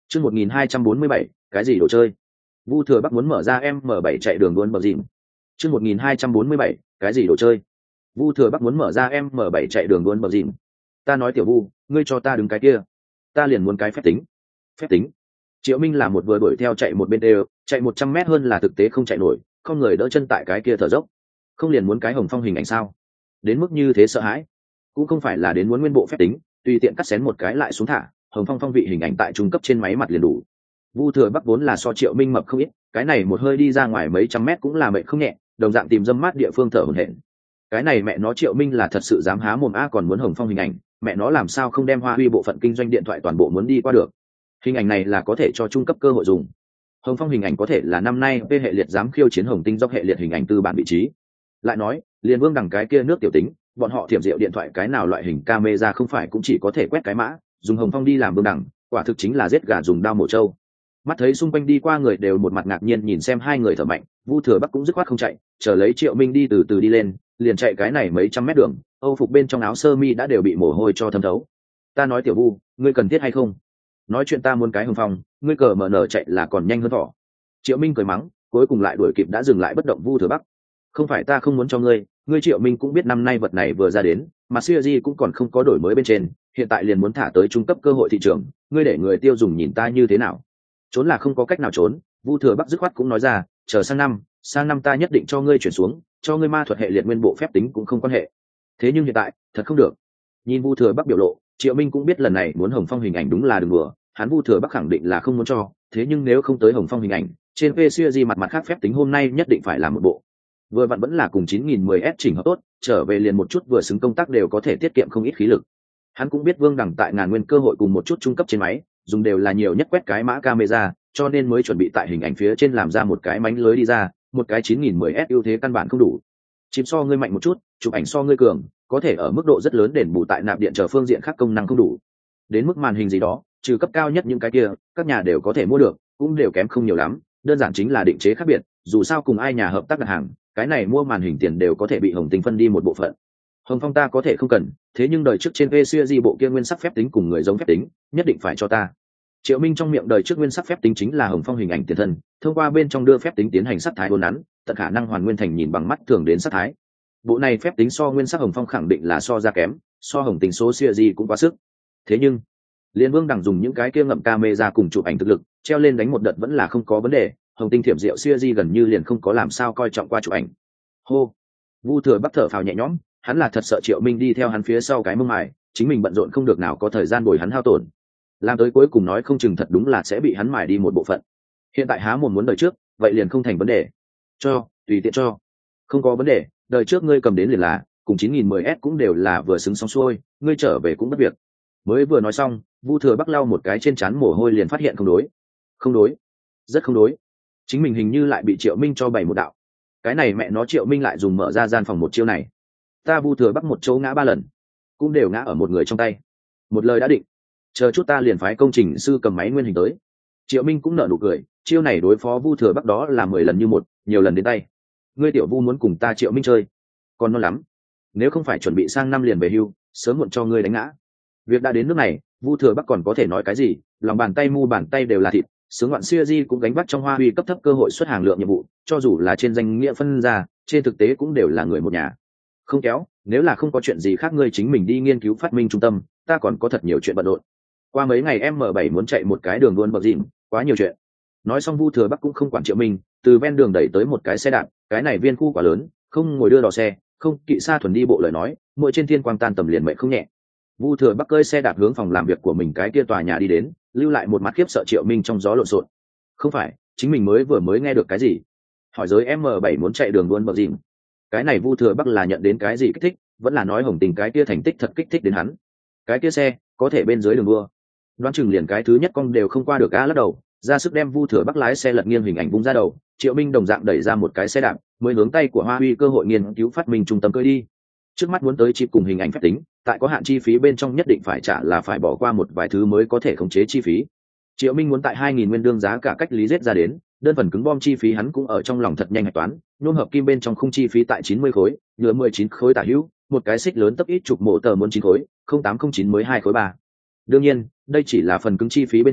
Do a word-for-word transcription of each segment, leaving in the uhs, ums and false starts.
Chương một nghìn hai trăm bốn mươi bảy, cái gì đồ chơi? Vu Thừa Bắc muốn mở ra em M bảy chạy đường đuôn bờ dìm. Chương một nghìn hai trăm bốn mươi bảy, cái gì đồ chơi? Vu Thừa Bắc muốn mở ra em M bảy chạy đường đuôn bờ dìm. Ta nói tiểu Vu, ngươi cho ta đứng cái kia. Ta liền muốn cái phép tính. Phép tính? Triệu Minh là một vừa đuổi theo chạy một bên đều, chạy một trăm mét hơn là thực tế không chạy nổi, không người đỡ chân tại cái kia thở dốc. Không liền muốn cái Hồng Phong hình ảnh sao? Đến mức như thế sợ hãi? Cũng không phải là đến muốn nguyên bộ phép tính, tùy tiện cắt xén một cái lại xuống thả, Hồng Phong phong vị hình ảnh tại trung cấp trên máy mặt liền đủ. Vu Thừa Bắc vốn là so Triệu Minh mập không ít, cái này một hơi đi ra ngoài mấy trăm mét cũng là mệt không nhẹ, đồng dạng tìm dâm mát địa phương thở hổn hển. Cái này mẹ nó Triệu Minh là thật sự dám há mồm a, còn muốn Hồng Phong hình ảnh, mẹ nó làm sao không đem Hoa Huy bộ phận kinh doanh điện thoại toàn bộ muốn đi qua được. Hình ảnh này là có thể cho trung cấp cơ hội dùng. Hồng Phong hình ảnh có thể là năm nay p hệ liệt dám khiêu chiến Hồng Tinh dốc hệ liệt hình ảnh tư bản vị trí. Lại nói, liền Vương đẳng cái kia nước tiểu tính, bọn họ thiểm diệu điện thoại cái nào loại hình camera không phải cũng chỉ có thể quét cái mã, dùng Hồng Phong đi làm Vương đẳng, quả thực chính là giết gà dùng dao mổ trâu. Mắt thấy xung quanh đi qua người đều một mặt ngạc nhiên nhìn xem hai người thở mạnh, Vu Thừa Bắc cũng dứt khoát không chạy, chờ lấy Triệu Minh đi từ từ đi lên, liền chạy cái này mấy trăm mét đường, âu phục bên trong áo sơ mi đã đều bị mồ hôi cho thấm thấu. Ta nói tiểu Vu, ngươi cần thiết hay không? Nói chuyện ta muốn cái Hồng Phong, ngươi cờ mở nở chạy là còn nhanh hơn thỏ. Triệu Minh cười mắng, cuối cùng lại đuổi kịp đã dừng lại bất động Vu Thừa Bắc. Không phải ta không muốn cho ngươi, ngươi Triệu Minh cũng biết năm nay vật này vừa ra đến, mà Series cũng còn không có đổi mới bên trên, hiện tại liền muốn thả tới trung cấp cơ hội thị trường, ngươi để người tiêu dùng nhìn ta như thế nào? Trốn là không có cách nào trốn, Vu Thừa Bắc dứt khoát cũng nói ra, chờ sang năm, sang năm ta nhất định cho ngươi chuyển xuống, cho ngươi ma thuật hệ liệt nguyên bộ phép tính cũng không quan hệ. Thế nhưng hiện tại, thật không được. Nhìn Vu Thừa Bắc biểu lộ, Triệu Minh cũng biết lần này muốn Hồng Phong hình ảnh đúng là đừng đùa, hắn Vu Thừa Bắc khẳng định là không muốn cho, thế nhưng nếu không tới Hồng Phong hình ảnh, trên pê xê mặt mặt khác phép tính hôm nay nhất định phải làm một bộ. Vừa vặn vẫn là cùng chín nghìn mười S chỉnh hợp tốt, trở về liền một chút vừa xứng công tác đều có thể tiết kiệm không ít khí lực. Hắn cũng biết Vương đẳng tại ngàn nguyên cơ hội cùng một chút trung cấp trên máy, dùng đều là nhiều nhất quét cái mã camera, cho nên mới chuẩn bị tại hình ảnh phía trên làm ra một cái mánh lưới đi ra, một cái chín nghìn mười S ưu thế căn bản không đủ. Chip so ngươi mạnh một chút, chụp ảnh so ngươi cường, có thể ở mức độ rất lớn đền bù tại nạp điện chờ phương diện khác công năng không đủ. Đến mức màn hình gì đó, trừ cấp cao nhất những cái kia, các nhà đều có thể mua được, cũng đều kém không nhiều lắm, đơn giản chính là định chế khác biệt, dù sao cùng ai nhà hợp tác đặt hàng, cái này mua màn hình tiền đều có thể bị Hồng Tinh phân đi một bộ phận. Hồng Phong ta có thể không cần, thế nhưng đời trước trên pê xê bộ kia nguyên sắc phép tính cùng người giống phép tính, nhất định phải cho ta. Triệu Minh trong miệng đời trước nguyên sắc phép tính chính là Hồng Phong hình ảnh tiền thân, thông qua bên trong đưa phép tính tiến hành sắc thái uốn nắn, tận khả năng hoàn nguyên thành nhìn bằng mắt thường đến sắc thái. Bộ này phép tính so nguyên sắc Hồng Phong khẳng định là so ra kém, so Hồng Tinh số series cũng quá sức. Thế nhưng, Liên Vương đẳng dùng những cái kia ngậm camera cùng chụp ảnh thực lực, treo lên đánh một đợt vẫn là không có vấn đề, Hồng Tinh thiểm diệu series gần như liền không có làm sao coi trọng qua chụp ảnh. Hô, Vu Thừa Bắc thở phào nhẹ nhõm, hắn là thật sợ Triệu Minh đi theo hắn phía sau cái mông mài, chính mình bận rộn không được nào có thời gian bồi hắn hao tổn. Làm tới cuối cùng nói không chừng thật đúng là sẽ bị hắn mài đi một bộ phận. Hiện tại há mồm muốn đời trước, vậy liền không thành vấn đề. Cho, tùy tiện cho. Không có vấn đề, đời trước ngươi cầm đến liền là, cùng chín nghìn mười S cũng đều là vừa xứng xong xuôi, ngươi trở về cũng bất việc. Mới vừa nói xong, Vu Thừa Bắc lau một cái trên trán mồ hôi liền phát hiện không đối. Không đối. Rất không đối. Chính mình hình như lại bị Triệu Minh cho bày một đạo. Cái này mẹ nó Triệu Minh lại dùng mở ra gian phòng một chiêu này. Ta Vu Thừa Bắc một chỗ ngã ba lần, cũng đều ngã ở một người trong tay. Một lời đã định, chờ chút ta liền phái công trình sư cầm máy nguyên hình tới. Triệu Minh cũng nở nụ cười, chiêu này đối phó Vu Thừa Bắc đó là mười lần như một, nhiều lần đến tay. Ngươi tiểu Vu muốn cùng ta Triệu Minh chơi, còn non lắm. Nếu không phải chuẩn bị sang năm liền về hưu, sớm muộn cho ngươi đánh ngã. Việc đã đến nước này, Vu Thừa Bắc còn có thể nói cái gì? Lòng bàn tay mu bàn tay đều là thịt, sướng ngoạn series cũng gánh vác trong Hoa Huy cấp thấp cơ hội xuất hàng lượng nhiệm vụ, cho dù là trên danh nghĩa phân ra, trên thực tế cũng đều là người một nhà. Không kéo, nếu là không có chuyện gì khác ngươi chính mình đi nghiên cứu phát minh trung tâm, ta còn có thật nhiều chuyện bận rộn. Qua mấy ngày em M bảy muốn chạy một cái đường luôn bậc dìm, quá nhiều chuyện. Nói xong Vu Thừa Bắc cũng không quản Triệu Minh, từ ven đường đẩy tới một cái xe đạp, cái này viên khu quá lớn, không ngồi đưa đò xe, không kỵ xa thuần đi bộ lời nói, mỗi trên thiên quang tan tầm liền mệnh không nhẹ. Vu Thừa Bắc cơi xe đạp hướng phòng làm việc của mình cái kia tòa nhà đi đến, lưu lại một mặt khiếp sợ Triệu Minh trong gió lộn xộn. Không phải, chính mình mới vừa mới nghe được cái gì? Hỏi giới em M bảy muốn chạy đường luôn bậc dìm. Cái này Vu Thừa Bắc là nhận đến cái gì kích thích, vẫn là nói Hồng Tình cái kia thành tích thật kích thích đến hắn. Cái kia xe, có thể bên dưới đường đua. Đoán chừng liền cái thứ nhất con đều không qua được a lắc đầu, ra sức đem Vu Thừa Bắc lái xe lật nghiêng hình ảnh bung ra đầu. Triệu Minh đồng dạng đẩy ra một cái xe đạp, mới hướng tay của Hoa Huy cơ hội nghiên cứu phát minh trung tâm cưỡi đi. Trước mắt muốn tới chip cùng hình ảnh phép tính, tại có hạn chi phí bên trong nhất định phải trả là phải bỏ qua một vài thứ mới có thể khống chế chi phí. Triệu Minh muốn tại hai nghìn nguyên đương giá cả cách lý giết ra đến, đơn phần cứng bom chi phí hắn cũng ở trong lòng thật nhanh hạch toán, nhôm hợp kim bên trong khung chi phí tại chín mươi khối, nhựa mười chín khối tả hữu, một cái xích lớn tấp ít chục mổ tờ muốn chín khối, không tám không chín mới hai khối ba. Đương nhiên, đây chỉ là phần cứng chi phí bên trên,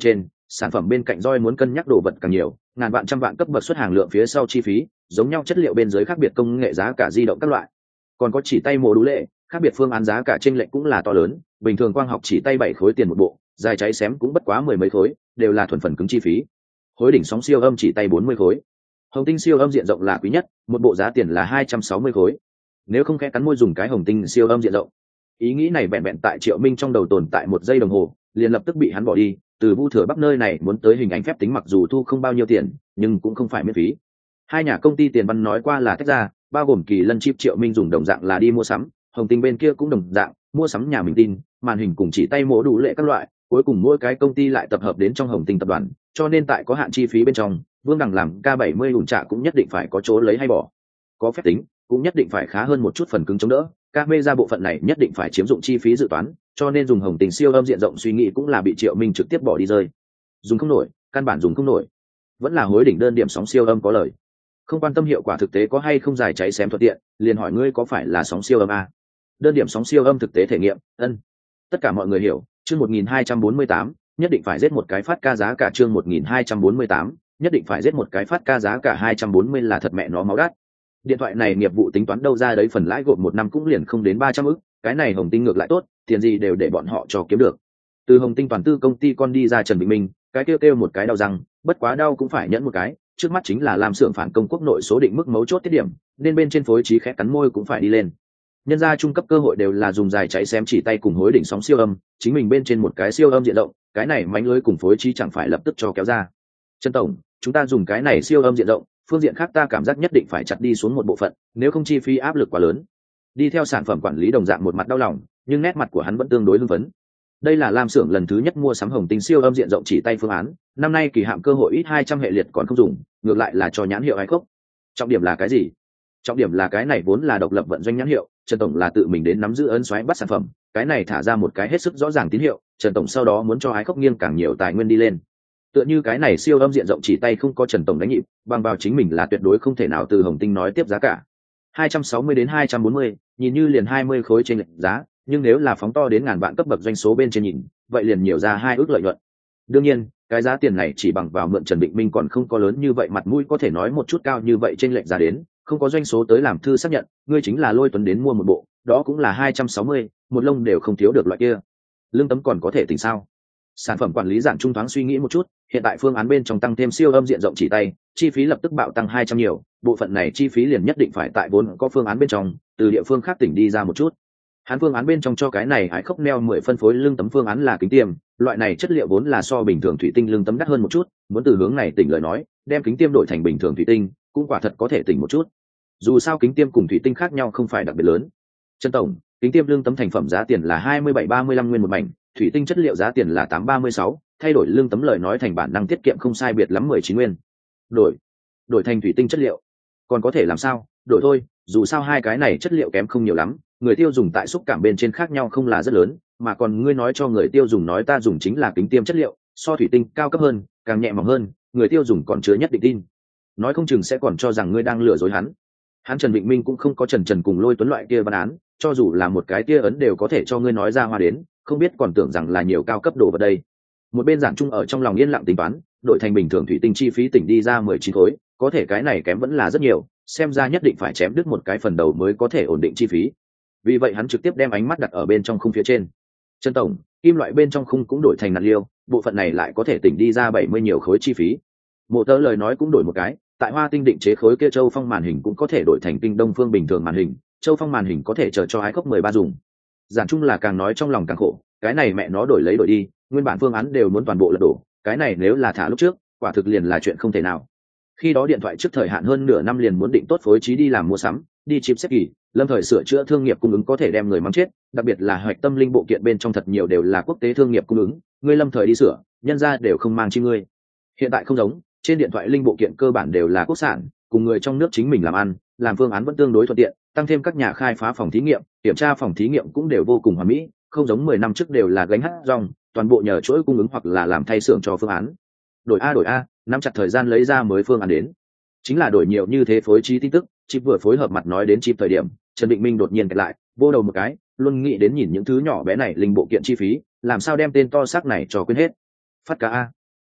sản phẩm bên cạnh roi muốn cân nhắc đồ vật càng nhiều, ngàn vạn trăm vạn cấp bậc xuất hàng lượng phía sau chi phí, giống nhau chất liệu bên dưới khác biệt công nghệ giá cả di động các loại. Còn có chỉ tay mổ đủ lệ, khác biệt phương án giá cả chênh lệch cũng là to lớn, bình thường quang học chỉ tay bảy khối tiền một bộ, dài cháy xém cũng bất quá mười mấy khối, đều là thuần phần cứng chi phí. Hối đỉnh sóng siêu âm chỉ tay bốn mươi khối. Hồng tinh siêu âm diện rộng là quý nhất, một bộ giá tiền là hai trăm sáu mươi khối. Nếu không khẽ cắn môi dùng cái hồng tinh siêu âm diện rộng. Ý nghĩ này vẹn vẹn tại Triệu Minh trong đầu tồn tại một giây đồng hồ, liền lập tức bị hắn bỏ đi. Từ Vu Thừa Bắc nơi này muốn tới hình ảnh phép tính mặc dù thu không bao nhiêu tiền, nhưng cũng không phải miễn phí. Hai nhà công ty tiền văn nói qua là tách ra, bao gồm Kỳ Lân chip Triệu Minh dùng đồng dạng là đi mua sắm, Hồng tinh bên kia cũng đồng dạng, mua sắm nhà mình tin, màn hình cùng chỉ tay mổ đủ lệ các loại, cuối cùng mỗi cái công ty lại tập hợp đến trong Hồng tinh tập đoàn, cho nên tại có hạn chi phí bên trong, Vương Đằng làm K bảy mươi ủn trả cũng nhất định phải có chỗ lấy hay bỏ. Có phép tính, cũng nhất định phải khá hơn một chút phần cứng chống đỡ, camera bộ phận này nhất định phải chiếm dụng chi phí dự toán, cho nên dùng Hồng tinh siêu âm diện rộng suy nghĩ cũng là bị Triệu Minh trực tiếp bỏ đi rơi. Dùng không nổi, căn bản dùng không nổi. Vẫn là hối đỉnh đơn điểm sóng siêu âm có lời. Không quan tâm hiệu quả thực tế có hay không dài cháy xém thuận tiện, liền hỏi ngươi có phải là sóng siêu âm a? Đơn điểm sóng siêu âm thực tế thể nghiệm, ân. Tất cả mọi người hiểu, chương một nghìn hai trăm bốn mươi tám, nhất định phải giết một cái phát ca giá cả chương một nghìn hai trăm bốn mươi tám, nhất định phải giết một cái phát ca giá cả hai trăm bốn mươi là thật mẹ nó máu đắt. Điện thoại này nghiệp vụ tính toán đâu ra đấy phần lãi gộp một năm cũng liền không đến ba trăm ức, cái này Hồng Tinh ngược lại tốt, tiền gì đều để bọn họ cho kiếm được. Từ Hồng Tinh toàn tư công ty con đi ra Trần Bình Minh, cái kêu kêu một cái đau răng, bất quá đau cũng phải nhẫn một cái, trước mắt chính là làm xưởng phản công quốc nội số định mức mấu chốt tiết điểm, nên bên trên phối trí khẽ cắn môi cũng phải đi lên. Nhân ra trung cấp cơ hội đều là dùng dài cháy xém chỉ tay cùng hối đỉnh sóng siêu âm, chính mình bên trên một cái siêu âm diện rộng, cái này mánh lưới cùng phối trí chẳng phải lập tức cho kéo ra. Trần tổng, chúng ta dùng cái này siêu âm diện rộng, phương diện khác ta cảm giác nhất định phải chặt đi xuống một bộ phận, nếu không chi phí áp lực quá lớn. Đi theo sản phẩm quản lý đồng dạng một mặt đau lòng, nhưng nét mặt của hắn vẫn tương đối hưng phấn. Đây là Lam xưởng lần thứ nhất mua sắm Hồng Tinh siêu âm diện rộng chỉ tay phương án, năm nay kỳ hạn cơ hội ít hai trăm hệ liệt còn không dùng, ngược lại là cho nhãn hiệu hay khốc. Trọng điểm là cái gì? Trọng điểm là cái này vốn là độc lập vận doanh nhãn hiệu, Trần tổng là tự mình đến nắm giữ ấn xoáy bắt sản phẩm, cái này thả ra một cái hết sức rõ ràng tín hiệu, Trần tổng sau đó muốn cho ái khốc nghiêng càng nhiều tài nguyên đi lên. Tựa như cái này siêu âm diện rộng chỉ tay không có Trần tổng đánh nhịp, bằng vào chính mình là tuyệt đối không thể nào từ Hồng Tinh nói tiếp giá cả. hai trăm sáu mươi đến hai trăm bốn mươi, nhìn như liền hai mươi khối trên lệch giá, nhưng nếu là phóng to đến ngàn vạn cấp bậc doanh số bên trên nhìn, vậy liền nhiều ra hai ước lợi nhuận. Đương nhiên, cái giá tiền này chỉ bằng vào mượn Trần Định Minh còn không có lớn như vậy mặt mũi có thể nói một chút cao như vậy trên lệch giá đến, không có doanh số tới làm thư xác nhận, ngươi chính là Lôi Tuấn đến mua một bộ, đó cũng là hai trăm sáu mươi, một lông đều không thiếu được loại kia. Lương tấm còn có thể tính sao? Sản phẩm quản lý giản trung thoáng suy nghĩ một chút, hiện tại phương án bên trong tăng thêm siêu âm diện rộng chỉ tay, chi phí lập tức bạo tăng hai trăm nhiều, bộ phận này chi phí liền nhất định phải tại vốn có phương án bên trong, từ địa phương khác tỉnh đi ra một chút. Hắn phương án bên trong cho cái này hái khốc neo mười phân phối lưng tấm phương án là kính tiêm, loại này chất liệu vốn là so bình thường thủy tinh lưng tấm đắt hơn một chút, muốn từ hướng này tỉnh lời nói, đem kính tiêm đổi thành bình thường thủy tinh, cũng quả thật có thể tỉnh một chút. Dù sao kính tiêm cùng thủy tinh khác nhau không phải đặc biệt lớn. Trần tổng, kính tiêm lưng tấm thành phẩm giá tiền là hai mươi bảy ba mươi lăm nguyên một mảnh, thủy tinh chất liệu giá tiền là tám ba mươi sáu, thay đổi lưng tấm lời nói thành bản năng tiết kiệm không sai biệt lắm mười chín nguyên. Đổi, đổi thành thủy tinh chất liệu. Còn có thể làm sao? Đổi thôi, dù sao hai cái này chất liệu kém không nhiều lắm, người tiêu dùng tại xúc cảm bên trên khác nhau không là rất lớn, mà còn ngươi nói cho người tiêu dùng nói ta dùng chính là kính tiêm chất liệu, so thủy tinh cao cấp hơn, càng nhẹ mỏng hơn, người tiêu dùng còn chứa nhất định tin. Nói không chừng sẽ còn cho rằng ngươi đang lừa dối hắn. Hắn Trần Vịnh Minh cũng không có trần trần cùng Lôi Tuấn loại kia văn án, cho dù là một cái tia ấn đều có thể cho ngươi nói ra hoa đến, không biết còn tưởng rằng là nhiều cao cấp đồ vật đây. Một bên giản trung ở trong lòng yên lặng tính toán, đổi thành bình thường thủy tinh chi phí tỉnh đi ra mười chín khối, có thể cái này kém vẫn là rất nhiều, xem ra nhất định phải chém đứt một cái phần đầu mới có thể ổn định chi phí. Vì vậy hắn trực tiếp đem ánh mắt đặt ở bên trong khung phía trên. Trần tổng, kim loại bên trong khung cũng đổi thành nặng liêu, bộ phận này lại có thể tỉnh đi ra bảy mươi nhiều khối chi phí. Mộ tớ lời nói cũng đổi một cái, tại Hoa Tinh định chế khối kia châu phong màn hình cũng có thể đổi thành tinh đông phương bình thường màn hình, châu phong màn hình có thể chờ cho hái khốc mười ba dùng. Giản chung là càng nói trong lòng càng khổ, cái này mẹ nó đổi lấy đổi đi, nguyên bản phương án đều muốn toàn bộ lật đổ, cái này nếu là thả lúc trước, quả thực liền là chuyện không thể nào. Khi đó điện thoại trước thời hạn hơn nửa năm liền muốn định tốt phối trí đi làm mua sắm, đi chip xếp kỳ, lâm thời sửa chữa thương nghiệp cung ứng có thể đem người mắng chết, đặc biệt là hoạch tâm linh bộ kiện bên trong thật nhiều đều là quốc tế thương nghiệp cung ứng, ngươi lâm thời đi sửa, nhân ra đều không mang chi ngươi. Hiện tại không giống, trên điện thoại linh bộ kiện cơ bản đều là quốc sản, cùng người trong nước chính mình làm ăn, làm phương án vẫn tương đối thuận tiện, tăng thêm các nhà khai phá phòng thí nghiệm, kiểm tra phòng thí nghiệm cũng đều vô cùng hoàn mỹ, không giống mười năm trước đều là gánh hát rong, toàn bộ nhờ chuỗi cung ứng hoặc là làm thay xưởng cho phương án. Đổi a đổi a, nắm chặt thời gian lấy ra mới phương án đến. Chính là đổi nhiều như thế phối trí tin tức, chip vừa phối hợp mặt nói đến chip thời điểm, Trần Định Minh đột nhiên kẹt lại, vô đầu một cái, luôn nghĩ đến nhìn những thứ nhỏ bé này linh bộ kiện chi phí, làm sao đem tên to xác này cho quên hết. Phát ca a.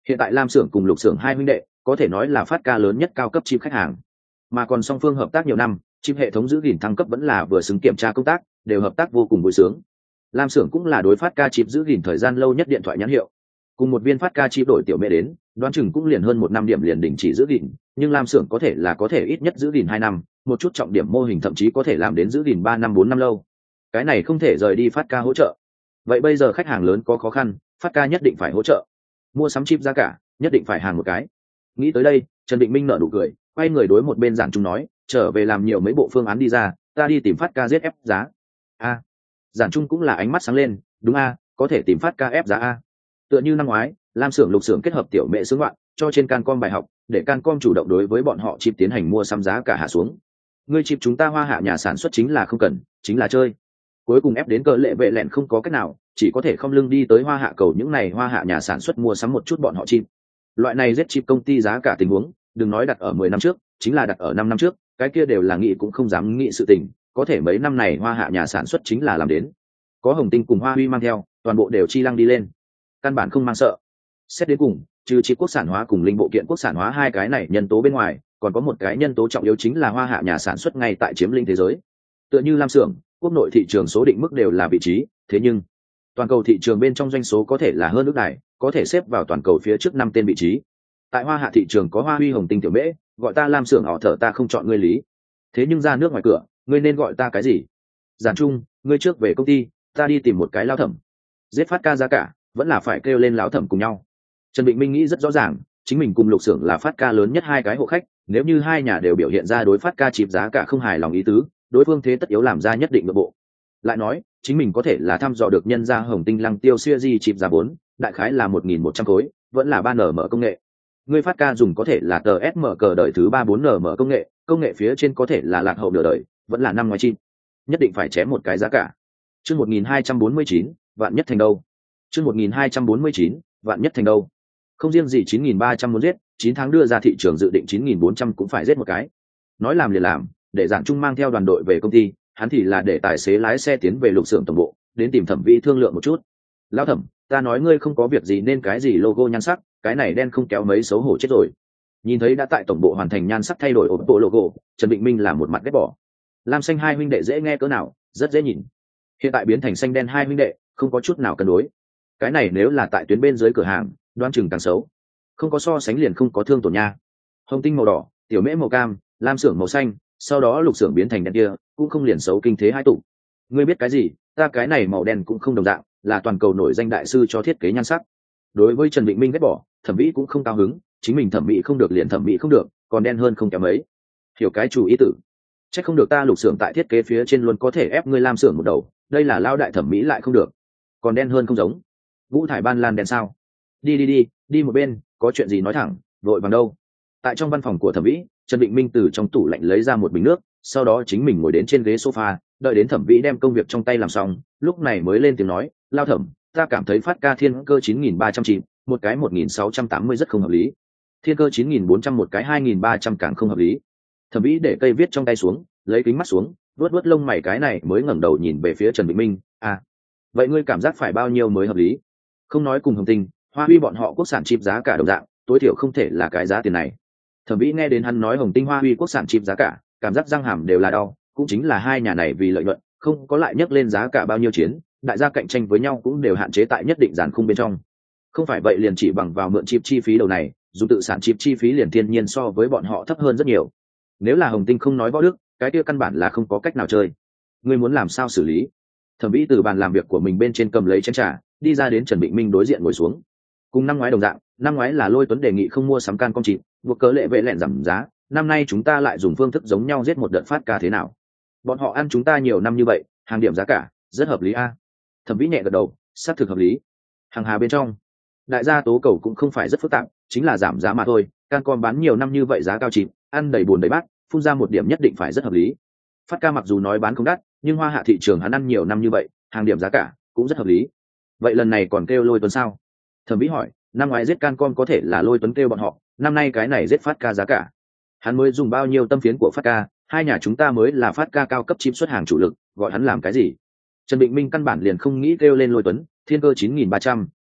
Hiện tại Lam xưởng cùng Lục xưởng hai huynh đệ có thể nói là phát ca lớn nhất cao cấp chip khách hàng, mà còn song phương hợp tác nhiều năm, chip hệ thống giữ gìn thăng cấp vẫn là vừa xứng kiểm tra công tác, đều hợp tác vô cùng vui sướng. Lam xưởng cũng là đối phát ca chip giữ gìn thời gian lâu nhất điện thoại nhãn hiệu, cùng một viên phát ca chip đổi tiểu mẹ đến, đoán chừng cũng liền hơn một năm điểm liền đình chỉ giữ gìn, nhưng Lam xưởng có thể là có thể ít nhất giữ gìn hai năm, một chút trọng điểm mô hình thậm chí có thể làm đến giữ gìn ba năm bốn năm lâu. Cái này không thể rời đi phát ca hỗ trợ. Vậy bây giờ khách hàng lớn có khó khăn, phát ca nhất định phải hỗ trợ. Mua sắm chip giá cả, nhất định phải hàng một cái. Nghĩ tới đây, Trần Định Minh nở nụ cười, quay người đối một bên Giản Trung nói, trở về làm nhiều mấy bộ phương án đi ra, ta đi tìm phát ca giết ép giá. A. Giản Trung cũng là ánh mắt sáng lên, đúng a, có thể tìm phát ca ép giá a. Tựa như năm ngoái, Lam xưởng Lục xưởng kết hợp tiểu mẹ sướng loạn, cho trên Cancom bài học, để Cancom chủ động đối với bọn họ chip tiến hành mua sắm giá cả hạ xuống. Ngươi chip chúng ta Hoa Hạ nhà sản xuất chính là không cần, chính là chơi. Cuối cùng ép đến cỡ lệ vệ lẹn không có cách nào, chỉ có thể không lưng đi tới Hoa Hạ cầu những này Hoa Hạ nhà sản xuất mua sắm một chút bọn họ chip. Loại này giết chip công ty giá cả tình huống, đừng nói đặt ở mười năm trước, chính là đặt ở năm năm trước, cái kia đều là nghĩ cũng không dám nghĩ sự tình, có thể mấy năm này Hoa Hạ nhà sản xuất chính là làm đến. Có Hồng Tinh cùng Hoa Huy mang theo, toàn bộ đều chi lăng đi lên. Căn bản không mang sợ. Xét đến cùng, trừ chip quốc sản hóa cùng linh bộ kiện quốc sản hóa hai cái này nhân tố bên ngoài, còn có một cái nhân tố trọng yếu chính là Hoa Hạ nhà sản xuất ngay tại chiếm lĩnh thế giới. Tựa như Lam xưởng, quốc nội thị trường số định mức đều là vị trí, thế nhưng toàn cầu thị trường bên trong doanh số có thể là hơn nước này, có thể xếp vào toàn cầu phía trước năm tên vị trí. Tại Hoa Hạ thị trường có Hoa Huy Hồng Tinh tiểu mễ, gọi ta Lam xưởng họ thở ta không chọn ngươi lý. Thế nhưng ra nước ngoài cửa, ngươi nên gọi ta cái gì? Giản Trung, ngươi trước về công ty, ta đi tìm một cái lao thẩm. Giết phát ca giá cả, vẫn là phải kêu lên lão thẩm cùng nhau. Trần Định Minh nghĩ rất rõ ràng, chính mình cùng Lục xưởng là phát ca lớn nhất hai cái hộ khách, nếu như hai nhà đều biểu hiện ra đối phát ca chip giá cả không hài lòng ý tứ, đối phương thế tất yếu làm ra nhất định nội bộ. Lại nói, chính mình có thể là thăm dò được nhân ra Hồng Tinh Lăng Tiêu series chip giá bốn, đại khái là một nghìn một trăm khối, vẫn là ba nm công nghệ. Người phát ca dùng có thể là tờ ét em cờ đời thứ ba bốn nm công nghệ, công nghệ phía trên có thể là lạc hậu nửa đời, vẫn là năm ngoài chip. Nhất định phải chém một cái giá cả. Chương một nghìn hai trăm bốn mươi chín, vạn nhất thành đâu? Chương một nghìn hai trăm bốn mươi chín, vạn nhất thành đâu? Không riêng gì chín nghìn ba trăm muốn giết, chín tháng đưa ra thị trường dự định chín nghìn bốn trăm cũng phải giết một cái. Nói làm liền làm, để Giản Trung mang theo đoàn đội về công ty, hắn thì là để tài xế lái xe tiến về Lục xưởng tổng bộ, đến tìm thẩm vĩ thương lượng một chút. Lão thẩm, ta nói ngươi không có việc gì nên cái gì logo nhan sắc, cái này đen không kéo mấy xấu hổ chết rồi. Nhìn thấy đã tại tổng bộ hoàn thành nhan sắc thay đổi ổn bộ logo, Trần Định Minh là một mặt ghét bỏ. Lam xanh hai huynh đệ dễ nghe cỡ nào, rất dễ nhìn. Hiện tại biến thành xanh đen hai huynh đệ, không có chút nào cân đối. Cái này nếu là tại tuyến bên dưới cửa hàng, đoan chừng càng xấu. Không có so sánh liền không có thương tổn nha. Hồng Tinh màu đỏ, tiểu mễ màu cam, Lam xưởng màu xanh, sau đó Lục xưởng biến thành đen kia, cũng không liền xấu kinh thế hai tụ. Ngươi biết cái gì, ta cái này màu đen cũng không đồng dạng, là toàn cầu nổi danh đại sư cho thiết kế nhan sắc. Đối với Trần Định Minh ghét bỏ, thẩm mỹ cũng không cao hứng, chính mình thẩm mỹ không được liền thẩm mỹ không được, còn đen hơn không kém mấy. Hiểu cái chủ ý tử. Chắc không được ta Lục xưởng tại thiết kế phía trên luôn có thể ép ngươi Lam xưởng một đầu, đây là lao đại thẩm mỹ lại không được. Còn đen hơn không giống. Vũ thải ban lan đen sao? Đi đi đi, đi một bên, có chuyện gì nói thẳng, vội vàng đâu. Tại trong văn phòng của thẩm mỹ, Trần Định Minh từ trong tủ lạnh lấy ra một bình nước, sau đó chính mình ngồi đến trên ghế sofa, đợi đến thẩm vĩ đem công việc trong tay làm xong, lúc này mới lên tiếng nói, lao thẩm, ta cảm thấy phát ca thiên cơ chín nghìn ba trăm chín, một cái một nghìn sáu trăm tám mươi rất không hợp lý. Thiên cơ chín nghìn bốn trăm một cái hai nghìn ba trăm càng không hợp lý. Thẩm vĩ để cây viết trong tay xuống, lấy kính mắt xuống, vuốt vuốt lông mày cái này mới ngẩng đầu nhìn về phía Trần Định Minh, à, vậy ngươi cảm giác phải bao nhiêu mới hợp lý? Không nói cùng Hồng Tinh, Hoa Huy bọn họ quốc sản chip giá cả đồng dạng, tối thiểu không thể là cái giá tiền này. Thẩm vĩ nghe đến hắn nói Hồng Tinh Hoa Huy quốc sản chip giá cả, cảm giác răng hàm đều là đau, cũng chính là hai nhà này vì lợi nhuận, không có lại nhấc lên giá cả bao nhiêu chiến, đại gia cạnh tranh với nhau cũng đều hạn chế tại nhất định giàn khung bên trong. Không phải vậy liền chỉ bằng vào mượn chip chi phí đầu này, dùng tự sản chip chi phí liền thiên nhiên so với bọn họ thấp hơn rất nhiều. Nếu là Hồng Tinh không nói võ đức, cái kia căn bản là không có cách nào chơi. Ngươi muốn làm sao xử lý? Thẩm vĩ từ bàn làm việc của mình bên trên cầm lấy chén trà, đi ra đến Trần Định Minh đối diện ngồi xuống. Cùng năm ngoái đồng dạng, năm ngoái là Lôi Tuấn đề nghị không mua sắm can công chip, buộc cớ lệ vệ lẹn giảm giá, năm nay chúng ta lại dùng phương thức giống nhau giết một đợt phát ca thế nào? Bọn họ ăn chúng ta nhiều năm như vậy, hàng điểm giá cả rất hợp lý a. Thẩm vĩ nhẹ gật đầu, xác thực hợp lý. Hàng hà bên trong, đại gia tố cầu cũng không phải rất phức tạp, chính là giảm giá mà thôi. Cancom bán nhiều năm như vậy giá cao chìm, ăn đầy bùn đầy bát, phun ra một điểm nhất định phải rất hợp lý. Phát ca mặc dù nói bán không đắt, nhưng Hoa Hạ thị trường hắn ăn nhiều năm như vậy, hàng điểm giá cả cũng rất hợp lý. Vậy lần này còn kêu Lôi Tuấn sao? Thẩm vĩ hỏi, năm ngoái giết Cancom có thể là Lôi Tuấn kêu bọn họ, năm nay cái này giết phát ca giá cả. Hắn mới dùng bao nhiêu tâm phiến của phát ca, hai nhà chúng ta mới là phát ca cao cấp chip xuất hàng chủ lực, gọi hắn làm cái gì? Trần Định Minh căn bản liền không nghĩ kêu lên Lôi Tuấn, thiên cơ chín nghìn ba trăm,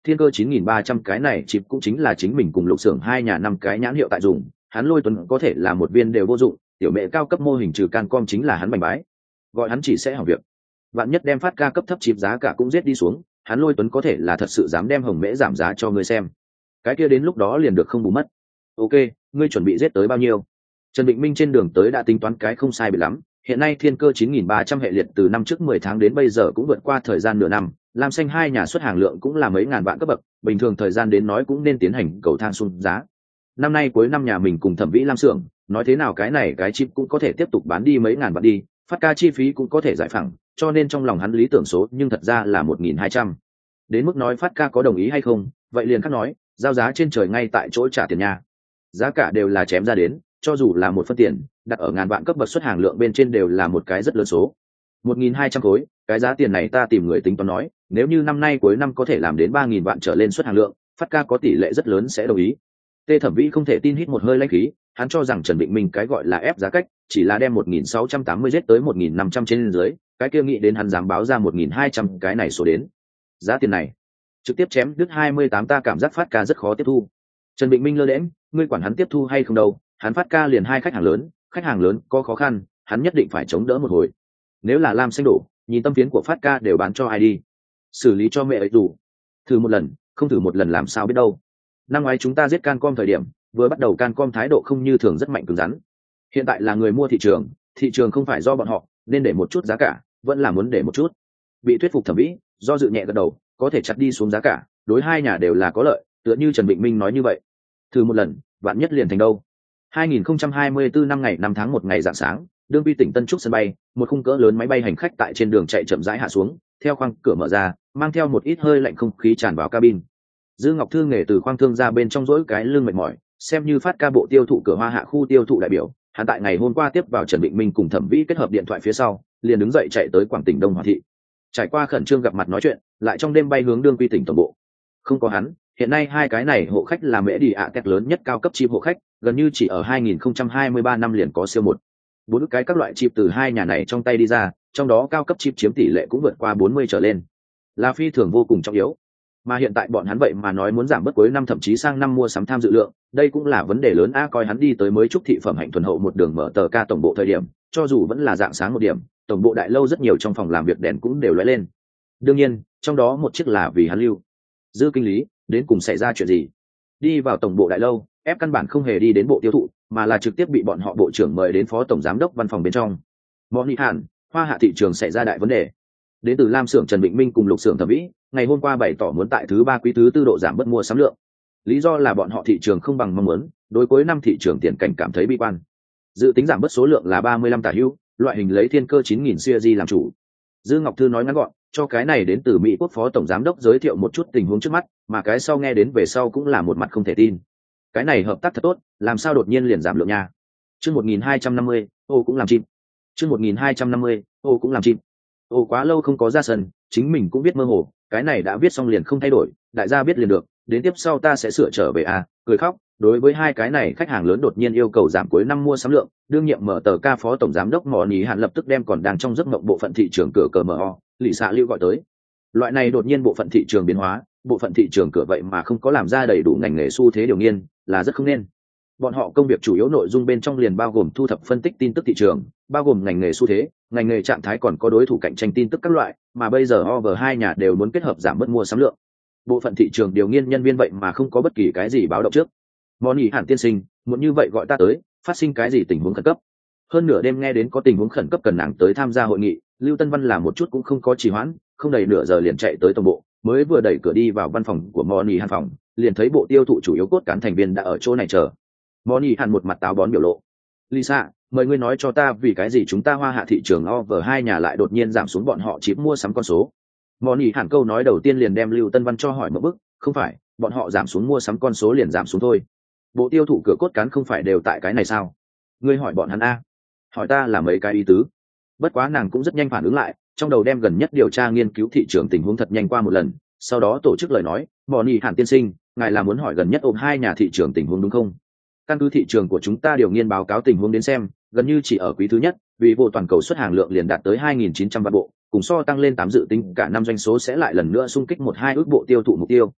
Thiên Cơ chín nghìn ba trăm cái này chip cũng chính là chính mình cùng Lục Xưởng hai nhà năm cái nhãn hiệu tại dùng, hắn Lôi Tuấn có thể là một viên đều vô dụng, tiểu mẹ cao cấp mô hình trừ Cancom chính là hắn bành bái. Gọi hắn chỉ sẽ hỏng việc. Vạn nhất đem phát ca cấp thấp chip giá cả cũng giết đi xuống, hắn Lôi Tuấn có thể là thật sự dám đem Hồng Mễ giảm giá cho ngươi xem. Cái kia đến lúc đó liền được không bù mất. Ok, ngươi chuẩn bị giết tới bao nhiêu? Trần Định Minh trên đường tới đã tính toán cái không sai biệt lắm, hiện nay Thiên Cơ chín nghìn ba trăm hệ liệt từ năm trước mười tháng đến bây giờ cũng vượt qua thời gian nửa năm, Lam Xanh hai nhà xuất hàng lượng cũng là mấy ngàn vạn cấp bậc, bình thường thời gian đến nói cũng nên tiến hành cầu thang xuống giá. Năm nay cuối năm nhà mình cùng Thẩm Vĩ Lam xưởng, nói thế nào cái này cái chip cũng có thể tiếp tục bán đi mấy ngàn vạn đi, phát ca chi phí cũng có thể giải phẳng, cho nên trong lòng hắn lý tưởng số nhưng thật ra là một nghìn hai trăm. Đến mức nói phát ca có đồng ý hay không, vậy liền khác nói, giao giá trên trời ngay tại chỗ trả tiền nhà. Giá cả đều là chém ra đến, cho dù là một phân tiền, đặt ở ngàn vạn cấp bậc xuất hàng lượng bên trên đều là một cái rất lớn số. một nghìn hai trăm khối, cái giá tiền này ta tìm người tính toán nói, nếu như năm nay cuối năm có thể làm đến ba nghìn vạn trở lên xuất hàng lượng, phát ca có tỷ lệ rất lớn sẽ đồng ý. Tê Thẩm Vĩ không thể tin, hít một hơi lãnh khí, hắn cho rằng Trần Định Minh cái gọi là ép giá cách, chỉ là đem một nghìn sáu trăm tám mươi giết tới một nghìn năm trăm trên dưới, cái kia nghĩ đến hắn dám báo ra một nghìn hai trăm cái này số đến. Giá tiền này, trực tiếp chém đứt hai mươi tám, ta cảm giác phát ca rất khó tiếp thu. Trần Định Minh lơ đễnh, ngươi quản hắn tiếp thu hay không đâu, hắn phát ca liền hai khách hàng lớn, khách hàng lớn có khó khăn, hắn nhất định phải chống đỡ một hồi. Nếu là Lam Xanh đổ, nhìn tâm phiến của phát ca đều bán cho ai đi, xử lý cho mẹ ấy đủ. Thử một lần, không thử một lần làm sao biết đâu. Năm ngoái chúng ta giết Cancom thời điểm, vừa bắt đầu Cancom thái độ không như thường rất mạnh cứng rắn. Hiện tại là người mua thị trường, thị trường không phải do bọn họ, nên để một chút giá cả, vẫn là muốn để một chút. Bị thuyết phục Thẩm Vĩ, do dự nhẹ gật đầu, có thể chặt đi xuống giá cả, đối hai nhà đều là có lợi, tựa như Trần Định Minh nói như vậy. Thử một lần, vạn nhất liền thành đâu. hai nghìn không trăm hai mươi tư năm ngày năm tháng một ngày rạng sáng, đương vi tỉnh Tân Trúc sân bay, một khung cỡ lớn máy bay hành khách tại trên đường chạy chậm rãi hạ xuống, theo khoang cửa mở ra, mang theo một ít hơi lạnh không khí tràn vào cabin. Dư Ngọc Thư nghề từ khoang thương ra bên trong rỗi cái lưng mệt mỏi, xem như phát ca bộ tiêu thụ cửa Hoa Hạ khu tiêu thụ đại biểu, hắn tại ngày hôm qua tiếp vào Trần Định Minh cùng Thẩm Vĩ kết hợp điện thoại phía sau, liền đứng dậy chạy tới Quảng Tỉnh Đông Hòa thị. Trải qua khẩn trương gặp mặt nói chuyện, lại trong đêm bay hướng đương quy tỉnh tổng bộ. Không có hắn, hiện nay hai cái này hộ khách là mễ đi ạ tech lớn nhất cao cấp chip hộ khách, gần như chỉ ở hai nghìn không trăm hai mươi ba năm liền có siêu một. Bốn cái các loại chip từ hai nhà này trong tay đi ra, trong đó cao cấp chip chiếm tỷ lệ cũng vượt qua bốn mươi trở lên, là phi thường vô cùng trọng yếu. Mà hiện tại bọn hắn vậy mà nói muốn giảm bớt cuối năm thậm chí sang năm mua sắm tham dự lượng, đây cũng là vấn đề lớn a. Coi hắn đi tới mới trúc thị phẩm hạnh thuần hậu một đường mở tờ ca tổng bộ thời điểm, cho dù vẫn là dạng sáng một điểm, tổng bộ đại lâu rất nhiều trong phòng làm việc đèn cũng đều lóe lên. Đương nhiên, trong đó một chiếc là vì hắn lưu. Dư kinh lý, đến cùng xảy ra chuyện gì? Đi vào tổng bộ đại lâu, ép căn bản không hề đi đến bộ tiêu thụ, mà là trực tiếp bị bọn họ bộ trưởng mời đến phó tổng giám đốc văn phòng bên trong. Món Nghị Hàn, Hoa Hạ thị trường xảy ra đại vấn đề. Đến từ Lam xưởng Trần Định Minh cùng Lục xưởng Thẩm Vĩ, ngày hôm qua bày tỏ muốn tại thứ ba quý thứ tư độ giảm bớt mua sắm lượng. Lý do là bọn họ thị trường không bằng mong muốn, đối cuối năm thị trường tiền cảnh cảm thấy bi quan. Dự tính giảm bớt số lượng là ba mươi lăm tả hữu, loại hình lấy Thiên Cơ chín nghìn series làm chủ. Dư Ngọc Thư nói ngắn gọn, cho cái này đến từ Mỹ quốc phó tổng giám đốc giới thiệu một chút tình huống trước mắt, mà cái sau nghe đến về sau cũng là một mặt không thể tin. Cái này hợp tác thật tốt, làm sao đột nhiên liền giảm lượng nha? Chương một nghìn hai trăm năm mươi, ô cũng làm chim. Chương một nghìn hai trăm năm mươi, ô cũng làm chim. Ô quá lâu không có ra sân, chính mình cũng biết mơ hồ, cái này đã viết xong liền không thay đổi, đại gia biết liền được, đến tiếp sau ta sẽ sửa trở về à, cười khóc. Đối với hai cái này khách hàng lớn đột nhiên yêu cầu giảm cuối năm mua sắm lượng, đương nhiệm mở tờ ca phó tổng giám đốc Mỏ Nhí Hạn lập tức đem còn đang trong giấc mộng bộ phận thị trường cửa cờ em o, lì xạ lưu gọi tới. Loại này đột nhiên bộ phận thị trường biến hóa, bộ phận thị trường cửa vậy mà không có làm ra đầy đủ ngành nghề xu thế điều nghiên, là rất không nên. Bọn họ công việc chủ yếu nội dung bên trong liền bao gồm thu thập phân tích tin tức thị trường, bao gồm ngành nghề xu thế, ngành nghề trạng thái, còn có đối thủ cạnh tranh tin tức các loại, mà bây giờ over hai nhà đều muốn kết hợp giảm bớt mua sắm lượng. Bộ phận thị trường điều nghiên nhân viên vậy mà không có bất kỳ cái gì báo động trước. Món Nghị Hàn tiên sinh, muốn như vậy gọi ta tới, phát sinh cái gì tình huống khẩn cấp? Hơn nửa đêm nghe đến có tình huống khẩn cấp cần nàng tới tham gia hội nghị, Lưu Tân Văn là một chút cũng không có trì hoãn, không đầy nửa giờ liền chạy tới tổng bộ, mới vừa đẩy cửa đi vào văn phòng của Món Nghị Hàn phòng, liền thấy bộ tiêu thụ chủ yếu cốt cán thành viên đã ở chỗ này chờ. Món Nghị Hàn một mặt táo bón biểu lộ. Lisa, mời ngươi nói cho ta vì cái gì chúng ta Hoa Hạ thị trường over hai nhà lại đột nhiên giảm xuống bọn họ chiếm mua sắm con số. Món Nghị Hàn câu nói đầu tiên liền đem Lưu Tân Văn cho hỏi một bức, không phải, bọn họ giảm xuống mua sắm con số liền giảm xuống thôi. Bộ tiêu thụ cửa cốt cán không phải đều tại cái này sao? Ngươi hỏi bọn hắn a? Hỏi ta là mấy cái ý tứ. Bất quá nàng cũng rất nhanh phản ứng lại, trong đầu đem gần nhất điều tra nghiên cứu thị trường tình huống thật nhanh qua một lần, sau đó tổ chức lời nói, Món Nghị Hàn tiên sinh, ngài là muốn hỏi gần nhất ôm hai nhà thị trường tình huống đúng không? Căn cứ thị trường của chúng ta điều nghiên báo cáo tình huống đến xem, gần như chỉ ở quý thứ nhất, vì bộ toàn cầu xuất hàng lượng liền đạt tới hai nghìn chín trăm vạn bộ, cùng so tăng lên tám dự tính cả năm doanh số sẽ lại lần nữa xung kích một hai ước bộ tiêu thụ mục tiêu.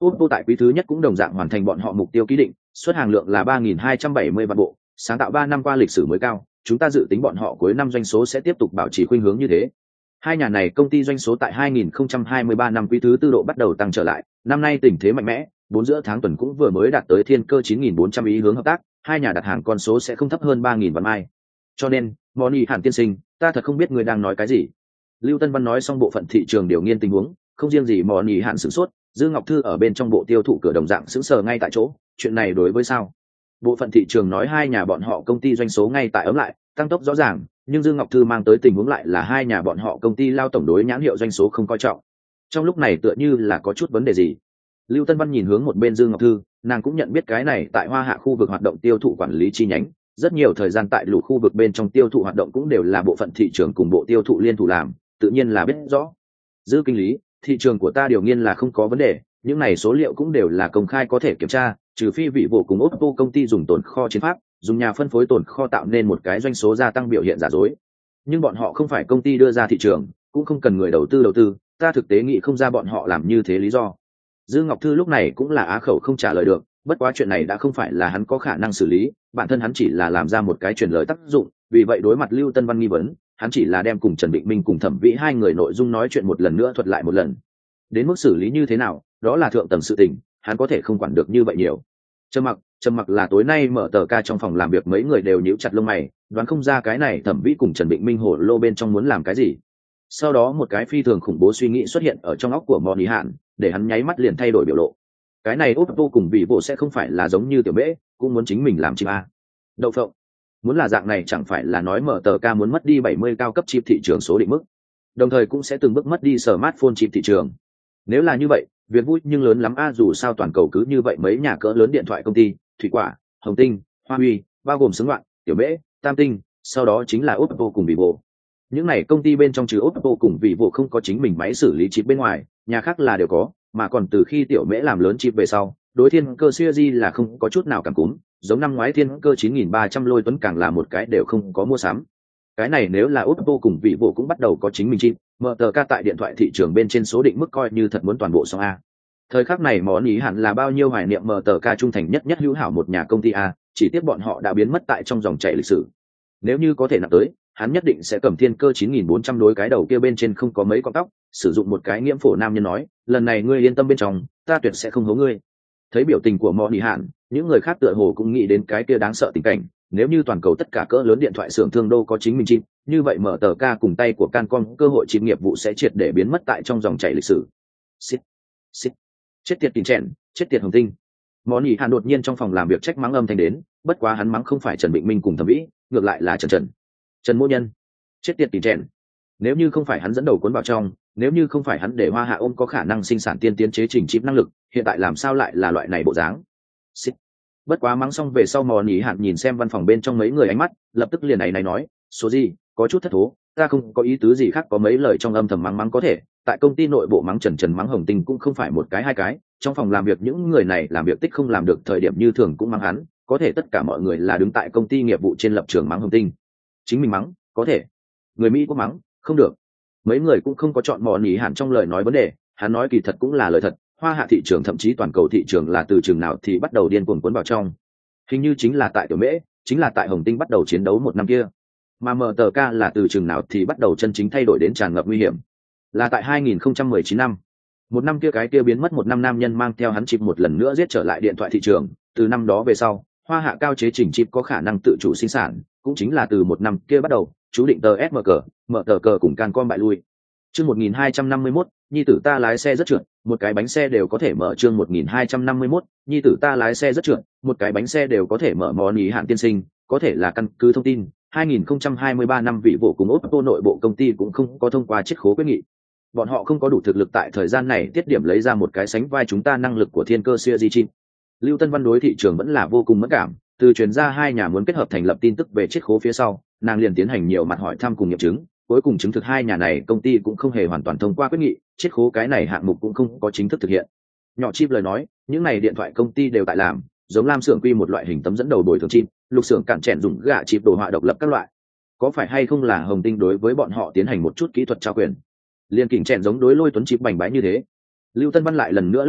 Oppo tại quý thứ nhất cũng đồng dạng hoàn thành bọn họ mục tiêu ký định, xuất hàng lượng là ba nghìn hai trăm bảy mươi vạn bộ, sáng tạo ba năm qua lịch sử mới cao, chúng ta dự tính bọn họ cuối năm doanh số sẽ tiếp tục bảo trì khuynh hướng như thế. Hai nhà này công ty doanh số tại hai nghìn không trăm hai mươi ba năm quý thứ tư độ bắt đầu tăng trở lại, năm nay tình thế mạnh mẽ, bốn giữa tháng tuần cũng vừa mới đạt tới thiên cơ chín nghìn bốn trăm ý hướng hợp tác, hai nhà đặt hàng con số sẽ không thấp hơn ba nghìn vạn mai. Cho nên, Moni Hàn tiên sinh, ta thật không biết người đang nói cái gì. Lưu Tân Văn nói xong bộ phận thị trường điều nghiên tình huống, không riêng gì Moni Hàn sửng sốt, Dư Ngọc Thư ở bên trong bộ tiêu thụ cửa đồng dạng sững sờ ngay tại chỗ, chuyện này đối với sao? Bộ phận thị trường nói hai nhà bọn họ công ty doanh số ngay tại ấm lại, tăng tốc rõ ràng, nhưng Dương Ngọc Thư mang tới tình huống lại là hai nhà bọn họ công ty lao tổng đối nhãn hiệu doanh số không coi trọng. Trong lúc này tựa như là có chút vấn đề gì. Lưu Tân Văn nhìn hướng một bên Dương Ngọc Thư, nàng cũng nhận biết cái này tại Hoa Hạ khu vực hoạt động tiêu thụ quản lý chi nhánh, rất nhiều thời gian tại lũ khu vực bên trong tiêu thụ hoạt động cũng đều là bộ phận thị trường cùng bộ tiêu thụ liên thủ làm, tự nhiên là biết rõ. Dư kinh lý, thị trường của ta điều nghiên là không có vấn đề, những này số liệu cũng đều là công khai có thể kiểm tra, trừ phi vị vụ cùng Oppo công ty dùng tồn kho chiến pháp, dùng nhà phân phối tồn kho tạo nên một cái doanh số gia tăng biểu hiện giả dối. Nhưng bọn họ không phải công ty đưa ra thị trường, cũng không cần người đầu tư đầu tư, ta thực tế nghĩ không ra bọn họ làm như thế lý do. Dư Ngọc Thư lúc này cũng là á khẩu không trả lời được, bất quá chuyện này đã không phải là hắn có khả năng xử lý, bản thân hắn chỉ là làm ra một cái truyền lời tác dụng, vì vậy đối mặt Lưu Tân Văn nghi vấn, hắn chỉ là đem cùng Trần Định Minh cùng Thẩm Vĩ hai người nội dung nói chuyện một lần nữa thuật lại một lần. Đến mức xử lý như thế nào, đó là thượng tầng sự tình, hắn có thể không quản được như vậy nhiều. Trầm mặc, trầm mặc là tối nay mở tờ ca trong phòng làm việc mấy người đều nhíu chặt lông mày, đoán không ra cái này Thẩm Vĩ cùng Trần Định Minh hồ lô bên trong muốn làm cái gì. Sau đó một cái phi thường khủng bố suy nghĩ xuất hiện ở trong óc của Moni Hạn, để hắn nháy mắt liền thay đổi biểu lộ. Cái này Oppo cùng Vivo sẽ không phải là giống như tiểu bễ, cũng muốn chính mình làm chim a. Đậu phộng. Muốn là dạng này chẳng phải là nói mở tờ ca muốn mất đi bảy mươi cao cấp chip thị trường số định mức, đồng thời cũng sẽ từng bước mất đi smartphone chip thị trường. Nếu là như vậy, việc vui nhưng lớn lắm a, dù sao toàn cầu cứ như vậy mấy nhà cỡ lớn điện thoại công ty, Thủy Quả, Hồng Tinh, Hoa Huy, bao gồm Xứng Loạn, Tiểu Bễ, Tam Tinh, sau đó chính là Oppo cùng Vivo. Những này công ty bên trong trừ Oppo cùng Vivo không có chính mình máy xử lý chip bên ngoài, nhà khác là đều có, mà còn từ khi Tiểu Mễ làm lớn chip về sau, đối thiên cơ series là không có chút nào cảm cúm, giống năm ngoái thiên cơ chín nghìn ba trăm lôi tuấn càng là một cái đều không có mua sắm. Cái này nếu là Oppo cùng Vivo cũng bắt đầu có chính mình chip, mở tờ ca tại điện thoại thị trường bên trên số định mức coi như thật muốn toàn bộ xong a. Thời khắc này món ý hẳn là bao nhiêu hoài niệm mở tờ ca trung thành nhất nhất hữu hảo một nhà công ty a, chỉ tiếc bọn họ đã biến mất tại trong dòng chảy lịch sử. Nếu như có thể nặng tới, hắn nhất định sẽ cầm thiên cơ chín nghìn bốn trăm đối cái đầu kia bên trên không có mấy con tóc, sử dụng một cái nghiễm phổ nam nhân nói, lần này ngươi yên tâm bên trong, ta tuyệt sẽ không hố ngươi. Thấy biểu tình của Moni Hạn, những người khác tựa hồ cũng nghĩ đến cái kia đáng sợ tình cảnh, nếu như toàn cầu tất cả cỡ lớn điện thoại xưởng thương đô có chính mình chip, như vậy mở tờ ca cùng tay của Cancom cơ hội chip nghiệp vụ sẽ triệt để biến mất tại trong dòng chảy lịch sử. Xít, xít, chết tiệt tình trạng, chết tiệt Hồng Tinh. Moni Hạn đột nhiên trong phòng làm việc trách mắng âm thanh đến, bất quá hắn mắng không phải Trần Định Minh cùng Thẩm Vĩ, ngược lại là Trần Trần. Trần Mỗ Nhân, chết tiệt tình trạng. Nếu như không phải hắn dẫn đầu cuốn vào trong, nếu như không phải hắn để Hoa Hạ ôm có khả năng sinh sản tiên tiến chế trình chip năng lực, hiện tại làm sao lại là loại này bộ dáng. Xít. Bất quá mắng xong về sau Moni Hạn nhìn xem văn phòng bên trong mấy người ánh mắt, lập tức liền này này nói, số gì, có chút thất thố, ta không có ý tứ gì khác, có mấy lời trong âm thầm mắng mắng có thể, tại công ty nội bộ mắng Trần Trần mắng Hồng Tinh cũng không phải một cái hai cái, trong phòng làm việc những người này làm việc tích không làm được thời điểm như thường cũng mắng hắn, có thể tất cả mọi người là đứng tại công ty nghiệp vụ trên lập trường mắng Hồng Tinh. Chính mình mắng, có thể. Người Mỹ có mắng, không được. Mấy người cũng không có chọn Moni Hạn trong lời nói vấn đề, hắn nói kỳ thật cũng là lời thật, Hoa Hạ thị trường thậm chí toàn cầu thị trường là từ trường nào thì bắt đầu điên cuồng cuốn vào trong. Hình như chính là tại Tiểu Mễ, chính là tại Hồng Tinh bắt đầu chiến đấu một năm kia. Mà em tê ca là từ trường nào thì bắt đầu chân chính thay đổi đến tràn ngập nguy hiểm. Là tại hai nghìn không trăm mười chín năm. Một năm kia cái kia biến mất một năm nam nhân mang theo hắn chip một lần nữa giết trở lại điện thoại thị trường, từ năm đó về sau, Hoa Hạ cao chế chỉnh chip có khả năng tự chủ sinh sản, cũng chính là từ một năm kia bắt đầu, chú định tờ ét em cờ, mở tờ cờ cùng Cancom bại lui. Chương một nghìn hai trăm năm mươi mốt, nhi tử ta lái xe rất trượt, một cái bánh xe đều có thể mở. Chương một nghìn hai trăm năm mươi mốt, nhi tử ta lái xe rất trượt, một cái bánh xe đều có thể mở. Moni Hạn tiên sinh, có thể là căn cứ thông tin, hai nghìn không trăm hai mươi ba năm vị vụ cùng Oppo nội bộ công ty cũng không có thông qua chiết khấu quyết nghị. Bọn họ không có đủ thực lực tại thời gian này tiết điểm lấy ra một cái sánh vai chúng ta năng lực của thiên cơ series chip. Lưu Tân Văn đối thị trường vẫn là vô cùng mẫn cảm, từ truyền ra hai nhà muốn kết hợp thành lập tin tức về chiết khấu phía sau, nàng liền tiến hành nhiều mặt hỏi thăm cùng nghiệm chứng, cuối cùng chứng thực hai nhà này công ty cũng không hề hoàn toàn thông qua quyết nghị, chiết khấu cái này hạng mục cũng không có chính thức thực hiện. Nhỏ chip lời nói, những này điện thoại công ty đều tại làm, giống Lam xưởng quy một loại hình tấm dẫn đầu bồi thường chip, Lục xưởng cản chèn dùng gạ chip đồ họa độc lập các loại. Có phải hay không là Hồng Tinh đối với bọn họ tiến hành một chút kỹ thuật trao quyền, liên kỉnh chèn giống đối lôi tuấn chip bành bái như thế. Lưu Tân Văn lại lần nữa lắc đầu,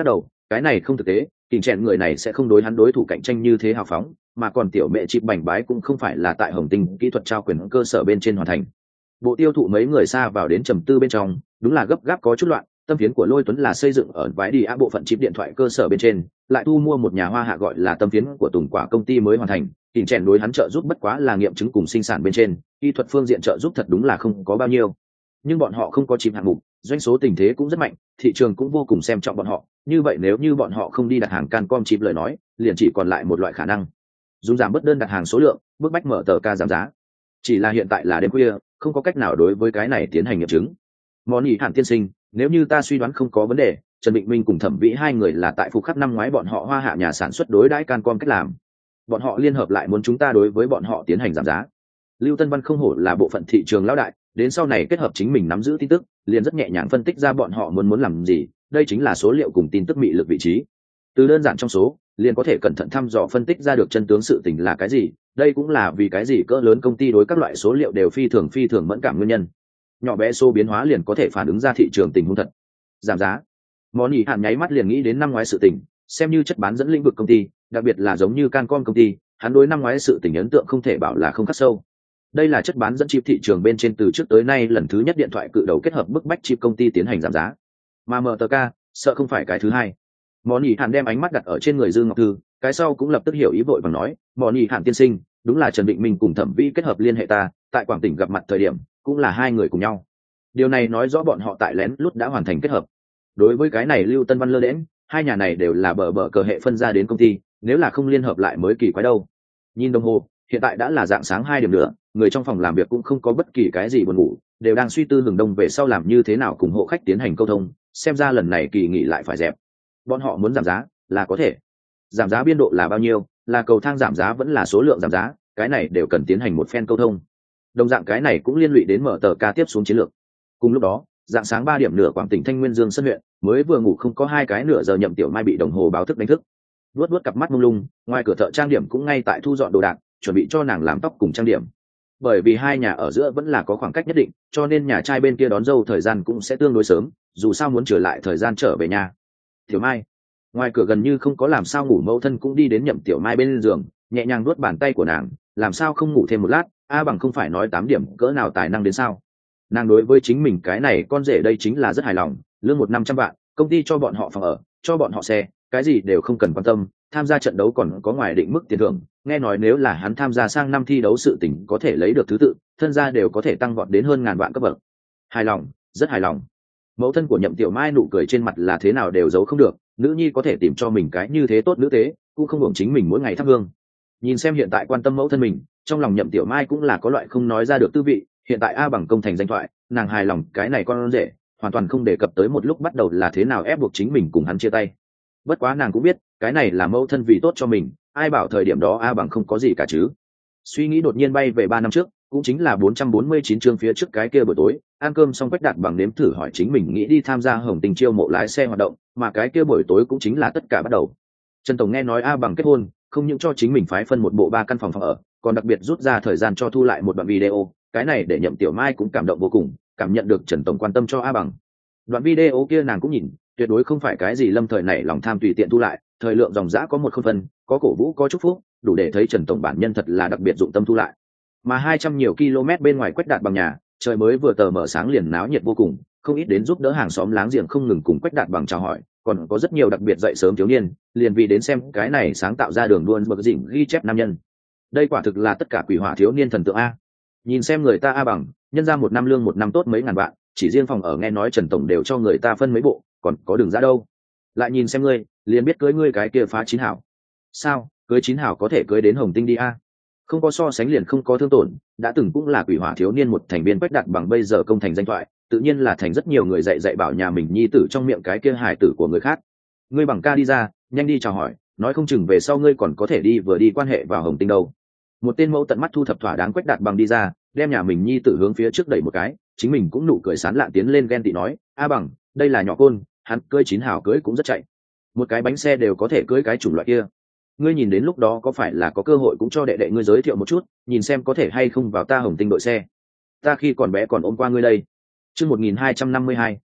cái này không thực tế, tình trạng người này sẽ không đối hắn đối thủ cạnh tranh như thế hào phóng, mà còn tiểu mẹ chip bành bái cũng không phải là tại Hồng Tinh kỹ thuật trao quyền cơ sở bên trên hoàn thành. Bộ tiêu thụ mấy người xa vào đến trầm tư bên trong, đúng là gấp gáp có chút loạn. Tâm phiến của Lôi Tuấn là xây dựng ở vãi đi á bộ phận chip điện thoại cơ sở bên trên, lại thu mua một nhà hoa hạ gọi là tâm phiến của Tùng Quả công ty mới hoàn thành. Tình trạng đối hắn trợ giúp bất quá là nghiệm chứng cùng sinh sản bên trên, kỹ thuật phương diện trợ giúp thật đúng là không có bao nhiêu. Nhưng bọn họ không có chip hạng mục, doanh số tình thế cũng rất mạnh, thị trường cũng vô cùng xem trọng bọn họ. Như vậy nếu như bọn họ không đi đặt hàng Cancom chip lời nói, liền chỉ còn lại một loại khả năng, dùng giảm bớt đơn đặt hàng số lượng, bức bách mở tờ ca giảm giá. Chỉ là hiện tại là đêm khuya, không có cách nào đối với cái này tiến hành nghiệm chứng. Món nhị Hàn tiên sinh, nếu như ta suy đoán không có vấn đề, Trần Định Minh cùng Thẩm Vĩ hai người là tại phục khắc năm ngoái bọn họ hoa hạ nhà sản xuất đối đãi Cancom cách làm. Bọn họ liên hợp lại muốn chúng ta đối với bọn họ tiến hành giảm giá. Lưu Tân Văn không hổ là bộ phận thị trường lão đại, đến sau này kết hợp chính mình nắm giữ tin tức, liền rất nhẹ nhàng phân tích ra bọn họ muốn muốn làm gì, đây chính là số liệu cùng tin tức mị lực vị trí. Từ đơn giản trong số, liền có thể cẩn thận thăm dò phân tích ra được chân tướng sự tình là cái gì, đây cũng là vì cái gì cỡ lớn công ty đối các loại số liệu đều phi thường phi thường mẫn cảm nguyên nhân. Nhỏ bé số biến hóa liền có thể phản ứng ra thị trường tình huống thật. Giảm giá. Món nhị Hàn nháy mắt liền nghĩ đến năm ngoái sự tình, xem như chất bán dẫn lĩnh vực công ty, đặc biệt là giống như Cancom công ty, hắn đối năm ngoái sự tình ấn tượng không thể bảo là không khắc sâu. Đây là chất bán dẫn chip thị trường bên trên từ trước tới nay lần thứ nhất điện thoại cự đầu kết hợp bức bách chip công ty tiến hành giảm giá, mà em tê ca sợ không phải cái thứ hai. Món nhị Hàn đem ánh mắt đặt ở trên người Dương Ngọc Thư, cái sau cũng lập tức hiểu ý vội vàng nói, món nhị Hàn tiên sinh, đúng là Trần Định Minh cùng Thẩm Vĩ kết hợp liên hệ ta, tại Quảng Tỉnh gặp mặt thời điểm cũng là hai người cùng nhau. Điều này nói rõ bọn họ tại lén lút đã hoàn thành kết hợp. Đối với cái này Lưu Tân Văn lơ đễnh, hai nhà này đều là bờ bờ cờ hệ phân ra đến công ty, nếu là không liên hợp lại mới kỳ quái đâu. Nhìn đồng hồ, hiện tại đã là dạng sáng hai điểm nữa, người trong phòng làm việc cũng không có bất kỳ cái gì buồn ngủ, đều đang suy tư hừng đông về sau làm như thế nào cùng hộ khách tiến hành câu thông, xem ra lần này kỳ nghỉ lại phải dẹp. Bọn họ muốn giảm giá là có thể, giảm giá biên độ là bao nhiêu, là cầu thang giảm giá vẫn là số lượng giảm giá, cái này đều cần tiến hành một phen câu thông. Đồng dạng cái này cũng liên lụy đến mở tờ ca tiếp xuống chiến lược. Cùng lúc đó, dạng sáng ba điểm nửa Quảng Tỉnh Thanh Nguyên Dương Sơn huyện, mới vừa ngủ không có hai cái nửa giờ Nhậm Tiểu Mai bị đồng hồ báo thức đánh thức. Luốt luốt cặp mắt mông lung, ngoài cửa thợ trang điểm cũng ngay tại thu dọn đồ đạc, chuẩn bị cho nàng làm tóc cùng trang điểm. Bởi vì hai nhà ở giữa vẫn là có khoảng cách nhất định, cho nên nhà trai bên kia đón dâu thời gian cũng sẽ tương đối sớm, dù sao muốn trở lại thời gian trở về nhà. Tiểu Mai, ngoài cửa gần như không có làm sao ngủ mẫu thân cũng đi đến Nhậm Tiểu Mai bên giường, nhẹ nhàng nuốt bàn tay của nàng, làm sao không ngủ thêm một lát, a bằng không phải nói tám điểm cỡ nào tài năng đến sao. Nàng đối với chính mình cái này con rể đây chính là rất hài lòng, lương một năm trăm vạn, công ty cho bọn họ phòng ở, cho bọn họ xe, cái gì đều không cần quan tâm, tham gia trận đấu còn có ngoài định mức tiền thưởng, nghe nói nếu là hắn tham gia sang năm thi đấu sự tình có thể lấy được thứ tự, thân gia đều có thể tăng vọt đến hơn ngàn vạn cấp bậc. Hài lòng, rất hài lòng. Mẫu thân của Nhậm Tiểu Mai nụ cười trên mặt là thế nào đều giấu không được, nữ nhi có thể tìm cho mình cái như thế tốt nữ tế, cũng không hưởng chính mình mỗi ngày thắp hương. Nhìn xem hiện tại quan tâm mẫu thân mình, trong lòng Nhậm Tiểu Mai cũng là có loại không nói ra được tư vị, hiện tại a bằng công thành danh thoại, nàng hài lòng cái này con rể, hoàn toàn không đề cập tới một lúc bắt đầu là thế nào ép buộc chính mình cùng hắn chia tay. Bất quá nàng cũng biết, cái này là mẫu thân vì tốt cho mình, ai bảo thời điểm đó a bằng không có gì cả chứ. Suy nghĩ đột nhiên bay về ba năm trước, cũng chính là bốn trăm bốn mươi chín chương phía trước cái kia buổi tối, ăn cơm xong Quách Đạt bằng nếm thử hỏi chính mình nghĩ đi tham gia Hồng Tình chiêu mộ lái xe hoạt động, mà cái kia buổi tối cũng chính là tất cả bắt đầu. Trần tổng nghe nói a bằng kết hôn, không những cho chính mình phái phân một bộ ba căn phòng phòng ở, còn đặc biệt rút ra thời gian cho thu lại một đoạn video, cái này để Nhậm Tiểu Mai cũng cảm động vô cùng, cảm nhận được Trần tổng quan tâm cho a bằng. Đoạn video kia nàng cũng nhìn, tuyệt đối không phải cái gì lâm thời nảy lòng tham tùy tiện thu lại, thời lượng dòng dã có một không phân, có cổ vũ có chúc phúc, đủ để thấy Trần tổng bản nhân thật là đặc biệt dụng tâm thu lại. Mà hai trăm nhiều km bên ngoài Quách Đạt bằng nhà, trời mới vừa tờ mở sáng liền náo nhiệt vô cùng, không ít đến giúp đỡ hàng xóm láng giềng không ngừng cùng Quách Đạt bằng chào hỏi, còn có rất nhiều đặc biệt dậy sớm thiếu niên, liền vì đến xem cái này sáng tạo ra đường luôn bậc dỉnh ghi chép nam nhân. Đây quả thực là tất cả quỷ hỏa thiếu niên thần tượng a. Nhìn xem người ta a bằng, nhân ra một năm lương một năm tốt mấy ngàn vạn, chỉ riêng phòng ở nghe nói Trần tổng đều cho người ta phân mấy bộ, còn có đường ra đâu. Lại nhìn xem ngươi, liền biết cưới ngươi cái kia phá chín hảo. Sao, cưới chín hảo có thể cưới đến Hồng Tinh đi a? Không có so sánh liền không có thương tổn, đã từng cũng là quỷ hỏa thiếu niên một thành viên Quách Đạt bằng bây giờ công thành danh thoại, tự nhiên là thành rất nhiều người dạy dạy bảo nhà mình nhi tử trong miệng cái kia hài tử của người khác. Ngươi bằng ca đi ra, nhanh đi chào hỏi, nói không chừng về sau ngươi còn có thể đi vừa đi quan hệ vào Hồng Tinh đâu. Một tên mẫu tận mắt thu thập thỏa đáng Quách Đạt bằng đi ra, đem nhà mình nhi tử hướng phía trước đẩy một cái, chính mình cũng nụ cười sán lạn tiến lên ghen tị nói, a bằng, đây là nhỏ côn, hắn cưới chín hào cưới cũng rất chạy, một cái bánh xe đều có thể cưới cái chủng loại kia. Ngươi nhìn đến lúc đó có phải là có cơ hội cũng cho đệ đệ ngươi giới thiệu một chút, nhìn xem có thể hay không vào ta Hồng Tinh đội xe. Ta khi còn bé còn ôm qua ngươi đây. Chương một nghìn hai trăm năm mươi hai,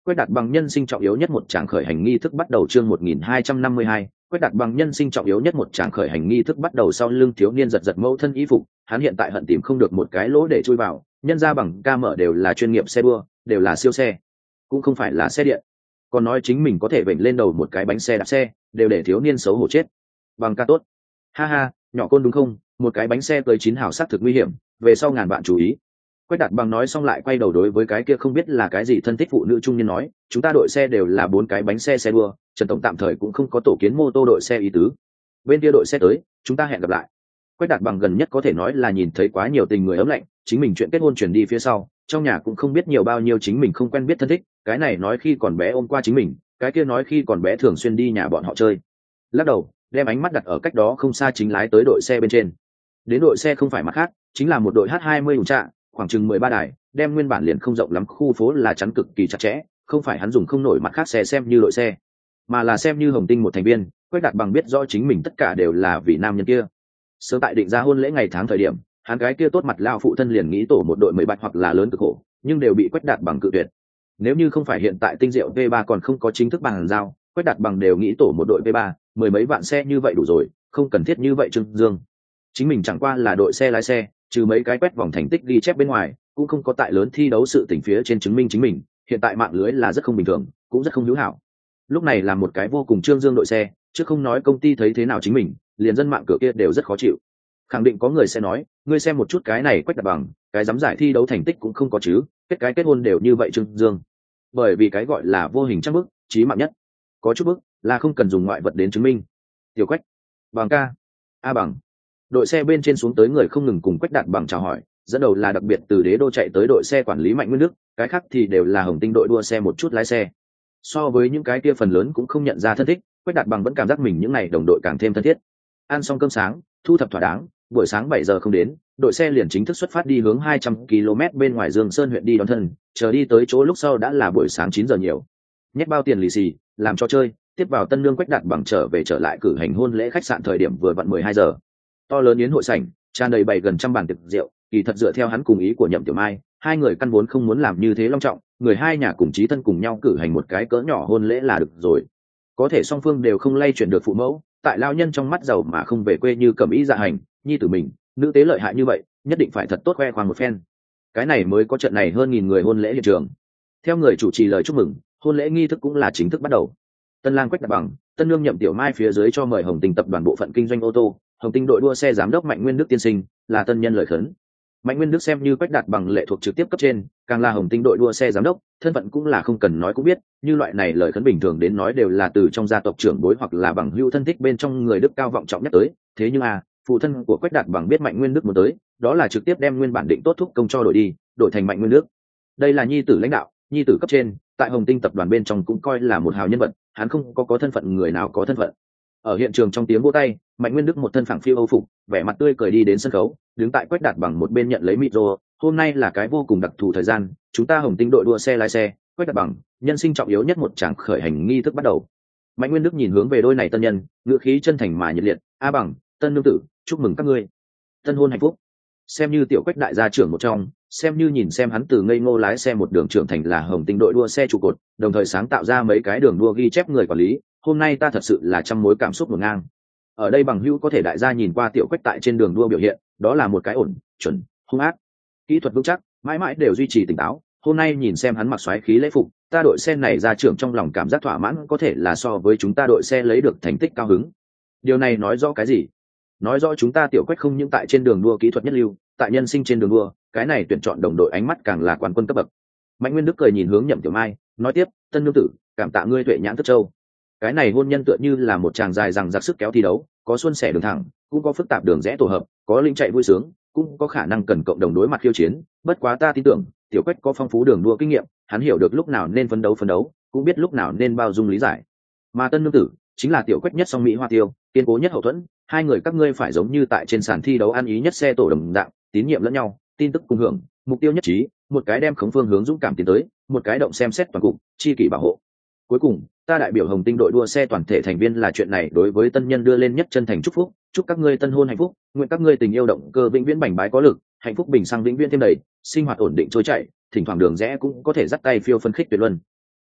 Quách Đạt bằng nhân sinh trọng yếu nhất một tràng khởi hành nghi thức bắt đầu. Chương một nghìn hai trăm năm mươi hai, Quách Đạt bằng nhân sinh trọng yếu nhất một tràng khởi hành nghi thức bắt đầu. Sau lưng thiếu niên giật giật mẫu thân y phục, hắn hiện tại hận tìm không được một cái lỗ để chui vào, nhân ra bằng ca mở đều là chuyên nghiệp xe đua, đều là siêu xe, cũng không phải là xe điện. Còn nói chính mình có thể vểnh lên đầu một cái bánh xe đạp xe, đều để thiếu niên xấu hổ chết. Bằng ca tốt. Ha ha, nhỏ côn đúng không? Một cái bánh xe tới chín hào sát thực nguy hiểm, về sau ngàn bạn chú ý. Quách Đạt bằng nói xong lại quay đầu đối với cái kia không biết là cái gì thân thích phụ nữ trung niên nói, chúng ta đội xe đều là bốn cái bánh xe xe đua, Trần tổng tạm thời cũng không có tổ kiến mô tô đội xe ý tứ. Bên kia đội xe tới, chúng ta hẹn gặp lại. Quách Đạt bằng gần nhất có thể nói là nhìn thấy quá nhiều tình người ấm lạnh, chính mình chuyện kết hôn chuyển đi phía sau, trong nhà cũng không biết nhiều bao nhiêu chính mình không quen biết thân thích, cái này nói khi còn bé ôm qua chính mình, cái kia nói khi còn bé thường xuyên đi nhà bọn họ chơi. Lắc đầu, đem ánh mắt đặt ở cách đó không xa chính lái tới đội xe bên trên. Đến đội xe không phải mặt khác, chính là một đội H hai mươi ủng trạ, khoảng chừng mười ba đài, đem nguyên bản liền không rộng lắm khu phố là chắn cực kỳ chặt chẽ, không phải hắn dùng không nổi mặt khác xe xem như đội xe, mà là xem như Hồng Tinh một thành viên. Quách Đạt bằng biết rõ chính mình tất cả đều là vì nam nhân kia. Sớm tại định ra hôn lễ ngày tháng thời điểm, hắn gái kia tốt mặt lao phụ thân liền nghĩ tổ một đội mười bạch hoặc là lớn cực khổ, nhưng đều bị Quách Đạt bằng cự tuyệt. Nếu như không phải hiện tại tinh diệu V ba còn không có chính thức bàn giao, Quách Đạt bằng đều nghĩ tổ một đội V ba, mười mấy vạn xe như vậy đủ rồi, không cần thiết như vậy Trương Dương. Chính mình chẳng qua là đội xe lái xe, trừ mấy cái quét vòng thành tích ghi chép bên ngoài, cũng không có tại lớn thi đấu sự tình phía trên chứng minh chính mình. Hiện tại mạng lưới là rất không bình thường, cũng rất không hữu hảo. Lúc này là một cái vô cùng Trương Dương đội xe, chứ không nói công ty thấy thế nào chính mình, liền dân mạng cửa kia đều rất khó chịu. Khẳng định có người sẽ nói, ngươi xem một chút cái này Quách Đạt bằng, cái dám giải thi đấu thành tích cũng không có chứ, kết cái kết hôn đều như vậy Trương Dương. Bởi vì cái gọi là vô hình chắc bức, chí mạng nhất. Có chút bức là không cần dùng ngoại vật đến chứng minh. Tiểu Quách, bằng ca, a bằng. Đội xe bên trên xuống tới người không ngừng cùng Quách Đạt bằng chào hỏi, dẫn đầu là đặc biệt từ Đế Đô chạy tới đội xe quản lý Mạnh Nguyên Đức, cái khác thì đều là Hồng Tinh đội đua xe một chút lái xe. So với những cái kia phần lớn cũng không nhận ra thân thích, Quách Đạt bằng vẫn cảm giác mình những ngày đồng đội càng thêm thân thiết. Ăn xong cơm sáng, thu thập thỏa đáng, buổi sáng bảy giờ không đến, đội xe liền chính thức xuất phát đi hướng hai trăm ki lô mét bên ngoài Dương Sơn huyện đi đón thân, chờ đi tới chỗ lúc sau đã là buổi sáng chín giờ nhiều. Nhét bao tiền lì xì, làm cho chơi, tiếp vào tân nương Quách Đạt bằng trở về trở lại cử hành hôn lễ khách sạn thời điểm vừa vặn mười hai giờ. To lớn yến hội sảnh, tràn đầy bảy gần trăm bàn tiệc rượu, kỳ thật dựa theo hắn cùng ý của Nhậm Tiểu Mai, hai người căn vốn không muốn làm như thế long trọng, người hai nhà cùng chí thân cùng nhau cử hành một cái cỡ nhỏ hôn lễ là được rồi. Có thể song phương đều không lay chuyển được phụ mẫu, tại lao nhân trong mắt giàu mà không về quê như Cẩm Ý dạ hành, nhi tử mình, nữ tế lợi hại như vậy, nhất định phải thật tốt khoe khoang một phen. Cái này mới có trận này hơn nghìn người hôn lễ hiện trường. Theo người chủ trì lời chúc mừng, hôn lễ nghi thức cũng là chính thức bắt đầu. Tân lang Quách Đạt bằng, tân nương Nhậm Tiểu Mai phía dưới cho mời Hồng Tinh tập đoàn bộ phận kinh doanh ô tô, Hồng Tinh đội đua xe giám đốc Mạnh Nguyên Đức tiên sinh là tân nhân lời khấn. Mạnh Nguyên Đức xem như Quách Đạt bằng lệ thuộc trực tiếp cấp trên, càng là Hồng Tinh đội đua xe giám đốc, thân phận cũng là không cần nói cũng biết, như loại này lời khấn bình thường đến nói đều là từ trong gia tộc trưởng bối hoặc là bằng hữu thân thích bên trong người đức cao vọng trọng nhất tới, thế nhưng à, phụ thân của Quách Đạt bằng biết Mạnh Nguyên Đức muốn tới, đó là trực tiếp đem nguyên bản định tốt thúc công cho đổi đi, đổi thành Mạnh Nguyên Đức. Đây là nhi tử lãnh đạo, nhi tử cấp trên, tại Hồng Tinh tập đoàn bên trong cũng coi là một hào nhân vật, hắn không có có thân phận người nào có thân phận. Ở hiện trường trong tiếng vỗ tay, Mạnh Nguyên Đức một thân phẳng phiu âu phục, vẻ mặt tươi cười đi đến sân khấu, đứng tại Quách Đạt bằng một bên nhận lấy micro. Hôm nay là cái vô cùng đặc thù thời gian, chúng ta Hồng Tinh đội đua xe lái xe, Quách Đạt bằng, nhân sinh trọng yếu nhất một tràng khởi hành nghi thức bắt đầu. Mạnh Nguyên Đức nhìn hướng về đôi này tân nhân, ngữ khí chân thành mà nhiệt liệt, a bằng, tân nương tử, chúc mừng các ngươi, tân hôn hạnh phúc. Xem như tiểu Quách đại gia trưởng một trong, xem như nhìn xem hắn từ ngây ngô lái xe một đường trưởng thành là Hồng Tinh đội đua xe trụ cột, đồng thời sáng tạo ra mấy cái đường đua ghi chép người quản lý, hôm nay ta thật sự là trăm mối cảm xúc ngổn ngang. Ở đây bằng hữu có thể đại gia nhìn qua tiểu Quách tại trên đường đua biểu hiện, đó là một cái ổn, chuẩn, hung ác, kỹ thuật vững chắc, mãi mãi đều duy trì tỉnh táo. Hôm nay nhìn xem hắn mặc xoáy khí lễ phục, ta đội xe này ra trưởng trong lòng cảm giác thỏa mãn, có thể là so với chúng ta đội xe lấy được thành tích cao hứng. Điều này nói rõ cái gì? Nói rõ chúng ta tiểu Quách không những tại trên đường đua kỹ thuật nhất lưu, tại nhân sinh trên đường đua, cái này tuyển chọn đồng đội ánh mắt càng là quan quân cấp bậc. Mạnh Nguyên Đức cười nhìn hướng Nhậm Tiểu Mai, nói tiếp, tân nương tử, cảm tạ ngươi tuệ nhãn thức châu. Cái này hôn nhân tựa như là một chàng dài rằng giặc sức kéo thi đấu, có suôn sẻ đường thẳng, cũng có phức tạp đường rẽ tổ hợp, có linh chạy vui sướng, cũng có khả năng cần cộng đồng đối mặt khiêu chiến. Bất quá ta tin tưởng, tiểu Quách có phong phú đường đua kinh nghiệm, hắn hiểu được lúc nào nên phấn đấu phấn đấu, cũng biết lúc nào nên bao dung lý giải. Mà tân nương tử chính là tiểu Quách nhất song mỹ hoa tiêu, kiên cố nhất hậu thuẫn, hai người các ngươi phải giống như tại trên sàn thi đấu ăn ý nhất xe tổ đồng dạng, tín nhiệm lẫn nhau, tin tức cùng hưởng, mục tiêu nhất trí, một cái đem khống phương hướng dũng cảm tiến tới, một cái động xem xét toàn cục, chi kỷ bảo hộ. Cuối cùng, ta đại biểu Hồng Tinh đội đua xe toàn thể thành viên là chuyện này đối với tân nhân đưa lên nhất chân thành chúc phúc, chúc các ngươi tân hôn hạnh phúc, nguyện các ngươi tình yêu động cơ vĩnh viễn bành bái có lực, hạnh phúc bình sang vĩnh viễn thêm đầy, sinh hoạt ổn định trôi chảy, thỉnh thoảng đường rẽ cũng có thể dắt tay phiêu phân khích tuyệt luân.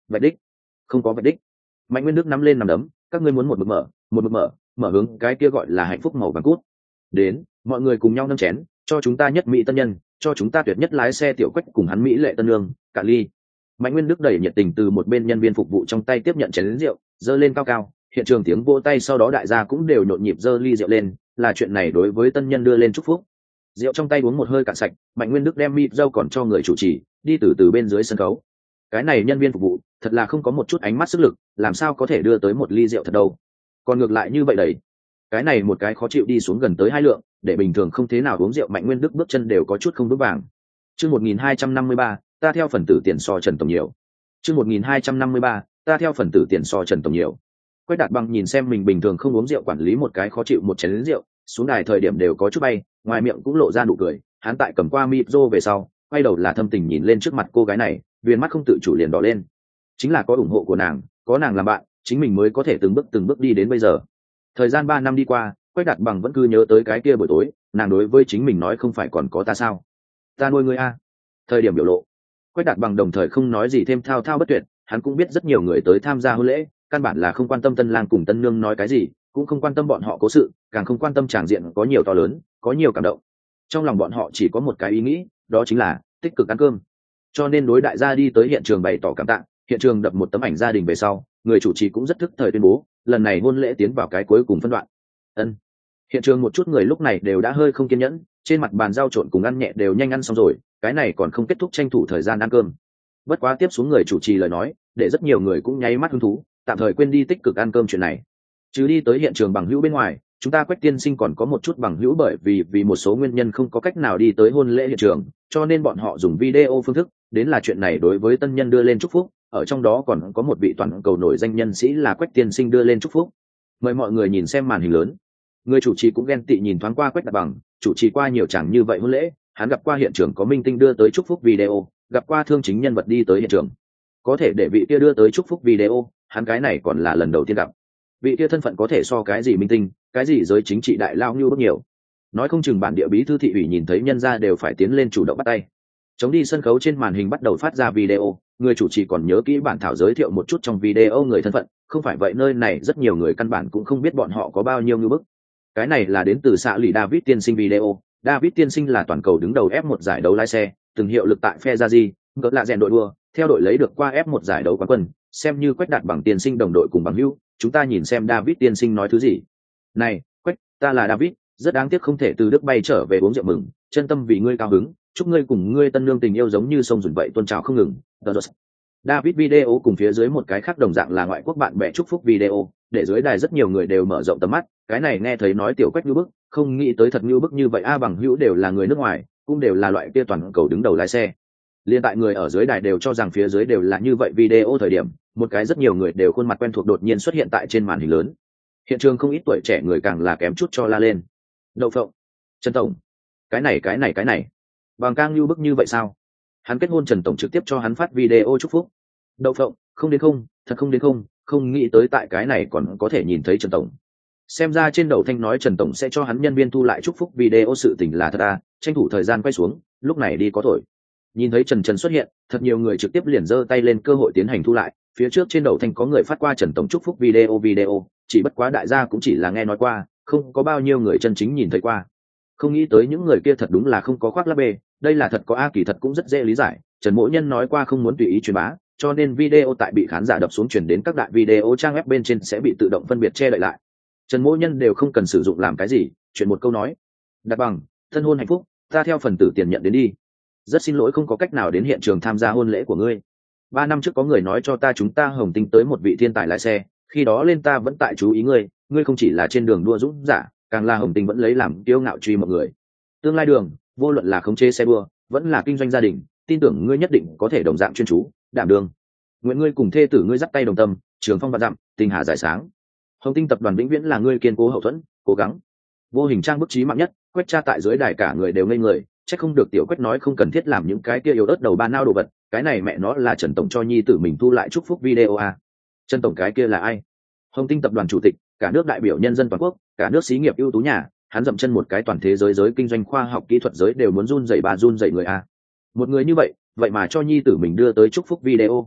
vạch đích, không có vạch đích. Mạnh Nguyên Đức nắm lên nằm đấm, các ngươi muốn một mực mở, một mực mở, mở hướng cái kia gọi là hạnh phúc màu vàng cút. Đến, mọi người cùng nhau nâng chén, cho chúng ta nhất mỹ tân nhân, cho chúng ta tuyệt nhất lái xe Tiểu Quách cùng hắn mỹ lệ tân lương, cả ly. Mạnh Nguyên Đức đẩy nhiệt tình từ một bên nhân viên phục vụ trong tay tiếp nhận chén rượu, giơ lên cao cao, hiện trường tiếng vỗ tay, sau đó đại gia cũng đều nhộn nhịp giơ ly rượu lên, là chuyện này đối với tân nhân đưa lên chúc phúc. Rượu trong tay uống một hơi cạn sạch, Mạnh Nguyên Đức đem mịt dâu còn cho người chủ trì, đi từ từ bên dưới sân khấu. Cái này nhân viên phục vụ thật là không có một chút ánh mắt sức lực, làm sao có thể đưa tới một ly rượu thật đâu. Còn ngược lại như vậy đấy, cái này một cái khó chịu đi xuống gần tới hai lượng, để bình thường không thế nào uống rượu Mạnh Nguyên Đức bước chân đều có chút không vững vàng. Chương một nghìn hai trăm năm mươi ba, ta theo phần tử tiền so Trần Tổng nhiều. Chương một nghìn hai trăm năm mươi ba, ta theo phần tử tiền so Trần Tổng nhiều. Quách Đạt Bằng nhìn xem mình bình thường không uống rượu quản lý một cái khó chịu một chén lớn rượu, xuống đài thời điểm đều có chút bay, ngoài miệng cũng lộ ra nụ cười, hắn tại cầm qua micro về sau, quay đầu là thâm tình nhìn lên trước mặt cô gái này, viên mắt không tự chủ liền đỏ lên. Chính là có ủng hộ của nàng, có nàng làm bạn, chính mình mới có thể từng bước từng bước đi đến bây giờ. Thời gian ba năm đi qua, Quách Đạt Bằng vẫn cứ nhớ tới cái kia buổi tối, nàng đối với chính mình nói không phải còn có ta sao? Ta nuôi ngươi a. Thời điểm biểu lộ, Quách Đạt Bằng đồng thời không nói gì thêm, thao thao bất tuyệt, hắn cũng biết rất nhiều người tới tham gia hôn lễ, căn bản là không quan tâm tân lang cùng tân nương nói cái gì, cũng không quan tâm bọn họ cố sự, càng không quan tâm tràng diện có nhiều to lớn, có nhiều cảm động. Trong lòng bọn họ chỉ có một cái ý nghĩ, đó chính là tích cực ăn cơm. Cho nên đối đại gia đi tới hiện trường bày tỏ cảm tạ, hiện trường đập một tấm ảnh gia đình về sau, người chủ trì cũng rất thức thời tuyên bố, lần này hôn lễ tiến vào cái cuối cùng phân đoạn. Ân. Hiện trường một chút người lúc này đều đã hơi không kiên nhẫn, trên mặt bàn rau trộn cùng ăn nhẹ đều nhanh ăn xong rồi, cái này còn không kết thúc tranh thủ thời gian ăn cơm. Bất quá tiếp xuống người chủ trì lời nói, để rất nhiều người cũng nháy mắt hứng thú, tạm thời quên đi tích cực ăn cơm chuyện này. Chứ đi tới hiện trường bằng hữu bên ngoài, chúng ta Quách tiên sinh còn có một chút bằng hữu bởi vì vì một số nguyên nhân không có cách nào đi tới hôn lễ hiện trường, cho nên bọn họ dùng video phương thức, đến là chuyện này đối với tân nhân đưa lên chúc phúc, ở trong đó còn có một vị toàn cầu nổi danh nhân sĩ là Quách tiên sinh đưa lên chúc phúc. Mời mọi người nhìn xem màn hình lớn. Người chủ trì cũng ghen tị nhìn thoáng qua Quách Đạt Bằng, chủ trì qua nhiều chẳng như vậy hôn lễ, hắn gặp qua hiện trường có minh tinh đưa tới chúc phúc video, gặp qua thương chính nhân vật đi tới hiện trường. Có thể để vị kia đưa tới chúc phúc video, hắn cái này còn là lần đầu tiên gặp. Vị kia thân phận có thể so cái gì minh tinh, cái gì giới chính trị đại lao như rất nhiều. Nói không chừng bản địa bí thư thị ủy nhìn thấy nhân gia đều phải tiến lên chủ động bắt tay. Chống đi sân khấu trên màn hình bắt đầu phát ra video, người chủ trì còn nhớ kỹ bản thảo giới thiệu một chút trong video người thân phận, không phải vậy nơi này rất nhiều người căn bản cũng không biết bọn họ có bao nhiêu như bức. Cái này là đến từ xạ lì David tiên sinh video. David tiên sinh là toàn cầu đứng đầu ép một giải đấu lái xe, từng hiệu lực tại Ferrari, ngỡ là rèn đội đua, theo đội lấy được qua ép một giải đấu quán quân, xem như Quách Đạt Bằng tiên sinh đồng đội cùng bằng hữu. Chúng ta nhìn xem David tiên sinh nói thứ gì. Này, Quách, ta là David, rất đáng tiếc không thể từ Đức bay trở về uống rượu mừng, chân tâm vì ngươi cao hứng, chúc ngươi cùng ngươi tân nương tình yêu giống như sông dùn vậy tôn trào không ngừng. David video cùng phía dưới một cái khác đồng dạng là ngoại quốc bạn bè chúc phúc video, để dưới đài rất nhiều người đều mở rộng tầm mắt, cái này nghe thấy nói tiểu Quách như bức, không nghĩ tới thật như bức như vậy a, bằng hữu đều là người nước ngoài, cũng đều là loại kia toàn cầu đứng đầu lái xe. Liên tại người ở dưới đài đều cho rằng phía dưới đều là như vậy video thời điểm, một cái rất nhiều người đều khuôn mặt quen thuộc đột nhiên xuất hiện tại trên màn hình lớn. Hiện trường không ít tuổi trẻ người càng là kém chút cho la lên. Đậu phộng, Trần Tổng, cái này cái này cái này, Bằng Cang như bức như vậy sao? Hắn kết hôn Trần Tổng trực tiếp cho hắn phát video chúc phúc. Đậu phộng, không đến không, thật không đến không, không nghĩ tới tại cái này còn có thể nhìn thấy Trần Tổng. Xem ra trên đầu thanh nói Trần Tổng sẽ cho hắn nhân viên thu lại chúc phúc video sự tình là thật à, tranh thủ thời gian quay xuống, lúc này đi có thổi. Nhìn thấy Trần Trần xuất hiện, thật nhiều người trực tiếp liền giơ tay lên cơ hội tiến hành thu lại, phía trước trên đầu thanh có người phát qua Trần Tổng chúc phúc video video, chỉ bất quá đại gia cũng chỉ là nghe nói qua, không có bao nhiêu người chân chính nhìn thấy qua. Không nghĩ tới những người kia thật đúng là không có khoác lác bê, đây là thật có a, kỳ thật cũng rất dễ lý giải, Trần Mỗ Nhân nói qua không muốn tùy ý truyền bá, cho nên video tại bị khán giả đập xuống truyền đến các đại video trang web bên trên sẽ bị tự động phân biệt che đậy lại. Trần Mỗ Nhân đều không cần sử dụng làm cái gì, chuyện một câu nói. Đạt Bằng, thân hôn hạnh phúc, ta theo phần tử tiền nhận đến đi. Rất xin lỗi không có cách nào đến hiện trường tham gia hôn lễ của ngươi. Ba năm trước có người nói cho ta chúng ta Hồng Tinh tới một vị thiên tài lái xe, khi đó lên ta vẫn tại chú ý ngươi, ngươi không chỉ là trên đường đua dũng giả, càng là Hồng Tinh vẫn lấy làm kiêu ngạo truy mọi người. Tương lai đường, vô luận là khống chế xe đua, vẫn là kinh doanh gia đình, tin tưởng ngươi nhất định có thể đồng dạng chuyên chú, đảm đương. Nguyện ngươi cùng thê tử ngươi dắt tay đồng tâm, trường phong vạn dặm, tình hà giải sáng. Hồng Tinh tập đoàn vĩnh viễn là ngươi kiên cố hậu thuẫn, cố gắng. Vô hình trang bức trí mạng nhất, Quách cha tại dưới đài cả người đều ngây người, chắc không được tiểu Quách nói không cần thiết làm những cái kia yếu ớt đầu ba nao đồ vật, cái này mẹ nó là Trần Tổng cho nhi tử mình thu lại chúc phúc video à. Trần Tổng cái kia là ai? Hồng Tinh tập đoàn chủ tịch, cả nước đại biểu nhân dân toàn quốc, cả nước xí nghiệp ưu tú nhà, hắn dậm chân một cái toàn thế giới giới kinh doanh khoa học kỹ thuật giới đều muốn run rẩy bà run rẩy người à. Một người như vậy, vậy mà cho nhi tử mình đưa tới chúc phúc video.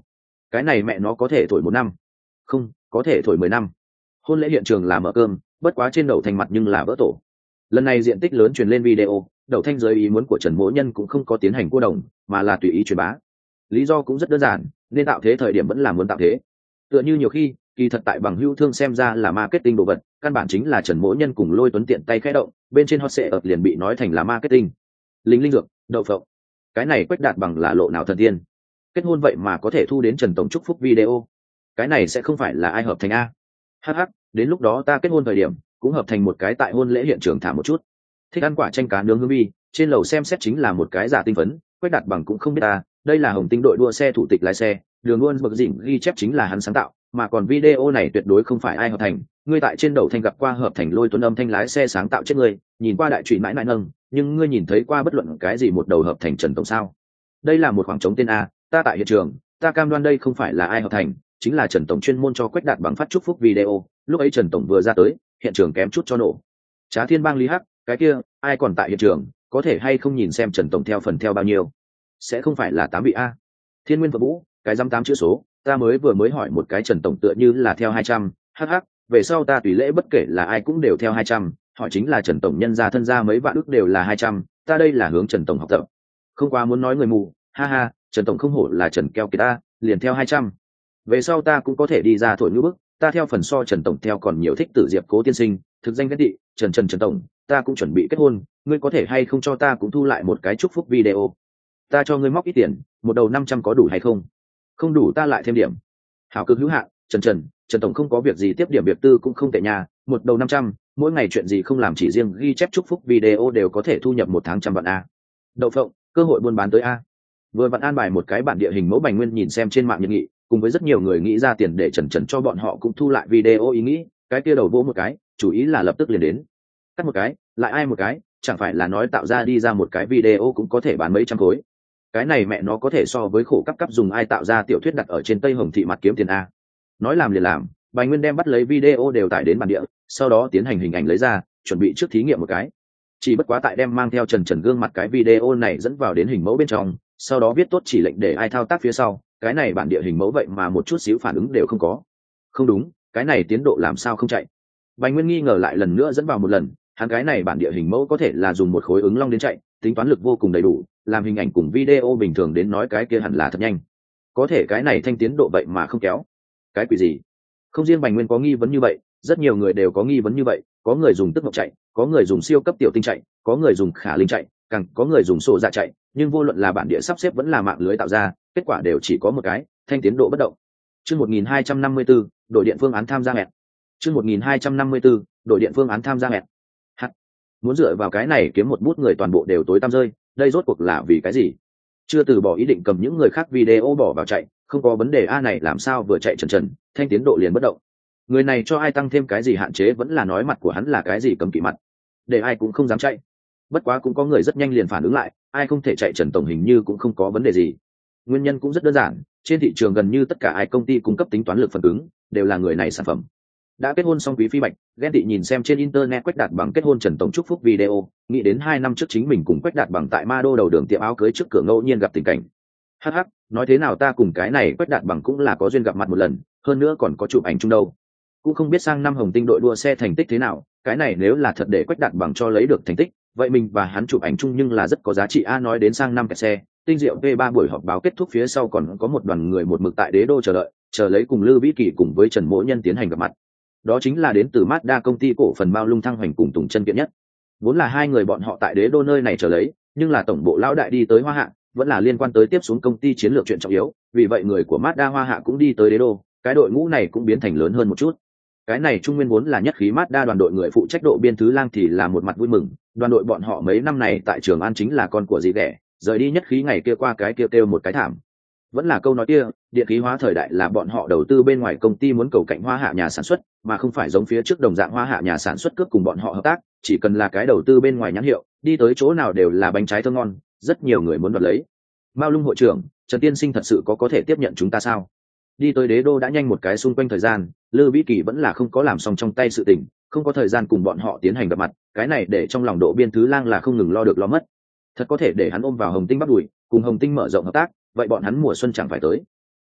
cái này mẹ nó có thể thổi một năm, không có thể thổi mười năm. Hôn lễ hiện trường là mở cơm, bất quá trên Đậu Thanh mặt nhưng là vỡ tổ. Lần này diện tích lớn truyền lên video, Đậu Thanh dưới ý muốn của Trần Mỗ Nhân cũng không có tiến hành cua đồng, mà là tùy ý truyền bá. Lý do cũng rất đơn giản, nên tạo thế thời điểm vẫn là muốn tạo thế. Tựa như nhiều khi, kỳ thật tại bằng hữu thương xem ra là marketing đồ vật, căn bản chính là Trần Mỗ Nhân cùng Lôi Tuấn tiện tay khẽ động, bên trên hot sẽ ập liền bị nói thành là marketing. Lính linh dược, đậu phộng. Cái này Quách Đạt Bằng là lộ nào thần tiên. Kết hôn vậy mà có thể thu đến Trần tổng chúc phúc video. Cái này sẽ không phải là ai hợp thành a. Hắc hắc, đến lúc đó ta kết hôn thời điểm, cũng hợp thành một cái tại hôn lễ hiện trường thả một chút. Thích ăn quả chanh cá nướng hương vi, trên lầu xem xét chính là một cái giả tinh phấn, Quách Đạt Bằng cũng không biết ta, đây là Hồng Tinh đội đua xe thủ tịch lái xe, đường luôn bậc dỉnh ghi chép chính là hắn sáng tạo, mà còn video này tuyệt đối không phải ai hợp thành. Ngươi tại trên Đậu Thanh gặp qua hợp thành Lôi Tuấn âm thanh lái xe sáng tạo chết ngươi, nhìn qua đại trụy mãi mãi nâng, nhưng ngươi nhìn thấy qua bất luận cái gì một đầu hợp thành Trần tổng sao? Đây là một khoảng trống tên a, ta tại hiện trường, ta cam đoan đây không phải là ai hợp thành, chính là Trần tổng chuyên môn cho Quách Đạt Bằng phát chúc phúc video, lúc ấy Trần tổng vừa ra tới, hiện trường kém chút cho nổ. Trá Thiên Bang Lý Hắc, cái kia, ai còn tại hiện trường, có thể hay không nhìn xem Trần tổng theo phần theo bao nhiêu? Sẽ không phải là tám vị a. Thiên Nguyên Phượng Vũ, cái dăm tám chữ số, ta mới vừa mới hỏi một cái Trần tổng tựa như là theo hai trăm, hắc hắc, về sau ta tùy lễ bất kể là ai cũng đều theo hai trăm, hỏi chính là Trần tổng nhân gia thân gia mấy vạn ước đều là hai trăm, ta đây là hướng Trần tổng học tập. Không quá muốn nói người mù, ha ha, Trần tổng không hổ là Trần keo kiệt ta, liền theo hai trăm. Về sau ta cũng có thể đi ra thổi ngữ bức, ta theo phần so Trần tổng theo còn nhiều thích Tử Diệp Cố tiên sinh, thực danh ghét tị, Trần Trần Trần tổng, ta cũng chuẩn bị kết hôn, ngươi có thể hay không cho ta cũng thu lại một cái chúc phúc video. Ta cho ngươi móc ít tiền, một đầu năm trăm có đủ hay không? Không đủ ta lại thêm điểm. Hảo cực hữu hạn, Trần Trần, Trần tổng không có việc gì tiếp điểm việc tư cũng không tệ nhà, một đầu năm trăm, mỗi ngày chuyện gì không làm chỉ riêng ghi chép chúc phúc video đều có thể thu nhập một tháng trăm vạn a. Đậu phộng, cơ hội buôn bán tới a. Vừa vặn an bài một cái bản địa hình mẫu Bành Nguyên nhìn xem trên mạng nhiệt nghị, cùng với rất nhiều người nghĩ ra tiền để Trần Trần cho bọn họ cũng thu lại video ý nghĩ, cái kia đầu vỗ một cái, chủ ý là lập tức liền đến. Cắt một cái, lại ai một cái, chẳng phải là nói tạo ra đi ra một cái video cũng có thể bán mấy trăm khối. Cái này mẹ nó có thể so với khổ cấp cấp dùng ai tạo ra tiểu thuyết đặt ở trên Tây Hồng thị mặt kiếm tiền a. Nói làm liền làm, Bành Nguyên đem bắt lấy video đều tải đến bản địa, sau đó tiến hành hình ảnh lấy ra, chuẩn bị trước thí nghiệm một cái. Chỉ bất quá tại đem mang theo Trần Trần gương mặt cái video này dẫn vào đến hình mẫu bên trong, sau đó viết tốt chỉ lệnh để ai thao tác phía sau, cái này bản địa hình mẫu vậy mà một chút xíu phản ứng đều không có. Không đúng, cái này tiến độ làm sao không chạy? Bành Nguyên nghi ngờ lại lần nữa dẫn vào một lần, hắn cái này bản địa hình mẫu có thể là dùng một khối ứng long đến chạy, tính toán lực vô cùng đầy đủ, làm hình ảnh cùng video bình thường đến nói cái kia hẳn là thật nhanh. Có thể cái này thanh tiến độ vậy mà không kéo. Cái quỷ gì? Không riêng Bành Nguyên có nghi vấn như vậy, rất nhiều người đều có nghi vấn như vậy, có người dùng tức ngọc chạy, có người dùng siêu cấp tiểu tinh chạy, có người dùng khả linh chạy, càng có người dùng sổ dạ chạy, nhưng vô luận là bản địa sắp xếp vẫn là mạng lưới tạo ra, kết quả đều chỉ có một cái, thanh tiến độ bất động. Chương một nghìn hai trăm năm mươi tư, đội điện phương án tham gia hẹn. Chương một nghìn hai trăm năm mươi tư, đội điện phương án tham gia hẹn. Hắc. Muốn dựa vào cái này kiếm một bút người toàn bộ đều tối tăm rơi, đây rốt cuộc là vì cái gì? Chưa từ bỏ ý định cầm những người khác video bỏ vào chạy, không có vấn đề a này làm sao vừa chạy trần trần, thanh tiến độ liền bất động. Người này cho ai tăng thêm cái gì hạn chế vẫn là nói mặt của hắn là cái gì cấm kỵ mặt, để ai cũng không dám chạy. Bất quá cũng có người rất nhanh liền phản ứng lại, ai không thể chạy Trần tổng hình như cũng không có vấn đề gì. Nguyên nhân cũng rất đơn giản, trên thị trường gần như tất cả ai công ty cung cấp tính toán lực phần cứng đều là người này sản phẩm. Đã kết hôn xong Quý Phi Bạch, ghen tị nhìn xem trên internet Quách Đạt Bằng kết hôn Trần tổng chúc phúc video, nghĩ đến hai năm trước chính mình cùng Quách Đạt Bằng tại Ma Đô đầu đường tiệm áo cưới trước cửa ngẫu nhiên gặp tình cảnh. Hắc hắc, nói thế nào ta cùng cái này Quách Đạt Bằng cũng là có duyên gặp mặt một lần, hơn nữa còn có chụp ảnh chung đâu. Cũng không biết sang năm Hồng Tinh đội đua xe thành tích thế nào, cái này nếu là thật để Quách Đạt Bằng cho lấy được thành tích, vậy mình và hắn chụp ảnh chung nhưng là rất có giá trị a. Nói đến sang năm kẹt xe, Tinh Diệu V ba buổi họp báo kết thúc phía sau còn có một đoàn người một mực tại Đế Đô chờ đợi, chờ lấy cùng Lư Vĩ Kỳ cùng với Trần Mỗ Nhân tiến hành gặp mặt. Đó chính là đến từ Mazda công ty cổ phần Mao Lung Thăng Hoành cùng Tùng Chân Kiện Nhất. Vốn là hai người bọn họ tại Đế Đô nơi này chờ lấy, nhưng là tổng bộ lão đại đi tới Hoa Hạ, vẫn là liên quan tới tiếp xuống công ty chiến lược chuyện trọng yếu, vì vậy người của Mazda Hoa Hạ cũng đi tới Đế Đô, cái đội ngũ này cũng biến thành lớn hơn một chút. Cái này trung nguyên vốn là nhất khí Mazda đoàn đội người phụ trách độ biên thứ lang thì là một mặt vui mừng, đoàn đội bọn họ mấy năm này tại Trường An chính là con của gì ghẻ, rời đi nhất khí ngày kia qua cái kia kêu một cái thảm. Vẫn là câu nói kia, điện khí hóa thời đại là bọn họ đầu tư bên ngoài công ty muốn cầu cạnh Hoa Hạ nhà sản xuất, mà không phải giống phía trước đồng dạng Hoa Hạ nhà sản xuất cướp cùng bọn họ hợp tác, chỉ cần là cái đầu tư bên ngoài nhãn hiệu, đi tới chỗ nào đều là bánh trái thơm ngon, rất nhiều người muốn đoạt lấy. Mao Lung hội trưởng, Trần Tiên Sinh thật sự có có thể tiếp nhận chúng ta sao? Đi tới Đế Đô đã nhanh một cái xung quanh thời gian, Lư Vĩ Kỳ vẫn là không có làm xong trong tay sự tình, không có thời gian cùng bọn họ tiến hành gặp mặt, cái này để trong lòng Độ Biên Thứ Lang là không ngừng lo được lo mất. Thật có thể để hắn ôm vào Hồng Tinh bắt đuổi, cùng Hồng Tinh mở rộng hợp tác, vậy bọn hắn mùa xuân chẳng phải tới.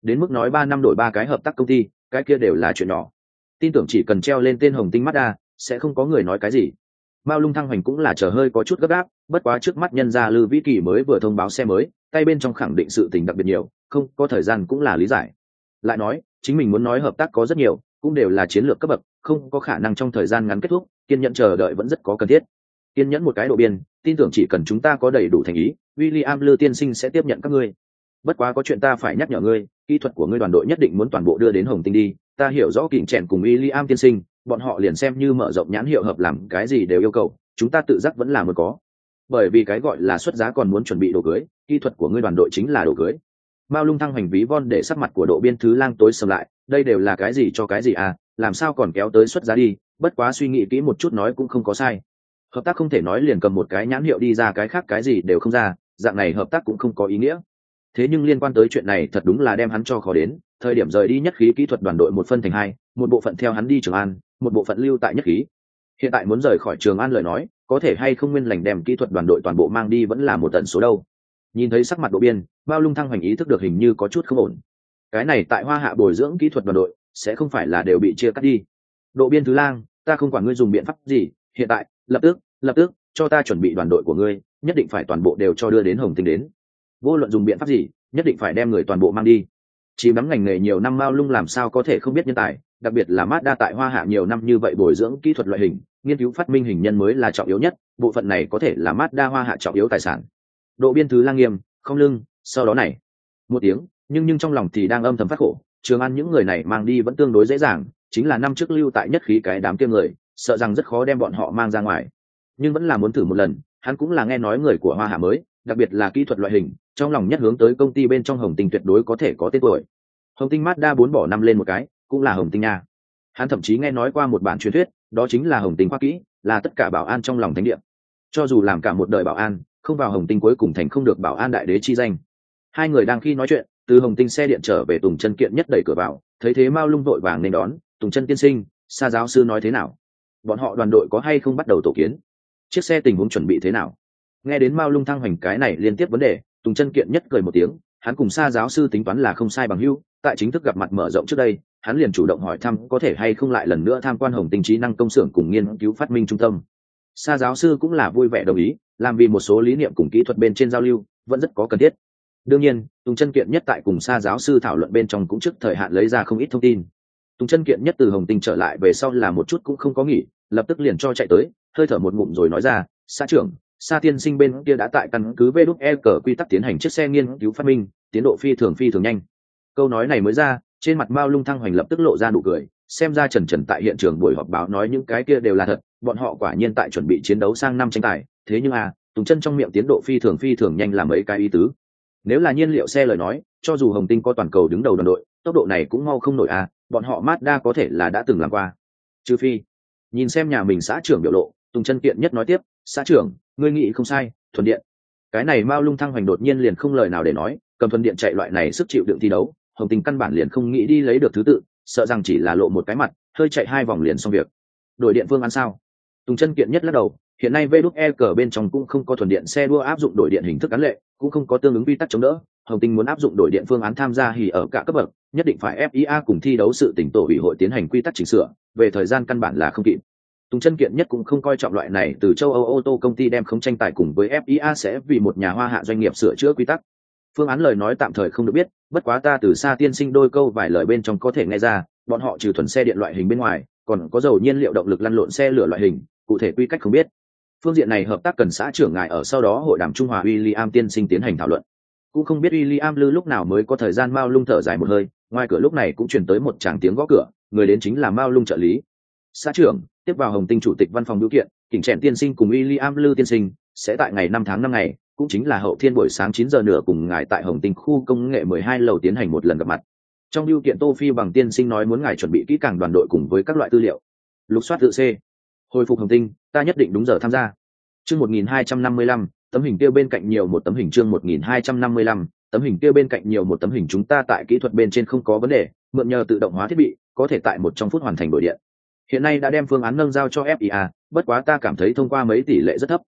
đến mức nói ba năm đổi ba cái hợp tác công ty, cái kia đều là chuyện nhỏ. Tin tưởng chỉ cần treo lên tên Hồng Tinh Mazda, sẽ không có người nói cái gì. Mao Lung Thăng Hoành cũng là chờ hơi có chút gấp gáp, bất quá trước mắt nhân gia Lư Vĩ Kỳ mới vừa thông báo xe mới, tay bên trong khẳng định sự tình đặc biệt nhiều, không có thời gian cũng là lý giải. Lại nói, chính mình muốn nói hợp tác có rất nhiều, cũng đều là chiến lược cấp bậc, không có khả năng trong thời gian ngắn kết thúc, kiên nhẫn chờ đợi vẫn rất có cần thiết. Kiên nhẫn một cái độ biên, tin tưởng chỉ cần chúng ta có đầy đủ thành ý, William Lư tiên sinh sẽ tiếp nhận các ngươi. Bất quá có chuyện ta phải nhắc nhở ngươi, kỹ thuật của ngươi đoàn đội nhất định muốn toàn bộ đưa đến Hồng Tinh đi, ta hiểu rõ kỉnh chèn cùng William tiên sinh, bọn họ liền xem như mở rộng nhãn hiệu hợp làm cái gì đều yêu cầu, chúng ta tự giác vẫn là muốn có. Bởi vì cái gọi là xuất giá còn muốn chuẩn bị đồ cưới, kỹ thuật của ngươi đoàn đội chính là đồ cưới. Mao Lung Thăng Hoành ví von để sắc mặt của độ biên thứ lang tối sầm lại, đây đều là cái gì cho cái gì à, làm sao còn kéo tới xuất giá đi, bất quá suy nghĩ kỹ một chút nói cũng không có sai. Hợp tác không thể nói liền cầm một cái nhãn hiệu đi ra cái khác cái gì đều không ra, dạng này hợp tác cũng không có ý nghĩa. Thế nhưng liên quan tới chuyện này thật đúng là đem hắn cho khó đến, thời điểm rời đi nhất khí kỹ thuật đoàn đội một phân thành hai, một bộ phận theo hắn đi Trường An, một bộ phận lưu tại nhất khí. Hiện tại muốn rời khỏi Trường An lời nói, có thể hay không nguyên lành đem kỹ thuật đoàn đội toàn bộ mang đi vẫn là một tận số đâu. Nhìn thấy sắc mặt Độ Biên, Mao Lung Thăng Hoành ý thức được hình như có chút không ổn. Cái này tại Hoa Hạ bồi dưỡng kỹ thuật đoàn đội, sẽ không phải là đều bị chia cắt đi. Độ Biên thứ lang, ta không quản ngươi dùng biện pháp gì, hiện tại, lập tức, lập tức cho ta chuẩn bị đoàn đội của ngươi, nhất định phải toàn bộ đều cho đưa đến Hồng Tinh đến. Vô luận dùng biện pháp gì, nhất định phải đem người toàn bộ mang đi. Chỉ nắm ngành nghề nhiều năm Mao Lung làm sao có thể không biết nhân tài, đặc biệt là Mazda tại Hoa Hạ nhiều năm như vậy bồi dưỡng kỹ thuật loại hình, nghiên cứu phát minh hình nhân mới là trọng yếu nhất, bộ phận này có thể là Mazda Hoa Hạ trọng yếu tài sản. Độ Biên thứ lang nghiêm, không lưng, sau đó này, một tiếng, nhưng nhưng trong lòng thì đang âm thầm phát khổ, Trường An những người này mang đi vẫn tương đối dễ dàng, chính là năm trước lưu tại nhất khí cái đám kia người, sợ rằng rất khó đem bọn họ mang ra ngoài. Nhưng vẫn là muốn thử một lần, hắn cũng là nghe nói người của Hoa Hạ mới, đặc biệt là kỹ thuật loại hình, trong lòng nhất hướng tới công ty bên trong Hồng Tinh tuyệt đối có thể có tên tuổi. Hồng Tinh Mazda bốn bỏ năm lên một cái, cũng là Hồng Tinh nha. Hắn thậm chí nghe nói qua một bản truyền thuyết, đó chính là Hồng Tinh khoa kỹ, là tất cả bảo an trong lòng thánh địa. Cho dù làm cả một đời bảo an, không vào Hồng Tinh cuối cùng thành không được bảo an đại đế chi danh. Hai người đang khi nói chuyện, từ Hồng Tinh xe điện trở về Tùng Chân Kiện nhất đẩy cửa vào, thấy thế Mao Lung vội vàng nên đón, "Tùng Chân tiên sinh, Sa giáo sư nói thế nào? Bọn họ đoàn đội có hay không bắt đầu tổ kiến? Chiếc xe tình huống chuẩn bị thế nào?" Nghe đến Mao Lung Thăng Hoành cái này liên tiếp vấn đề, Tùng Chân Kiện nhất cười một tiếng, hắn cùng Sa giáo sư tính toán là không sai bằng hữu, tại chính thức gặp mặt mở rộng trước đây, hắn liền chủ động hỏi thăm có thể hay không lại lần nữa tham quan Hồng Tinh trí năng công xưởng cùng nghiên cứu phát minh trung tâm. Sa giáo sư cũng là vui vẻ đồng ý, làm vì một số lý niệm cùng kỹ thuật bên trên giao lưu, vẫn rất có cần thiết. Đương nhiên, Tùng Chân Kiện nhất tại cùng Sa giáo sư thảo luận bên trong cũng trước thời hạn lấy ra không ít thông tin. Tùng Chân Kiện nhất từ Hồng Tinh trở lại về sau là một chút cũng không có nghỉ, lập tức liền cho chạy tới, hơi thở một ngụm rồi nói ra, "Sa trưởng, Sa tiên sinh bên kia đã tại căn cứ vê đúc e cờ quy tắc tiến hành chiếc xe nghiên cứu phát minh, tiến độ phi thường phi thường nhanh." Câu nói này mới ra, trên mặt Mao Lung Thăng Hoành lập tức lộ ra nụ cười, xem ra Trần Trần tại hiện trường buổi họp báo nói những cái kia đều là thật, bọn họ quả nhiên tại chuẩn bị chiến đấu sang năm tranh tài, thế nhưng à, Tùng Chân trong miệng tiến độ phi thường phi thường nhanh là mấy cái ý tứ. Nếu là nhiên liệu xe lời nói, cho dù Hồng Tinh có toàn cầu đứng đầu đoàn đội, tốc độ này cũng mau không nổi à, bọn họ Mazda có thể là đã từng làm qua. Trừ phi, nhìn xem nhà mình xã trưởng biểu lộ, Tùng Chân Kiện nhất nói tiếp, "Xã trưởng, ngươi nghĩ không sai, thuần điện." Cái này Mao Lung Thăng Hoành đột nhiên liền không lời nào để nói, cầm thuần điện chạy loại này sức chịu đựng thi đấu, Hồng Tinh căn bản liền không nghĩ đi lấy được thứ tự, sợ rằng chỉ là lộ một cái mặt, hơi chạy hai vòng liền xong việc. Đổi điện phương án sao? Tùng Chân Kiện nhất lắc đầu, hiện nay vê đúc e cờ bên trong cũng không có thuần điện xe đua áp dụng đổi điện hình thức án lệ, cũng không có tương ứng quy tắc chống đỡ. Hồng Tinh muốn áp dụng đổi điện phương án tham gia hỉ ở cả cấp bậc, nhất định phải ép i a cùng thi đấu sự tỉnh tổ ủy hội tiến hành quy tắc chỉnh sửa, về thời gian căn bản là không kịp. Tùng Chân Kiện nhất cũng không coi trọng loại này từ châu Âu ô tô công ty đem không tranh tài cùng với ép i a sẽ vì một nhà Hoa Hạ doanh nghiệp sửa chữa quy tắc. Phương án lời nói tạm thời không được biết, bất quá ta từ Sa tiên sinh đôi câu vài lời bên trong có thể nghe ra, bọn họ trừ thuần xe điện loại hình bên ngoài, còn có dầu nhiên liệu động lực lăn lộn xe lửa loại hình, cụ thể quy cách không biết. Phương diện này hợp tác cần xã trưởng ngài ở sau đó hội đàm Trung Hòa William tiên sinh tiến hành thảo luận. Cũng không biết William Lư lúc nào mới có thời gian. Mao Lung thở dài một hơi, ngoài cửa lúc này cũng truyền tới một tràng tiếng gõ cửa, người đến chính là Mao Lung trợ lý. "Xã trưởng, tiếp vào Hồng Tinh chủ tịch văn phòng biểu kiện, Kỉnh Trẻn tiên sinh cùng William Lư tiên sinh sẽ tại ngày năm tháng năm ngày, cũng chính là hậu thiên buổi sáng chín giờ nửa cùng ngài tại Hồng Tinh khu công nghệ mười hai lầu tiến hành một lần gặp mặt. Trong biểu kiện Tô Phi bằng tiên sinh nói muốn ngài chuẩn bị kỹ càng đoàn đội cùng với các loại tư liệu. Lục soát tự C. Hồi phục Hồng Tinh, ta nhất định đúng giờ tham gia." Chương một nghìn hai trăm năm mươi lăm, tấm hình tiêu bên cạnh nhiều một tấm hình. Chương một nghìn hai trăm năm mươi lăm, tấm hình tiêu bên cạnh nhiều một tấm hình. Chúng ta tại kỹ thuật bên trên không có vấn đề, mượn nhờ tự động hóa thiết bị, có thể tại một trong phút hoàn thành đổi điện. Hiện nay đã đem phương án nâng giao cho ép i a, bất quá ta cảm thấy thông qua mấy tỷ lệ rất thấp.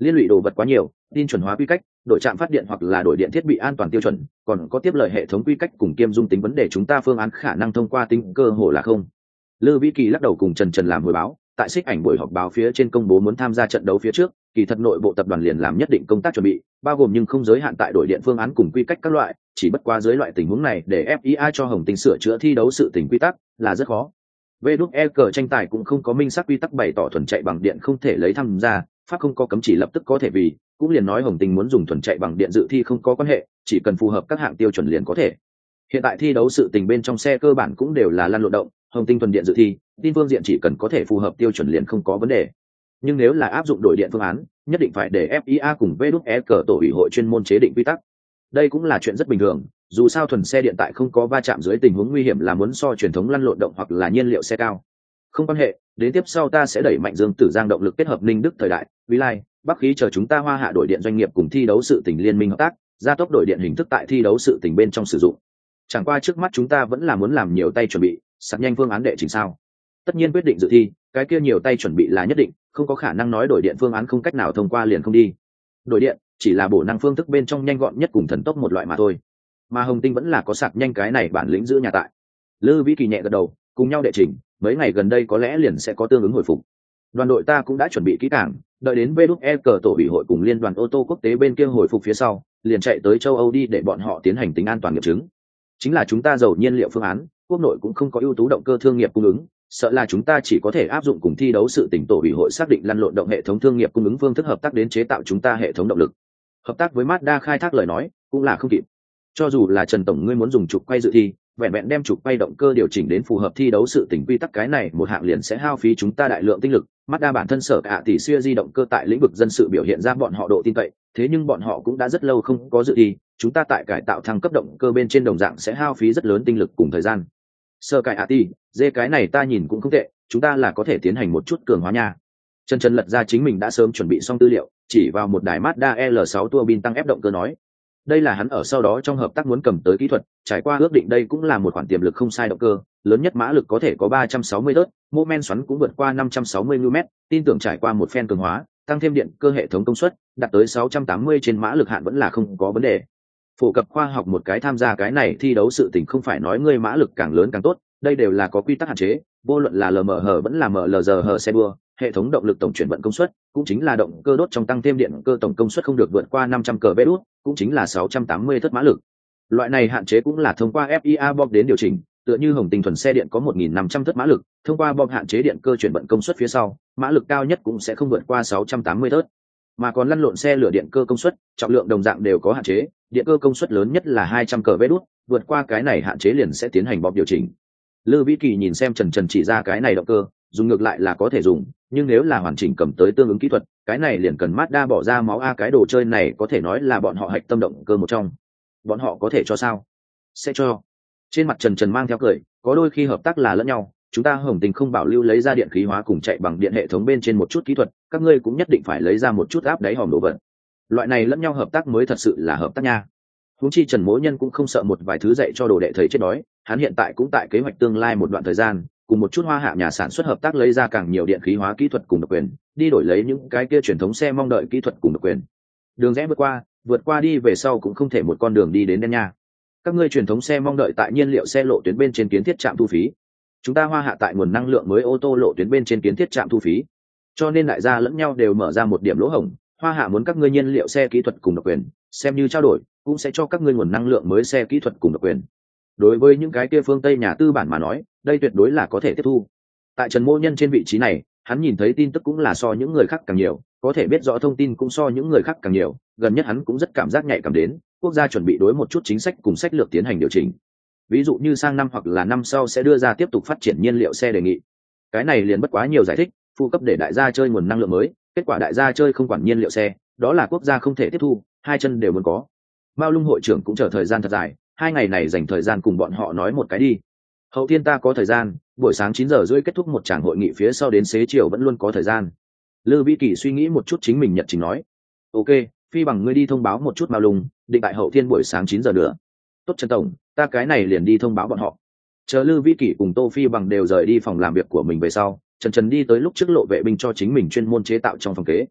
liên lụy đồ vật quá nhiều, tin chuẩn hóa quy cách, đổi trạm phát điện hoặc là đổi điện thiết bị an toàn tiêu chuẩn, còn có tiếp lời hệ thống quy cách cùng kiêm dung tính vấn đề chúng ta phương án khả năng thông qua tính cơ hồ là không. Lư Vĩ Kỳ lắc đầu cùng Trần Trần làm hồi báo, tại xích ảnh buổi họp báo phía trên công bố muốn tham gia trận đấu phía trước, kỳ thật nội bộ tập đoàn liền làm nhất định công tác chuẩn bị, bao gồm nhưng không giới hạn tại đổi điện phương án cùng quy cách các loại, chỉ bất qua dưới loại tình huống này để ép i a cho Hồng Tinh sửa chữa thi đấu sự tình quy tắc là rất khó. vê đê e cờ tranh tài cũng không có minh xác quy tắc bày tỏ thuần chạy bằng điện không thể lấy tham gia, pháp không có cấm chỉ lập tức có thể vì, cũng liền nói Hồng Tinh muốn dùng thuần chạy bằng điện dự thi không có quan hệ, chỉ cần phù hợp các hạng tiêu chuẩn liền có thể. Hiện tại thi đấu sự tình bên trong xe cơ bản cũng đều là lăn lộn động, Hồng Tinh thuần điện dự thi, tin phương diện chỉ cần có thể phù hợp tiêu chuẩn liền không có vấn đề. Nhưng nếu là áp dụng đổi điện phương án, nhất định phải để ép i a cùng vê đê e cờ tổ ủy hội chuyên môn chế định quy tắc. Đây cũng là chuyện rất bình thường, dù sao thuần xe điện tại không có va chạm dưới tình huống nguy hiểm là muốn so truyền thống lăn lộn động hoặc là nhiên liệu xe cao. Không quan hệ, đến tiếp sau ta sẽ đẩy mạnh Dương Tử Giang động lực kết hợp Ninh Đức thời đại, Vĩ Lai, Bắc khí chờ chúng ta Hoa Hạ đổi điện doanh nghiệp cùng thi đấu sự tình liên minh hợp tác, gia tốc đổi điện hình thức tại thi đấu sự tình bên trong sử dụng. Chẳng qua trước mắt chúng ta vẫn là muốn làm nhiều tay chuẩn bị, sắp nhanh phương án đệ trình sao. Tất nhiên quyết định dự thi, cái kia nhiều tay chuẩn bị là nhất định, không có khả năng nói đổi điện phương án không cách nào thông qua liền không đi. Đổi điện chỉ là bổ năng phương thức bên trong nhanh gọn nhất cùng thần tốc một loại mà thôi. Mà Hồng Tinh vẫn là có sạc nhanh cái này bản lĩnh giữ nhà tại. Lư Vĩ Kỳ nhẹ gật đầu, cùng nhau đệ trình, mấy ngày gần đây có lẽ liền sẽ có tương ứng hồi phục. Đoàn đội ta cũng đã chuẩn bị kỹ càng, đợi đến vê đê e cờ tổ ủy hội cùng liên đoàn ô tô quốc tế bên kia hồi phục phía sau, liền chạy tới châu Âu đi để bọn họ tiến hành tính an toàn nghiệm chứng. Chính là chúng ta dầu nhiên liệu phương án, quốc nội cũng không có ưu tú động cơ thương nghiệp cung ứng, sợ là chúng ta chỉ có thể áp dụng cùng thi đấu sự tỉnh tổ ủy hội xác định lăn lộn động hệ thống thương nghiệp cung ứng phương thức hợp tác đến chế tạo chúng ta hệ thống động lực. Hợp tác với Mazda khai thác lời nói, cũng là không kịp. Cho dù là Trần tổng ngươi muốn dùng trục quay dự thi, vẹn vẹn đem trục quay động cơ điều chỉnh đến phù hợp thi đấu sự tỉnh quy tắc cái này một hạng liền sẽ hao phí chúng ta đại lượng tinh lực. Mazda bản thân sở cả tỷ xưa di động cơ tại lĩnh vực dân sự biểu hiện ra bọn họ độ tin cậy, thế nhưng bọn họ cũng đã rất lâu không có dự thi, chúng ta tại cải tạo thăng cấp động cơ bên trên đồng dạng sẽ hao phí rất lớn tinh lực cùng thời gian. Sơ cải ạ tỷ, dê cái này ta nhìn cũng không tệ, chúng ta là có thể tiến hành một chút cường hóa nha. Trần Trần lật ra chính mình đã sớm chuẩn bị xong tư liệu, chỉ vào một đài Mazda L sáu tua bin tăng ép động cơ nói. Đây là hắn ở sau đó trong hợp tác muốn cầm tới kỹ thuật, trải qua ước định đây cũng là một khoản tiềm lực không sai động cơ, lớn nhất mã lực có thể có ba trăm sáu mươi tớt, mô men xoắn cũng vượt qua năm trăm sáu mươi niu-mét, tin tưởng trải qua một phen cường hóa, tăng thêm điện cơ hệ thống công suất, đạt tới sáu trăm tám mươi trên mã lực hạn vẫn là không có vấn đề. Phổ cập khoa học một cái tham gia cái này thi đấu sự tình không phải nói ngươi mã lực càng lớn càng tốt, đây đều là có quy tắc hạn chế, vô luận là lờ em hát vẫn là em lờ giê hát xe đua, hệ thống động lực tổng chuyển vận công suất, cũng chính là động cơ đốt trong tăng thêm điện cơ tổng công suất không được vượt qua năm trăm cờ vê đốt, cũng chính là sáu trăm tám mươi thất mã lực. Loại này hạn chế cũng là thông qua ép i a bob đến điều chỉnh, tựa như Hồng Tinh thuần xe điện có một nghìn năm trăm thất mã lực, thông qua bob hạn chế điện cơ chuyển vận công suất phía sau, mã lực cao nhất cũng sẽ không vượt qua sáu trăm tám mươi thớt. Mà còn lăn lộn xe lửa điện cơ công suất, trọng lượng đồng dạng đều có hạn chế, điện cơ công suất lớn nhất là hai trăm cờ vê đốt, vượt qua cái này hạn chế liền sẽ tiến hành bob điều chỉnh. Lư Vĩ Kỳ nhìn xem Trần Trần chỉ ra cái này động cơ, dùng ngược lại là có thể dùng, nhưng nếu là hoàn chỉnh cầm tới tương ứng kỹ thuật, cái này liền cần Mazda bỏ ra máu a cái đồ chơi này có thể nói là bọn họ hạch tâm động cơ một trong. Bọn họ có thể cho sao? Sẽ cho. Trên mặt Trần Trần mang theo cười, có đôi khi hợp tác là lẫn nhau, chúng ta Hồng Tình không bảo lưu lấy ra điện khí hóa cùng chạy bằng điện hệ thống bên trên một chút kỹ thuật, các ngươi cũng nhất định phải lấy ra một chút áp đáy hòm đồ vật. Loại này lẫn nhau hợp tác mới thật sự là hợp tác nha. Huống chi Trần Mỗ Nhân cũng không sợ một vài thứ dạy cho đồ đệ thầy chết đói, hắn hiện tại cũng tại kế hoạch tương lai một đoạn thời gian, cùng một chút Hoa Hạ nhà sản xuất hợp tác lấy ra càng nhiều điện khí hóa kỹ thuật cùng độc quyền, đi đổi lấy những cái kia truyền thống xe mong đợi kỹ thuật cùng độc quyền. Đường rẽ vượt qua, vượt qua đi về sau cũng không thể một con đường đi đến đen nha. Các ngươi truyền thống xe mong đợi tại nhiên liệu xe lộ tuyến bên trên kiến thiết trạm thu phí. Chúng ta Hoa Hạ tại nguồn năng lượng mới ô tô lộ tuyến bên trên kiến thiết trạm thu phí. Cho nên đại gia lẫn nhau đều mở ra một điểm lỗ hổng, Hoa Hạ muốn các ngươi nhiên liệu xe kỹ thuật cùng độc quyền, xem như trao đổi, cũng sẽ cho các ngươi nguồn năng lượng mới xe kỹ thuật cùng độc quyền. Đối với những cái kia phương Tây nhà tư bản mà nói, đây tuyệt đối là có thể tiếp thu. Tại Trần Mỗ Nhân trên vị trí này, hắn nhìn thấy tin tức cũng là so những người khác càng nhiều, có thể biết rõ thông tin cũng so những người khác càng nhiều, gần nhất hắn cũng rất cảm giác nhạy cảm đến, quốc gia chuẩn bị đối một chút chính sách cùng sách lược tiến hành điều chỉnh. Ví dụ như sang năm hoặc là năm sau sẽ đưa ra tiếp tục phát triển nhiên liệu xe đề nghị. Cái này liền bất quá nhiều giải thích, phụ cấp để đại gia chơi nguồn năng lượng mới, kết quả đại gia chơi không quản nhiên liệu xe, đó là quốc gia không thể tiếp thu, hai chân đều muốn có. Mao Lung hội trưởng cũng chờ thời gian thật dài, hai ngày này dành thời gian cùng bọn họ nói một cái đi. Hậu thiên ta có thời gian, buổi sáng chín giờ rưỡi kết thúc một tràng hội nghị phía sau đến xế chiều vẫn luôn có thời gian. Lư Vĩ Kỳ suy nghĩ một chút chính mình nhật trình nói. Ok, Phi bằng ngươi đi thông báo một chút Mao Lung, định tại hậu thiên buổi sáng chín giờ nữa. Tốt Trần Tổng, ta cái này liền đi thông báo bọn họ. Chờ Lư Vĩ Kỳ cùng Tô Phi bằng đều rời đi phòng làm việc của mình về sau, Trần Trần đi tới lúc trước lộ vệ binh cho chính mình chuyên môn chế tạo trong phòng kế.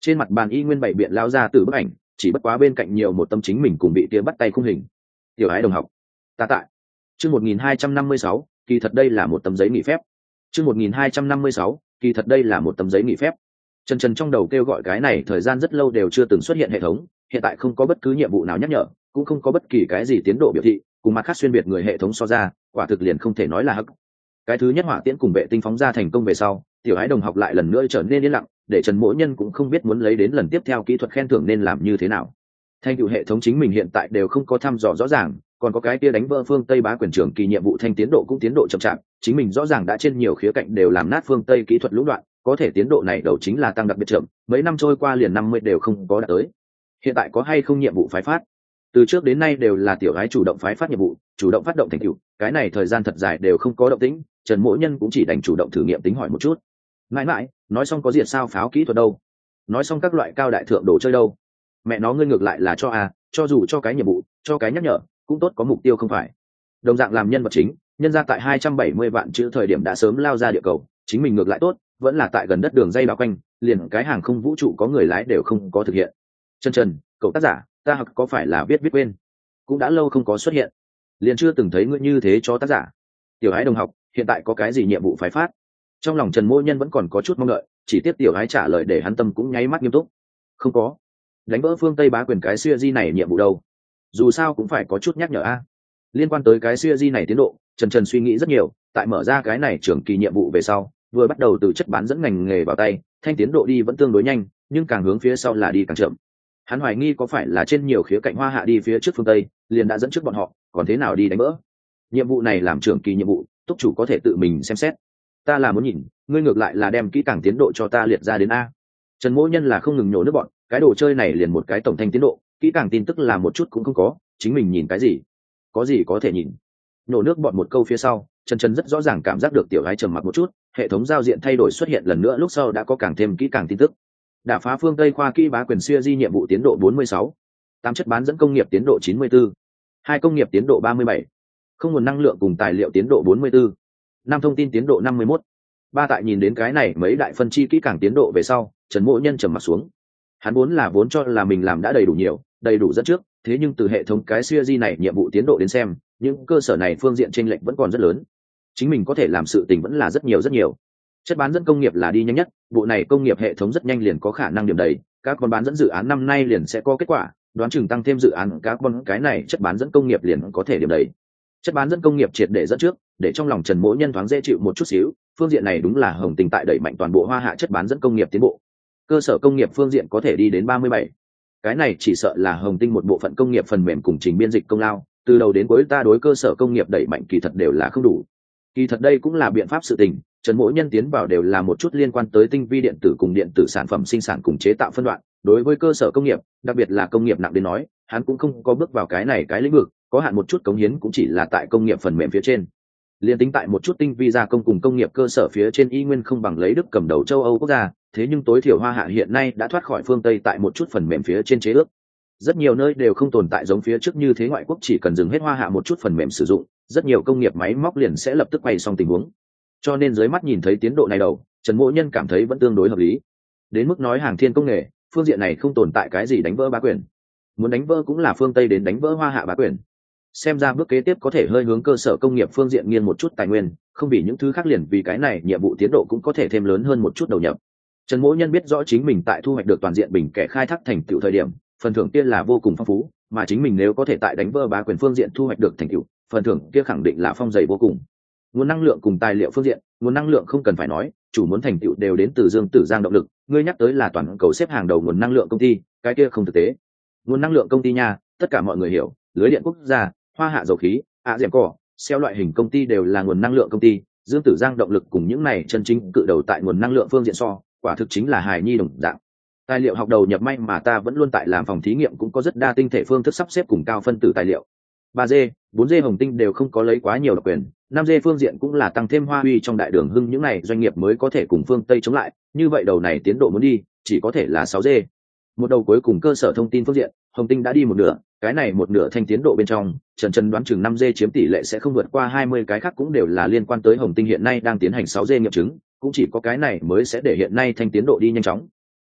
Trên mặt bàn y nguyên bày biện lao ra từ bức ảnh, chỉ bất quá bên cạnh nhiều một tâm chính mình cùng bị kia bắt tay khung hình. Tiểu ái đồng học, ta tại. Chương một nghìn hai trăm năm mươi sáu, kỳ thật đây là một tấm giấy nghỉ phép. Chương một nghìn hai trăm năm mươi sáu, kỳ thật đây là một tấm giấy nghỉ phép. Trần Trần trong đầu kêu gọi cái này thời gian rất lâu đều chưa từng xuất hiện hệ thống, hiện tại không có bất cứ nhiệm vụ nào nhắc nhở, cũng không có bất kỳ cái gì tiến độ biểu thị, cùng mặt khác xuyên biệt người hệ thống so ra, quả thực liền không thể nói là hắc. Cái thứ nhất hỏa tiễn cùng vệ tinh phóng ra thành công về sau, tiểu ái đồng học lại lần nữa trở nên yên lặng, để Trần Mỗ Nhân cũng không biết muốn lấy đến lần tiếp theo kỹ thuật khen thưởng nên làm như thế nào. Thành tựu hệ thống chính mình hiện tại đều không có thăm dò rõ ràng, còn có cái kia đánh vỡ phương Tây bá quyền trưởng kỳ nhiệm vụ thanh tiến độ cũng tiến độ chậm chạp, chính mình rõ ràng đã trên nhiều khía cạnh đều làm nát phương Tây kỹ thuật lũ đoạn, có thể tiến độ này đầu chính là tăng đặc biệt chậm, mấy năm trôi qua liền năm mươi đều không có đạt tới. Hiện tại có hay không nhiệm vụ phái phát? Từ trước đến nay đều là tiểu gái chủ động phái phát nhiệm vụ, chủ động phát động thành tựu, cái này thời gian thật dài đều không có động tĩnh, Trần Mỗ Nhân cũng chỉ đành chủ động thử nghiệm tính hỏi một chút. Mãi mãi, nói xong có diệt sao pháo kỹ thuật đâu? Nói xong các loại cao đại thượng đồ chơi đâu? Mẹ nó ngươi ngược lại là cho à, cho dù cho cái nhiệm vụ, cho cái nhắc nhở, cũng tốt có mục tiêu không phải. Đồng dạng làm nhân vật chính, nhân ra tại hai trăm bảy mươi vạn chữ thời điểm đã sớm lao ra địa cầu, chính mình ngược lại tốt, vẫn là tại gần đất đường dây bao quanh, liền cái hàng không vũ trụ có người lái đều không có thực hiện. Trần Trần, cậu tác giả, ta học có phải là viết viết quên? Cũng đã lâu không có xuất hiện, liền chưa từng thấy ngươi như thế cho tác giả. Tiểu Ái đồng học, hiện tại có cái gì nhiệm vụ phải phát? Trong lòng Trần Mỗ Nhân vẫn còn có chút mong đợi, chỉ tiếp tiểu Ái trả lời để hắn tâm cũng nháy mắt nghiêm túc. Không có. Đánh vỡ phương Tây bá quyền cái siêu di này nhiệm vụ đâu? Dù sao cũng phải có chút nhắc nhở a. Liên quan tới cái siêu di này tiến độ, Trần Trần suy nghĩ rất nhiều, tại mở ra cái này trưởng kỳ nhiệm vụ về sau, vừa bắt đầu từ chất bán dẫn ngành nghề vào tay, thanh tiến độ đi vẫn tương đối nhanh, nhưng càng hướng phía sau là đi càng chậm. Hắn hoài nghi có phải là trên nhiều khía cạnh Hoa Hạ đi phía trước phương Tây, liền đã dẫn trước bọn họ, còn thế nào đi đánh vỡ? Nhiệm vụ này làm trưởng kỳ nhiệm vụ, túc chủ có thể tự mình xem xét. Ta là muốn nhìn, ngươi ngược lại là đem kỹ càng tiến độ cho ta liệt ra đến a. Trần Mỗ Nhân là không ngừng nhổ nước bọn, cái đồ chơi này liền một cái tổng thanh tiến độ, kỹ càng tin tức là một chút cũng không có, chính mình nhìn cái gì? Có gì có thể nhìn? Nhổ nước bọn một câu phía sau, Trần Trần rất rõ ràng cảm giác được tiểu gái trầm mặc một chút, hệ thống giao diện thay đổi xuất hiện lần nữa lúc sau đã có càng thêm kỹ càng tin tức. Đả phá phương Tây khoa kỹ bá quyền siêu di nhiệm vụ tiến độ bốn mươi sáu, tám chất bán dẫn công nghiệp tiến độ chín mươi tư, hai công nghiệp tiến độ ba mươi bảy, không nguồn năng lượng cùng tài liệu tiến độ bốn mươi tư, năm thông tin tiến độ năm mươi mốt. Ba tại nhìn đến cái này mấy đại phân chi kỹ càng tiến độ về sau, Trần Mỗ Nhân trầm mặt xuống. Hắn vốn là vốn cho là mình làm đã đầy đủ nhiều, đầy đủ dẫn trước, thế nhưng từ hệ thống cái siêu di này nhiệm vụ tiến độ đến xem, những cơ sở này phương diện chênh lệch vẫn còn rất lớn. Chính mình có thể làm sự tình vẫn là rất nhiều rất nhiều. Chất bán dẫn công nghiệp là đi nhanh nhất, bộ này công nghiệp hệ thống rất nhanh liền có khả năng điểm đầy, các con bán dẫn dự án năm nay liền sẽ có kết quả, đoán chừng tăng thêm dự án các con cái này chất bán dẫn công nghiệp liền có thể điểm đầy. Chất bán dẫn công nghiệp triệt để dẫn trước, để trong lòng Trần Mỗ Nhân thoáng dễ chịu một chút xíu, phương diện này đúng là Hồng Tinh tại đẩy mạnh toàn bộ Hoa Hạ chất bán dẫn công nghiệp tiến bộ. Cơ sở công nghiệp phương diện có thể đi đến ba mươi bảy. Cái này chỉ sợ là Hồng Tinh một bộ phận công nghiệp phần mềm cùng trình biên dịch công lao, từ đầu đến cuối ta đối cơ sở công nghiệp đẩy mạnh kỳ thật đều là không đủ. Kỳ thật đây cũng là biện pháp sự tình, Trần Mỗ Nhân tiến vào đều là một chút liên quan tới tinh vi điện tử cùng điện tử sản phẩm sinh sản cùng chế tạo phân đoạn, đối với cơ sở công nghiệp, đặc biệt là công nghiệp nặng đến nói, hắn cũng không có bước vào cái này cái lĩnh vực, có hạn một chút cống hiến cũng chỉ là tại công nghiệp phần mềm phía trên. Liên tính tại một chút tinh vi gia công cùng công nghiệp cơ sở phía trên y nguyên không bằng lấy Đức cầm đầu châu Âu quốc gia, thế nhưng tối thiểu Hoa Hạ hiện nay đã thoát khỏi phương Tây tại một chút phần mềm phía trên chế ước. Rất nhiều nơi đều không tồn tại giống phía trước như thế, ngoại quốc chỉ cần dừng hết Hoa Hạ một chút phần mềm sử dụng, rất nhiều công nghiệp máy móc liền sẽ lập tức quay xong tình huống. Cho nên dưới mắt nhìn thấy tiến độ này đầu, Trần Mỗ Nhân cảm thấy vẫn tương đối hợp lý. Đến mức nói hàng thiên công nghệ, phương diện này không tồn tại cái gì đánh vỡ bá quyền. Muốn đánh vỡ cũng là phương Tây đến đánh vỡ Hoa Hạ bá quyền. Xem ra bước kế tiếp có thể hơi hướng cơ sở công nghiệp phương diện nghiêng một chút tài nguyên, không vì những thứ khác liền vì cái này nhiệm vụ tiến độ cũng có thể thêm lớn hơn một chút đầu nhập. Trần Mỗ Nhân biết rõ chính mình tại thu hoạch được toàn diện bình kẻ khai thác thành tựu thời điểm, phần thưởng kia là vô cùng phong phú, mà chính mình nếu có thể tại đánh vỡ bá quyền phương diện thu hoạch được thành tựu, phần thưởng kia khẳng định là phong dày vô cùng. Nguồn năng lượng cùng tài liệu phương diện, nguồn năng lượng không cần phải nói, chủ muốn thành tựu đều đến từ Dương Tử Giang động lực, ngươi nhắc tới là toàn cầu xếp hàng đầu nguồn năng lượng công ty, cái kia không thực tế. Nguồn năng lượng công ty nha, tất cả mọi người hiểu, lưới điện quốc gia, Hoa Hạ dầu khí, ạ dẻm cỏ, xeo loại hình công ty đều là nguồn năng lượng công ty, Dương Tử Giang động lực cùng những này chân chính cự đầu tại nguồn năng lượng phương diện so, quả thực chính là hài nhi đồng dạng. Tài liệu học đầu nhập may mà ta vẫn luôn tại làm phòng thí nghiệm cũng có rất đa tinh thể phương thức sắp xếp cùng cao phân tử tài liệu. ba G, bốn G Hồng Tinh đều không có lấy quá nhiều độc quyền, năm G phương diện cũng là tăng thêm Hoa Huy trong đại đường hưng những này doanh nghiệp mới có thể cùng phương Tây chống lại, như vậy đầu này tiến độ muốn đi, chỉ có thể là sáu G. Một đầu cuối cùng cơ sở thông tin phương diện, Hồng Tinh đã đi một nửa, cái này một nửa thanh tiến độ bên trong, Trần Trần đoán chừng năm G chiếm tỷ lệ sẽ không vượt qua hai mươi, cái khác cũng đều là liên quan tới Hồng Tinh hiện nay đang tiến hành sáu G nghiệm chứng, cũng chỉ có cái này mới sẽ để hiện nay thanh tiến độ đi nhanh chóng.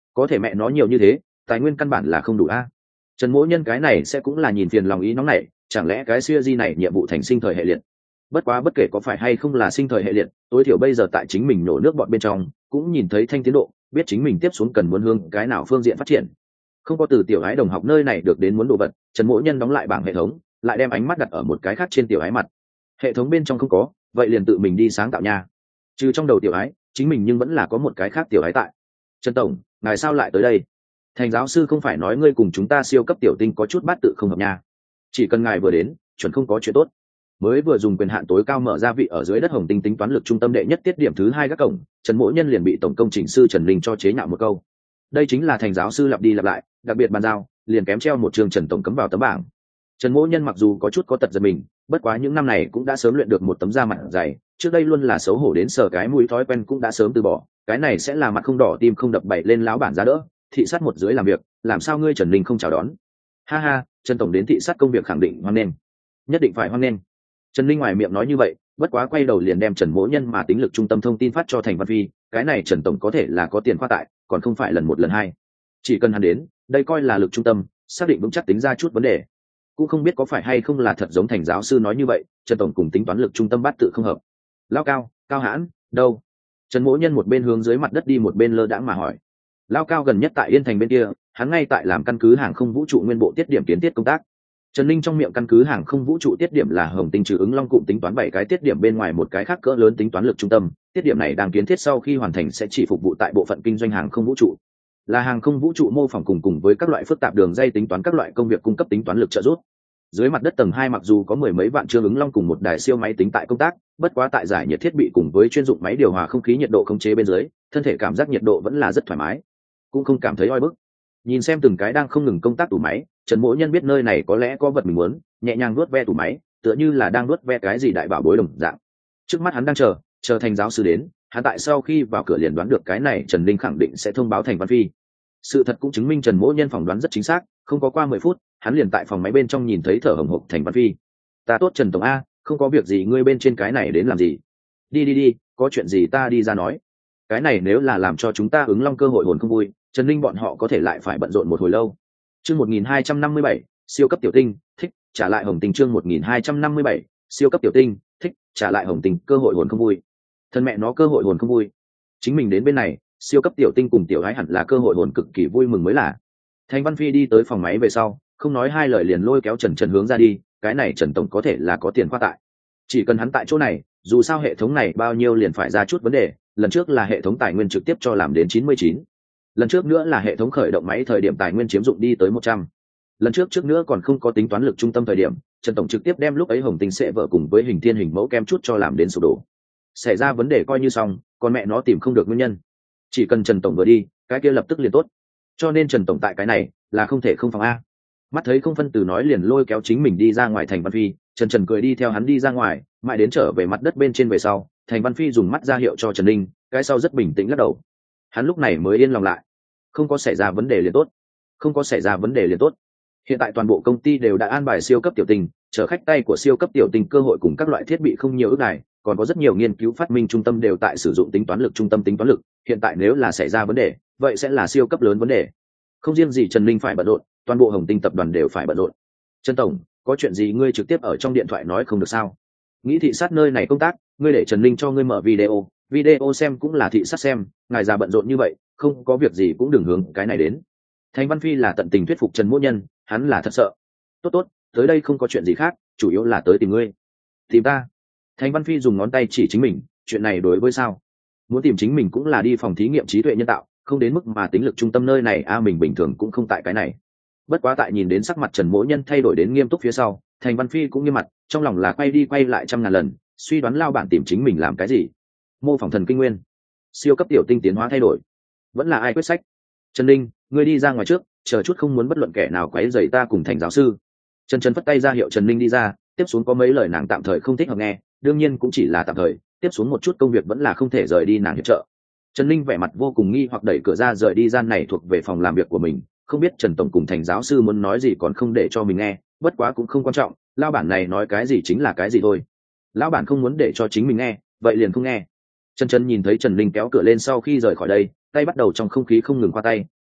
có thể mẹ nó nhiều như thế, tài nguyên căn bản là không đủ a. Trần Mỗ Nhân cái này sẽ cũng là nhìn phiền lòng ý nóng này, chẳng lẽ cái siêu di này nhiệm vụ thành sinh thời hệ liệt. Bất quá bất kể có phải hay không là sinh thời hệ liệt, tối thiểu bây giờ tại chính mình nổ nước bọn bên trong cũng nhìn thấy thanh tiến độ, biết chính mình tiếp xuống cần muốn hướng cái nào phương diện phát triển. Không có từ tiểu ái đồng học nơi này được đến muốn đồ vật, Trần Mỗ Nhân đóng lại bảng hệ thống, lại đem ánh mắt đặt ở một cái khác trên tiểu ái mặt. Hệ thống bên trong không có, vậy liền tự mình đi sáng tạo nha. Trừ trong đầu tiểu ái, chính mình nhưng vẫn là có một cái khác tiểu ái tại. Trần tổng, ngài sao lại tới đây? Thành giáo sư không phải nói ngươi cùng chúng ta siêu cấp tiểu tinh có chút bát tự không hợp nha. Chỉ cần ngài vừa đến, chuẩn không có chuyện tốt. Mới vừa dùng quyền hạn tối cao mở ra vị ở dưới đất Hồng Tinh tính toán lực trung tâm đệ nhất tiết điểm thứ hai các cổng, Trần Mỗ Nhân liền bị tổng công chỉnh sư Trần Linh cho chế nhạo một câu. Đây chính là thành giáo sư lặp đi lặp lại, đặc biệt bàn giao, liền kém treo một trường Trần tổng cấm vào tấm bảng. Trần Mỗ Nhân mặc dù có chút có tật giật mình, bất quá những năm này cũng đã sớm luyện được một tấm da mặt dày, trước đây luôn là xấu hổ đến sờ cái mũi thói quen cũng đã sớm từ bỏ, cái này sẽ là mặt không đỏ tim không đập bậy lên láo bản giá đỡ, thị sát một dưới làm việc, làm sao ngươi Trần Linh không chào đón? Ha ha, Trần tổng đến thị sát công việc khẳng định hoan nghênh, nhất định phải hoan nghênh. Trần Linh ngoài miệng nói như vậy, bất quá quay đầu liền đem Trần Mỗ Nhân mà tính lực trung tâm thông tin phát cho Thành Văn Phi, cái này Trần tổng có thể là có tiền khoa tại, còn không phải lần một lần hai. Chỉ cần hắn đến, đây coi là lực trung tâm, xác định vững chắc tính ra chút vấn đề. Cũng không biết có phải hay không là thật giống Thành giáo sư nói như vậy, Trần tổng cùng tính toán lực trung tâm bát tự không hợp. Lao Cao, Cao Hãn, đâu? Trần Mỗ Nhân một bên hướng dưới mặt đất đi một bên lơ đãng mà hỏi. Lao Cao gần nhất tại Yên Thành bên kia, hắn ngay tại làm căn cứ hàng không vũ trụ nguyên bộ tiết điểm kiến thiết công tác. Trần Linh trong miệng căn cứ hàng không vũ trụ tiết điểm là Hồng Tinh trừ ứng long cụm tính toán bảy cái tiết điểm bên ngoài một cái khác cỡ lớn tính toán lực trung tâm, tiết điểm này đang kiến thiết sau khi hoàn thành sẽ chỉ phục vụ tại bộ phận kinh doanh hàng không vũ trụ. Là hàng không vũ trụ mô phỏng cùng cùng với các loại phức tạp đường dây tính toán các loại công việc cung cấp tính toán lực trợ giúp. Dưới mặt đất tầng hai mặc dù có mười mấy vạn chương ứng long cùng một đài siêu máy tính tại công tác, bất quá tại giải nhiệt thiết bị cùng với chuyên dụng máy điều hòa không khí nhiệt độ khống chế bên dưới, thân thể cảm giác nhiệt độ vẫn là rất thoải mái, cũng không cảm thấy oi bức. Nhìn xem từng cái đang không ngừng công tác tủ máy, Trần Mỗ Nhân biết nơi này có lẽ có vật mình muốn, nhẹ nhàng nuốt ve tủ máy, tựa như là đang nuốt ve cái gì đại bảo bối đồng dạng. Trước mắt hắn đang chờ, chờ Thành giáo sư đến, hắn tại sau khi vào cửa liền đoán được cái này Trần Linh khẳng định sẽ thông báo Thành Văn Phi. Sự thật cũng chứng minh Trần Mỗ Nhân phỏng đoán rất chính xác, không có qua mười phút, hắn liền tại phòng máy bên trong nhìn thấy thở hổn hộc Thành Văn Phi. "Ta tốt Trần tổng a, không có việc gì ngươi bên trên cái này đến làm gì? Đi đi đi, có chuyện gì ta đi ra nói. Cái này nếu là làm cho chúng ta ứng long cơ hội hồn không vui, Trần Linh bọn họ có thể lại phải bận rộn một hồi lâu." Chương một nghìn hai trăm năm mươi bảy, siêu cấp tiểu tinh, thích, trả lại Hồng Tinh chương một nghìn hai trăm năm mươi bảy, siêu cấp tiểu tinh, thích, trả lại Hồng Tinh, cơ hội hồn không vui. Thân mẹ nó cơ hội hồn không vui. Chính mình đến bên này, siêu cấp tiểu tinh cùng tiểu gái hẳn là cơ hội hồn cực kỳ vui mừng mới là. Thành Văn Phi đi tới phòng máy về sau, không nói hai lời liền lôi kéo Trần Trần hướng ra đi, cái này Trần tổng có thể là có tiền khoa tại. Chỉ cần hắn tại chỗ này, dù sao hệ thống này bao nhiêu liền phải ra chút vấn đề, lần trước là hệ thống tài nguyên trực tiếp cho làm đến chín mươi chín. Lần trước nữa là hệ thống khởi động máy thời điểm tài nguyên chiếm dụng đi tới một trăm. Lần trước trước nữa còn không có tính toán lực trung tâm thời điểm, Trần tổng trực tiếp đem lúc ấy Hồng Tinh sẽ vợ cùng với hình thiên hình mẫu kem chút cho làm đến sụp đổ. Xảy ra vấn đề coi như xong, còn mẹ nó tìm không được nguyên nhân. Chỉ cần Trần tổng vừa đi, cái kia lập tức liền tốt. Cho nên Trần tổng tại cái này là không thể không phòng a. Mắt thấy không phân từ nói liền lôi kéo chính mình đi ra ngoài Thành Văn Phi, Trần Trần cười đi theo hắn đi ra ngoài, mãi đến trở về mặt đất bên trên về sau, Thành Văn Phi dùng mắt ra hiệu cho Trần Linh, cái sau rất bình tĩnh lắc đầu. Hắn lúc này mới yên lòng lại. Không có xảy ra vấn đề liền tốt, không có xảy ra vấn đề liền tốt. Hiện tại toàn bộ công ty đều đã an bài siêu cấp tiểu tinh, chở khách tay của siêu cấp tiểu tinh cơ hội cùng các loại thiết bị không nhiều ước đài, còn có rất nhiều nghiên cứu phát minh trung tâm đều tại sử dụng tính toán lực trung tâm tính toán lực. Hiện tại nếu là xảy ra vấn đề, vậy sẽ là siêu cấp lớn vấn đề. Không riêng gì Trần Linh phải bận rộn, toàn bộ Hồng Tinh tập đoàn đều phải bận rộn. Trần tổng, có chuyện gì ngươi trực tiếp ở trong điện thoại nói không được sao? Nghĩ thị sát nơi này công tác, ngươi để Trần Linh cho ngươi mở video, video xem cũng là thị sát xem, ngài già bận rộn như vậy, không có việc gì cũng đừng hướng cái này đến. Thành Văn Phi là tận tình thuyết phục Trần Mỗ Nhân, hắn là thật sợ. Tốt tốt, tới đây không có chuyện gì khác, chủ yếu là tới tìm ngươi. Tìm ta? Thành Văn Phi dùng ngón tay chỉ chính mình, chuyện này đối với sao? Muốn tìm chính mình cũng là đi phòng thí nghiệm trí tuệ nhân tạo, không đến mức mà tính lực trung tâm nơi này a à, mình bình thường cũng không tại cái này. Bất quá tại nhìn đến sắc mặt Trần Mỗ Nhân thay đổi đến nghiêm túc phía sau, Thành Văn Phi cũng nghiêm mặt, trong lòng là quay đi quay lại trăm ngàn lần, suy đoán lao bản tìm chính mình làm cái gì. Mô phỏng thần kinh nguyên, siêu cấp tiểu tinh tiến hóa thay đổi, vẫn là ai quyết sách? Trần Linh, ngươi đi ra ngoài trước, chờ chút không muốn bất luận kẻ nào quấy rầy ta cùng Thành giáo sư. Trần Trần phất tay ra hiệu Trần Linh đi ra, tiếp xuống có mấy lời nàng tạm thời không thích hợp nghe, đương nhiên cũng chỉ là tạm thời, tiếp xuống một chút công việc vẫn là không thể rời đi nàng hiệp trợ. Trần Linh vẻ mặt vô cùng nghi hoặc đẩy cửa ra rời đi gian này thuộc về phòng làm việc của mình, không biết Trần tổng cùng Thành giáo sư muốn nói gì còn không để cho mình nghe, bất quá cũng không quan trọng, lão bản này nói cái gì chính là cái gì thôi. Lão bản không muốn để cho chính mình nghe, vậy liền không nghe. Trần Trần nhìn thấy Trần Linh kéo cửa lên sau khi rời khỏi đây, tay bắt đầu trong không khí không ngừng qua tay,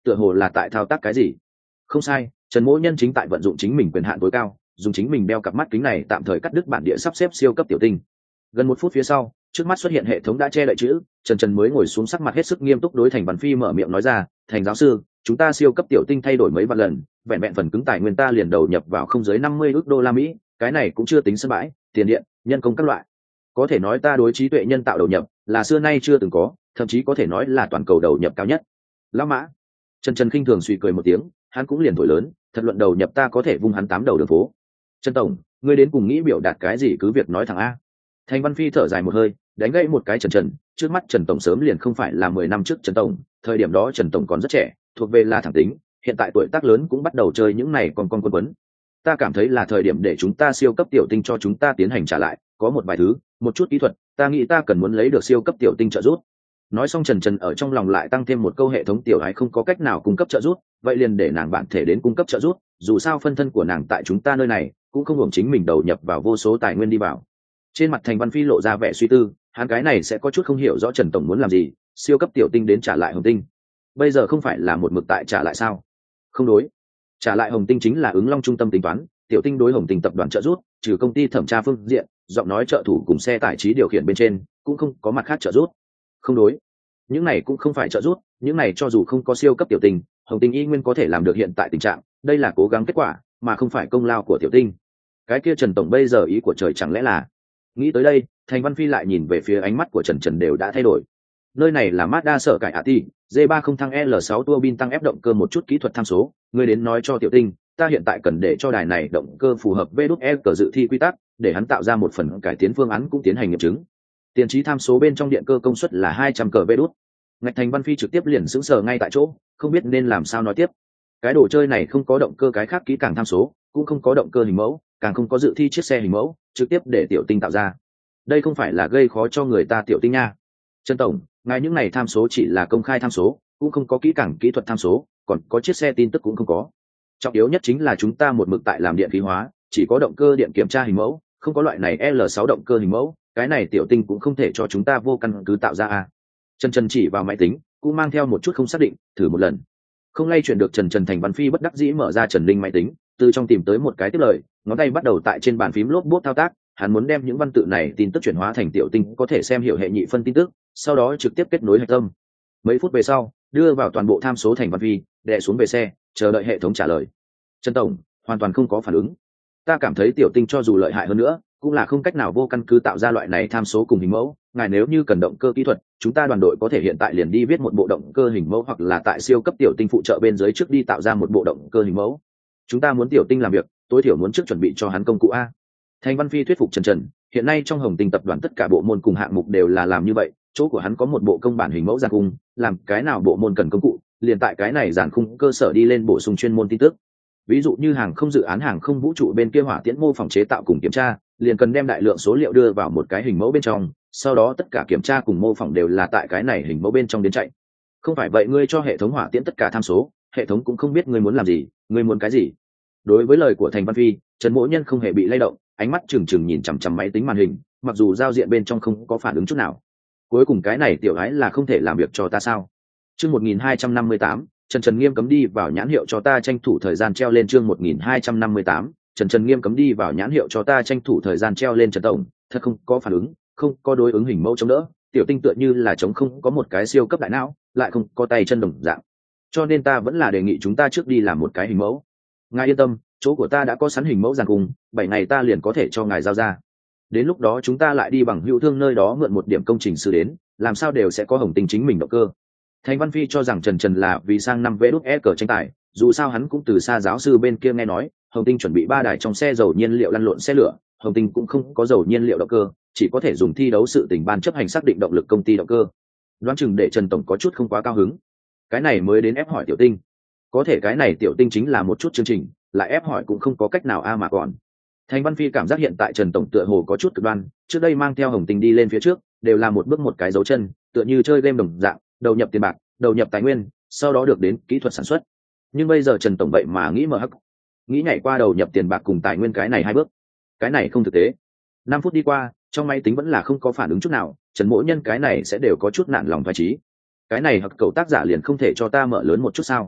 tựa hồ là tại thao tác cái gì. Không sai, Trần Mỗ Nhân chính tại vận dụng chính mình quyền hạn tối cao, dùng chính mình đeo cặp mắt kính này tạm thời cắt đứt bản địa sắp xếp siêu cấp tiểu tinh. Gần một phút phía sau, trước mắt xuất hiện hệ thống đã che đậy chữ, Trần Trần mới ngồi xuống, sắc mặt hết sức nghiêm túc đối Thành Văn Phi mở miệng nói ra, "Thành giáo sư, chúng ta siêu cấp tiểu tinh thay đổi mấy vạn lần, vẹn vẹn phần cứng tài nguyên ta liền đầu nhập vào không dưới năm mươi ức đô la Mỹ, cái này cũng chưa tính sân bãi, tiền điện, nhân công các loại. Có thể nói ta đối trí tuệ nhân tạo đầu nhập là xưa nay chưa từng có, thậm chí có thể nói là toàn cầu đầu nhập cao nhất." Lão Mã. Trần Trần khinh thường suy cười một tiếng, hắn cũng liền thổi lớn, thật luận đầu nhập ta có thể vung hắn tám đầu đường phố. Trần tổng, ngươi đến cùng nghĩ biểu đạt cái gì cứ việc nói thẳng a. Thành Văn Phi thở dài một hơi, đánh gãy một cái Trần Trần, trước mắt Trần tổng sớm liền không phải là mười năm trước Trần tổng, thời điểm đó Trần tổng còn rất trẻ, thuộc về là thẳng tính, hiện tại tuổi tác lớn cũng bắt đầu chơi những này còn con quân quấn. Ta cảm thấy là thời điểm để chúng ta siêu cấp tiểu tinh cho chúng ta tiến hành trả lại, có một vài thứ, một chút kỹ thuật, ta nghĩ ta cần muốn lấy được siêu cấp tiểu tinh trợ giúp. Nói xong Trần Trần ở trong lòng lại tăng thêm một câu, hệ thống tiểu ái không có cách nào cung cấp trợ giúp, vậy liền để nàng bạn thể đến cung cấp trợ giúp, dù sao phân thân của nàng tại chúng ta nơi này cũng không hưởng chính mình đầu nhập vào vô số tài nguyên đi vào. Trên mặt Thành Văn Phi lộ ra vẻ suy tư, hắn cái này sẽ có chút không hiểu rõ Trần tổng muốn làm gì, siêu cấp tiểu tinh đến trả lại hồng tinh, bây giờ không phải là một mực tại trả lại sao? Không đối, trả lại hồng tinh chính là ứng long trung tâm tính toán, tiểu tinh đối hồng tinh tập đoàn trợ giúp, trừ công ty thẩm tra phương diện, giọng nói trợ thủ cùng xe tải trí điều khiển bên trên cũng không có mặt khác trợ giúp. Không đối, những này cũng không phải trợ giúp, những này cho dù không có siêu cấp tiểu tinh, hồng tinh y nguyên có thể làm được hiện tại tình trạng, đây là cố gắng kết quả mà không phải công lao của tiểu tinh. Cái kia Trần tổng bây giờ ý của trời chẳng lẽ là? Nghĩ tới đây, Thành Văn Phi lại nhìn về phía, ánh mắt của Trần Trần đều đã thay đổi. Nơi này là Mazda sở cải Ati, D ba không thăng L sáu tua bin tăng ép động cơ một chút kỹ thuật tham số, ngươi đến nói cho tiểu tinh, ta hiện tại cần để cho đài này động cơ phù hợp với E cờ dự thi quy tắc, để hắn tạo ra một phần cải tiến phương án cũng tiến hành nghiệm chứng. Tiền trí tham số bên trong điện cơ công suất là hai trăm cờ vê đút. Ngạch Thành Văn Phi trực tiếp liền sững sờ ngay tại chỗ, không biết nên làm sao nói tiếp. Cái đồ chơi này không có động cơ cái khác kỹ càng tham số, cũng không có động cơ hình mẫu, càng không có dự thi chiếc xe hình mẫu, trực tiếp để tiểu tinh tạo ra. Đây không phải là gây khó cho người ta tiểu tinh nha. Trần tổng, ngài những này tham số chỉ là công khai tham số, cũng không có kỹ càng kỹ thuật tham số, còn có chiếc xe tin tức cũng không có. Trọng yếu nhất chính là chúng ta một mực tại làm điện khí hóa, chỉ có động cơ điện kiểm tra hình mẫu, không có loại này L sáu động cơ hình mẫu, cái này tiểu tinh cũng không thể cho chúng ta vô căn cứ tạo ra a. Trần Trần chỉ vào máy tính, cũng mang theo một chút không xác định, thử một lần. Không lay chuyển được, Trần Trần Thành Văn Phi bất đắc dĩ mở ra Trần Linh máy tính, từ trong tìm tới một cái tiếp lời, ngón tay bắt đầu tại trên bàn phím lốp bút thao tác, hắn muốn đem những văn tự này tin tức chuyển hóa thành tiểu tinh có thể xem hiểu hệ nhị phân tin tức, sau đó trực tiếp kết nối hạch tâm. Mấy phút về sau, đưa vào toàn bộ tham số Thành Văn Phi, đè xuống về xe, chờ đợi hệ thống trả lời. Trần tổng, hoàn toàn không có phản ứng. Ta cảm thấy tiểu tinh cho dù lợi hại hơn nữa, cũng là không cách nào vô căn cứ tạo ra loại này tham số cùng hình mẫu. Ngài nếu như cần động cơ kỹ thuật, chúng ta đoàn đội có thể hiện tại liền đi viết một bộ động cơ hình mẫu, hoặc là tại siêu cấp tiểu tinh phụ trợ bên dưới trước đi tạo ra một bộ động cơ hình mẫu. Chúng ta muốn tiểu tinh làm việc, tối thiểu muốn trước chuẩn bị cho hắn công cụ a. Thành Văn Phi thuyết phục Trần Trần, hiện nay trong Hồng Tinh tập đoàn tất cả bộ môn cùng hạng mục đều là làm như vậy, chỗ của hắn có một bộ công bản hình mẫu giàn khung, làm cái nào bộ môn cần công cụ, liền tại cái này giàn khung cơ sở đi lên bổ sung chuyên môn tin tức. Ví dụ như hàng không dự án hàng không vũ trụ bên kia hỏa tiễn mô phỏng chế tạo cùng kiểm tra, liền cần đem đại lượng số liệu đưa vào một cái hình mẫu bên trong, sau đó tất cả kiểm tra cùng mô phỏng đều là tại cái này hình mẫu bên trong đến chạy. Không phải vậy ngươi cho hệ thống hỏa tiễn tất cả tham số, hệ thống cũng không biết ngươi muốn làm gì, ngươi muốn cái gì. Đối với lời của Thành Văn Phi, Trần Mỗ Nhân không hề bị lay động, ánh mắt trừng trừng nhìn chằm chằm máy tính màn hình, mặc dù giao diện bên trong không có phản ứng chút nào. Cuối cùng cái này tiểu gái là không thể làm việc cho ta sao? Chương một nghìn hai trăm năm mươi tám, Trần Trần nghiêm cấm đi vào nhãn hiệu cho ta tranh thủ thời gian treo lên. Chương một nghìn hai trăm năm mươi tám, Trần Trần nghiêm cấm đi vào nhãn hiệu cho ta tranh thủ thời gian treo lên. Trần tổng, thật không có phản ứng, không có đối ứng hình mẫu chống đỡ, tiểu tinh tựa như là chống không có một cái siêu cấp đại não, lại không có tay chân đồng dạng. Cho nên ta vẫn là đề nghị chúng ta trước đi làm một cái hình mẫu. Ngài yên tâm, chỗ của ta đã có sẵn hình mẫu giàn cùng, bảy ngày ta liền có thể cho ngài giao ra. Đến lúc đó chúng ta lại đi bằng hữu thương nơi đó mượn một điểm công trình sư đến, làm sao đều sẽ có Hồng Tinh chính mình động cơ. Thành Văn Phi cho rằng Trần Trần là vì sang năm vê đút e cờ tranh tài, dù sao hắn cũng từ xa giáo sư bên kia nghe nói, Hồng Tinh chuẩn bị ba đài trong xe dầu nhiên liệu lăn lộn xe lửa, Hồng Tinh cũng không có dầu nhiên liệu động cơ, chỉ có thể dùng thi đấu sự tình ban chấp hành xác định động lực công ty động cơ. Đoán chừng để Trần tổng có chút không quá cao hứng. Cái này mới đến ép hỏi tiểu tinh. Có thể cái này tiểu tinh chính là một chút chương trình, lại ép hỏi cũng không có cách nào a mà còn. Thành Văn Phi cảm giác hiện tại Trần tổng tựa hồ có chút cực đoan, trước đây mang theo Hồng Tinh đi lên phía trước, đều là một bước một cái dấu chân, tựa như chơi game đồng dạng, đầu nhập tiền bạc, đầu nhập tài nguyên, sau đó được đến kỹ thuật sản xuất. Nhưng bây giờ Trần tổng vậy mà nghĩ mở hắc, nghĩ nhảy qua đầu nhập tiền bạc cùng tài nguyên cái này hai bước. Cái này không thực tế. Năm phút đi qua, trong máy tính vẫn là không có phản ứng chút nào, Trần Mỗ Nhân cái này sẽ đều có chút nản lòng phái trí. Cái này hặc cầu tác giả liền không thể cho ta mở lớn một chút sao?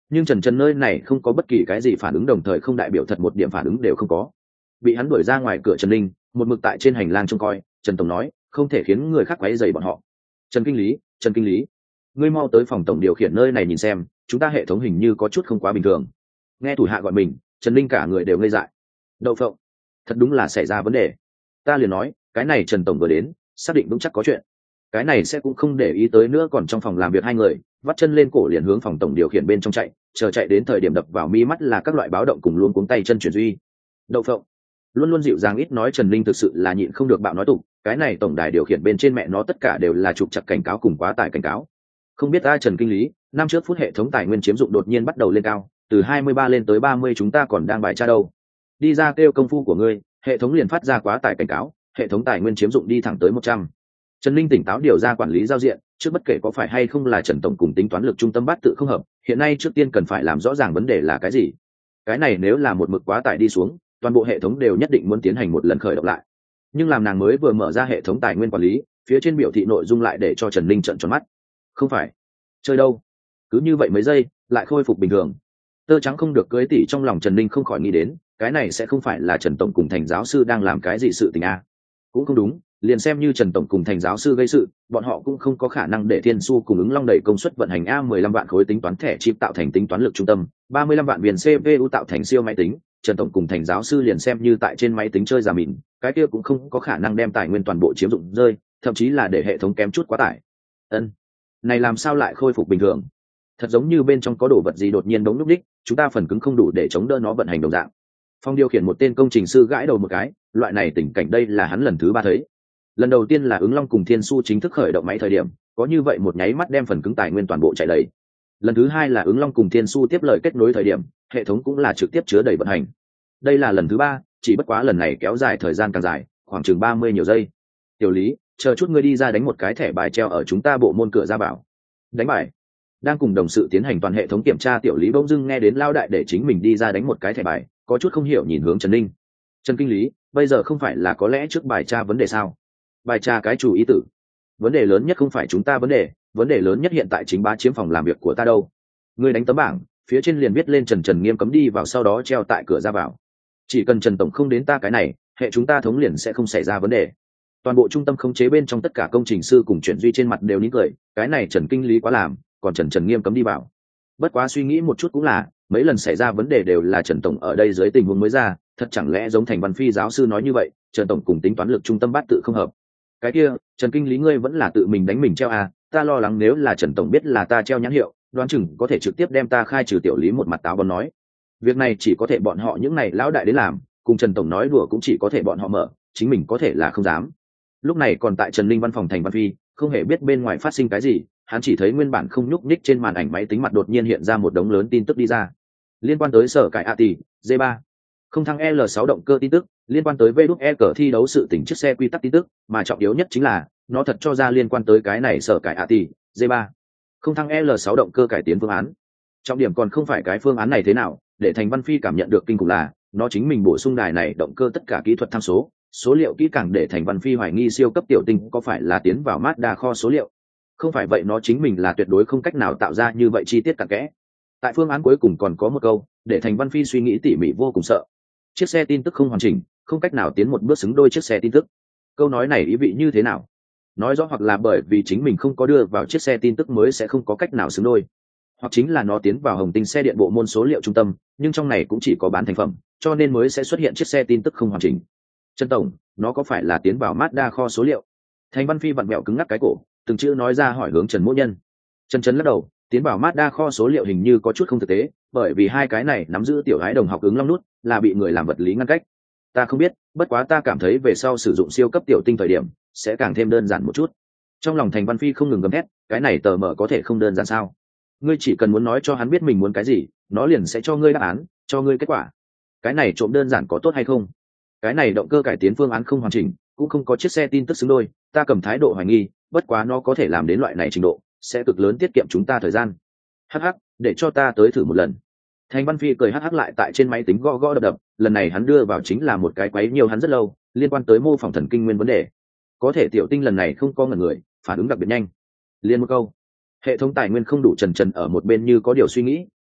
nhưng trần trần nơi này không có bất kỳ cái gì phản ứng, đồng thời không đại biểu thật một điểm phản ứng đều không có. Bị hắn đuổi ra ngoài cửa Trần Linh một mực tại trên hành lang trông coi. Trần tổng nói không thể khiến người khác quấy rầy bọn họ. Trần kinh lý, Trần kinh lý, ngươi mau tới phòng tổng điều khiển nơi này nhìn xem, chúng ta hệ thống hình như có chút không quá bình thường. Nghe thủ hạ gọi mình, Trần Linh cả người đều ngây dại. Đậu phộng, thật đúng là xảy ra vấn đề. Ta liền nói cái này Trần tổng vừa đến xác định vững chắc có chuyện, cái này sẽ cũng không để ý tới nữa. Còn trong phòng làm việc hai người vắt chân lên cổ liền hướng phòng tổng điều khiển bên trong chạy, chờ chạy đến thời điểm đập vào mi mắt là các loại báo động cùng luôn cuống tay chân chuyển duy. Đậu phộng, luôn luôn dịu dàng ít nói Trần Linh thực sự là nhịn không được bạo nói tục, cái này tổng đài điều khiển bên trên mẹ nó tất cả đều là trục chặt cảnh cáo cùng quá tải cảnh cáo. Không biết ta Trần kinh lý, năm trước phút hệ thống tài nguyên chiếm dụng đột nhiên bắt đầu lên cao, từ hai mươi ba lên tới ba mươi, chúng ta còn đang bài tra đâu. Đi ra kêu công phu của ngươi, hệ thống liền phát ra quá tải cảnh cáo, hệ thống tài nguyên chiếm dụng đi thẳng tới một trăm. Trần Linh tỉnh táo điều ra quản lý giao diện, trước bất kể có phải hay không là Trần tổng cùng tính toán lực trung tâm bát tự không hợp, hiện nay trước tiên cần phải làm rõ ràng vấn đề là cái gì. Cái này nếu là một mực quá tải đi xuống, toàn bộ hệ thống đều nhất định muốn tiến hành một lần khởi động lại. Nhưng làm nàng mới vừa mở ra hệ thống tài nguyên quản lý, phía trên biểu thị nội dung lại để cho Trần Linh trợn tròn mắt. Không phải chơi đâu, cứ như vậy mấy giây lại khôi phục bình thường. Tơ trắng không được cưới tỷ, trong lòng Trần Linh không khỏi nghĩ đến, cái này sẽ không phải là Trần tổng cùng thành giáo sư đang làm cái gì sự tình a? Cũng không đúng, liền xem như Trần tổng cùng thành giáo sư gây sự, bọn họ cũng không có khả năng để Thiên Su cùng ứng long đẩy công suất vận hành a mười lăm vạn khối tính toán thẻ chip tạo thành tính toán lực trung tâm, ba mươi lăm vạn viên xê pê u tạo thành siêu máy tính. Trần tổng cùng thành giáo sư liền xem như tại trên máy tính chơi giả mịn, cái kia cũng không có khả năng đem tài nguyên toàn bộ chiếm dụng rơi, thậm chí là để hệ thống kém chút quá tải. Ân, này làm sao lại khôi phục bình thường? Thật giống như bên trong có đồ vật gì đột nhiên đống núc đích, chúng ta phần cứng không đủ để chống đỡ nó vận hành đồng dạng. Phong điều khiển một tên công trình sư gãi đầu một cái, loại này tình cảnh đây là hắn lần thứ ba thấy. Lần đầu tiên là ứng long cùng Thiên Su chính thức khởi động máy thời điểm, có như vậy một nháy mắt đem phần cứng tài nguyên toàn bộ chạy đầy. Lần thứ hai là ứng long cùng Thiên Su tiếp lời kết nối thời điểm, hệ thống cũng là trực tiếp chứa đầy vận hành. Đây là lần thứ ba, chỉ bất quá lần này kéo dài thời gian càng dài, khoảng chừng ba mươi nhiều giây. Tiểu Lý, chờ chút ngươi đi ra đánh một cái thẻ bài treo ở chúng ta bộ môn cửa ra bảo. Đánh bài. Đang cùng đồng sự tiến hành toàn hệ thống kiểm tra, Tiểu Lý bỗng dưng nghe đến lao đại để chính mình đi ra đánh một cái thẻ bài, có chút không hiểu nhìn hướng Trần Linh. Trần kinh lý, bây giờ không phải là có lẽ trước bài tra vấn đề sao? Bài tra cái chủ ý tử. Vấn đề lớn nhất không phải chúng ta vấn đề, vấn đề lớn nhất hiện tại chính bá chiếm phòng làm việc của ta đâu. Ngươi đánh tấm bảng, phía trên liền viết lên Trần Trần nghiêm cấm đi vào, sau đó treo tại cửa ra vào. Chỉ cần Trần tổng không đến ta cái này, hệ chúng ta thống liền sẽ không xảy ra vấn đề. Toàn bộ trung tâm khống chế bên trong tất cả công trình sư cùng chuyển duy trên mặt đều nín cười, cái này Trần kinh lý quá làm, còn Trần Trần nghiêm cấm đi vào. Bất quá suy nghĩ một chút cũng là, mấy lần xảy ra vấn đề đều là Trần tổng ở đây dưới tình huống mới ra, thật chẳng lẽ giống Thành Văn Phi giáo sư nói như vậy, Trần tổng cùng tính toán lực trung tâm bát tự không hợp. Cái kia, Trần kinh lý ngươi vẫn là tự mình đánh mình treo à, ta lo lắng nếu là Trần tổng biết là ta treo nhãn hiệu, đoán chừng có thể trực tiếp đem ta khai trừ. Tiểu Lý một mặt táo bón nói, việc này chỉ có thể bọn họ những này lão đại đến làm, cùng Trần tổng nói đùa cũng chỉ có thể bọn họ mở, chính mình có thể là không dám. Lúc này còn tại Trần Linh văn phòng Thành Văn Phi, không hề biết bên ngoài phát sinh cái gì, hắn chỉ thấy nguyên bản không nhúc nhích trên màn ảnh máy tính mặt đột nhiên hiện ra một đống lớn tin tức đi ra, liên quan tới sở cải a tì d ba không thăng L sáu động cơ tin tức, liên quan tới vê đúc e cờ thi đấu sự tỉnh chiếc xe quy tắc tin tức, mà trọng yếu nhất chính là nó thật cho ra liên quan tới cái này sở cải a tì d ba không thăng L sáu động cơ cải tiến phương án. Trọng điểm còn không phải cái phương án này thế nào, để Thành Văn Phi cảm nhận được kinh khủng là nó chính mình bổ sung đài này động cơ tất cả kỹ thuật tham số, số liệu kỹ càng để Thành Văn Phi hoài nghi siêu cấp tiểu tinh có phải là tiến vào Mazda kho số liệu. Không phải vậy nó chính mình là tuyệt đối không cách nào tạo ra như vậy chi tiết cặn kẽ. Tại phương án cuối cùng còn có một câu để Thành Văn Phi suy nghĩ tỉ mỉ vô cùng sợ: chiếc xe tin tức không hoàn chỉnh, không cách nào tiến một bước xứng đôi chiếc xe tin tức. Câu nói này ý vị như thế nào? Nói rõ hoặc là bởi vì chính mình không có đưa vào chiếc xe tin tức mới sẽ không có cách nào xứng đôi, hoặc chính là nó tiến vào Hồng Tinh xe điện bộ môn số liệu trung tâm, nhưng trong này cũng chỉ có bán thành phẩm, cho nên mới sẽ xuất hiện chiếc xe tin tức không hoàn chỉnh. Trần tổng, nó có phải là tiến vào Mazda kho số liệu? Thành Văn Phi vặn mẹo cứng ngắc cái cổ, từng chữ nói ra hỏi hướng Trần Mỗ Nhân. Trần Trấn lắc đầu, tiến vào Mazda kho số liệu hình như có chút không thực tế, bởi vì hai cái này nắm giữ tiểu gái đồng học ứng long nút là bị người làm vật lý ngăn cách. Ta không biết, bất quá ta cảm thấy về sau sử dụng siêu cấp tiểu tinh thời điểm sẽ càng thêm đơn giản một chút. Trong lòng Thành Văn Phi không ngừng gầm thét, cái này tờ mở có thể không đơn giản sao? Ngươi chỉ cần muốn nói cho hắn biết mình muốn cái gì, nó liền sẽ cho ngươi đáp án, cho ngươi kết quả. Cái này trộm đơn giản có tốt hay không? Cái này động cơ cải tiến phương án không hoàn chỉnh, cũng không có chiếc xe tin tức xứng đôi, ta cầm thái độ hoài nghi, bất quá nó có thể làm đến loại này trình độ, sẽ cực lớn tiết kiệm chúng ta thời gian. Hắc hắc, để cho ta tới thử một lần. Thành Văn Phi cười hắc hắc lại tại trên máy tính gõ gõ đập đập, lần này hắn đưa vào chính là một cái quấy nhiều hắn rất lâu, liên quan tới mô phỏng thần kinh nguyên vấn đề. Có thể tiểu tinh lần này không có ngần người, phản ứng đặc biệt nhanh. Liên một câu, hệ thống tài nguyên không đủ. Trần Trần ở một bên như có điều suy nghĩ,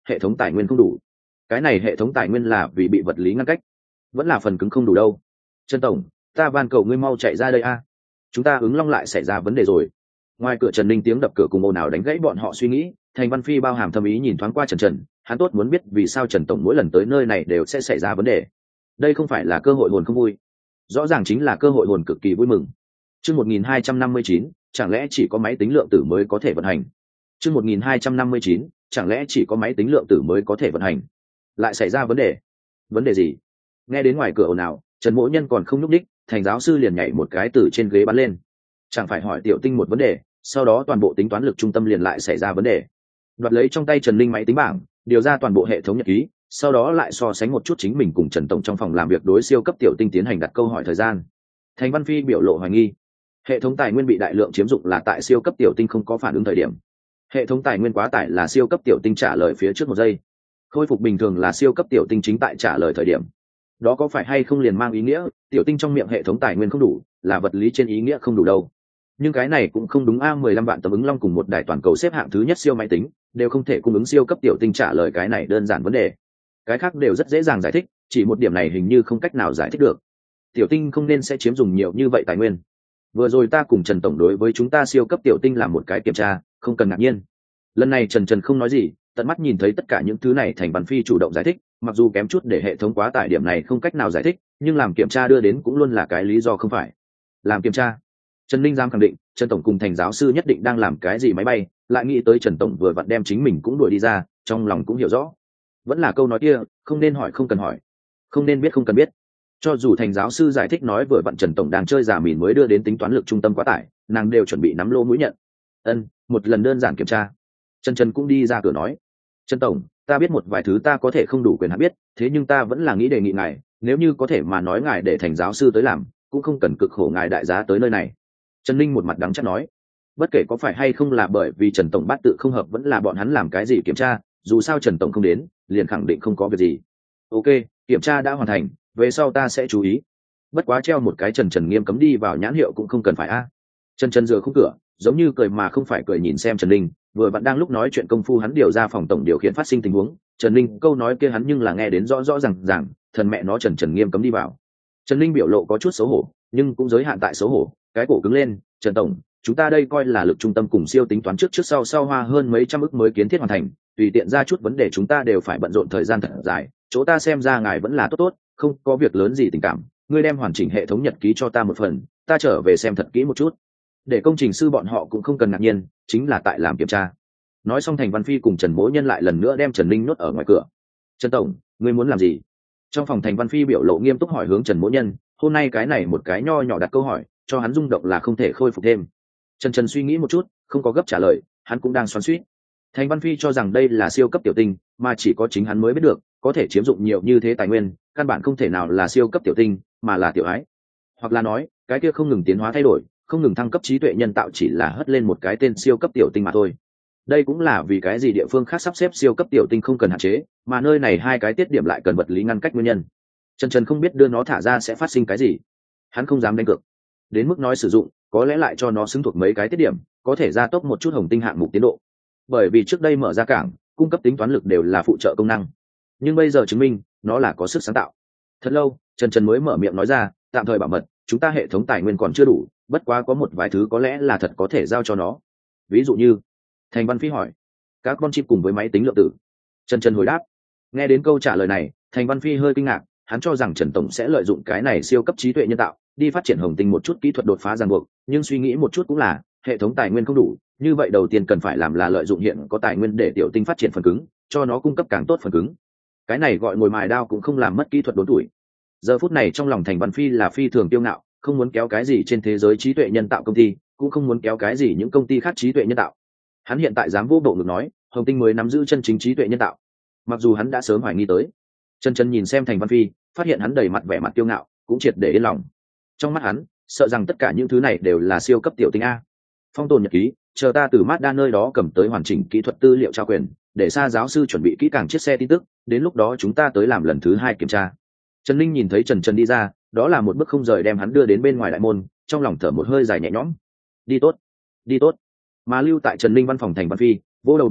hệ thống tài nguyên không đủ. Cái này hệ thống tài nguyên là vì bị vật lý ngăn cách, vẫn là phần cứng không đủ đâu. Trần tổng, ta van cầu ngươi mau chạy ra đây a, chúng ta ứng long lại xảy ra vấn đề rồi. Ngoài cửa Trần Ninh tiếng đập cửa cùng ồn ào đánh gãy bọn họ suy nghĩ. Thành Văn Phi bao hàm thâm ý nhìn thoáng qua Trần Trần, hắn tốt muốn biết vì sao Trần tổng mỗi lần tới nơi này đều sẽ xảy ra vấn đề. Đây không phải là cơ hội hồn không vui, rõ ràng chính là cơ hội hồn cực kỳ vui mừng. Chương một nghìn hai trăm năm mươi chín, chẳng lẽ chỉ có máy tính lượng tử mới có thể vận hành? Chương một nghìn hai trăm năm mươi chín, chẳng lẽ chỉ có máy tính lượng tử mới có thể vận hành? Lại xảy ra vấn đề? Vấn đề gì? Nghe đến ngoài cửa ồn ào, Trần Mỗ Nhân còn không nhúc đích, Thành giáo sư liền nhảy một cái từ trên ghế bắn lên. Chẳng phải hỏi Tiểu Tinh một vấn đề, sau đó toàn bộ tính toán lực trung tâm liền lại xảy ra vấn đề. Đoạt lấy trong tay Trần Linh máy tính bảng, điều ra toàn bộ hệ thống nhật ký, sau đó lại so sánh một chút chính mình cùng Trần tổng trong phòng làm việc đối siêu cấp Tiểu Tinh tiến hành đặt câu hỏi thời gian. Thành Văn Phi biểu lộ hoài nghi, hệ thống tài nguyên bị đại lượng chiếm dụng là tại siêu cấp Tiểu Tinh không có phản ứng thời điểm. Hệ thống tài nguyên quá tải là siêu cấp Tiểu Tinh trả lời phía trước một giây, khôi phục bình thường là siêu cấp Tiểu Tinh chính tại trả lời thời điểm. Đó có phải hay không liền mang ý nghĩa Tiểu Tinh trong miệng hệ thống tài nguyên không đủ, là vật lý trên ý nghĩa không đủ đâu. Nhưng cái này cũng không đúng a, mười lăm vạn tấm ứng long cùng một đài toàn cầu xếp hạng thứ nhất siêu máy tính đều không thể cung ứng siêu cấp Tiểu Tinh trả lời cái này đơn giản vấn đề. Cái khác đều rất dễ dàng giải thích, chỉ một điểm này hình như không cách nào giải thích được. Tiểu Tinh không nên sẽ chiếm dùng nhiều như vậy tài nguyên. Vừa rồi ta cùng Trần tổng đối với chúng ta siêu cấp Tiểu Tinh làm một cái kiểm tra, không cần ngạc nhiên. Lần này Trần Trần không nói gì, tận mắt nhìn thấy tất cả những thứ này Thành Văn Phi chủ động giải thích, mặc dù kém chút để hệ thống quá tải điểm này không cách nào giải thích, nhưng làm kiểm tra đưa đến cũng luôn là cái lý do không phải. Làm kiểm tra, Trần Ninh dám khẳng định Trần tổng cùng Thành giáo sư nhất định đang làm cái gì máy bay, lại nghĩ tới Trần tổng vừa vặn đem chính mình cũng đuổi đi ra, trong lòng cũng hiểu rõ. Vẫn là câu nói kia, không nên hỏi không cần hỏi, không nên biết không cần biết. Cho dù Thành giáo sư giải thích nói vừa vặn Trần tổng đang chơi giả mìn mới đưa đến tính toán lực trung tâm quá tải, nàng đều chuẩn bị nắm lô mũi nhận. Ân, một lần đơn giản kiểm tra. Trần Trần cũng đi ra cửa nói, Trần tổng, ta biết một vài thứ ta có thể không đủ quyền hạn biết, thế nhưng ta vẫn là nghĩ đề nghị ngài, nếu như có thể mà nói ngài để Thành giáo sư tới làm, cũng không cần cực khổ ngài đại giá tới nơi này. Trần Ninh một mặt đắng chắc nói, bất kể có phải hay không là bởi vì Trần tổng bát tự không hợp vẫn là bọn hắn làm cái gì kiểm tra, dù sao Trần tổng không đến, liền khẳng định không có việc gì. Ok, kiểm tra đã hoàn thành, về sau ta sẽ chú ý. Bất quá treo một cái Trần Trần nghiêm cấm đi vào nhãn hiệu cũng không cần phải a. À. Trần Trần dựa khung cửa, giống như cười mà không phải cười nhìn xem Trần Ninh, vừa bạn đang lúc nói chuyện công phu hắn điều ra phòng tổng điều khiển phát sinh tình huống, Trần Ninh câu nói kia hắn nhưng là nghe đến rõ rõ ràng ràng, thần mẹ nó Trần Trần nghiêm cấm đi vào. Trần Ninh biểu lộ có chút xấu hổ, nhưng cũng giới hạn tại xấu hổ, cái cổ cứng lên, Trần tổng, chúng ta đây coi là lực trung tâm cùng siêu tính toán trước trước sau sau hoa hơn mấy trăm ức mới kiến thiết hoàn thành, tùy tiện ra chút vấn đề chúng ta đều phải bận rộn thời gian thật dài, chỗ ta xem ra ngài vẫn là tốt tốt, không có việc lớn gì tình cảm, ngươi đem hoàn chỉnh hệ thống nhật ký cho ta một phần, ta trở về xem thật kỹ một chút. Để công trình sư bọn họ cũng không cần ngạc nhiên, chính là tại làm kiểm tra. Nói xong Thành Văn Phi cùng Trần Mỗ Nhân lại lần nữa đem Trần Ninh nhốt ở ngoài cửa. Trần tổng, ngươi muốn làm gì? Trong phòng Thành Văn Phi biểu lộ nghiêm túc hỏi hướng Trần Mỗ Nhân, hôm nay cái này một cái nho nhỏ đặt câu hỏi, cho hắn rung động là không thể khôi phục thêm. Trần Trần suy nghĩ một chút, không có gấp trả lời, hắn cũng đang xoắn xuýt. Thành Văn Phi cho rằng đây là siêu cấp Tiểu Tinh, mà chỉ có chính hắn mới biết được, có thể chiếm dụng nhiều như thế tài nguyên, căn bản không thể nào là siêu cấp Tiểu Tinh, mà là tiểu ái. Hoặc là nói, cái kia không ngừng tiến hóa thay đổi, không ngừng thăng cấp trí tuệ nhân tạo chỉ là hất lên một cái tên siêu cấp Tiểu Tinh mà thôi. Đây cũng là vì cái gì địa phương khác sắp xếp siêu cấp Tiểu Tinh không cần hạn chế, mà nơi này hai cái tiết điểm lại cần vật lý ngăn cách nguyên nhân. Trần Trần không biết đưa nó thả ra sẽ phát sinh cái gì, hắn không dám đánh cược. Đến mức nói sử dụng, có lẽ lại cho nó xứng thuộc mấy cái tiết điểm, có thể gia tốc một chút hồng tinh hạng mục tiến độ. Bởi vì trước đây mở ra cảng, cung cấp tính toán lực đều là phụ trợ công năng, nhưng bây giờ chứng minh nó là có sức sáng tạo. Thật lâu, Trần Trần mới mở miệng nói ra, tạm thời bảo mật, chúng ta hệ thống tài nguyên còn chưa đủ, bất quá có một vài thứ có lẽ là thật có thể giao cho nó. Ví dụ như, Thành Văn Phi hỏi, các con chip cùng với máy tính lượng tử. Trần Trần hồi đáp. Nghe đến câu trả lời này, Thành Văn Phi hơi kinh ngạc, hắn cho rằng Trần tổng sẽ lợi dụng cái này siêu cấp trí tuệ nhân tạo đi phát triển hồng tinh một chút kỹ thuật đột phá ràng buộc, nhưng suy nghĩ một chút cũng là hệ thống tài nguyên không đủ, như vậy đầu tiên cần phải làm là lợi dụng hiện có tài nguyên để tiểu tinh phát triển phần cứng, cho nó cung cấp càng tốt phần cứng. Cái này gọi ngồi mài đao cũng không làm mất kỹ thuật đốn tuổi. Giờ phút này trong lòng Thành Văn Phi là phi thường tiêu ngạo, không muốn kéo cái gì trên thế giới trí tuệ nhân tạo công ty, cũng không muốn kéo cái gì những công ty khác trí tuệ nhân tạo. Hắn hiện tại dám vô bộ ngực nói, hồng tinh mới nắm giữ chân chính trí tuệ nhân tạo, mặc dù hắn đã sớm hoài nghi tới. Chân chân nhìn xem Thành Văn Phi, phát hiện hắn đầy mặt vẻ mặt tiêu ngạo, cũng triệt để yên lòng. Trong mắt hắn, sợ rằng tất cả những thứ này đều là siêu cấp tiểu tinh a. Phong tồn nhật ký, chờ ta từ Mazda nơi đó cầm tới hoàn chỉnh kỹ thuật tư liệu trao quyền, để Sa giáo sư chuẩn bị kỹ càng chiếc xe tin tức, đến lúc đó chúng ta tới làm lần thứ hai kiểm tra. Trần Ninh nhìn thấy Trần Trần đi ra, đó là một bước không rời đem hắn đưa đến bên ngoài đại môn, trong lòng thở một hơi dài nhẹ nhõm. Đi tốt, đi tốt. Mà lưu tại Trần Ninh văn phòng Thành Văn Phi, vỗ đầu một cái,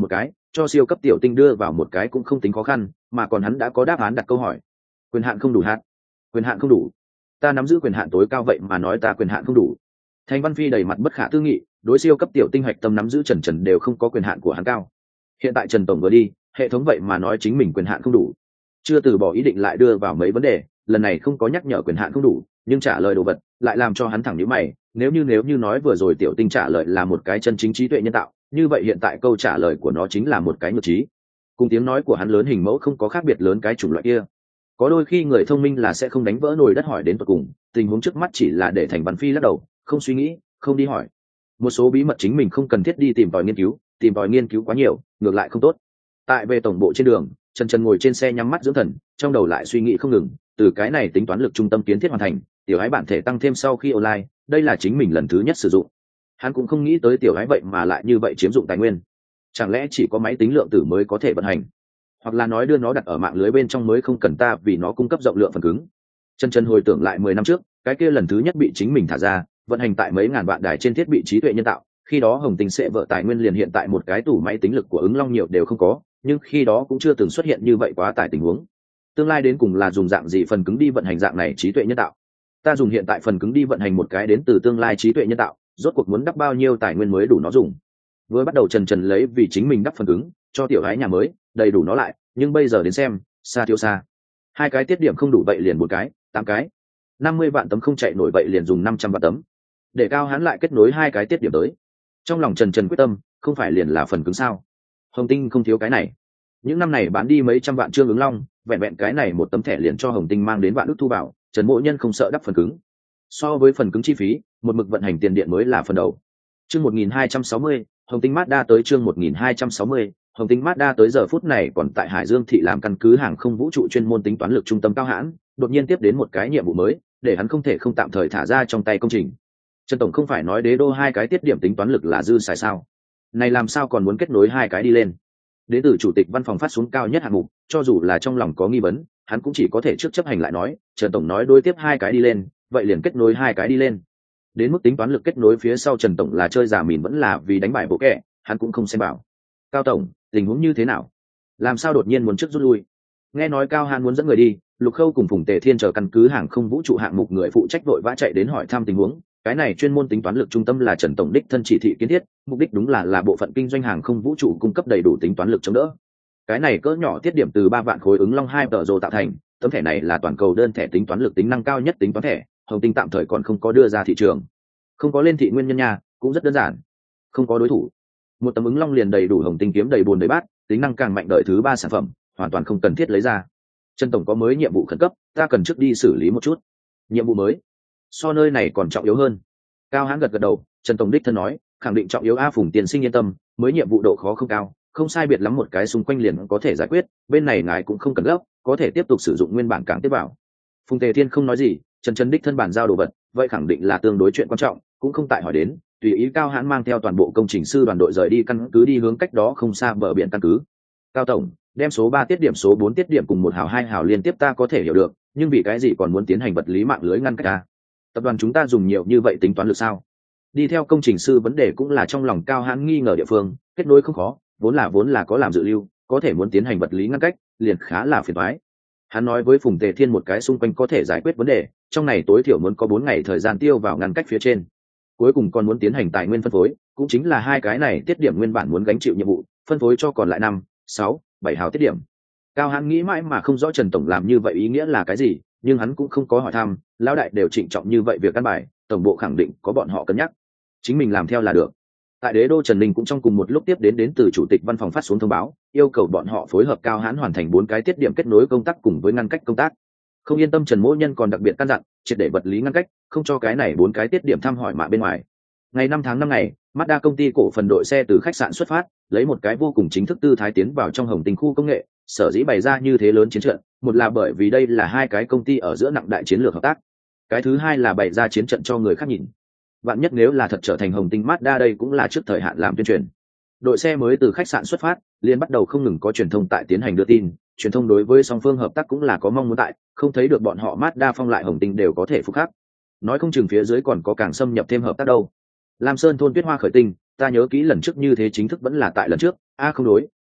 cho siêu cấp tiểu tinh đưa vào một cái cũng không tính khó khăn, mà còn hắn đã có đáp án đặt câu hỏi. Quyền hạn không đủ hạn. Quyền hạn không đủ. Ta nắm giữ quyền hạn tối cao vậy mà nói ta quyền hạn không đủ. Thành Văn Phi đầy mặt bất khả tư nghị, đối siêu cấp tiểu tinh hạch tâm nắm giữ Trần Trần đều không có quyền hạn của hắn cao. Hiện tại Trần tổng vừa đi, hệ thống vậy mà nói chính mình quyền hạn không đủ. Chưa từ bỏ ý định lại đưa vào mấy vấn đề, lần này không có nhắc nhở quyền hạn không đủ, nhưng trả lời đồ vật lại làm cho hắn thẳng nhíu mày, nếu như nếu như nói vừa rồi tiểu tinh trả lời là một cái chân chính trí tuệ nhân tạo, như vậy hiện tại câu trả lời của nó chính là một cái ngược trí. Cùng tiếng nói của hắn lớn hình mẫu không có khác biệt lớn cái chủng loại kia. Có đôi khi người thông minh là sẽ không đánh vỡ nồi đất hỏi đến tận cùng, tình huống trước mắt chỉ là để Thành Văn Phi lắc đầu, không suy nghĩ, không đi hỏi. Một số bí mật chính mình không cần thiết đi tìm tòi nghiên cứu, tìm tòi nghiên cứu quá nhiều, ngược lại không tốt. Tại về tổng bộ trên đường, Trần Trần ngồi trên xe nhắm mắt dưỡng thần, trong đầu lại suy nghĩ không ngừng, từ cái này tính toán lực trung tâm kiến thiết hoàn thành, tiểu ái bản thể tăng thêm sau khi online, đây là chính mình lần thứ nhất sử dụng. Hắn cũng không nghĩ tới tiểu ái vậy mà lại như vậy chiếm dụng tài nguyên. Chẳng lẽ chỉ có máy tính lượng tử mới có thể vận hành, hoặc là nói đưa nó đặt ở mạng lưới bên trong mới không cần ta vì nó cung cấp rộng lượng phần cứng. Trần Trần hồi tưởng lại mười năm trước, cái kia lần thứ nhất bị chính mình thả ra, vận hành tại mấy ngàn vạn đài trên thiết bị trí tuệ nhân tạo, khi đó Hồng Tinh sẽ vợ tài nguyên liền hiện tại một cái tủ máy tính lực của ứng long nhiều đều không có, nhưng khi đó cũng chưa từng xuất hiện như vậy quá tải tình huống. Tương lai đến cùng là dùng dạng gì phần cứng đi vận hành dạng này trí tuệ nhân tạo? Ta dùng hiện tại phần cứng đi vận hành một cái đến từ tương lai trí tuệ nhân tạo, rốt cuộc muốn đắp bao nhiêu tài nguyên mới đủ nó dùng? Vừa bắt đầu Trần Trần lấy vì chính mình đắp phần cứng cho tiểu gái nhà mới, đầy đủ nó lại, nhưng bây giờ đến xem, xa thiếu xa. Hai cái tiết điểm không đủ vậy liền một cái, tám cái. năm mươi vạn tấm không chạy nổi vậy liền dùng năm trăm vạn tấm. Để cao hắn lại kết nối hai cái tiết điểm tới. Trong lòng Trần Trần quyết tâm, không phải liền là phần cứng sao? Hồng Tinh không thiếu cái này. Những năm này bán đi mấy trăm vạn trương ứng long, vẹn vẹn cái này một tấm thẻ liền cho Hồng Tinh mang đến vạn ức thu vào, Trần Mỗ Nhân không sợ đắp phần cứng. So với phần cứng chi phí, một mực vận hành tiền điện mới là phần đầu. Chương một nghìn hai trăm sáu mươi, Hồng Tinh Mazda tới chương một nghìn hai trăm sáu mươi, Hồng Tinh Mazda tới giờ phút này còn tại Hải Dương thị làm căn cứ hàng không vũ trụ chuyên môn tính toán lực trung tâm cao hãn, đột nhiên tiếp đến một cái nhiệm vụ mới, để hắn không thể không tạm thời thả ra trong tay công trình. Trần tổng không phải nói đế đô hai cái tiết điểm tính toán lực là dư xài sao? Này làm sao còn muốn kết nối hai cái đi lên? Đến từ chủ tịch văn phòng phát xuống cao nhất hạng mục, cho dù là trong lòng có nghi vấn, hắn cũng chỉ có thể trước chấp hành lại nói, Trần tổng nói đối tiếp hai cái đi lên, vậy liền kết nối hai cái đi lên. Đến mức tính toán lực kết nối phía sau Trần tổng là chơi giả mìn vẫn là vì đánh bại bộ kẻ, hắn cũng không xem bảo. Cao tổng, tình huống như thế nào? Làm sao đột nhiên muốn trước rút lui? Nghe nói Cao Hàn muốn dẫn người đi, Lục Khâu cùng Phùng Tề Thiên chờ căn cứ hàng không vũ trụ hạng mục người phụ trách vội vã chạy đến hỏi thăm tình huống. Cái này chuyên môn tính toán lực trung tâm là Trần tổng đích thân chỉ thị kiến thiết, mục đích đúng là là bộ phận kinh doanh hàng không vũ trụ cung cấp đầy đủ tính toán lực chống đỡ. Cái này cỡ nhỏ tiết điểm từ ba vạn khối ứng long hai tờ rồ tạo thành, tấm thẻ này là toàn cầu đơn thẻ tính toán lực tính năng cao nhất tính toán thẻ, Hồng Tinh tạm thời còn không có đưa ra thị trường. Không có lên thị nguyên nhân nha, cũng rất đơn giản. Không có đối thủ. Một tấm ứng long liền đầy đủ Hồng Tinh kiếm đầy bồn đầy bát, tính năng càng mạnh đợi thứ ba sản phẩm, hoàn toàn không cần thiết lấy ra. Trần tổng có mới nhiệm vụ khẩn cấp, ta cần trước đi xử lý một chút. Nhiệm vụ mới? So nơi này còn trọng yếu hơn. Cao Hãn gật gật đầu, Trần tổng đích thân nói, khẳng định trọng yếu a. Phùng tiên sinh yên tâm, mới nhiệm vụ độ khó không cao, không sai biệt lắm một cái xung quanh liền có thể giải quyết, bên này ngài cũng không cần gấp, có thể tiếp tục sử dụng nguyên bản cảng tiếp vào. Phùng Tề Thiên không nói gì, Trần Trần đích thân bản giao đồ vật, vậy khẳng định là tương đối chuyện quan trọng, cũng không tại hỏi đến, tùy ý Cao Hãn mang theo toàn bộ công trình sư đoàn đội rời đi căn cứ đi hướng cách đó không xa bờ biển căn cứ. Cao tổng, đem số ba tiết điểm số bốn tiết điểm cùng một hào hai hào liên tiếp ta có thể hiểu được, nhưng vì cái gì còn muốn tiến hành vật lý mạng lưới ngăn cách ta? Tập đoàn chúng ta dùng nhiều như vậy tính toán được sao? Đi theo công trình sư vấn đề cũng là trong lòng Cao Hãn nghi ngờ địa phương, kết nối không khó, vốn là vốn là có làm dự lưu, có thể muốn tiến hành vật lý ngăn cách, liền khá là phiền toái. Hắn nói với Phùng Tề Thiên một cái xung quanh có thể giải quyết vấn đề, trong này tối thiểu muốn có bốn ngày thời gian tiêu vào ngăn cách phía trên. Cuối cùng còn muốn tiến hành tài nguyên phân phối, cũng chính là hai cái này tiết điểm nguyên bản muốn gánh chịu nhiệm vụ, phân phối cho còn lại năm, sáu, bảy hào tiết điểm. Cao Hãn nghĩ mãi mà không rõ Trần tổng làm như vậy ý nghĩa là cái gì, nhưng hắn cũng không có hỏi thăm, lão đại đều trịnh trọng như vậy việc căn bài, tổng bộ khẳng định có bọn họ cân nhắc, chính mình làm theo là được. Tại đế đô Trần Ninh cũng trong cùng một lúc tiếp đến đến từ chủ tịch văn phòng phát xuống thông báo, yêu cầu bọn họ phối hợp Cao Hãn hoàn thành bốn cái tiết điểm kết nối công tác cùng với ngăn cách công tác. Không yên tâm Trần Mỗ Nhân còn đặc biệt căn dặn, triệt để vật lý ngăn cách, không cho cái này bốn cái tiết điểm thăm hỏi mạ bên ngoài. Ngày năm tháng năm ngày, Mazda công ty cổ phần đội xe từ khách sạn xuất phát, lấy một cái vô cùng chính thức tư thái tiến vào trong Hồng Tinh khu công nghệ, sở dĩ bày ra như thế lớn chiến trận, một là bởi vì đây là hai cái công ty ở giữa nặng đại chiến lược hợp tác, cái thứ hai là bày ra chiến trận cho người khác nhìn. Vạn nhất nếu là thật trở thành Hồng Tinh Mazda đây cũng là trước thời hạn làm tuyên truyền. Đội xe mới từ khách sạn xuất phát, liền bắt đầu không ngừng có truyền thông tại tiến hành đưa tin, truyền thông đối với song phương hợp tác cũng là có mong muốn tại, không thấy được bọn họ Mazda phong lại Hồng Tinh đều có thể phục khắc. Nói không chừng phía dưới còn có càng xâm nhập thêm hợp tác đâu. Lam Sơn thôn tuyết hoa khởi tinh, ta nhớ kỹ lần trước như thế chính thức vẫn là tại lần trước, a à không đối,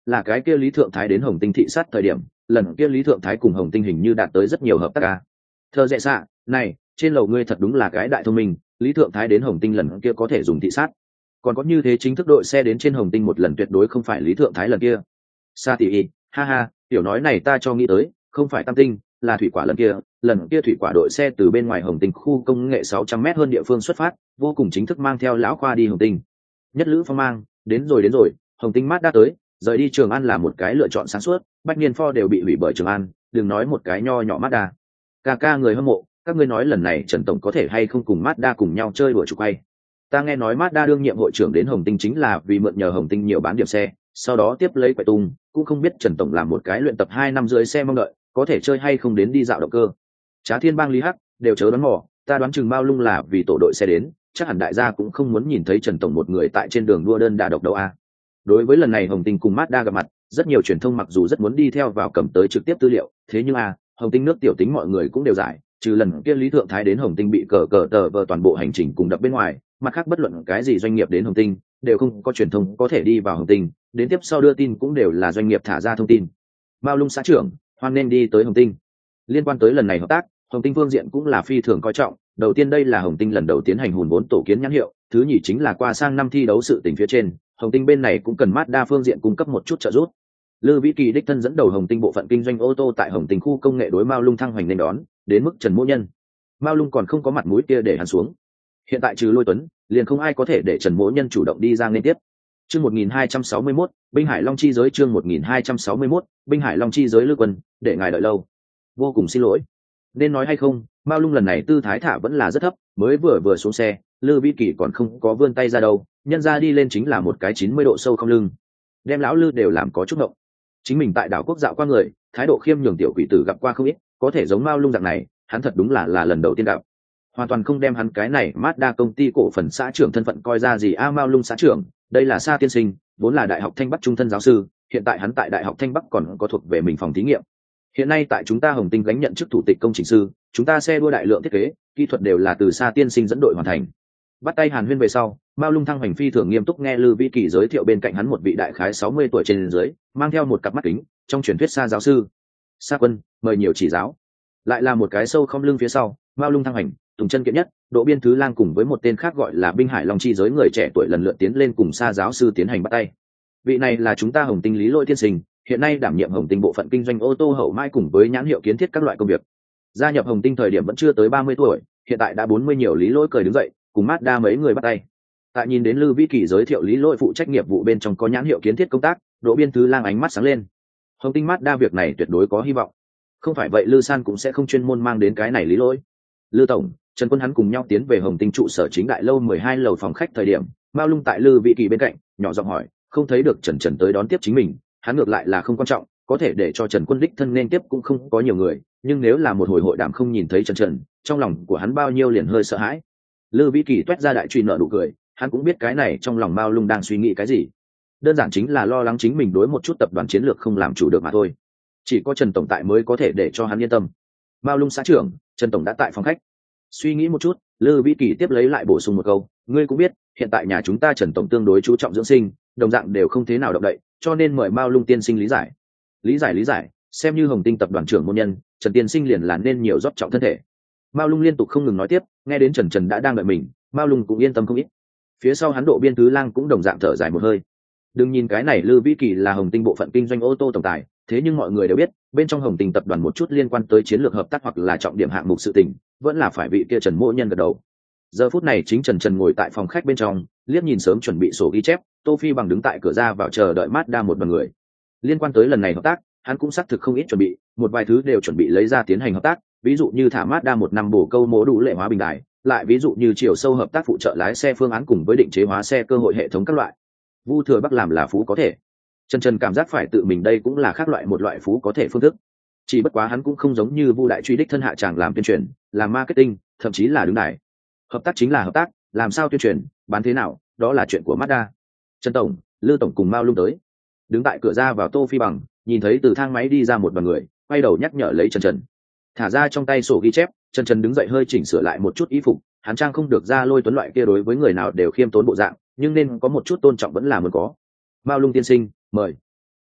là cái kia Lý Thượng Thái đến Hồng Tinh thị sát thời điểm, lần kia Lý Thượng Thái cùng Hồng Tinh hình như đạt tới rất nhiều hợp tác ca. Thơ dễ xạ, này, trên lầu ngươi thật đúng là cái đại thông minh, Lý Thượng Thái đến Hồng Tinh lần kia có thể dùng thị sát. Còn có như thế chính thức đội xe đến trên Hồng Tinh một lần tuyệt đối không phải Lý Thượng Thái lần kia. Sa tỷ y, ha ha, tiểu nói này ta cho nghĩ tới, không phải Tam Tinh, là thủy quả lần kia, lần kia thủy quả đội xe từ bên ngoài Hồng Tinh khu công nghệ sáu trăm mét hơn địa phương xuất phát, vô cùng chính thức mang theo lão khoa đi Hồng Tinh. Nhất Lữ Phong mang, đến rồi đến rồi, Hồng Tinh mát đã tới, rời đi Trường An là một cái lựa chọn sáng suốt, Bách Niên Pho đều bị hủy bởi Trường An, đừng nói một cái nho nhỏ Mazda. Ca ca người hâm mộ, các ngươi nói lần này Trần tổng có thể hay không cùng Mazda cùng nhau chơi đùa chụp quay. Ta nghe nói Mazda đương nhiệm hội trưởng đến Hồng Tinh chính là vì mượn nhờ Hồng Tinh nhiều bán điểm xe, sau đó tiếp lấy quậy tung, cũng không biết Trần tổng làm một cái luyện tập hai năm dưới xe mong đợi, có thể chơi hay không đến đi dạo động cơ. Trá Thiên Bang Lý Hắc đều chớ đoán mò, ta đoán chừng Mao Lung là vì tổ đội xe đến, chắc hẳn đại gia cũng không muốn nhìn thấy Trần tổng một người tại trên đường đua đơn đả độc đâu a. Đối với lần này Hồng Tinh cùng Mazda gặp mặt, rất nhiều truyền thông mặc dù rất muốn đi theo vào cầm tới trực tiếp tư liệu, thế nhưng a, Hồng Tinh nước tiểu tính mọi người cũng đều giải, trừ lần kia Lý Thượng Thái đến Hồng Tinh bị cờ cờ tờ vờ toàn bộ hành trình cùng đập bên ngoài, mặt khác bất luận cái gì doanh nghiệp đến Hồng Tinh đều không có truyền thông có thể đi vào Hồng Tinh, đến tiếp sau đưa tin cũng đều là doanh nghiệp thả ra thông tin. Mao Lung xã trưởng, hoan nên đi tới Hồng Tinh. Liên quan tới lần này hợp tác, Hồng Tinh phương diện cũng là phi thường coi trọng, đầu tiên đây là Hồng Tinh lần đầu tiến hành hùn vốn tổ kiến nhãn hiệu, thứ nhì chính là qua sang năm thi đấu sự tình phía trên, Hồng Tinh bên này cũng cần Mazda phương diện cung cấp một chút trợ giúp. Lư Vĩ Kỳ đích thân dẫn đầu Hồng Tinh bộ phận kinh doanh ô tô tại Hồng Tinh khu công nghệ đối Mao Lung thăng hoành nên đón, đến mức Trần Mỗ Nhân. Mao Lung còn không có mặt mũi kia để hắn xuống. Hiện tại trừ Lôi Tuấn, liền không ai có thể để Trần Mỗ Nhân chủ động đi ra nên tiếp. Chương một nghìn hai trăm sáu mươi mốt, Binh Hải Long chi giới chương một nghìn hai trăm sáu mươi mốt, Binh Hải Long chi giới Lư Quân, để ngài đợi lâu. Vô cùng xin lỗi. Nên nói hay không, Mao Lung lần này tư thái thả vẫn là rất thấp, mới vừa vừa xuống xe, Lư Vĩ Kỳ còn không có vươn tay ra đâu, nhân ra đi lên chính là một cái chín mươi độ sâu không lưng. Đem lão Lư đều làm có chút ngộng. Chính mình tại đảo quốc dạo qua người, thái độ khiêm nhường tiểu quỷ tử gặp qua không ít, có thể giống Mao Lung dạng này, hắn thật đúng là là lần đầu tiên gặp. Hoàn toàn không đem hắn cái này Mazda công ty cổ phần xã trưởng thân phận coi ra gì a. Mao Lung xã trưởng, đây là Sa tiên sinh, vốn là Đại học Thanh Bắc trung thân giáo sư, hiện tại hắn tại Đại học Thanh Bắc còn có thuộc về mình phòng thí nghiệm. Hiện nay tại chúng ta Hồng Tinh gánh nhận chức thủ tịch công trình sư, chúng ta xe đua đại lượng thiết kế, kỹ thuật đều là từ Sa tiên sinh dẫn đội hoàn thành. Bắt tay hàn huyên về sau, Mao Lung thăng hành phi thường nghiêm túc nghe Lư Vĩ Kỳ giới thiệu bên cạnh hắn một vị đại khái sáu mươi tuổi trên dưới, mang theo một cặp mắt kính, trong truyền thuyết Sa giáo sư. Sa quân, mời nhiều chỉ giáo. Lại là một cái sâu không lưng phía sau, Mao Lung thăng hành, Tùng Chân Kiện Nhất, Độ Biên Thứ Lang cùng với một tên khác gọi là Binh Hải Long chi giới người trẻ tuổi lần lượt tiến lên cùng Sa giáo sư tiến hành bắt tay. Vị này là chúng ta Hồng Tinh Lý Lỗi tiên sinh, hiện nay đảm nhiệm Hồng Tinh bộ phận kinh doanh ô tô hậu mãi cùng với nhãn hiệu kiến thiết các loại công việc. Gia nhập Hồng Tinh thời điểm vẫn chưa tới ba mươi tuổi, hiện tại đã bốn mươi nhiều. Lý Lỗi cười đứng dậy, cùng Mazda mấy người bắt tay. Tại nhìn đến Lư Vĩ Kỳ giới thiệu Lý Lỗi phụ trách nghiệp vụ bên trong có nhãn hiệu kiến thiết công tác, Độ Biên Thứ Lang ánh mắt sáng lên. Hồng Tinh Mazda việc này tuyệt đối có hy vọng. Không phải vậy Lư San cũng sẽ không chuyên môn mang đến cái này Lý Lỗi. Lư tổng, Trần Quân hắn cùng nhau tiến về Hồng Tinh trụ sở chính đại lâu mười hai lầu phòng khách thời điểm, Mao Lung tại Lư Vĩ Kỳ bên cạnh, nhỏ giọng hỏi, không thấy được Trần Trần tới đón tiếp chính mình, hắn ngược lại là không quan trọng, có thể để cho Trần Quân đích thân nên tiếp cũng không có nhiều người, nhưng nếu là một hồi hội đàm không nhìn thấy Trần Trần, trong lòng của hắn bao nhiêu liền hơi sợ hãi. Lư Vĩ Kỳ toét ra đại truy nợ nụ cười, hắn cũng biết cái này trong lòng Mao Lung đang suy nghĩ cái gì, đơn giản chính là lo lắng chính mình đối một chút tập đoàn chiến lược không làm chủ được mà thôi. Chỉ có Trần tổng tại mới có thể để cho hắn yên tâm. Mao Lung xã trưởng, Trần tổng đã tại phòng khách. Suy nghĩ một chút, Lư Vĩ Kỳ tiếp lấy lại bổ sung một câu, ngươi cũng biết, hiện tại nhà chúng ta Trần tổng tương đối chú trọng dưỡng sinh, đồng dạng đều không thế nào động đậy, cho nên mời Mao Lung tiên sinh lý giải. Lý giải lý giải, xem như Hồng Tinh tập đoàn trưởng môn nhân, Trần tiên sinh liền là nên nhiều rót trọng thân thể. Mao Lung liên tục không ngừng nói tiếp, nghe đến Trần Trần đã đang đợi mình, Mao Lung cũng yên tâm không ít. Phía sau hắn Độ Biên Thứ Lang cũng đồng dạng thở dài một hơi. Đừng nhìn cái này Lư Vĩ Kỳ là Hồng Tinh bộ phận kinh doanh ô tô tổng tài, thế nhưng mọi người đều biết, bên trong Hồng Tinh tập đoàn một chút liên quan tới chiến lược hợp tác hoặc là trọng điểm hạng mục sự tình, vẫn là phải vị kia Trần Mỗ Nhân gật đầu. Giờ phút này chính Trần Trần ngồi tại phòng khách bên trong, liếc nhìn sớm chuẩn bị sổ ghi chép, Tô Phi bằng đứng tại cửa ra vào chờ đợi Mazda một đoàn người. Liên quan tới lần này hợp tác, hắn cũng xác thực không ít chuẩn bị, một vài thứ đều chuẩn bị lấy ra tiến hành hợp tác, ví dụ như thả Mazda một năm bổ câu mố đủ lệ hóa bình đại, lại ví dụ như chiều sâu hợp tác phụ trợ lái xe phương án cùng với định chế hóa xe cơ hội hệ thống các loại. Vu Thừa Bắc làm là phú có thể. Trần Trần cảm giác phải tự mình đây cũng là khác loại một loại phú có thể phương thức. Chỉ bất quá hắn cũng không giống như Vu đại truy đích thân hạ chàng làm tuyên truyền, làm marketing, thậm chí là đứng đài. Hợp tác chính là hợp tác, làm sao tuyên truyền, bán thế nào, đó là chuyện của Mazda. Trần tổng, Lư tổng cùng Mao Lung tới. Đứng tại cửa ra vào Tô Phi bằng, nhìn thấy từ thang máy đi ra một đoàn người, quay đầu nhắc nhở lấy Trần Trần. Thả ra trong tay sổ ghi chép, Trần Trần đứng dậy hơi chỉnh sửa lại một chút y phục, hắn trang không được ra Lôi Tuấn loại kia đối với người nào đều khiêm tốn bộ dạng, nhưng nên có một chút tôn trọng vẫn là muốn có. Mao Lung tiên sinh, mời.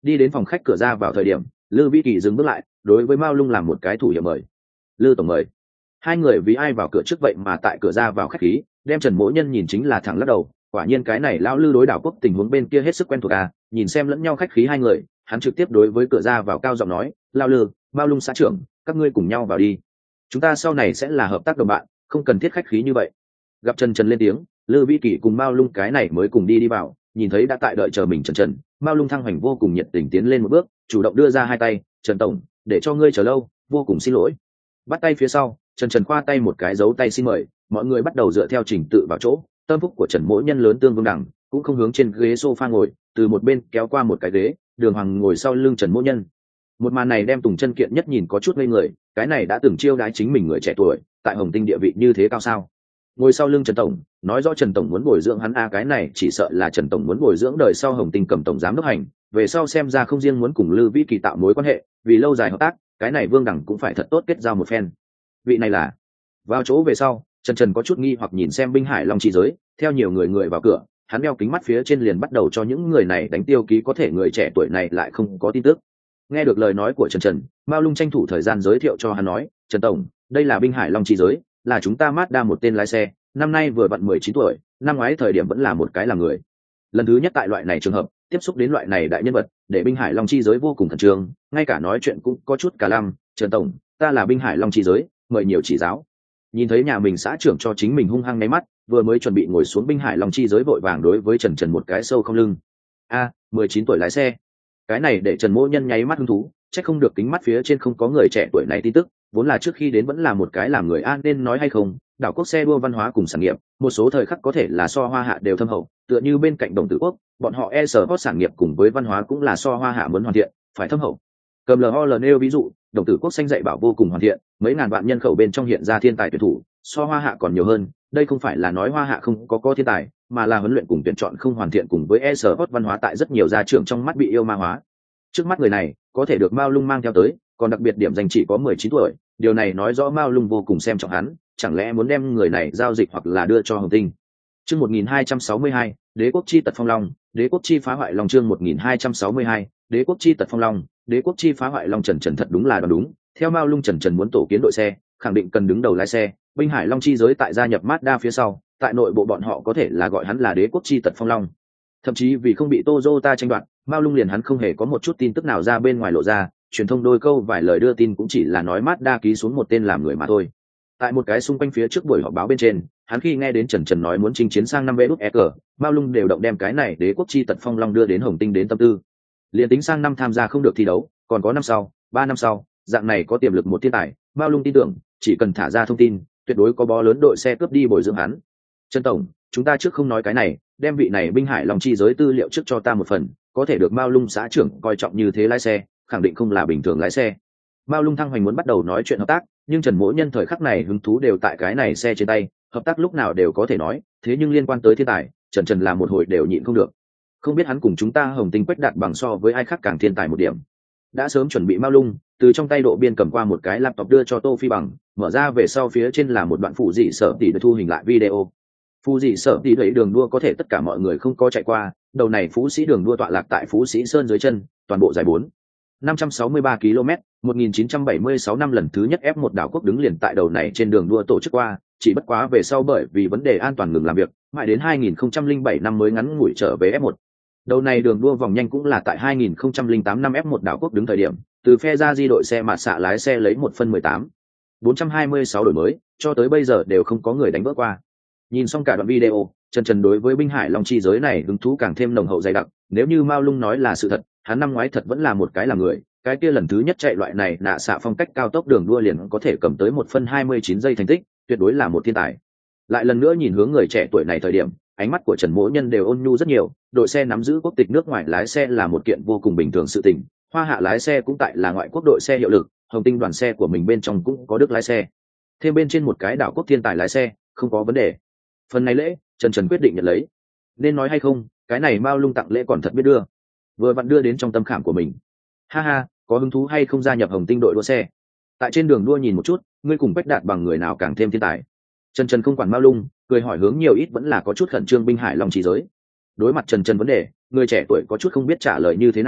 Đi đến phòng khách cửa ra vào thời điểm, Lư Vĩ Kỳ dừng bước lại, đối với Mao Lung làm một cái thủ hiệu mời. Lư tổng mời. Hai người vì ai vào cửa trước vậy mà tại cửa ra vào khách khí, đem Trần Mỗ Nhân nhìn chính là thẳng lắc đầu, quả nhiên cái này lão Lư đối đảo quốc tình huống bên kia hết sức quen thuộc à, nhìn xem lẫn nhau khách khí hai người, hắn trực tiếp đối với cửa ra vào cao giọng nói, "Lão Lư, Mao Lung xã trưởng, các ngươi cùng nhau vào đi. Chúng ta sau này sẽ là hợp tác đồng bạn, không cần thiết khách khí như vậy." Gặp Trần Trần lên tiếng, Lư Vĩ Kỳ cùng Mao Lung cái này mới cùng đi đi vào, nhìn thấy đã tại đợi chờ mình Trần Trần, Mao Lung thăng hoành vô cùng nhiệt tình tiến lên một bước, chủ động đưa ra hai tay, "Trần tổng, để cho ngươi chờ lâu, vô cùng xin lỗi." Bắt tay phía sau, Trần Trần khoa tay một cái dấu tay xin mời, mọi người bắt đầu dựa theo trình tự vào chỗ. Tâm phúc của Trần Mỗ Nhân lớn tương vương đẳng, cũng không hướng trên ghế sofa ngồi, từ một bên kéo qua một cái ghế, Đường Hoàng ngồi sau lưng Trần Mỗ Nhân. Một màn này đem Tùng Chân Kiện nhất nhìn có chút ngây người, cái này đã từng chiêu đái chính mình người trẻ tuổi, tại Hồng Tinh địa vị như thế cao sao? Ngồi sau lưng Trần tổng, nói rõ Trần tổng muốn bồi dưỡng hắn a, cái này chỉ sợ là Trần tổng muốn bồi dưỡng đời sau Hồng Tinh cầm tổng giám đốc hành, về sau xem ra không riêng muốn cùng Lư Vĩ Kỳ tạo mối quan hệ, vì lâu dài hợp tác, cái này Vương Đẳng cũng phải thật tốt kết giao một phen. Vị này là. Vào chỗ về sau, Trần Trần có chút nghi hoặc nhìn xem Binh Hải Long chi giới, theo nhiều người người vào cửa, hắn đeo kính mắt phía trên liền bắt đầu cho những người này đánh tiêu ký, có thể người trẻ tuổi này lại không có tin tức. Nghe được lời nói của Trần Trần, Mao Lung tranh thủ thời gian giới thiệu cho hắn nói, "Trần tổng, đây là Binh Hải Long chi giới, là chúng ta Mazda một tên lái xe, năm nay vừa vặn mười chín tuổi, năm ngoái thời điểm vẫn là một cái là người. Lần thứ nhất tại loại này trường hợp, tiếp xúc đến loại này đại nhân vật, để Binh Hải Long chi giới vô cùng khẩn trương, ngay cả nói chuyện cũng có chút cả lăm, Trần tổng, ta là Binh Hải Long chi giới, mời nhiều chỉ giáo." Nhìn thấy nhà mình xã trưởng cho chính mình hung hăng nháy mắt, vừa mới chuẩn bị ngồi xuống Binh Hải Long chi giới vội vàng đối với Trần Trần một cái sâu không lưng. A, mười chín tuổi lái xe. Cái này để Trần Mỗ Nhân nháy mắt hứng thú, chắc không được kính mắt phía trên không có người trẻ tuổi này tin tức, vốn là trước khi đến vẫn là một cái làm người an nên nói hay không, đảo quốc xe đua văn hóa cùng sản nghiệp, một số thời khắc có thể là so Hoa Hạ đều thâm hậu, tựa như bên cạnh Đồng Tử Quốc, bọn họ e-sport sản nghiệp cùng với văn hóa cũng là so Hoa Hạ muốn hoàn thiện, phải thâm hậu. Cầm lờ o lờ nêu ví dụ, Đồng Tử Quốc xanh dạy bảo vô cùng hoàn thiện, mấy ngàn vạn nhân khẩu bên trong hiện ra thiên tài tuyển thủ, so Hoa Hạ còn nhiều hơn, đây không phải là nói Hoa Hạ không có có thiên tài, mà là huấn luyện cùng tuyển chọn không hoàn thiện, cùng với e-sport văn hóa tại rất nhiều gia trưởng trong mắt bị yêu ma hóa. Trước mắt người này có thể được Mao Lung mang theo tới, còn đặc biệt điểm danh chỉ có mười chín tuổi, điều này nói rõ Mao Lung vô cùng xem trọng hắn, chẳng lẽ muốn đem người này giao dịch hoặc là đưa cho Hồng Tinh. Chương một nghìn hai trăm sáu mươi hai, Đế quốc chi tật phong long, Đế quốc chi phá hoại long, chương một nghìn hai trăm sáu mươi hai, Đế quốc chi tật phong long, Đế quốc chi phá hoại long. Trần Trần thật đúng là đoán đúng, theo Mao Lung Trần Trần muốn tổ kiến đội xe, khẳng định cần đứng đầu lái xe, Binh Hải Long chi giới tại gia nhập Mazda phía sau, tại nội bộ bọn họ có thể là gọi hắn là Đế quốc chi tật phong long. Thậm chí vì không bị Toyota tranh đoạt, Mao Lung liền hắn không hề có một chút tin tức nào ra bên ngoài lộ ra, truyền thông đôi câu vài lời đưa tin cũng chỉ là nói Mazda ký xuống một tên làm người mà thôi. Tại một cái xung quanh phía trước buổi họp báo bên trên, hắn khi nghe đến Trần Trần nói muốn chinh chiến sang năm vê đút e cờ, Mao Lung đều động đem cái này Đế quốc chi tật phong long đưa đến Hồng Tinh đến tâm tư. Liền tính sang năm tham gia không được thi đấu, còn có năm sau, ba năm sau, dạng này có tiềm lực một thiên tài, Mao Lung tin tưởng, chỉ cần thả ra thông tin, tuyệt đối có bó lớn đội xe cướp đi bồi dưỡng hắn. Trần tổng, chúng ta trước không nói cái này, đem vị này Binh Hải Long chi giới tư liệu trước cho ta một phần, có thể được Mao Lung xã trưởng coi trọng như thế lái xe, khẳng định không là bình thường lái xe. Mao Lung thăng hoành muốn bắt đầu nói chuyện hợp tác, nhưng Trần Mỗ Nhân thời khắc này hứng thú đều tại cái này xe trên tay, hợp tác lúc nào đều có thể nói, thế nhưng liên quan tới thiên tài, Trần Trần làm một hồi đều nhịn không được. Không biết hắn cùng chúng ta Hồng Tinh Quách Đạt bằng so với ai khác càng thiên tài một điểm. Đã sớm chuẩn bị Mao Lung, từ trong tay độ biên cầm qua một cái laptop đưa cho Tô Phi Bằng, mở ra về sau phía trên là một đoạn phụ dị sở tỷ để thu hình lại video. Phú dị sở tỷ đẩy đường đua có thể tất cả mọi người không có chạy qua, đầu này Phú Sĩ đường đua tọa lạc tại Phú Sĩ Sơn dưới chân, toàn bộ dài bốn năm trăm sáu mươi ba ki lô mét, một nghìn chín trăm bảy mươi sáu năm lần thứ nhất ép một đảo quốc đứng liền tại đầu này trên đường đua tổ chức qua, chỉ bất quá về sau bởi vì vấn đề an toàn ngừng làm việc, mãi đến hai nghìn không trăm lẻ bảy năm mới ngắn ngủi trở về ép một. Đầu này đường đua vòng nhanh cũng là tại hai nghìn không trăm lẻ tám năm ép một đảo quốc đứng thời điểm, từ phe ra di đội xe mạt xạ lái xe lấy một phân mười tám bốn trăm hai mươi sáu đổi mới, cho tới bây giờ đều không có người đánh vỡ qua. Nhìn xong cả đoạn video, Trần Trần đối với Binh Hải Long chi giới này hứng thú càng thêm nồng hậu dày đặc, nếu như Mao Lung nói là sự thật, hắn năm ngoái thật vẫn là một cái là người, cái kia lần thứ nhất chạy loại này nạ xạ phong cách cao tốc đường đua liền có thể cầm tới một phân hai mươi chín giây thành tích, tuyệt đối là một thiên tài. Lại lần nữa nhìn hướng người trẻ tuổi này thời điểm, ánh mắt của Trần Mỗ Nhân đều ôn nhu rất nhiều, đội xe nắm giữ quốc tịch nước ngoài lái xe là một kiện vô cùng bình thường sự tình, Hoa Hạ lái xe cũng tại là ngoại quốc đội xe hiệu lực, Hồng Tinh đoàn xe của mình bên trong cũng có Đức lái xe. Thêm bên trên một cái đảo quốc thiên tài lái xe, không có vấn đề. Phần này lễ, Trần Trần quyết định nhận lấy. Nên nói hay không, cái này Mao Lung tặng lễ còn thật biết đưa. Vừa vặn đưa đến trong tâm khảm của mình. Ha ha, có hứng thú hay không gia nhập Hồng Tinh đội đua xe? Tại trên đường đua nhìn một chút, ngươi cùng Bách Đạt bằng người nào càng thêm thiên tài. Trần Trần không quản Mao Lung, cười hỏi hướng nhiều ít vẫn là có chút khẩn trương Binh Hải Long chi giới. Đối mặt Trần Trần vấn đề, người trẻ tuổi có chút không biết trả lời như thế nào,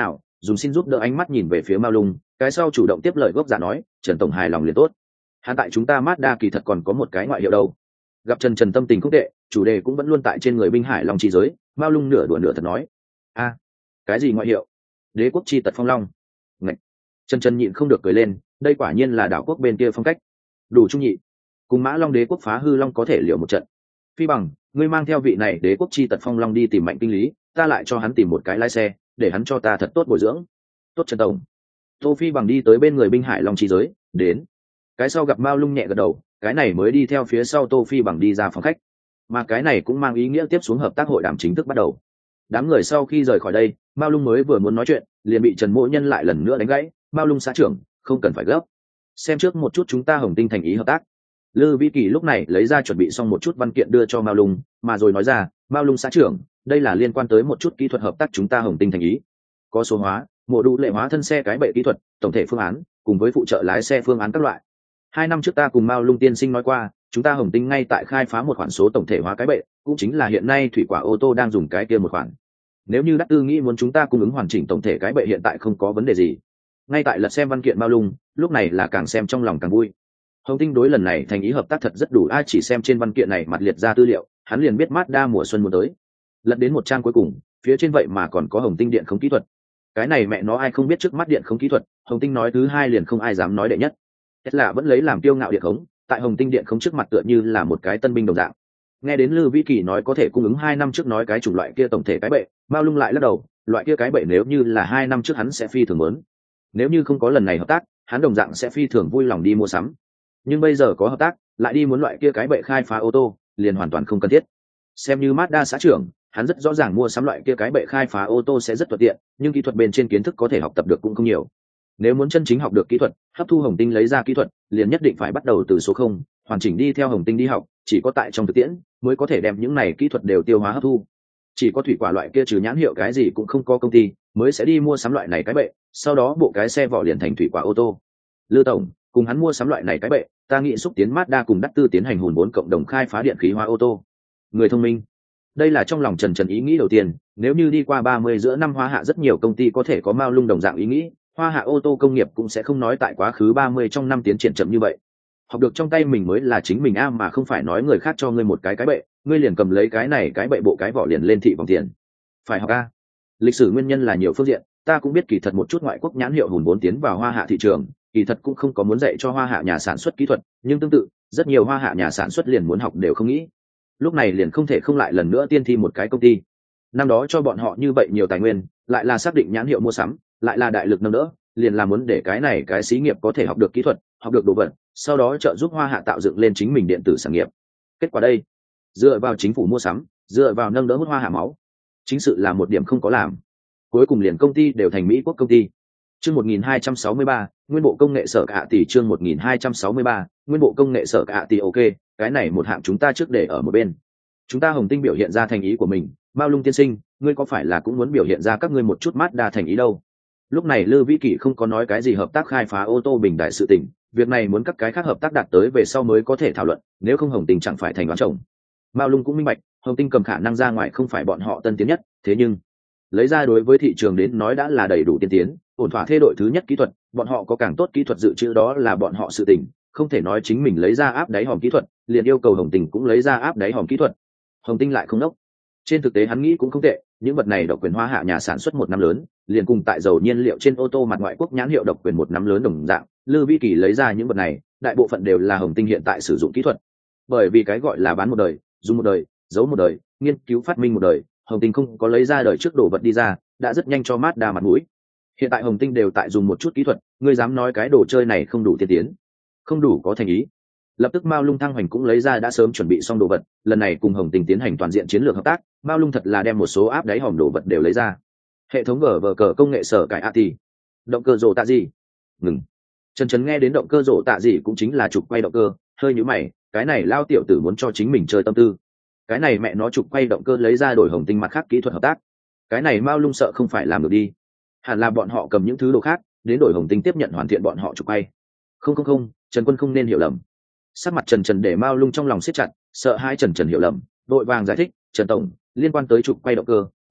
dùng xin giúp đỡ ánh mắt nhìn về phía Mao Lung, cái sau chủ động tiếp lời gốc giả nói, Trần tổng hài lòng liền tốt. Hắn tại chúng ta Mazda kỳ thật còn có một cái ngoại hiệu đâu. Gặp Trần Trần tâm tình không tệ, chủ đề cũng vẫn luôn tại trên người binh hải long chi giới, Mao Lung nửa đùa nửa thật nói, a, cái gì ngoại hiệu? Đế quốc chi tật phong long. Ngạch. Trần Trần nhịn không được cười lên, đây quả nhiên là đảo quốc bên kia phong cách. Đủ trung nhị. Cùng Mã Long đế quốc phá hư long có thể liều một trận. Phi bằng, ngươi mang theo vị này đế quốc chi tật phong long đi tìm Mạnh kinh lý, ta lại cho hắn tìm một cái lái xe, để hắn cho ta thật tốt bồi dưỡng. Tốt Trần tổng. Tô Phi bằng đi tới bên người binh hải long chi giới, đến. Cái sau gặp Mao Lung nhẹ gật đầu, cái này mới đi theo phía sau Tô Phi bằng đi ra phòng khách. Mà cái này cũng mang ý nghĩa tiếp xuống hợp tác hội đàm chính thức bắt đầu. Đám người sau khi rời khỏi đây, Mao Lung mới vừa muốn nói chuyện, liền bị Trần Mỗ Nhân lại lần nữa đánh gãy. Mao Lung xã trưởng, không cần phải gấp. Xem trước một chút chúng ta Hồng Tinh thành ý hợp tác. Lư Vĩ Kỳ lúc này lấy ra chuẩn bị xong một chút văn kiện đưa cho Mao Lung, mà rồi nói ra, Mao Lung xã trưởng, đây là liên quan tới một chút kỹ thuật hợp tác chúng ta Hồng Tinh thành ý. Có số hóa, mổ đủ lệ hóa thân xe cái bệ kỹ thuật, tổng thể phương án, cùng với phụ trợ lái xe phương án các loại. Hai năm trước ta cùng Mao Lung tiên sinh nói qua, chúng ta Hồng Tinh ngay tại khai phá một khoản số tổng thể hóa cái bệ, cũng chính là hiện nay thủy quả ô tô đang dùng cái kia một khoản. Nếu như Đắc Tư nghĩ muốn chúng ta cung ứng hoàn chỉnh tổng thể cái bệ hiện tại không có vấn đề gì. Ngay tại lật xem văn kiện Mao Lung, lúc này là càng xem trong lòng càng vui. Hồng Tinh đối lần này thành ý hợp tác thật rất đủ, ai chỉ xem trên văn kiện này mặt liệt ra tư liệu, hắn liền biết Mazda mùa xuân muốn tới. Lật đến một trang cuối cùng, phía trên vậy mà còn có Hồng Tinh điện không kỹ thuật. Cái này mẹ nó ai không biết, trước mắt điện không kỹ thuật, Hồng Tinh nói thứ hai liền không ai dám nói đệ nhất. Tesla vẫn lấy làm kiêu ngạo điện khống, tại Hồng Tinh điện khống trước mặt tựa như là một cái tân binh đồng dạng. Nghe đến Lư Vĩ Kỳ nói có thể cung ứng hai năm trước nói cái chủng loại kia tổng thể cái bệ, Mao Lung lại lắc đầu, loại kia cái bệ nếu như là hai năm trước hắn sẽ phi thường muốn. Nếu như không có lần này hợp tác, hắn đồng dạng sẽ phi thường vui lòng đi mua sắm. Nhưng bây giờ có hợp tác, lại đi muốn loại kia cái bệ khai phá ô tô, liền hoàn toàn không cần thiết. Xem như Mazda xã trưởng, hắn rất rõ ràng mua sắm loại kia cái bệ khai phá ô tô sẽ rất thuận tiện, nhưng kỹ thuật bên trên kiến thức có thể học tập được cũng không nhiều. Nếu muốn chân chính học được kỹ thuật, hấp thu Hồng Tinh lấy ra kỹ thuật, liền nhất định phải bắt đầu từ số không, hoàn chỉnh đi theo Hồng Tinh đi học, chỉ có tại trong thực tiễn mới có thể đem những này kỹ thuật đều tiêu hóa hấp thu. Chỉ có thủy quả loại kia trừ nhãn hiệu cái gì cũng không có công ty, mới sẽ đi mua sắm loại này cái bệ, sau đó bộ cái xe vỏ liền thành thủy quả ô tô. Lư tổng, cùng hắn mua sắm loại này cái bệ, ta nghĩ xúc tiến Mazda cùng Đắc Tư tiến hành hùn vốn cộng đồng khai phá điện khí hóa ô tô. Người thông minh. Đây là trong lòng Trần Trần ý nghĩ đầu tiên, nếu như đi qua ba mươi giữa năm Hoa Hạ rất nhiều công ty có thể có Mao Lung đồng dạng ý nghĩ, Hoa Hạ ô tô công nghiệp cũng sẽ không nói tại quá khứ ba mươi trong năm tiến triển chậm như vậy. Học được trong tay mình mới là chính mình a, mà không phải nói người khác cho ngươi một cái cái bệ, ngươi liền cầm lấy cái này cái bệ bộ cái vỏ liền lên thị vòng tiền. Phải học a. Lịch sử nguyên nhân là nhiều phương diện, ta cũng biết kỳ thật một chút ngoại quốc nhãn hiệu hùn vốn tiến vào Hoa Hạ thị trường, kỳ thật cũng không có muốn dạy cho Hoa Hạ nhà sản xuất kỹ thuật, nhưng tương tự, rất nhiều Hoa Hạ nhà sản xuất liền muốn học đều không nghĩ. Lúc này liền không thể không lại lần nữa tiên thi một cái công ty. Năm đó cho bọn họ như vậy nhiều tài nguyên, lại là xác định nhãn hiệu mua sắm, lại là đại lực nâng đỡ, liền là muốn để cái này cái xí nghiệp có thể học được kỹ thuật, học được đồ vật, sau đó trợ giúp Hoa Hạ tạo dựng lên chính mình điện tử sản nghiệp. Kết quả đây, dựa vào chính phủ mua sắm, dựa vào nâng đỡ hút Hoa Hạ máu, chính sự là một điểm không có làm. Cuối cùng liền công ty đều thành Mỹ quốc công ty. Chương một nghìn hai trăm sáu mươi ba, nguyên bộ công nghệ sở cả tỷ. Chương một nghìn hai trăm sáu mươi ba, nguyên bộ công nghệ sở cả tỷ. Ok, cái này một hạng chúng ta trước để ở một bên. Chúng ta Hồng Tinh biểu hiện ra thành ý của mình, Mao Lung tiên sinh, ngươi có phải là cũng muốn biểu hiện ra các ngươi một chút Mazda thành ý đâu? Lúc này Lư Vĩ Kỳ không có nói cái gì hợp tác khai phá ô tô bình đại sự tình, việc này muốn các cái khác hợp tác đạt tới về sau mới có thể thảo luận, nếu không Hồng Tinh chẳng phải thành đoán chồng. Mao Lung cũng minh bạch, Hồng Tinh cầm khả năng ra ngoài không phải bọn họ tân tiến nhất, thế nhưng lấy ra đối với thị trường đến nói đã là đầy đủ tiên tiến, ổn thỏa thê đội thứ nhất kỹ thuật, bọn họ có càng tốt kỹ thuật dự trữ đó là bọn họ sự tình, không thể nói chính mình lấy ra áp đáy hòm kỹ thuật, liền yêu cầu Hồng Tinh cũng lấy ra áp đáy hòm kỹ thuật. Hồng Tinh lại không đốc. Trên thực tế hắn nghĩ cũng không tệ, những vật này độc quyền Hoa Hạ nhà sản xuất một năm lớn, liền cùng tại dầu nhiên liệu trên ô tô mặt ngoại quốc nhãn hiệu độc quyền một năm lớn đồng dạng, Lư Vĩ Kỳ lấy ra những vật này, đại bộ phận đều là Hồng Tinh hiện tại sử dụng kỹ thuật. Bởi vì cái gọi là bán một đời, dùng một đời, giấu một đời, nghiên cứu phát minh một đời, Hồng Tinh không có lấy ra đời trước đồ vật đi ra, đã rất nhanh cho Mazda mặt mũi. Hiện tại Hồng Tinh đều tại dùng một chút kỹ thuật, ngươi dám nói cái đồ chơi này không đủ tiên tiến, không đủ có thành ý. Lập tức Mao Lung thăng hoành cũng lấy ra đã sớm chuẩn bị xong đồ vật, lần này cùng Hồng Tinh tiến hành toàn diện chiến lược hợp tác, Mao Lung thật là đem một số áp đáy hòm đồ vật đều lấy ra. Hệ thống vở vở cờ công nghệ sở cải a tê, động cơ rồ tạ gì? Ngừng. Trần Trần nghe đến động cơ rồ tạ gì cũng chính là trục quay động cơ, hơi nhíu mày, cái này lao tiểu tử muốn cho chính mình chơi tâm tư. Cái này mẹ nó trục quay động cơ lấy ra đổi Hồng Tinh mặt khác kỹ thuật hợp tác. Cái này Mao Lung sợ không phải làm được đi. Hẳn là bọn họ cầm những thứ đồ khác đến đổi Hồng Tinh tiếp nhận hoàn thiện bọn họ trục quay. Không không không, Trần Quân không nên hiểu lầm. Sắc mặt Trần Trần để Mao Lung trong lòng siết chặt, sợ hai Trần Trần hiểu lầm, vội vàng giải thích, Trần tổng, liên quan tới trục quay động cơ,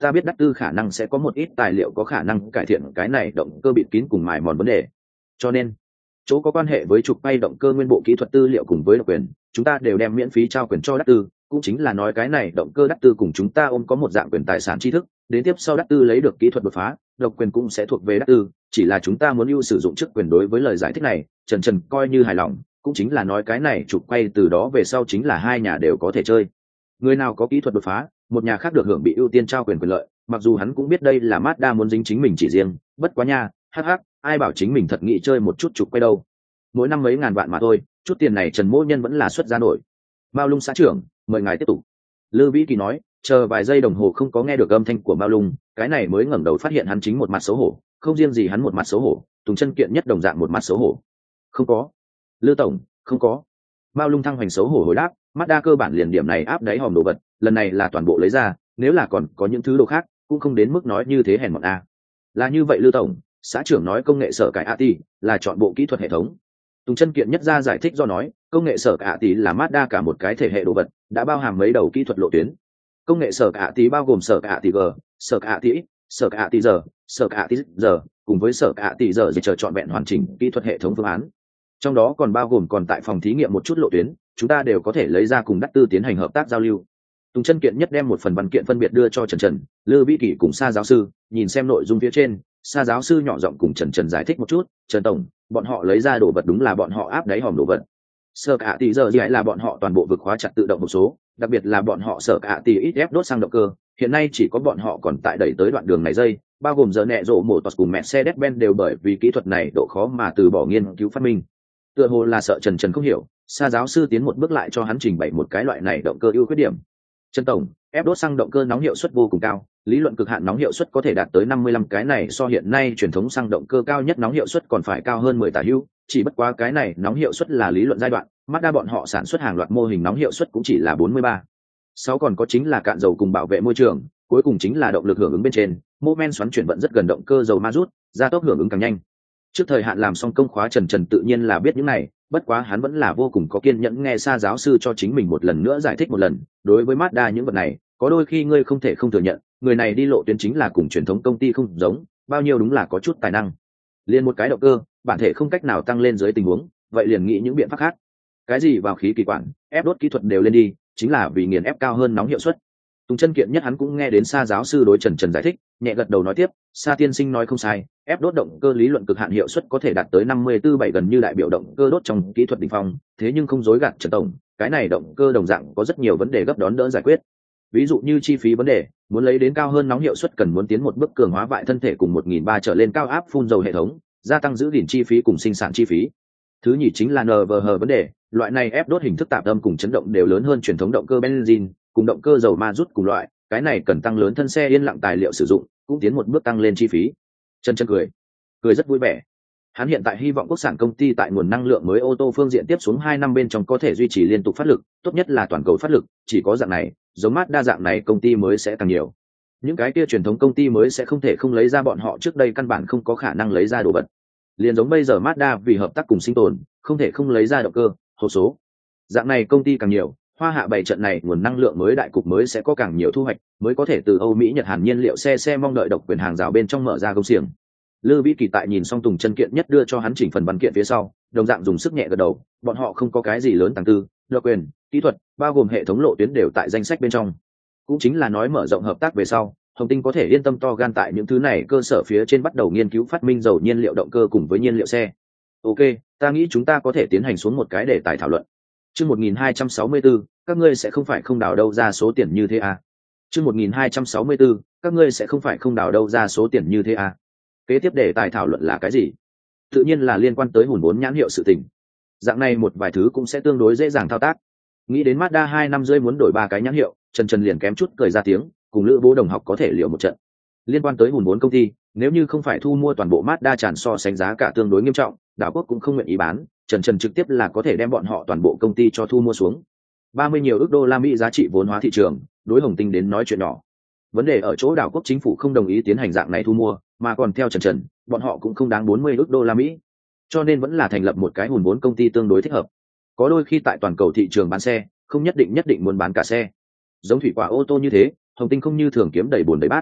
ta biết đắc tư khả năng sẽ có một ít tài liệu có khả năng cải thiện cái này động cơ bịt kín cùng mài mòn vấn đề, cho nên chỗ có quan hệ với trục bay động cơ nguyên bộ kỹ thuật tư liệu cùng với độc quyền, chúng ta đều đem miễn phí trao quyền cho đắc tư. Cũng chính là nói cái này động cơ đắc tư cùng chúng ta ôm có một dạng quyền tài sản tri thức, đến tiếp sau đắc tư lấy được kỹ thuật đột phá, độc quyền cũng sẽ thuộc về đắc tư, chỉ là chúng ta muốn ưu sử dụng chức quyền. Đối với lời giải thích này, Trần Trần coi như hài lòng, cũng chính là nói cái này trục quay từ đó về sau chính là hai nhà đều có thể chơi. Người nào có kỹ thuật đột phá, một nhà khác được hưởng bị ưu tiên trao quyền quyền lợi, mặc dù hắn cũng biết đây là Mazda muốn dính chính mình chỉ riêng, bất quá nha, hắc hắc, ai bảo chính mình thật nghĩ chơi một chút trục quay đâu. Mỗi năm mấy ngàn vạn mà thôi, chút tiền này Trần Mỗ Nhân vẫn là xuất ra nổi. Mao Lung xã trưởng, mời ngài tiếp tục. Lư Vĩ Kỳ nói, chờ vài giây đồng hồ không có nghe được âm thanh của Mao Lung, cái này mới ngẩng đầu phát hiện hắn chính một mặt xấu hổ, không riêng gì hắn một mặt xấu hổ, Tùng Chân Kiện nhất đồng dạng một mặt xấu hổ. Không có. Lư tổng, không có. Mao Lung thăng hoành xấu hổ hồi đáp, Mazda cơ bản liền điểm này áp đáy hòm đồ vật, lần này là toàn bộ lấy ra, nếu là còn có những thứ đồ khác, cũng không đến mức nói như thế hèn mọn a. Là như vậy Lư tổng, xã trưởng nói công nghệ sở cải a tê là chọn bộ kỹ thuật hệ thống. Tùng Chân Kiện nhất ra giải thích do nói, công nghệ sở cải a tê là Mazda cả một cái thể hệ đồ vật, đã bao hàm mấy đầu kỹ thuật lộ tuyến. Công nghệ sở cải a tê bao gồm sở cải a tê G, sở cải a tê X, sở cải a tê giờ, sở cải a tê giờ, cùng với sở cải a tê giờ để chờ chọn vẹn hoàn chỉnh kỹ thuật hệ thống phương án. Trong đó còn bao gồm còn tại phòng thí nghiệm một chút lộ tuyến, chúng ta đều có thể lấy ra cùng đắc tư tiến hành hợp tác giao lưu. Tùng Chân Kiện nhất đem một phần văn kiện phân biệt đưa cho Trần Trần, Lư Vĩ Kỳ cùng Sa giáo sư, nhìn xem nội dung phía trên, Sa giáo sư nhỏ giọng cùng Trần Trần giải thích một chút, Trần tổng, bọn họ lấy ra đồ vật đúng là bọn họ áp đáy hòm đồ vật. Sở cả tỷ giờ gì là bọn họ toàn bộ vực khóa chặt tự động một số, đặc biệt là bọn họ sở cả tỷ ít ép đốt sang động cơ, hiện nay chỉ có bọn họ còn tại đẩy tới đoạn đường này dây, bao gồm giờ nẹ rộ Motors cùng Mercedes-Benz đều bởi vì kỹ thuật này độ khó mà từ bỏ nghiên cứu phát minh. Tựa hồ là sợ Trần Trần không hiểu, Sa giáo sư tiến một bước lại cho hắn trình bày một cái loại này động cơ ưu khuyết điểm. Trần tổng, ép đốt xăng động cơ nóng hiệu suất vô cùng cao, lý luận cực hạn nóng hiệu suất có thể đạt tới năm mươi lăm, cái này so hiện nay truyền thống xăng động cơ cao nhất nóng hiệu suất còn phải cao hơn mười tả hữu, chỉ bất quá cái này nóng hiệu suất là lý luận giai đoạn, Mazda bọn họ sản xuất hàng loạt mô hình nóng hiệu suất cũng chỉ là bốn mươi ba. Sáu còn có chính là cạn dầu cùng bảo vệ môi trường, cuối cùng chính là động lực hưởng ứng bên trên, mô men xoắn chuyển vận rất gần động cơ dầu ma rút, gia tốc hưởng ứng càng nhanh. Trước thời hạn làm xong công khóa Trần Trần tự nhiên là biết những này, bất quá hắn vẫn là vô cùng có kiên nhẫn nghe Sa giáo sư cho chính mình một lần nữa giải thích một lần, đối với Mazda những vật này, có đôi khi ngươi không thể không thừa nhận, người này đi lộ tuyến chính là cùng truyền thống công ty không giống, bao nhiêu đúng là có chút tài năng. Liên một cái động cơ, bản thể không cách nào tăng lên dưới tình huống, vậy liền nghĩ những biện pháp khác. Cái gì vào khí kỳ quản, ép đốt kỹ thuật đều lên đi, chính là vì nghiền ép cao hơn nóng hiệu suất. Tùng Chân Kiện nhất hắn cũng nghe đến Sa giáo sư đối Trần Trần giải thích, nhẹ gật đầu nói tiếp, Sa tiên sinh nói không sai, ép đốt động cơ lý luận cực hạn hiệu suất có thể đạt tới năm mươi tư bảy gần như đại biểu động cơ đốt trong kỹ thuật đỉnh phong, thế nhưng không dối gạt Trần tổng, cái này động cơ đồng dạng có rất nhiều vấn đề gấp đón đỡ giải quyết. Ví dụ như chi phí vấn đề, muốn lấy đến cao hơn nóng hiệu suất cần muốn tiến một bước cường hóa vại thân thể cùng một nghìn ba trở lên cao áp phun dầu hệ thống, gia tăng giữ gìn chi phí cùng sinh sản chi phí. Thứ nhì chính là en vê hát vấn đề, loại này ép đốt hình thức tạp âm cùng chấn động đều lớn hơn truyền thống động cơ benzene, cùng động cơ dầu ma rút cùng loại, cái này cần tăng lớn thân xe yên lặng tài liệu sử dụng, cũng tiến một bước tăng lên chi phí. Chân chân cười, cười rất vui vẻ. Hắn hiện tại hy vọng quốc sản công ty tại nguồn năng lượng mới ô tô phương diện tiếp xuống hai năm bên trong có thể duy trì liên tục phát lực, tốt nhất là toàn cầu phát lực, chỉ có dạng này, giống mát đa dạng này công ty mới sẽ càng nhiều. Những cái kia truyền thống công ty mới sẽ không thể không lấy ra bọn họ trước đây căn bản không có khả năng lấy ra đồ vật. Liền giống bây giờ Mazda vì hợp tác cùng sinh tồn, không thể không lấy ra động cơ, hộp số. Dạng này công ty càng nhiều, Hoa Hạ bảy trận này nguồn năng lượng mới đại cục mới sẽ có càng nhiều thu hoạch, mới có thể từ Âu Mỹ Nhật Hàn nhiên liệu xe xe mong đợi độc quyền hàng rào bên trong mở ra công xiềng. Lư Vĩ Kỳ tại nhìn xong Tùng Chân Kiện nhất đưa cho hắn chỉnh phần văn kiện phía sau, đồng dạng dùng sức nhẹ gật đầu, bọn họ không có cái gì lớn tăng tư, độc quyền, kỹ thuật, bao gồm hệ thống lộ tuyến đều tại danh sách bên trong. Cũng chính là nói mở rộng hợp tác về sau, Hồng Tinh có thể yên tâm to gan tại những thứ này cơ sở phía trên bắt đầu nghiên cứu phát minh dầu nhiên liệu động cơ cùng với nhiên liệu xe. Ok, ta nghĩ chúng ta có thể tiến hành xuống một cái đề tài thảo luận. Chương một nghìn hai trăm sáu mươi tư, các ngươi sẽ không phải không đào đâu ra số tiền như thế à? Chương một nghìn hai trăm sáu mươi tư, các ngươi sẽ không phải không đào đâu ra số tiền như thế à? Kế tiếp đề tài thảo luận là cái gì? Tự nhiên là liên quan tới hùn vốn nhãn hiệu sự tình. Dạng này một vài thứ cũng sẽ tương đối dễ dàng thao tác. Nghĩ đến Mazda hai năm rưỡi muốn đổi ba cái nhãn hiệu, Trần Trần liền kém chút cười ra tiếng, cùng Lữ Bố đồng học có thể liệu một trận. Liên quan tới hùn vốn công ty, nếu như không phải thu mua toàn bộ Mazda tràn so sánh giá cả tương đối nghiêm trọng, đảo quốc cũng không nguyện ý bán, Trần Trần trực tiếp là có thể đem bọn họ toàn bộ công ty cho thu mua xuống. ba mươi nhiều ức đô la Mỹ giá trị vốn hóa thị trường, đối Hồng Tinh đến nói chuyện nhỏ. Vấn đề ở chỗ đảo quốc chính phủ không đồng ý tiến hành dạng này thu mua, mà còn theo Trần Trần, bọn họ cũng không đáng bốn mươi ức đô la Mỹ. Cho nên vẫn là thành lập một cái hùn vốn công ty tương đối thích hợp. Có đôi khi tại toàn cầu thị trường bán xe, không nhất định nhất định muốn bán cả xe. Giống thủy quả ô tô như thế, Hồng Tinh không như thường kiếm đầy bùn đầy bát,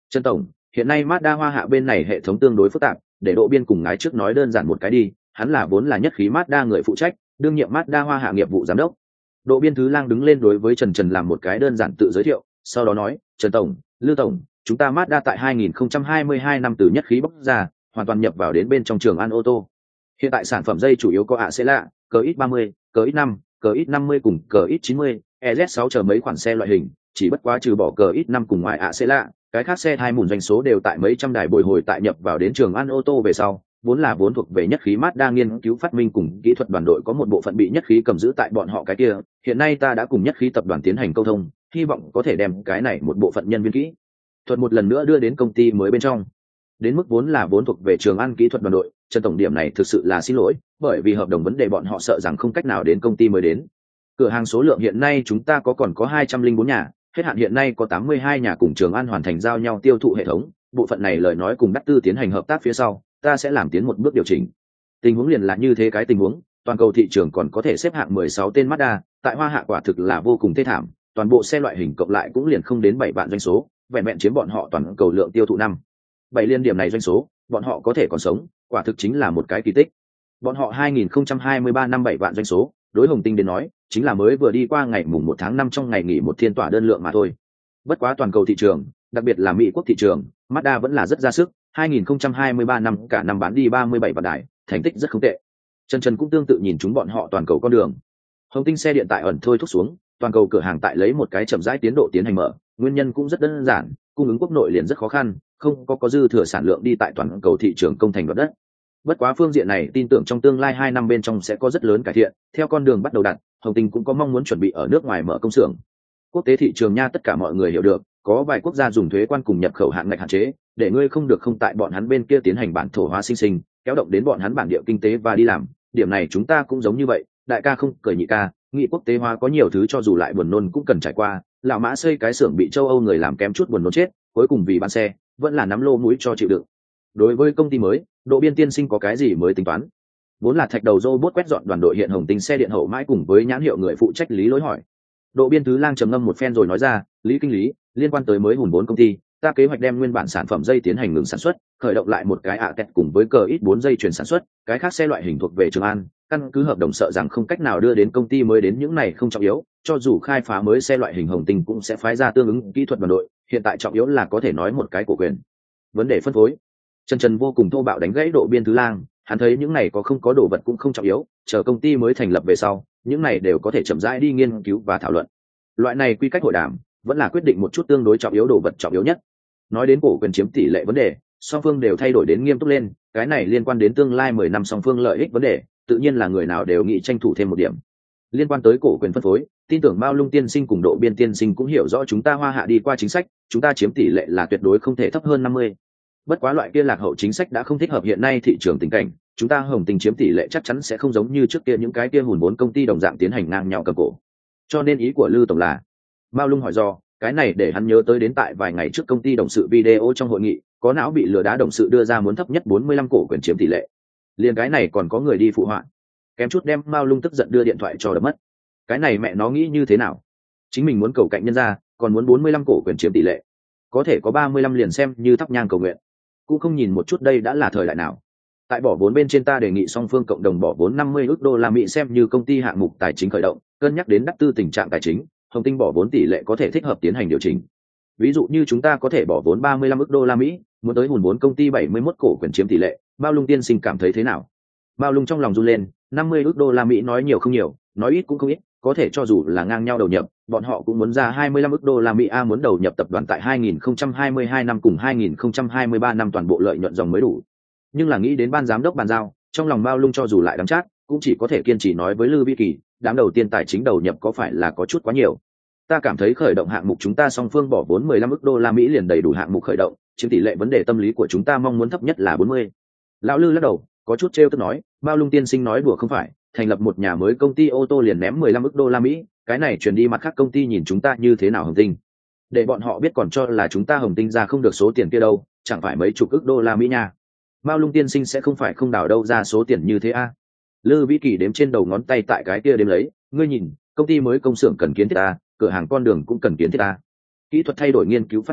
Trần tổng, hiện nay Mazda Hoa Hạ bên này hệ thống tương đối phức tạp, để Độ Biên cùng ngái trước nói đơn giản một cái đi, hắn là vốn là nhất khí Mazda người phụ trách, đương nhiệm Mazda Hoa Hạ nghiệp vụ giám đốc. Độ Biên Thứ Lang đứng lên đối với Trần Trần làm một cái đơn giản tự giới thiệu, sau đó nói, Trần tổng, Lư tổng, chúng ta Mazda tại hai nghìn không trăm hai mươi hai năm từ nhất khí bốc ra, hoàn toàn nhập vào đến bên trong Trường An ô tô. Hiện tại sản phẩm dây chủ yếu có ạ xê lạ, cờ ích ba mươi, cờ ích năm, cờ ích năm mươi cùng cờ ích chín mươi, e zét sáu chờ mấy khoản xe loại hình, chỉ bất quá trừ bỏ cờ ích năm cùng ngoài ạ xê lạ, cái khác xe hai mùn doanh số đều tại mấy trăm đài bồi hồi tại nhập vào đến Trường An ô tô về sau, vốn là vốn thuộc về nhất khí Mazda nghiên cứu phát minh cùng kỹ thuật đoàn đội có một bộ phận bị nhất khí cầm giữ tại bọn họ cái kia, hiện nay ta đã cùng nhất khí tập đoàn tiến hành câu thông, hy vọng có thể đem cái này một bộ phận nhân viên kỹ thuật một lần nữa đưa đến công ty mới bên trong. Đến mức vốn là vốn thuộc về Trường An kỹ thuật đoàn đội, Trần tổng điểm này thực sự là xin lỗi, bởi vì hợp đồng vấn đề bọn họ sợ rằng không cách nào đến công ty mới đến. Cửa hàng số lượng hiện nay chúng ta có còn có hai trăm linh bốn nhà, hết hạn hiện nay có tám mươi hai nhà cùng Trường An hoàn thành giao nhau tiêu thụ hệ thống, bộ phận này lời nói cùng Đắc Tư tiến hành hợp tác phía sau, ta sẽ làm tiến một bước điều chỉnh. Tình huống liền là như thế cái tình huống, toàn cầu thị trường còn có thể xếp hạng mười sáu tên Mazda, tại Hoa Hạ quả thực là vô cùng thê thảm, toàn bộ xe loại hình cộng lại cũng liền không đến bảy vạn doanh số, vẹn vẹn chiếm bọn họ toàn cầu lượng tiêu thụ năm bảy liên điểm này doanh số, bọn họ có thể còn sống, quả thực chính là một cái kỳ tích. Bọn họ hai nghìn không trăm hai mươi ba năm bảy vạn doanh số, đối Hồng Tinh đến nói, chính là mới vừa đi qua ngày mùng một tháng năm trong ngày nghỉ một thiên tỏa đơn lượng mà thôi. Bất quá toàn cầu thị trường, đặc biệt là Mỹ quốc thị trường, Mazda vẫn là rất ra sức, hai nghìn không trăm hai mươi ba năm cả năm bán đi ba mươi bảy vạn đài, thành tích rất không tệ. Trần Trần cũng tương tự nhìn chúng bọn họ toàn cầu con đường. Hồng Tinh xe điện tại ẩn thôi thúc xuống, toàn cầu cửa hàng tại lấy một cái chậm rãi tiến độ tiến hành mở, nguyên nhân cũng rất đơn giản, cung ứng quốc nội liền rất khó khăn, không có có dư thừa sản lượng đi tại toàn cầu thị trường công thành đoạt đất. Bất quá phương diện này tin tưởng trong tương lai hai năm bên trong sẽ có rất lớn cải thiện, theo con đường bắt đầu đặt, Hồng Tinh cũng có mong muốn chuẩn bị ở nước ngoài mở công xưởng. Quốc tế thị trường nha tất cả mọi người hiểu được, có vài quốc gia dùng thuế quan cùng nhập khẩu hạn ngạch hạn chế, để ngươi không được không tại bọn hắn bên kia tiến hành bản thổ hóa sinh sinh, kéo động đến bọn hắn bản địa kinh tế và đi làm, điểm này chúng ta cũng giống như vậy, đại ca không cười nhị ca, nghị quốc tế hóa có nhiều thứ cho dù lại buồn nôn cũng cần trải qua, lão Mã xây cái xưởng bị châu Âu người làm kém chút buồn nôn chết, cuối cùng vì bán xe, vẫn là nắm lô mũi cho chịu đựng. Đối với công ty mới, Độ Biên tiên sinh có cái gì mới tính toán? Vốn là thạch đầu robot quét dọn đoàn đội hiện Hồng Tinh xe điện hậu mãi cùng với nhãn hiệu người phụ trách Lý lối hỏi. Độ Biên Thứ Lang trầm ngâm một phen rồi nói ra, Lý kinh lý, liên quan tới mới hùn vốn công ty, ta kế hoạch đem nguyên bản sản phẩm dây tiến hành ngừng sản xuất, khởi động lại một cái ạ tẹt cùng với cờ ít bốn dây chuyển sản xuất, cái khác xe loại hình thuộc về Trường An, căn cứ hợp đồng sợ rằng không cách nào đưa đến công ty mới đến những này không trọng yếu, cho dù khai phá mới xe loại hình Hồng Tinh cũng sẽ phái ra tương ứng kỹ thuật đoàn đội, hiện tại trọng yếu là có thể nói một cái cổ quyền. Vấn đề phân phối. Trần Trần vô cùng thô bạo đánh gãy Độ Biên Thứ Lang, hắn thấy những này có không có đồ vật cũng không trọng yếu, chờ công ty mới thành lập về sau, những này đều có thể chậm rãi đi nghiên cứu và thảo luận. Loại này quy cách hội đàm, vẫn là quyết định một chút tương đối trọng yếu đồ vật trọng yếu nhất. Nói đến cổ quyền chiếm tỷ lệ vấn đề, song phương đều thay đổi đến nghiêm túc lên, cái này liên quan đến tương lai mười năm song phương lợi ích vấn đề, tự nhiên là người nào đều nghĩ tranh thủ thêm một điểm. Liên quan tới cổ quyền phân phối, tin tưởng Mao Lung tiên sinh cùng Độ Biên tiên sinh cũng hiểu rõ chúng ta Hoa Hạ đi qua chính sách, chúng ta chiếm tỷ lệ là tuyệt đối không thể thấp hơn năm mươi. Bất quá loại kia lạc hậu chính sách đã không thích hợp hiện nay thị trường tình cảnh, chúng ta Hồng Tinh chiếm tỷ lệ chắc chắn sẽ không giống như trước kia những cái kia hùn vốn công ty đồng dạng tiến hành ngang nhau cầm cổ. Cho nên ý của Lư tổng là, Mao Lung hỏi do, cái này để hắn nhớ tới đến tại vài ngày trước công ty đồng sự video trong hội nghị, có não bị lừa đá đồng sự đưa ra muốn thấp nhất bốn mươi lăm cổ quyền chiếm tỷ lệ. Liền cái này còn có người đi phụ họa, kém chút đem Mao Lung tức giận đưa điện thoại cho đập mất. Cái này mẹ nó nghĩ như thế nào? Chính mình muốn cầu cạnh nhân ra, còn muốn bốn mươi lăm cổ quyền chiếm tỷ lệ, có thể có ba mươi lăm liền xem như thắp nhang cầu nguyện, cũng không nhìn một chút đây đã là thời đại nào. Tại bỏ vốn bên trên ta đề nghị song phương cộng đồng bỏ vốn năm mươi ức đô la Mỹ xem như công ty hạng mục tài chính khởi động, cân nhắc đến Đắc Tư tình trạng tài chính, Hồng Tinh bỏ vốn tỷ lệ có thể thích hợp tiến hành điều chỉnh. Ví dụ như chúng ta có thể bỏ vốn ba mươi lăm ức đô la Mỹ, muốn tới hùn vốn công ty bảy mươi mốt cổ quyền chiếm tỷ lệ, Mao Lung tiên sinh cảm thấy thế nào? Mao Lung trong lòng run lên, năm mươi ức đô la Mỹ nói nhiều không nhiều, nói ít cũng không ít, có thể cho dù là ngang nhau đầu nhập, bọn họ cũng muốn ra hai mươi lăm ức đô la Mỹ a muốn đầu nhập tập đoàn tại hai nghìn không trăm hai mươi hai năm cùng hai nghìn không trăm hai mươi ba năm toàn bộ lợi nhuận dòng mới đủ. Nhưng là nghĩ đến ban giám đốc bàn giao, trong lòng Mao Lung cho dù lại đắng chát, cũng chỉ có thể kiên trì nói với Lư Vi Kỳ, đám đầu tiên tài chính đầu nhập có phải là có chút quá nhiều. Ta cảm thấy khởi động hạng mục chúng ta song phương bỏ vốn mười lăm ức đô la Mỹ liền đầy đủ hạng mục khởi động, chiếm tỷ lệ vấn đề tâm lý của chúng ta mong muốn thấp nhất là bốn mươi. Lão Lư lắc đầu, có chút trêu tức nói, Mao Lung tiên sinh nói đùa không phải, thành lập một nhà mới công ty ô tô liền ném mười lăm ức đô la Mỹ, cái này truyền đi mặt khác công ty nhìn chúng ta như thế nào Hồng Tinh. Để bọn họ biết còn cho là chúng ta Hồng Tinh ra không được số tiền kia đâu, chẳng phải mấy chục ức đô la Mỹ nha. Mao Lung tiên sinh sẽ không phải không đào đâu ra số tiền như thế a. Lư Vĩ Kỳ đếm trên đầu ngón tay tại cái kia đếm lấy, ngươi nhìn, công ty mới công xưởng cần kiến thiết a, cửa hàng con đường cũng cần kiến thiết a. Kỹ thuật thay đổi nghiên cứu phát minh,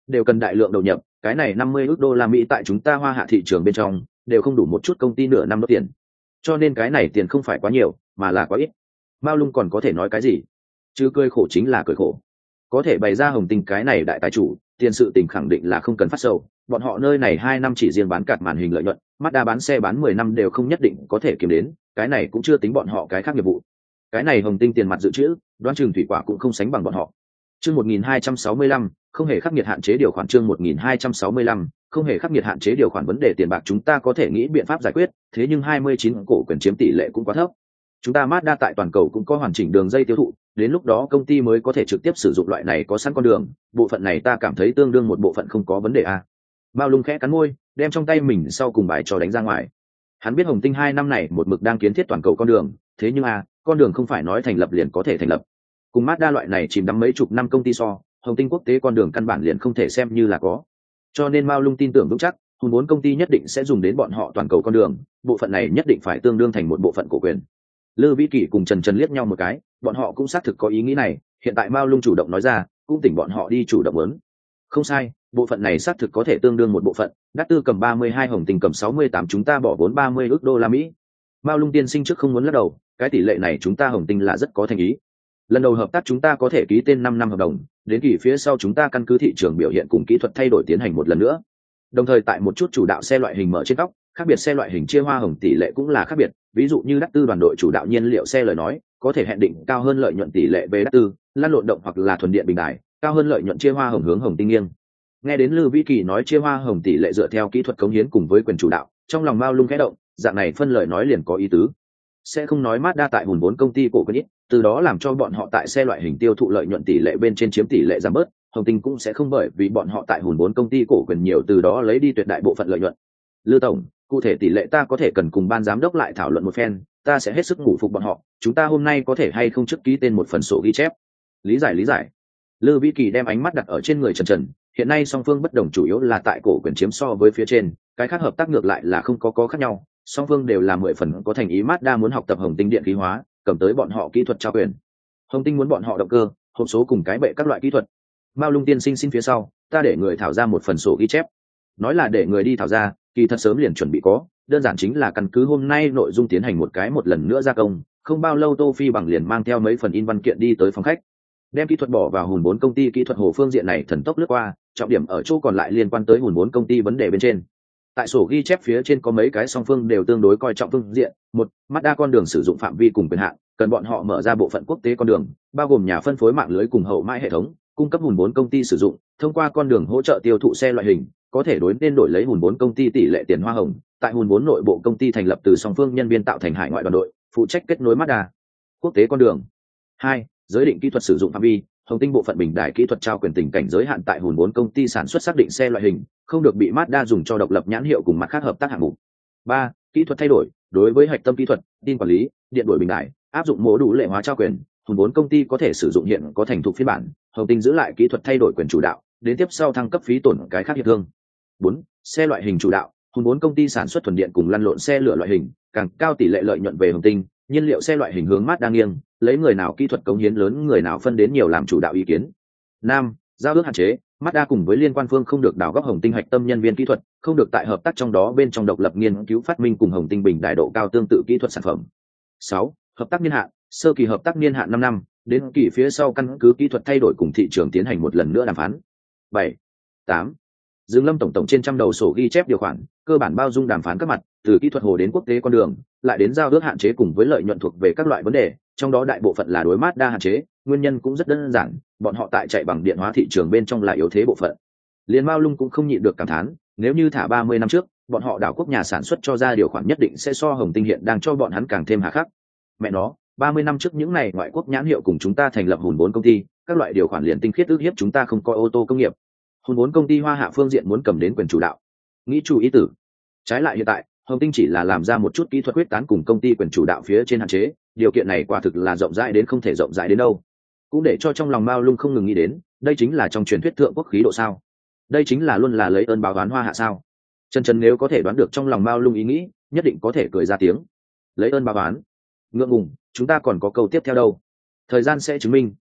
đều cần đại lượng đầu nhập, cái này năm mươi ức đô la Mỹ tại chúng ta Hoa Hạ thị trường bên trong đều không đủ một chút công ty nửa năm đốt tiền, cho nên cái này tiền không phải quá nhiều mà là quá ít. Mao Lung còn có thể nói cái gì, chứ cười khổ chính là cười khổ. Có thể bày ra Hồng Tinh cái này đại tài chủ, tiền sự tình khẳng định là không cần phát sầu. Bọn họ nơi này hai năm chỉ riêng bán cạt màn hình lợi nhuận, Mazda bán xe bán mười năm đều không nhất định có thể kiếm đến, cái này cũng chưa tính bọn họ cái khác nghiệp vụ. Cái này Hồng Tinh tiền mặt dự trữ, đoán chừng thủy quả cũng không sánh bằng bọn họ. Chương một nghìn hai trăm sáu mươi lăm, không hề khắc nghiệt hạn chế điều khoản. Chương một nghìn hai trăm sáu mươi lăm, không hề khắc nghiệt hạn chế điều khoản. Vấn đề tiền bạc chúng ta có thể nghĩ biện pháp giải quyết, thế nhưng hai mươi chín cổ quyền chiếm tỷ lệ cũng quá thấp. Chúng ta Mazda tại toàn cầu cũng có hoàn chỉnh đường dây tiêu thụ, đến lúc đó công ty mới có thể trực tiếp sử dụng loại này có sẵn con đường, bộ phận này ta cảm thấy tương đương một bộ phận không có vấn đề a. Mao Lung khẽ cắn môi, đem trong tay mình sau cùng bài trò đánh ra ngoài. Hắn biết Hồng Tinh hai năm này một mực đang kiến thiết toàn cầu con đường, thế nhưng a, con đường không phải nói thành lập liền có thể thành lập. Cùng Mazda loại này chìm đắm mấy chục năm công ty so, Hồng Tinh quốc tế con đường căn bản liền không thể xem như là có. Cho nên Mao Lung tin tưởng vững chắc, hùng bốn công ty nhất định sẽ dùng đến bọn họ toàn cầu con đường, bộ phận này nhất định phải tương đương thành một bộ phận cổ quyền. Lư Vĩ Kỳ cùng Trần Trần liếc nhau một cái, bọn họ cũng xác thực có ý nghĩ này, hiện tại Mao Lung chủ động nói ra, cũng tỉnh bọn họ đi chủ động muốn. Không sai, bộ phận này xác thực có thể tương đương một bộ phận, Đắc Tư cầm ba mươi hai, Hồng Tinh cầm sáu mươi tám, chúng ta bỏ vốn ba mươi ức đô la Mỹ. Mao Lung tiên sinh trước không muốn lắc đầu, cái tỷ lệ này chúng ta Hồng Tinh là rất có thành ý. Lần đầu hợp tác chúng ta có thể ký tên năm năm hợp đồng, đến kỳ phía sau chúng ta căn cứ thị trường biểu hiện cùng kỹ thuật thay đổi tiến hành một lần nữa. Đồng thời tại một chút chủ đạo xe loại hình mở trên tóc, khác biệt xe loại hình chia hoa hồng tỷ lệ cũng là khác biệt, ví dụ như Đắc Tư đoàn đội chủ đạo nhiên liệu xe lời nói, có thể hẹn định cao hơn lợi nhuận tỷ lệ về Đắc Tư, lăn lộn động hoặc là thuần điện bình đại, cao hơn lợi nhuận chia hoa hồng hướng Hồng Tinh nghiêng. Nghe đến Lư Vĩ Kỳ nói chia hoa hồng tỷ lệ dựa theo kỹ thuật cống hiến cùng với quyền chủ đạo, trong lòng Mao Lung khẽ động, dạng này phân lời nói liền có ý tứ. Sẽ không nói Mazda tại hùn vốn công ty cổ phần ít, từ đó làm cho bọn họ tại xe loại hình tiêu thụ lợi nhuận tỷ lệ bên trên chiếm tỷ lệ giảm bớt, Hồng Tinh cũng sẽ không bởi vì bọn họ tại hùn vốn công ty cổ quyền nhiều từ đó lấy đi tuyệt đại bộ phận lợi nhuận. Lư tổng, cụ thể tỷ lệ ta có thể cần cùng ban giám đốc lại thảo luận một phen, ta sẽ hết sức ngủ phục bọn họ, chúng ta hôm nay có thể hay không trước ký tên một phần sổ ghi chép. Lý giải lý giải. Lư Vĩ Kỳ đem ánh mắt đặt ở trên người Trần Trần, hiện nay song phương bất đồng chủ yếu là tại cổ quyền chiếm so với phía trên, cái khác hợp tác ngược lại là không có có khác nhau, song phương đều là mười phần có thành ý. Mazda muốn học tập Hồng Tinh điện khí hóa, cầm tới bọn họ kỹ thuật trao quyền. Hồng Tinh muốn bọn họ động cơ, hộp số cùng cái bệ các loại kỹ thuật. Mao Lung tiên sinh xin phía sau, ta để người thảo ra một phần sổ ghi chép. Nói là để người đi thảo ra, kỳ thật sớm liền chuẩn bị có, đơn giản chính là căn cứ hôm nay nội dung tiến hành một cái một lần nữa gia công, không bao lâu Tô Phi bằng liền mang theo mấy phần in văn kiện đi tới phòng khách, đem kỹ thuật bỏ vào hùn bốn công ty kỹ thuật hồ phương diện này thần tốc lướt qua, trọng điểm ở chỗ còn lại liên quan tới hùn bốn công ty vấn đề bên trên. Tại sổ ghi chép phía trên có mấy cái song phương đều tương đối coi trọng phương diện. Một, Mazda con đường sử dụng phạm vi cùng quyền hạn, cần bọn họ mở ra bộ phận quốc tế con đường, bao gồm nhà phân phối mạng lưới cùng hậu mãi hệ thống, cung cấp hùn bốn công ty sử dụng, thông qua con đường hỗ trợ tiêu thụ xe loại hình, có thể đối nên đổi lấy hùn bốn công ty tỷ lệ tiền hoa hồng. Tại hùn bốn nội bộ công ty thành lập từ song phương nhân viên tạo thành hải ngoại đoàn đội, phụ trách kết nối Mazda quốc tế con đường. Hai, giới định kỹ thuật sử dụng phạm vi, Hồng Tinh bộ phận bình đại kỹ thuật trao quyền tình cảnh giới hạn tại hùn bốn công ty sản xuất xác định xe loại hình, không được bị Mazda dùng cho độc lập nhãn hiệu cùng mặt khác hợp tác hạng mục. Ba, kỹ thuật thay đổi, đối với hạch tâm kỹ thuật, tin quản lý, điện đổi bình đại, áp dụng mô đủ lệ hóa trao quyền, hùn bốn công ty có thể sử dụng hiện có thành thục phiên bản, Hồng Tinh giữ lại kỹ thuật thay đổi quyền chủ đạo, đến tiếp sau thăng cấp phí tổn cái khác hiệp thương. Bốn, xe loại hình chủ đạo, hùn bốn công ty sản xuất thuần điện cùng lăn lộn xe lửa loại hình, càng cao tỷ lệ lợi nhuận về Hồng Tinh, nhiên liệu xe loại hình hướng Mazda nghiêng, lấy người nào kỹ thuật cống hiến lớn người nào phân đến nhiều làm chủ đạo ý kiến. Năm, giao ước hạn chế, Mazda cùng với liên quan phương không được đào góc Hồng Tinh hạch tâm nhân viên kỹ thuật, không được tại hợp tác trong đó bên trong độc lập nghiên cứu phát minh cùng Hồng Tinh bình đại độ cao tương tự kỹ thuật sản phẩm. Sáu, hợp tác niên hạn, sơ kỳ hợp tác niên hạn năm năm, đến kỳ phía sau căn cứ kỹ thuật thay đổi cùng thị trường tiến hành một lần nữa đàm phán. Bảy, tám, Dương Lâm tổng tổng trên trăm đầu sổ ghi chép điều khoản, cơ bản bao dung đàm phán các mặt, từ kỹ thuật hồ đến quốc tế con đường, lại đến giao ước hạn chế cùng với lợi nhuận thuộc về các loại vấn đề, trong đó đại bộ phận là đối Mazda hạn chế, nguyên nhân cũng rất đơn giản, bọn họ tại chạy bằng điện hóa thị trường bên trong là yếu thế bộ phận. Liên Mao Lung cũng không nhịn được cảm thán, nếu như thả ba mươi năm trước, bọn họ đảo quốc nhà sản xuất cho ra điều khoản nhất định sẽ so Hồng Tinh hiện đang cho bọn hắn càng thêm hà khắc. Mẹ nó, ba mươi năm trước những này ngoại quốc nhãn hiệu cùng chúng ta thành lập hùn bốn công ty, các loại điều khoản liền tinh khiết ức hiếp chúng ta không coi ô tô công nghiệp. Hùn bốn công ty Hoa Hạ phương diện muốn cầm đến quyền chủ đạo, nghĩ chủ ý tử. Trái lại hiện tại, Hồng Tinh chỉ là làm ra một chút kỹ thuật quyết tán cùng công ty quyền chủ đạo phía trên hạn chế, điều kiện này quả thực là rộng rãi đến không thể rộng rãi đến đâu. Cũng để cho trong lòng Mao Lung không ngừng nghĩ đến, đây chính là trong truyền thuyết thượng quốc khí độ sao? Đây chính là luôn là lấy ơn báo oán Hoa Hạ sao? Chân chân nếu có thể đoán được trong lòng Mao Lung ý nghĩ, nhất định có thể cười ra tiếng. Lấy ơn báo oán? Ngượng ngùng, chúng ta còn có câu tiếp theo đâu. Thời gian sẽ chứng minh,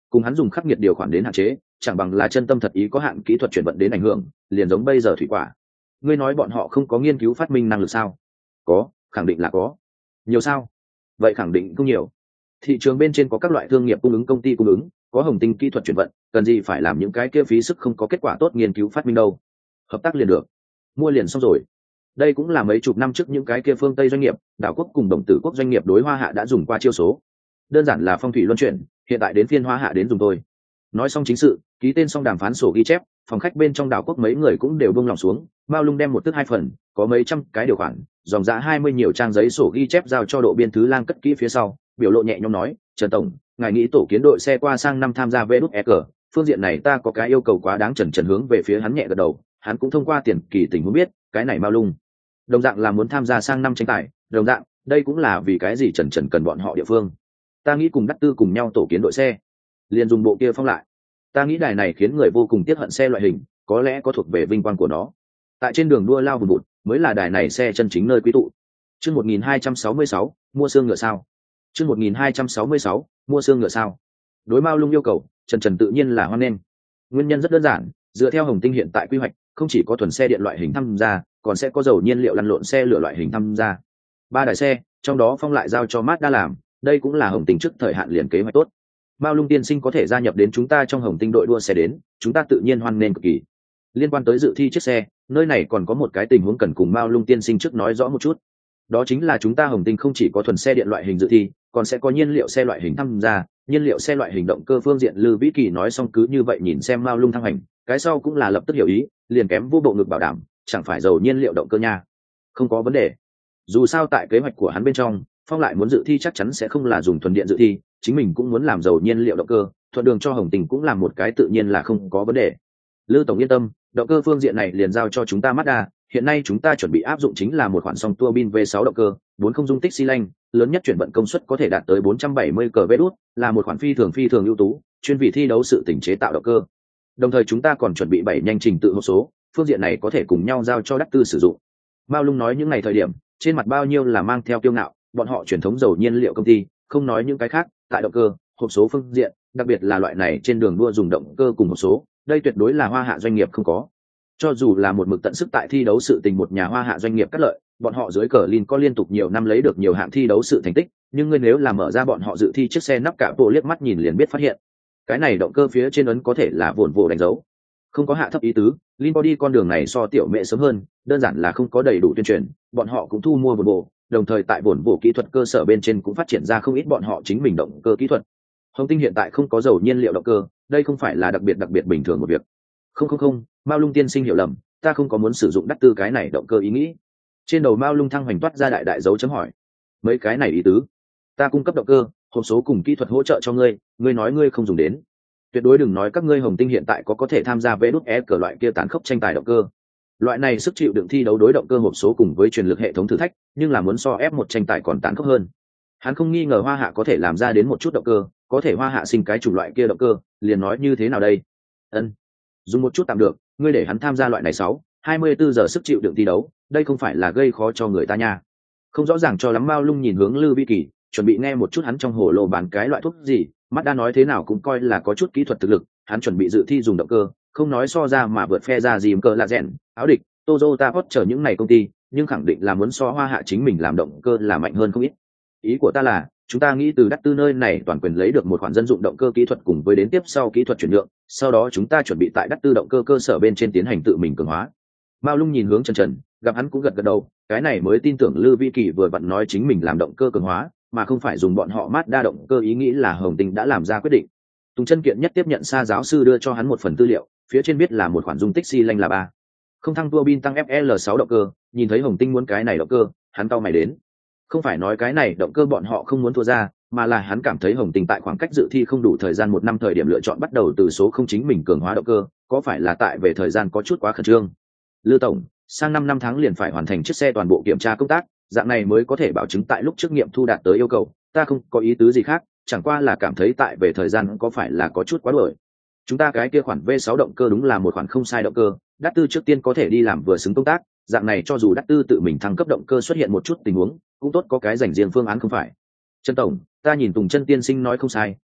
cùng hắn dùng khắc nghiệt điều khoản đến hạn chế, chẳng bằng là chân tâm thật ý có hạn kỹ thuật chuyển vận đến ảnh hưởng, liền giống bây giờ thủy quả. Ngươi nói bọn họ không có nghiên cứu phát minh năng lực sao? Có, khẳng định là có. Nhiều sao? Vậy khẳng định không nhiều. Thị trường bên trên có các loại thương nghiệp cung ứng, công ty cung ứng, có Hồng Tinh kỹ thuật chuyển vận, cần gì phải làm những cái kia phí sức không có kết quả tốt nghiên cứu phát minh đâu. Hợp tác liền được, mua liền xong rồi. Đây cũng là mấy chục năm trước những cái kia phương Tây doanh nghiệp, đảo quốc cùng đồng tử quốc doanh nghiệp đối Hoa Hạ đã dùng qua chiêu số. Đơn giản là phong thủy luân chuyển, hiện tại đến phiên Hoa Hạ đến dùng tôi. Nói xong chính sự, ký tên xong đàm phán sổ ghi chép, phòng khách bên trong đảo quốc mấy người cũng đều buông lòng xuống. Mao Lung đem một tức hai phần, có mấy trăm cái điều khoản, dòng giá hai mươi nhiều trang giấy sổ ghi chép giao cho độ biên thứ lang cất kỹ phía sau, biểu lộ nhẹ nhõm nói: Trần tổng, ngài nghĩ tổ kiến đội xe qua sang năm tham gia vê đút e cờ, phương diện này ta có cái yêu cầu quá đáng. Trần Trần hướng về phía hắn nhẹ gật đầu, hắn cũng thông qua tiền kỳ tình huống biết cái này Mao Lung đồng dạng là muốn tham gia sang năm tranh tài, đồng dạng đây cũng là vì cái gì Trần Trần cần bọn họ địa phương. Ta nghĩ cùng Đắc Tư cùng nhau tổ kiến đội xe, liền dùng bộ kia phong lại. Ta nghĩ đài này khiến người vô cùng tiếc hận xe loại hình, có lẽ có thuộc về vinh quang của nó, tại trên đường đua lao vùn vụt mới là đài này xe chân chính nơi quý tụ. Chương một nghìn hai trăm sáu mươi sáu, mua xương ngựa sao? Chương một nghìn hai trăm sáu mươi sáu, mua xương ngựa sao? Đối Mao Lung yêu cầu, Trần Trần tự nhiên là hoan nghênh. Nguyên nhân rất đơn giản, dựa theo Hồng Tinh hiện tại quy hoạch, không chỉ có thuần xe điện loại hình tham gia, còn sẽ có dầu nhiên liệu lăn lộn xe lửa loại hình tham gia. Ba đài xe, trong đó phong lại giao cho Mazda làm, đây cũng là Hồng Tinh trước thời hạn liền kế hoạch tốt. Mao Lung tiên sinh có thể gia nhập đến chúng ta trong Hồng Tinh đội đua xe đến, chúng ta tự nhiên hoan nghênh cực kỳ. Liên quan tới dự thi chiếc xe, nơi này còn có một cái tình huống cần cùng Mao Lung tiên sinh trước nói rõ một chút. Đó chính là chúng ta Hồng Tinh không chỉ có thuần xe điện loại hình dự thi, còn sẽ có nhiên liệu xe loại hình tham gia. Nhiên liệu xe loại hình động cơ phương diện, Lư Vĩ Kỳ nói xong cứ như vậy nhìn xem Mao Lung thăng hành, cái sau cũng là lập tức hiểu ý, liền kém vô bộ ngực bảo đảm, chẳng phải dầu nhiên liệu động cơ nha. Không có vấn đề. Dù sao tại kế hoạch của hắn bên trong, Phong lại muốn dự thi chắc chắn sẽ không là dùng thuần điện dự thi, chính mình cũng muốn làm dầu nhiên liệu động cơ, thuận đường cho Hồng Tinh cũng làm một cái tự nhiên là không có vấn đề. Lư tổng yên tâm, động cơ phương diện này liền giao cho chúng ta Mazda, hiện nay chúng ta chuẩn bị áp dụng chính là một khoản song tua bin V sáu động cơ, bốn không dung tích xi lanh, lớn nhất chuyển vận công suất có thể đạt tới bốn trăm bảy mươi cờ vê đút, là một khoản phi thường phi thường ưu tú, chuyên vị thi đấu sự tỉnh chế tạo động cơ. Đồng thời chúng ta còn chuẩn bị bảy nhanh trình tự hộp số, phương diện này có thể cùng nhau giao cho Đắc Tư sử dụng. Mao Lung nói những ngày thời điểm, trên mặt bao nhiêu là mang theo kiêu ngạo, bọn họ truyền thống dầu nhiên liệu công ty, không nói những cái khác, tại động cơ, hộp số phương diện, đặc biệt là loại này trên đường đua dùng động cơ cùng hộp số, đây tuyệt đối là Hoa Hạ doanh nghiệp không có. Cho dù là một mực tận sức tại thi đấu sự tình một nhà Hoa Hạ doanh nghiệp cắt lợi, bọn họ dưới cờ Lin có liên tục nhiều năm lấy được nhiều hạng thi đấu sự thành tích, nhưng ngươi nếu là mở ra bọn họ dự thi chiếc xe nắp cả bộ liếc mắt nhìn liền biết phát hiện, cái này động cơ phía trên ấn có thể là vồn vồ đánh dấu, không có hạ thấp ý tứ. Lin có đi con đường này so tiểu mẹ sớm hơn, đơn giản là không có đầy đủ tuyên truyền, bọn họ cũng thu mua vồn vồ, đồng thời tại vồn vồ kỹ thuật cơ sở bên trên cũng phát triển ra không ít bọn họ chính mình động cơ kỹ thuật. Hồng Tinh hiện tại không có dầu nhiên liệu động cơ, đây không phải là đặc biệt đặc biệt bình thường một việc. Không không không, Mao Lung tiên sinh hiểu lầm, ta không có muốn sử dụng Đắc Tư cái này động cơ ý nghĩ. Trên đầu Mao Lung thăng hoành toát ra đại đại dấu chấm hỏi. Mấy cái này ý tứ? Ta cung cấp động cơ, hộp số cùng kỹ thuật hỗ trợ cho ngươi, ngươi nói ngươi không dùng đến. Tuyệt đối đừng nói các ngươi Hồng Tinh hiện tại có có thể tham gia vê đút e cờ loại kia tán khốc tranh tài động cơ. Loại này sức chịu đựng thi đấu đối động cơ hộp số cùng với truyền lực hệ thống thử thách, nhưng là muốn so ép một tranh tài còn tán khốc hơn. Hắn không nghi ngờ Hoa Hạ có thể làm ra đến một chút động cơ, có thể Hoa Hạ sinh cái chủng loại kia động cơ, liền nói như thế nào đây? Ân, dùng một chút tạm được, ngươi để hắn tham gia loại này sáu, hai mươi bốn giờ sức chịu đựng thi đấu, đây không phải là gây khó cho người ta nha. Không rõ ràng cho lắm Mao Lung nhìn hướng Lư Vĩ Kỳ, chuẩn bị nghe một chút hắn trong hồ lô bán cái loại thuốc gì, mắt đã nói thế nào cũng coi là có chút kỹ thuật thực lực, hắn chuẩn bị dự thi dùng động cơ, không nói so ra mà vượt phe ra gì cơ là rèn, áo địch, Toyota Porsche những này công ty, nhưng khẳng định là muốn so Hoa Hạ chính mình làm động cơ là mạnh hơn không ít. Ý của ta là, chúng ta nghĩ từ Đắc Tư nơi này toàn quyền lấy được một khoản dân dụng động cơ kỹ thuật cùng với đến tiếp sau kỹ thuật chuyển nhượng, sau đó chúng ta chuẩn bị tại Đắc Tư động cơ cơ sở bên trên tiến hành tự mình cường hóa. Mao Lung nhìn hướng Trần Trần, gặp hắn cũng gật gật đầu, cái này mới tin tưởng Lư Vĩ Kỳ vừa vặn nói chính mình làm động cơ cường hóa, mà không phải dùng bọn họ Mazda động cơ, ý nghĩ là Hồng Tinh đã làm ra quyết định. Tùng Chân Kiện nhất tiếp nhận Sa giáo sư đưa cho hắn một phần tư liệu, phía trên viết là một khoản dung tích xi lanh là ba không thăng tua bin tăng F L sáu động cơ, nhìn thấy Hồng Tinh muốn cái này động cơ, hắn cau mày đến. Không phải nói cái này động cơ bọn họ không muốn thua ra, mà là hắn cảm thấy Hồng Tinh tại khoảng cách dự thi không đủ thời gian một năm thời điểm lựa chọn bắt đầu từ số không chính mình cường hóa động cơ, có phải là tại về thời gian có chút quá khẩn trương. Lư tổng, sang năm năm tháng liền phải hoàn thành chiếc xe toàn bộ kiểm tra công tác, dạng này mới có thể bảo chứng tại lúc trước nghiệm thu đạt tới yêu cầu, ta không có ý tứ gì khác, chẳng qua là cảm thấy tại về thời gian có phải là có chút quá đuổi. Chúng ta cái kia khoản V sáu động cơ đúng là một khoản không sai động cơ, Đắc Tư trước tiên có thể đi làm vừa xứng công tác, dạng này cho dù Đắc Tư tự mình thăng cấp động cơ xuất hiện một chút tình huống, cũng tốt có cái dành riêng phương án không phải. Trần tổng, ta nhìn Tùng Chân tiên sinh nói không sai,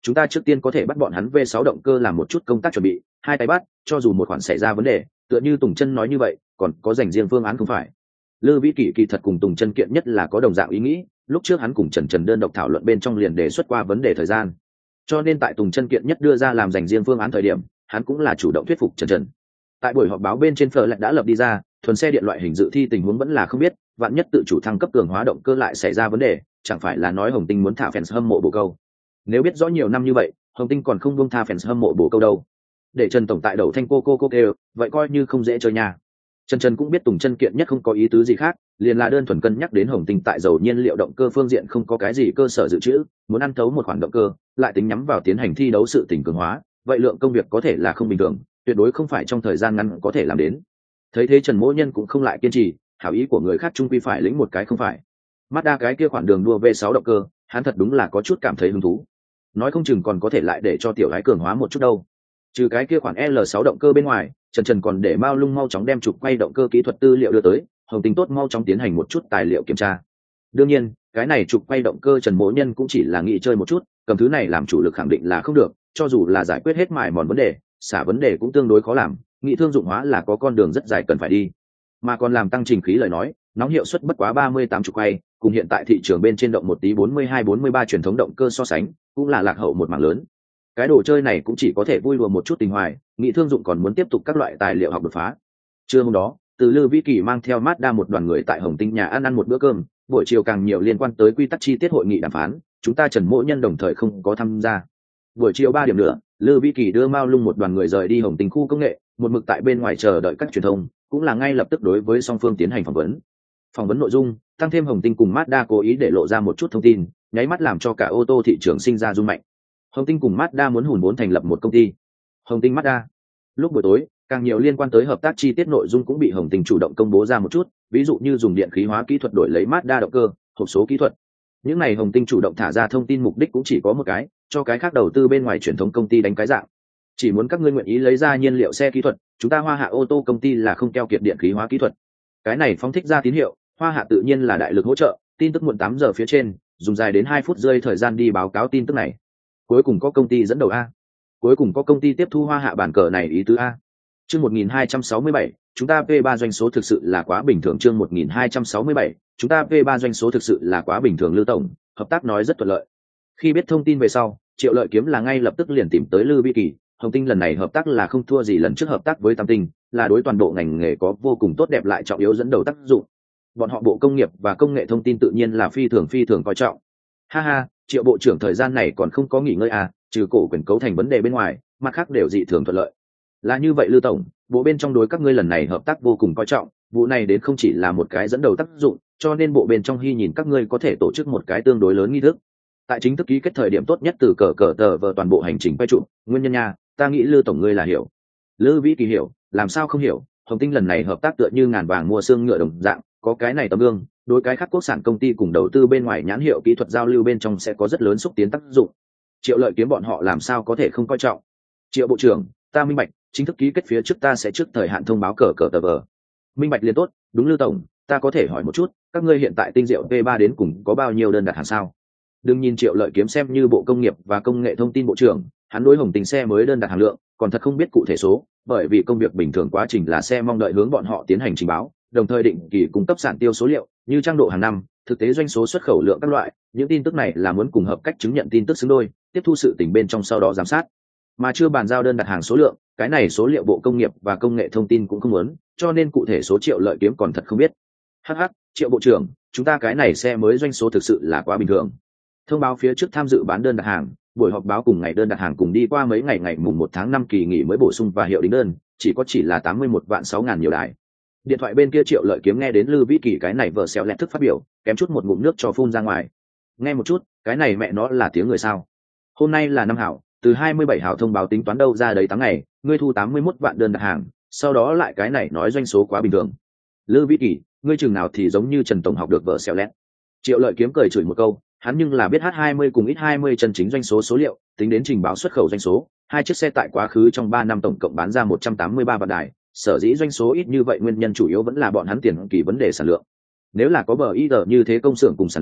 chúng ta trước tiên có thể bắt bọn hắn v sáu động cơ làm một chút công tác chuẩn bị, hai tay bắt, cho dù một khoản xảy ra vấn đề, tựa như Tùng Chân nói như vậy, còn có dành riêng phương án không phải. Lư Vĩ Kỳ kỳ thật cùng Tùng Chân kiện nhất là có đồng dạng ý nghĩ, lúc trước hắn cùng Trần Trần đơn độc thảo luận bên trong liền đề xuất qua vấn đề thời gian. Cho nên tại Tùng Chân kiện nhất đưa ra làm dành riêng phương án thời điểm, hắn cũng là chủ động thuyết phục Trần Trần. Tại buổi họp báo bên trên phở lại đã lập đi ra, thuần xe điện loại hình dự thi tình huống vẫn là không biết, vạn nhất tự chủ thăng cấp cường hóa động cơ lại xảy ra vấn đề, chẳng phải là nói Hồng Tinh muốn thả fans hâm mộ bồ câu. Nếu biết rõ nhiều năm như vậy, Hồng Tinh còn không buông tha fans hâm mộ bồ câu đâu. Để Trần tổng tại đầu thanh cô cô cô kêu, vậy coi như không dễ chơi nha. Trần Trần cũng biết Tùng Chân kiện nhất không có ý tứ gì khác, liền là đơn thuần cân nhắc đến Hồng Tinh tại dầu nhiên liệu động cơ phương diện không có cái gì cơ sở dự trữ, muốn ăn thấu một khoản động cơ, lại tính nhắm vào tiến hành thi đấu sự tình cường hóa, vậy lượng công việc có thể là không bình thường, tuyệt đối không phải trong thời gian ngắn có thể làm đến. Thấy thế Trần Mỗ Nhân cũng không lại kiên trì, hảo ý của người khác chung quy phải lĩnh một cái không phải. Mazda cái kia khoản đường đua v sáu động cơ, hắn thật đúng là có chút cảm thấy hứng thú. Nói không chừng còn có thể lại để cho tiểu gái cường hóa một chút đâu. Trừ cái kia khoản L sáu động cơ bên ngoài, Trần Trần còn để Mao Lung mau chóng đem trục quay động cơ kỹ thuật tư liệu đưa tới, Hồng Tinh tốt mau chóng tiến hành một chút tài liệu kiểm tra. Đương nhiên, cái này trục quay động cơ Trần Mỗ Nhân cũng chỉ là nghĩ chơi một chút, cầm thứ này làm chủ lực khẳng định là không được, cho dù là giải quyết hết mài mòn vấn đề, xả vấn đề cũng tương đối khó làm, nghĩ thương dụng hóa là có con đường rất dài cần phải đi. Mà còn làm tăng trình khí lời nói, nóng hiệu suất bất quá ba mươi tám trục quay, cùng hiện tại thị trường bên trên động một tí bốn mươi hai bốn mươi ba truyền thống động cơ so sánh, cũng là lạc hậu một mảng lớn. Cái đồ chơi này cũng chỉ có thể vui đùa một chút tình hoài, nghĩ thương dụng còn muốn tiếp tục các loại tài liệu học đột phá. Trưa hôm đó, từ Lư Vĩ Kỳ mang theo Mazda một đoàn người tại Hồng Tinh nhà ăn ăn một bữa cơm, buổi chiều càng nhiều liên quan tới quy tắc chi tiết hội nghị đàm phán, chúng ta Trần Mỗ Nhân đồng thời không có tham gia. Buổi chiều ba điểm nữa, Lư Vĩ Kỳ đưa Mao Lung một đoàn người rời đi Hồng Tinh khu công nghệ, một mực tại bên ngoài chờ đợi các truyền thông, cũng là ngay lập tức đối với song phương tiến hành phỏng vấn. Phỏng vấn nội dung, tăng thêm Hồng Tinh cùng Mazda cố ý để lộ ra một chút thông tin, nháy mắt làm cho cả ô tô thị trường sinh ra rung mạnh. Hồng Tinh cùng Mazda muốn hùn vốn thành lập một công ty. Hồng Tinh Mazda. Lúc buổi tối, càng nhiều liên quan tới hợp tác chi tiết nội dung cũng bị Hồng Tinh chủ động công bố ra một chút, ví dụ như dùng điện khí hóa kỹ thuật đổi lấy Mazda động cơ, hộp số kỹ thuật. Những này Hồng Tinh chủ động thả ra thông tin mục đích cũng chỉ có một cái, cho cái khác đầu tư bên ngoài truyền thống công ty đánh cái dạng. Chỉ muốn các ngươi nguyện ý lấy ra nhiên liệu xe kỹ thuật, chúng ta Hoa Hạ ô tô công ty là không keo kiệt điện khí hóa kỹ thuật. Cái này phóng thích ra tín hiệu, Hoa Hạ tự nhiên là đại lực hỗ trợ, tin tức muộn tám giờ phía trên, dùng dài đến hai phút rơi thời gian đi báo cáo tin tức này. Cuối cùng có công ty dẫn đầu a. Cuối cùng có công ty tiếp thu Hoa Hạ bản cờ này ý tứ a. Chương một nghìn hai trăm sáu mươi bảy, chúng ta P ba doanh số thực sự là quá bình thường. Chương một nghìn hai trăm sáu mươi bảy, chúng ta P ba doanh số thực sự là quá bình thường. Lưu tổng, hợp tác nói rất thuận lợi. Khi biết thông tin về sau, Triệu Lợi Kiếm là ngay lập tức liền tìm tới Lư Vĩ Kỳ. Hồng Tinh lần này hợp tác là không thua gì lần trước hợp tác với Tam Tinh, là đối toàn bộ ngành nghề có vô cùng tốt đẹp lại trọng yếu dẫn đầu tác dụng. Bọn họ Bộ Công nghiệp và Công nghệ Thông tin tự nhiên là phi thường phi thường coi trọng. Ha ha, Triệu bộ trưởng thời gian này còn không có nghỉ ngơi à, trừ cổ quyền cấu thành vấn đề bên ngoài, mặt khác đều dị thường thuận lợi. Là như vậy Lư tổng, bộ bên trong đối các ngươi lần này hợp tác vô cùng coi trọng, vụ này đến không chỉ là một cái dẫn đầu tác dụng, cho nên bộ bên trong hy nhìn các ngươi có thể tổ chức một cái tương đối lớn nghi thức. Tại chính thức ký kết thời điểm tốt nhất từ cờ cờ tờ vờ toàn bộ hành trình quay trụ, nguyên nhân nha, ta nghĩ Lư tổng ngươi là hiểu. Lư Vĩ Kỳ hiểu, làm sao không hiểu, Hồng Tinh lần này hợp tác tựa như ngàn vàng mua xương ngựa đồng dạng, có cái này tấm gương, đối cái khác quốc sản công ty cùng đầu tư bên ngoài nhãn hiệu kỹ thuật giao lưu bên trong sẽ có rất lớn xúc tiến tác dụng. Triệu Lợi Kiếm bọn họ làm sao có thể không coi trọng. Triệu bộ trưởng, ta minh bạch, chính thức ký kết phía trước ta sẽ trước thời hạn thông báo cờ cờ tờ vờ. Minh bạch liền tốt, đúng Lư tổng, ta có thể hỏi một chút, các ngươi hiện tại tinh diệu P ba đến cùng có bao nhiêu đơn đặt hàng sao? Đừng nhìn Triệu Lợi Kiếm xem như Bộ Công nghiệp và Công nghệ Thông tin bộ trưởng, hắn đối Hồng Tinh xe mới đơn đặt hàng lượng, còn thật không biết cụ thể số, bởi vì công việc bình thường quá trình là xe mong đợi hướng bọn họ tiến hành trình báo, đồng thời định kỳ cung cấp sản tiêu số liệu, như trang độ hàng năm, thực tế doanh số xuất khẩu lượng các loại, những tin tức này là muốn cùng hợp cách chứng nhận tin tức xứng đôi, tiếp thu sự tình bên trong sau đó giám sát. Mà chưa bàn giao đơn đặt hàng số lượng, cái này số liệu Bộ Công nghiệp và Công nghệ Thông tin cũng không muốn, cho nên cụ thể số Triệu Lợi Kiếm còn thật không biết. Hắc hắc, Triệu bộ trưởng, chúng ta cái này xe mới doanh số thực sự là quá bình thường. Thông báo phía trước tham dự bán đơn đặt hàng, buổi họp báo cùng ngày đơn đặt hàng cùng đi qua mấy ngày ngày mùng một tháng năm kỳ nghỉ mới bổ sung và hiệu đính đơn, chỉ có chỉ là tám mươi mốt vạn sáu ngàn nhiều đài. Điện thoại bên kia Triệu Lợi Kiếm nghe đến Lư Vĩ Kỳ cái này vợ xéo lẹt thức phát biểu, kém chút một ngụm nước cho phun ra ngoài. Nghe một chút, cái này mẹ nó là tiếng người sao? Hôm nay là năm hảo, từ hai mươi bảy hảo thông báo tính toán đâu ra đấy tám ngày, ngươi thu tám mươi mốt vạn đơn đặt hàng, sau đó lại cái này nói doanh số quá bình thường. Lư Vĩ Kỳ, ngươi chừng nào thì giống như Trần tổng học được vợ xéo lẹt. Triệu Lợi Kiếm cười chửi một câu, hắn nhưng là biết H hai mươi cùng X hai mươi chân chính doanh số số liệu, tính đến trình báo xuất khẩu doanh số, hai chiếc xe tại quá khứ trong ba năm tổng cộng bán ra một trăm tám mươi ba vạn đài, sở dĩ doanh số ít như vậy nguyên nhân chủ yếu vẫn là bọn hắn tiền kỳ vấn đề sản lượng. Nếu là có bờ ý như thế công xưởng cùng sản lượng,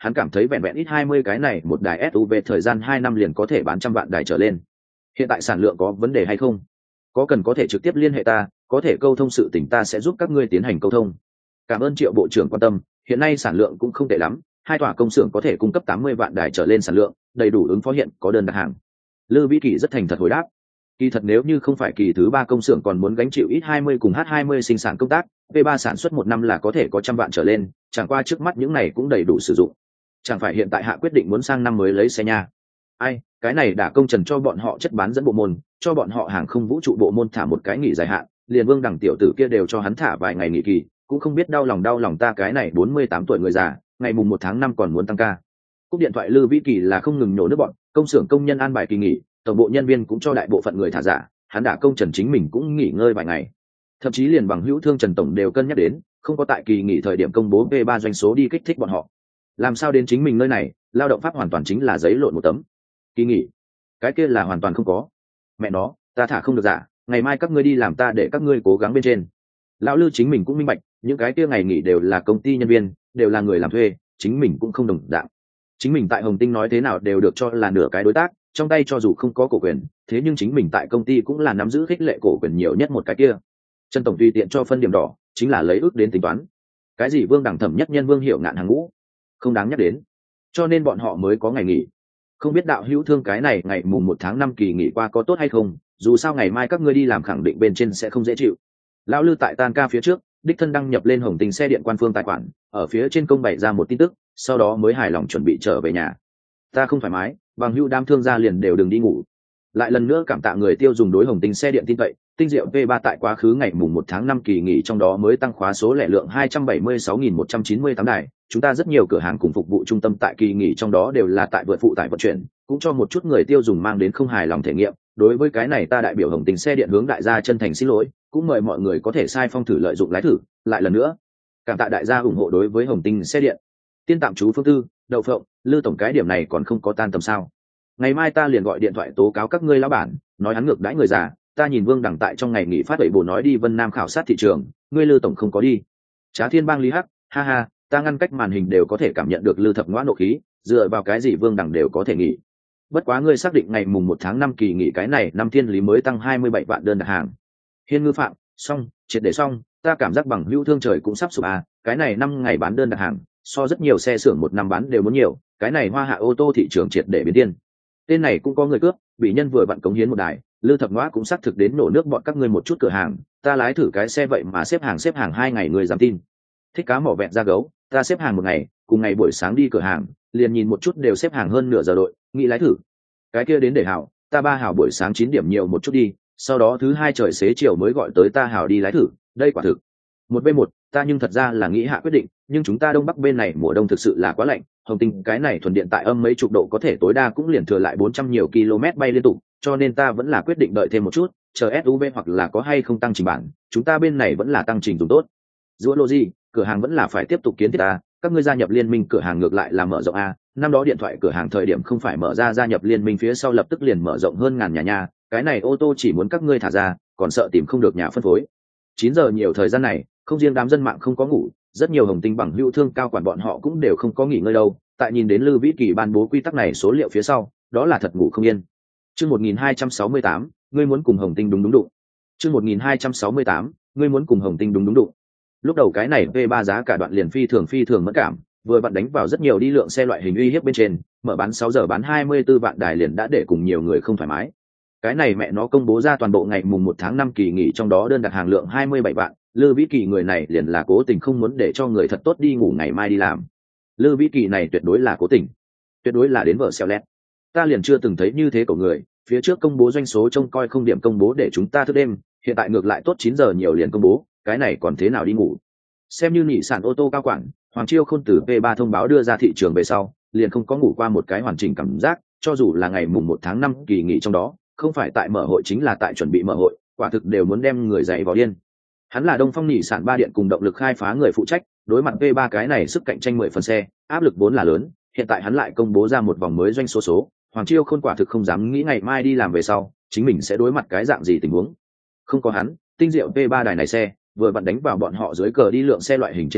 hắn cảm thấy vẹn vẹn ít hai mươi cái này một đài ét u vê thời gian hai năm liền có thể bán trăm vạn đài trở lên. Hiện tại sản lượng có vấn đề hay không? Có cần có thể trực tiếp liên hệ ta, có thể câu thông sự tình ta sẽ giúp các ngươi tiến hành câu thông. Cảm ơn Triệu bộ trưởng quan tâm, hiện nay sản lượng cũng không tệ lắm, hai tòa công xưởng có thể cung cấp tám mươi vạn đài trở lên sản lượng, đầy đủ ứng phó hiện có đơn đặt hàng. Lư Vĩ Kỳ rất thành thật hồi đáp. Kỳ thật nếu như không phải kỳ thứ ba công xưởng còn muốn gánh chịu ít hai mươi cùng H hai mươi sinh sản công tác, V ba sản xuất một năm là có thể có trăm vạn trở lên, chẳng qua trước mắt những này cũng đầy đủ sử dụng. Chẳng phải hiện tại hạ quyết định muốn sang năm mới lấy xe nha. Ai, cái này đã công trần cho bọn họ chất bán dẫn bộ môn, cho bọn họ hàng không vũ trụ bộ môn thả một cái nghỉ dài hạn, liền Vương Đẳng tiểu tử kia đều cho hắn thả vài ngày nghỉ kỳ, cũng không biết đau lòng đau lòng ta cái này bốn mươi tám tuổi người già, ngày mùng một tháng năm còn muốn tăng ca. Cúp điện thoại Lư Vĩ Kỳ là không ngừng nhổ nước bọn, công xưởng công nhân an bài kỳ nghỉ, tổng bộ nhân viên cũng cho đại bộ phận người thả giả, hắn đã công trần chính mình cũng nghỉ ngơi vài ngày. Thậm chí liền bằng hữu thương Trần tổng đều cân nhắc đến, không có tại kỳ nghỉ thời điểm công bố V ba doanh số đi kích thích bọn họ. Làm sao đến chính mình nơi này, lao động pháp hoàn toàn chính là giấy lộn một tấm. Kỳ nghỉ, cái kia là hoàn toàn không có. Mẹ nó, ta thả không được giả, ngày mai các ngươi đi làm ta để các ngươi cố gắng bên trên. Lão Lư chính mình cũng minh bạch, những cái kia ngày nghỉ đều là công ty nhân viên, đều là người làm thuê, chính mình cũng không đồng dạng. Chính mình tại Hồng Tinh nói thế nào đều được cho là nửa cái đối tác, trong tay cho dù không có cổ quyền, thế nhưng chính mình tại công ty cũng là nắm giữ khích lệ cổ quyền nhiều nhất một cái kia. Trần tổng tùy tiện cho phân điểm đỏ, chính là lấy ước đến tính toán. Cái gì Vương Đẳng thẩm nhất nhân Vương Hiểu ngạn hàng ngũ, không đáng nhắc đến. Cho nên bọn họ mới có ngày nghỉ. Không biết đạo hữu thương cái này ngày mùng một tháng năm kỳ nghỉ qua có tốt hay không, dù sao ngày mai các ngươi đi làm khẳng định bên trên sẽ không dễ chịu. Lão Lư tại tan ca phía trước, đích thân đăng nhập lên Hồng Tinh xe điện quan phương tài khoản, ở phía trên công bày ra một tin tức, sau đó mới hài lòng chuẩn bị trở về nhà. Ta không thoải mái, bằng hữu đam thương gia liền đều đừng đi ngủ. Lại lần nữa cảm tạ người tiêu dùng đối Hồng Tinh xe điện tin cậy, tinh diệu V ba tại quá khứ ngày mùng một tháng năm kỳ nghỉ trong đó mới tăng khóa số lẻ lượng hai trăm bảy mươi sáu nghìn một trăm chín mươi tám đài, chúng ta rất nhiều cửa hàng cùng phục vụ trung tâm tại kỳ nghỉ trong đó đều là tại vượt phụ tải vận chuyển, cũng cho một chút người tiêu dùng mang đến không hài lòng thể nghiệm. Đối với cái này ta đại biểu Hồng Tinh xe điện hướng đại gia chân thành xin lỗi, cũng mời mọi người có thể sai phong thử lợi dụng lái thử. Lại lần nữa cảm tạ đại gia ủng hộ đối với Hồng Tinh xe điện. Tiên tạm chú Phương Tư, Đậu Phộng, Lư tổng cái điểm này còn không có tan tầm sao? Ngày mai ta liền gọi điện thoại tố cáo các ngươi lão bản, nói hắn ngược đãi người già. Ta nhìn Vương Đẳng tại trong ngày nghỉ phát vậy bổ nói đi Vân Nam khảo sát thị trường, ngươi Lư tổng không có đi. Trá Thiên Bang Lý Hắc, ha ha, ta ngăn cách màn hình đều có thể cảm nhận được Lư thập ngoã nộ khí, dựa vào cái gì Vương Đẳng đều có thể nghỉ. Bất quá ngươi xác định ngày mùng một tháng năm kỳ nghỉ cái này năm thiên lý mới tăng hai mươi bảy vạn đơn đặt hàng. Hiên Ngư Phạm, xong, triệt để xong, ta cảm giác bằng hữu thương trời cũng sắp sụp à, cái này năm ngày bán đơn đặt hàng, so rất nhiều xe xưởng một năm bán đều muốn nhiều, cái này hoa hạ ô tô thị trường triệt để biến tiên. Tên này cũng có người cướp, bị nhân vừa vặn cống hiến một đài, Lư thập ngoã cũng xác thực đến nổ nước bọn các ngươi một chút cửa hàng, ta lái thử cái xe vậy mà xếp hàng xếp hàng hai ngày người dám tin. Thích cá mỏ vẹn ra gấu, ta xếp hàng một ngày, cùng ngày buổi sáng đi cửa hàng, liền nhìn một chút đều xếp hàng hơn nửa giờ đội, nghĩ lái thử. Cái kia đến để hảo, ta ba hảo buổi sáng chín điểm nhiều một chút đi, sau đó thứ hai trời xế chiều mới gọi tới ta hảo đi lái thử, đây quả thực. Một v một, ta nhưng thật ra là nghĩ hạ quyết định, nhưng chúng ta đông bắc bên này mùa đông thực sự là quá lạnh, Hồng Tinh cái này thuần điện tại âm mấy chục độ có thể tối đa cũng liền thừa lại bốn trăm nhiều km bay liên tục, cho nên ta vẫn là quyết định đợi thêm một chút, chờ ét u vê hoặc là có hay không tăng trình bản, chúng ta bên này vẫn là tăng trình dùng tốt. Giữa Logi, cửa hàng vẫn là phải tiếp tục kiến thiết ta, các ngươi gia nhập liên minh cửa hàng ngược lại là mở rộng a, năm đó điện thoại cửa hàng thời điểm không phải mở ra gia nhập liên minh phía sau lập tức liền mở rộng hơn ngàn nhà nhà, cái này ô tô chỉ muốn các ngươi thả ra, còn sợ tìm không được nhà phân phối. Chín giờ nhiều thời gian này, không riêng đám dân mạng không có ngủ, rất nhiều Hồng Tinh bằng hữu thương cao quản bọn họ cũng đều không có nghỉ ngơi đâu, tại nhìn đến Lư Vĩ Kỳ ban bố quy tắc này số liệu phía sau, đó là thật ngủ không yên. Chương một nghìn hai trăm sáu mươi tám, ngươi muốn cùng Hồng Tinh đúng đúng đụng. Chương một nghìn hai trăm sáu mươi tám, ngươi muốn cùng Hồng Tinh đúng đúng đụng. Lúc đầu cái này V ba giá cả đoạn liền phi thường phi thường mẫn cảm, vừa vặn đánh vào rất nhiều đi lượng xe loại hình uy hiếp bên trên, mở bán sáu giờ bán hai mươi tư vạn đài liền đã để cùng nhiều người không thoải mái. Cái này mẹ nó công bố ra toàn bộ ngày mùng một tháng năm kỳ nghỉ trong đó đơn đặt hàng lượng hai mươi bảy vạn, Lư Vĩ Kỳ người này liền là cố tình không muốn để cho người thật tốt đi ngủ ngày mai đi làm. Lư Vĩ Kỳ này tuyệt đối là cố tình, tuyệt đối là đến vợ xeo lét. Ta liền chưa từng thấy như thế của người, phía trước công bố doanh số trông coi không điểm công bố để chúng ta thức đêm, hiện tại ngược lại tốt chín giờ nhiều liền công bố, cái này còn thế nào đi ngủ. Xem như nhị sản ô tô cao quản, Hoàng Chiêu Khôn từ V ba thông báo đưa ra thị trường về sau, liền không có ngủ qua một cái hoàn chỉnh cảm giác, cho dù là ngày mùng một tháng năm kỳ nghỉ trong đó, không phải tại mở hội chính là tại chuẩn bị mở hội, quả thực đều muốn đem người dạy vào điên. Hắn là Đông Phong nhị sản ba điện cùng động lực khai phá người phụ trách, đối mặt V ba cái này sức cạnh tranh mười phần xe, áp lực vốn là lớn, hiện tại hắn lại công bố ra một vòng mới doanh số số, Hoàng Chiêu Khôn quả thực không dám nghĩ ngày mai đi làm về sau, chính mình sẽ đối mặt cái dạng gì tình huống. Không có hắn, tinh diệu V ba đài này xe, vừa vặn đánh vào bọn họ dưới cờ đi lượng xe loại hình trên thân,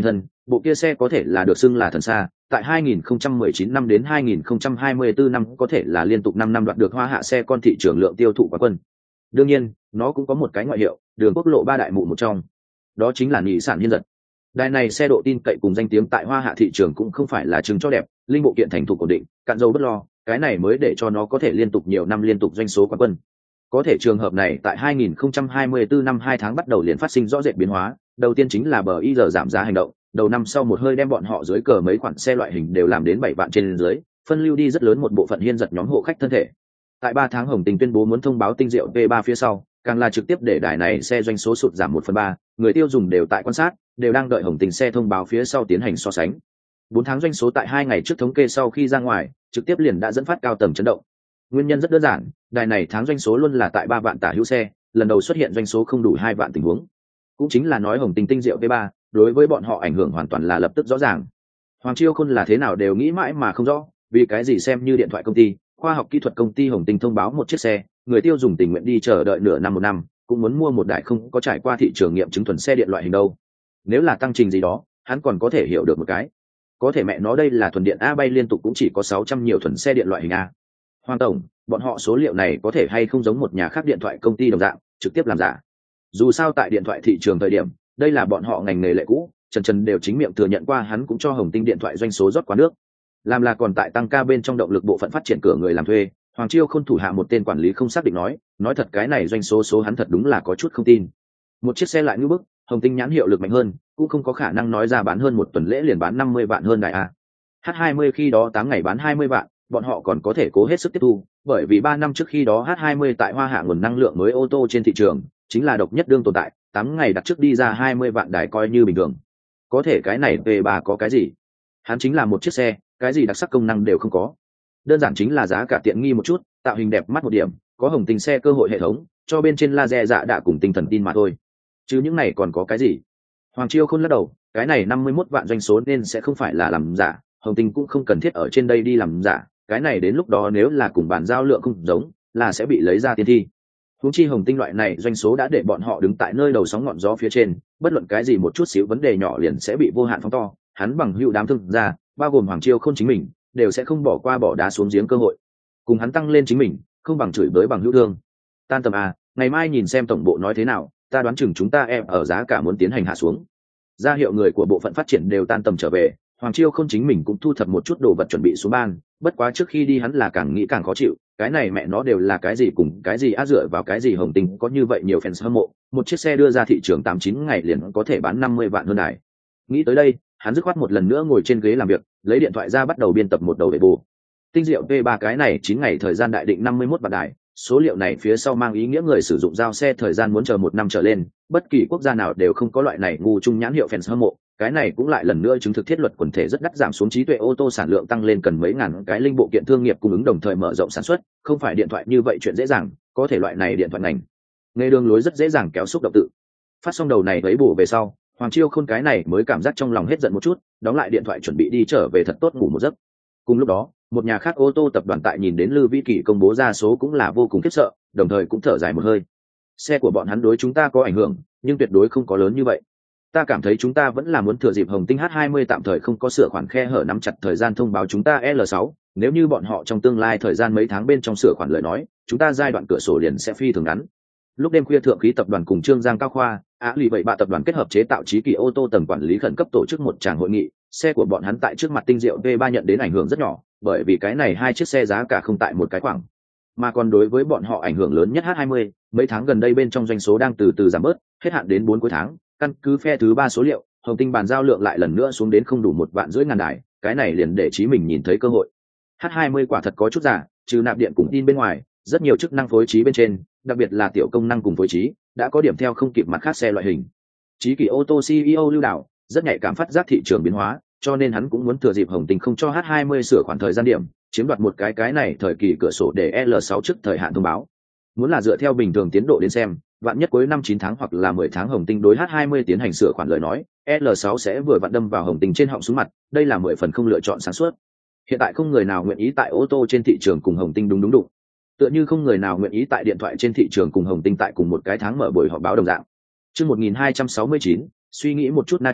bộ kia xe có thể là được xưng là thần xa, tại hai nghìn không trăm mười chín năm đến hai nghìn không trăm hai mươi tư năm có thể là liên tục năm năm đoạt được hoa hạ xe con thị trường lượng tiêu thụ quán quân. Đương nhiên, nó cũng có một cái ngoại hiệu, đường quốc lộ ba đại mụ một trong. Đó chính là nhị sản hiên giật. Đài này xe độ tin cậy cùng danh tiếng tại hoa hạ thị trường cũng không phải là chứng cho đẹp, linh bộ kiện thành thục ổn định, cạn dầu bất lo, cái này mới để cho nó có thể liên tục nhiều năm liên tục doanh số quán quân. Có thể trường hợp này tại hai nghìn không trăm hai mươi tư năm hai tháng bắt đầu liền phát sinh rõ rệt biến hóa, đầu tiên chính là bờ i giờ giảm giá hành động, đầu năm sau một hơi đem bọn họ dưới cờ mấy khoản xe loại hình đều làm đến bảy vạn trên dưới, phân lưu đi rất lớn một bộ phận hiên giật nhóm hộ khách thân thể. Tại ba tháng Hồng Tình tuyên bố muốn thông báo tinh diệu V ba phía sau, càng là trực tiếp để đài này xe doanh số sụt giảm một phần ba, người tiêu dùng đều tại quan sát, đều đang đợi Hồng Tình xe thông báo phía sau tiến hành so sánh. Bốn tháng doanh số tại hai ngày trước thống kê sau khi ra ngoài, trực tiếp liền đã dẫn phát cao tầng chấn động. Nguyên nhân rất đơn giản, đài này tháng doanh số luôn là tại ba vạn tả hữu xe, lần đầu xuất hiện doanh số không đủ hai vạn tình huống. Cũng chính là nói Hồng Tình tinh diệu V ba, đối với bọn họ ảnh hưởng hoàn toàn là lập tức rõ ràng. Hoàng Chiêu Khôn là thế nào đều nghĩ mãi mà không rõ, vì cái gì xem như điện thoại công ty, khoa học kỹ thuật công ty Hồng Tình thông báo một chiếc xe, người tiêu dùng tình nguyện đi chờ đợi nửa năm một năm, cũng muốn mua một đại không có trải qua thị trường nghiệm chứng thuần xe điện loại hình đâu. Nếu là tăng trình gì đó, hắn còn có thể hiểu được một cái. Có thể mẹ nó đây là thuần điện A bay liên tục cũng chỉ có sáu trăm nhiều thuần xe điện loại hình A. Hoàng tổng, bọn họ số liệu này có thể hay không giống một nhà khác điện thoại công ty đồng dạng, trực tiếp làm giả. Dù sao tại điện thoại thị trường thời điểm, đây là bọn họ ngành nghề lệ cũ, Trần Trần đều chính miệng thừa nhận qua hắn cũng cho Hồng Tinh điện thoại doanh số rót quá nước. Làm là còn tại tăng ca bên trong động lực bộ phận phát triển cửa người làm thuê, Hoàng Chiêu Khôn thủ hạ một tên quản lý không xác định nói, nói thật cái này doanh số số hắn thật đúng là có chút không tin. Một chiếc xe lại như bức, Hồng Tinh nhãn hiệu lực mạnh hơn, cũng không có khả năng nói ra bán hơn một tuần lễ liền bán năm mươi vạn hơn đại a. H hai mươi khi đó tám ngày bán hai mươi vạn, bọn họ còn có thể cố hết sức tiếp thu, bởi vì ba năm trước khi đó H hai mươi tại Hoa Hạ nguồn năng lượng mới ô tô trên thị trường, chính là độc nhất đương tồn tại, tám ngày đặt trước đi ra hai mươi vạn đài coi như bình thường. Có thể cái này về bà có cái gì? Hắn chính là một chiếc xe, cái gì đặc sắc công năng đều không có. Đơn giản chính là giá cả tiện nghi một chút, tạo hình đẹp mắt một điểm, có Hồng Tình xe cơ hội hệ thống, cho bên trên laser dạ đạ cùng tinh thần tin mà thôi. Chứ những này còn có cái gì? Hoàng Chiêu Khôn lắc đầu, cái này năm mươi mốt vạn doanh số nên sẽ không phải là làm giả, Hồng Tình cũng không cần thiết ở trên đây đi làm giả, cái này đến lúc đó nếu là cùng bản giao lượng không giống, là sẽ bị lấy ra tiên thi. Huống chi Hồng Tinh loại này doanh số đã để bọn họ đứng tại nơi đầu sóng ngọn gió phía trên, bất luận cái gì một chút xíu vấn đề nhỏ liền sẽ bị vô hạn phóng to, hắn bằng hữu đám thương gia, bao gồm Hoàng Chiêu Khôn chính mình, đều sẽ không bỏ qua bỏ đá xuống giếng cơ hội. Cùng hắn tăng lên chính mình, không bằng chửi bới bằng hữu thương. Tan tầm à, ngày mai nhìn xem tổng bộ nói thế nào, ta đoán chừng chúng ta em ở giá cả muốn tiến hành hạ xuống. Ra hiệu người của bộ phận phát triển đều tan tầm trở về, Hoàng Chiêu Khôn chính mình cũng thu thập một chút đồ vật chuẩn bị xuống ban, bất quá trước khi đi hắn là càng nghĩ càng khó chịu, cái này mẹ nó đều là cái gì cùng cái gì á, dựa vào cái gì Hồng Tình có như vậy nhiều fans hâm mộ, một chiếc xe đưa ra thị trường tám chín ngày liền có thể bán năm mươi vạn hơn đài. Nghĩ tới đây, hắn dứt khoát một lần nữa ngồi trên ghế làm việc, lấy điện thoại ra bắt đầu biên tập một đầu để bù. Tinh diệu V ba cái này chín ngày thời gian đại định năm mươi mốt vạn đài, số liệu này phía sau mang ý nghĩa người sử dụng giao xe thời gian muốn chờ một năm trở lên, bất kỳ quốc gia nào đều không có loại này ngu chung nhãn hiệu fans hâm mộ. Cái này cũng lại lần nữa chứng thực thiết luật quần thể rất đắt giảm xuống, trí tuệ ô tô sản lượng tăng lên cần mấy ngàn cái linh bộ kiện thương nghiệp cung ứng đồng thời mở rộng sản xuất, không phải điện thoại như vậy chuyện dễ dàng, có thể loại này điện thoại ngành nghề đường lối rất dễ dàng kéo xúc động tự. Phát xong đầu này lấy bổ về sau, Hoàng Chiêu Khôn cái này mới cảm giác trong lòng hết giận một chút, đóng lại điện thoại chuẩn bị đi trở về thật tốt ngủ một giấc. Cùng lúc đó, một nhà khác ô tô tập đoàn tại nhìn đến Lư Vĩ Kỳ công bố ra số cũng là vô cùng khiếp sợ, đồng thời cũng thở dài một hơi. Xe của bọn hắn đối chúng ta có ảnh hưởng, nhưng tuyệt đối không có lớn như vậy. Ta cảm thấy chúng ta vẫn là muốn thừa dịp Hồng Tinh H hai mươi tạm thời không có sửa khoản khe hở nắm chặt thời gian thông báo chúng ta L sáu, nếu như bọn họ trong tương lai thời gian mấy tháng bên trong sửa khoản lời nói, chúng ta giai đoạn cửa sổ liền sẽ phi thường ngắn. Lúc đêm khuya Thượng Khí tập đoàn cùng Trương Giang Cao Khoa, Á Lì Bảy Bạ tập đoàn kết hợp chế tạo trí kỳ ô tô tầng quản lý khẩn cấp tổ chức một tràng hội nghị, xe của bọn hắn tại trước mặt tinh diệu V ba nhận đến ảnh hưởng rất nhỏ, bởi vì cái này hai chiếc xe giá cả không tại một cái khoảng, mà còn đối với bọn họ ảnh hưởng lớn nhất H hai mươi, mấy tháng gần đây bên trong doanh số đang từ từ giảm bớt, hết hạn đến bốn cuối tháng, căn cứ phe thứ ba số liệu, Hồng Tinh bàn giao lượng lại lần nữa xuống đến không đủ một vạn rưỡi ngàn đài, cái này liền để Chí mình nhìn thấy cơ hội. H hai mươi quả thật có chút giả, trừ nạp điện cùng tin bên ngoài, rất nhiều chức năng phối trí bên trên, đặc biệt là tiểu công năng cùng phối trí, đã có điểm theo không kịp mặt khác xe loại hình. Chí kỳ ô tô C E O Lưu Đảo rất nhạy cảm phát giác thị trường biến hóa, cho nên hắn cũng muốn thừa dịp Hồng Tình không cho H hai mươi sửa khoản thời gian điểm, chiếm đoạt một cái cái này thời kỳ cửa sổ để L sáu trước thời hạn thông báo. Muốn là dựa theo bình thường tiến độ đến xem, vạn nhất cuối năm chín tháng hoặc là mười tháng Hồng Tinh đối H hai mươi tiến hành sửa khoản lời nói, L sáu sẽ vừa vặn đâm vào Hồng Tinh trên họng súng mặt, đây là mười phần không lựa chọn sáng suốt. Hiện tại không người nào nguyện ý tại ô tô trên thị trường cùng Hồng Tinh đúng đúng đụng. Tựa như không người nào nguyện ý tại điện thoại trên thị trường cùng Hồng Tinh tại cùng một cái tháng mở buổi họp báo đồng dạng. Chương một nghìn hai trăm sáu mươi chín, suy nghĩ một chút Na Cha,